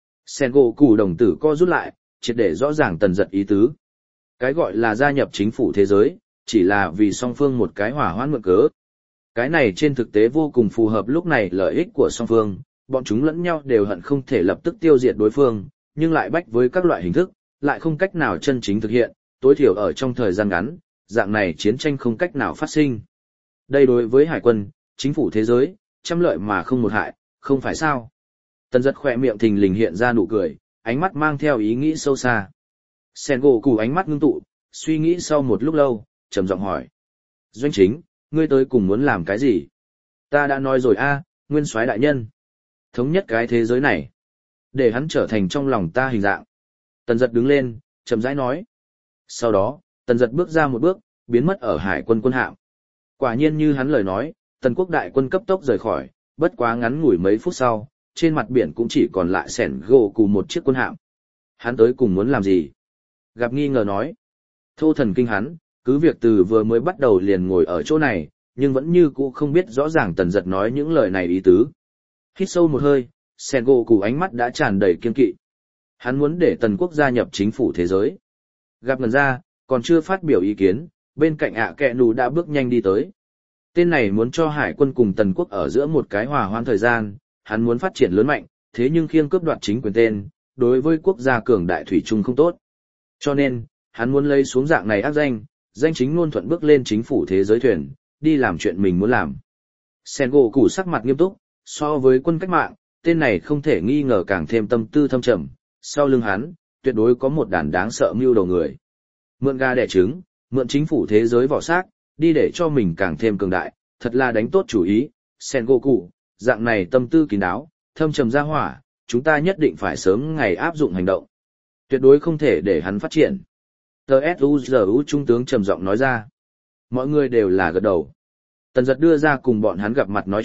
Sengoku đồng tử co rút lại, triệt để rõ ràng tần giật ý tứ. Cái gọi là gia nhập chính phủ thế giới, chỉ là vì song phương một cái hỏa hoãn mượn cớ. Cái này trên thực tế vô cùng phù hợp lúc này lợi ích của song phương, bọn chúng lẫn nhau đều hận không thể lập tức tiêu diệt đối phương, nhưng lại bách với các loại hình thức, lại không cách nào chân chính thực hiện, tối thiểu ở trong thời gian ngắn, dạng này chiến tranh không cách nào phát sinh. Đây đối với hải quân, chính phủ thế giới, trăm lợi mà không một hại, không phải sao? Tần giật khỏe miệng thình lình hiện ra nụ cười, ánh mắt mang theo ý nghĩ sâu xa. Sengoku ánh mắt ngưng tụ, suy nghĩ sau một lúc lâu, trầm giọng hỏi. Doanh chính, ngươi tới cùng muốn làm cái gì? Ta đã nói rồi a, nguyên soái đại nhân. Thống nhất cái thế giới này. Để hắn trở thành trong lòng ta hình dạng. Tần giật đứng lên, chậm rãi nói. Sau đó, tần giật bước ra một bước, biến mất ở hải quân quân hạm. Quả nhiên như hắn lời nói, tần quốc đại quân cấp tốc rời khỏi, bất quá ngắn ngủi mấy phút sau, trên mặt biển cũng chỉ còn lại Sengoku một chiếc quân hạm. Hắn tới cùng muốn làm gì? Gặp nghi ngờ nói. Thô thần kinh hắn, cứ việc từ vừa mới bắt đầu liền ngồi ở chỗ này, nhưng vẫn như cũ không biết rõ ràng tần giật nói những lời này ý tứ. Hít sâu một hơi, Sengoku ánh mắt đã tràn đầy kiên kỵ. Hắn muốn để tần quốc gia nhập chính phủ thế giới. Gặp ngần ra, còn chưa phát biểu ý kiến, bên cạnh ạ kẹ nù đã bước nhanh đi tới. Tên này muốn cho hải quân cùng tần quốc ở giữa một cái hòa hoãn thời gian, hắn muốn phát triển lớn mạnh, thế nhưng khiêng cướp đoạt chính quyền tên, đối với quốc gia cường đại thủy chung không tốt. Cho nên, hắn muốn lấy xuống dạng này ác danh, danh chính ngôn thuận bước lên chính phủ thế giới thuyền, đi làm chuyện mình muốn làm. Sengoku sắc mặt nghiêm túc, so với quân cách mạng, tên này không thể nghi ngờ càng thêm tâm tư thâm trầm, sau lưng hắn, tuyệt đối có một đàn đáng sợ mưu đầu người. Mượn gà đẻ trứng, mượn chính phủ thế giới vỏ xác, đi để cho mình càng thêm cường đại, thật là đánh tốt chủ ý. Sengoku, dạng này tâm tư kín đáo, thâm trầm ra hỏa, chúng ta nhất định phải sớm ngày áp dụng hành động. Tuyệt đối không thể để hắn phát triển. tê ét u giê u trung tướng trầm giọng nói ra. Mọi người đều là gật đầu. Tần giật đưa ra cùng bọn hắn gặp mặt nói chuyện,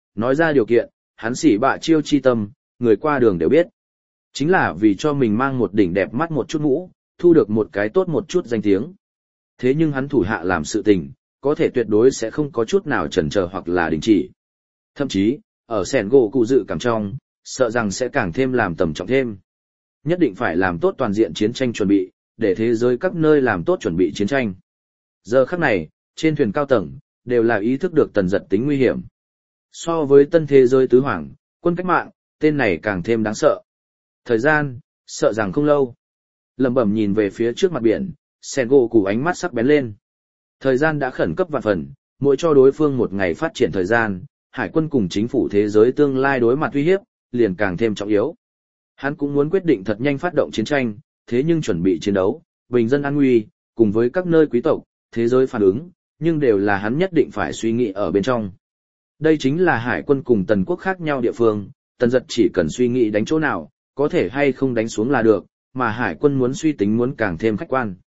nói ra điều kiện, hắn xỉ bạ chiêu chi tâm, người qua đường đều biết. Chính là vì cho mình mang một đỉnh đẹp mắt một chút mũ, thu được một cái tốt một chút danh tiếng. Thế nhưng hắn thủ hạ làm sự tình, có thể tuyệt đối sẽ không có chút nào chần chờ hoặc là đình chỉ. Thậm chí, ở sẻn gỗ cụ dự cảm trong, sợ rằng sẽ càng thêm làm tầm trọng thêm. Nhất định phải làm tốt toàn diện chiến tranh chuẩn bị, để thế giới các nơi làm tốt chuẩn bị chiến tranh. Giờ khắc này, trên thuyền cao tầng, đều là ý thức được tần giật tính nguy hiểm. So với tân thế giới tứ hoàng, quân cách mạng, tên này càng thêm đáng sợ. Thời gian, sợ rằng không lâu. Lẩm bẩm nhìn về phía trước mặt biển, sẻn gỗ cụ ánh mắt sắc bén lên. Thời gian đã khẩn cấp vạn phần, mỗi cho đối phương một ngày phát triển thời gian, hải quân cùng chính phủ thế giới tương lai đối mặt uy hiếp, liền càng thêm trọng yếu. Hắn cũng muốn quyết định thật nhanh phát động chiến tranh, thế nhưng chuẩn bị chiến đấu, bình dân an nguy, cùng với các nơi quý tộc, thế giới phản ứng, nhưng đều là hắn nhất định phải suy nghĩ ở bên trong. Đây chính là hải quân cùng tần quốc khác nhau địa phương, tần giật chỉ cần suy nghĩ đánh chỗ nào, có thể hay không đánh xuống là được, mà hải quân muốn suy tính muốn càng thêm khách quan.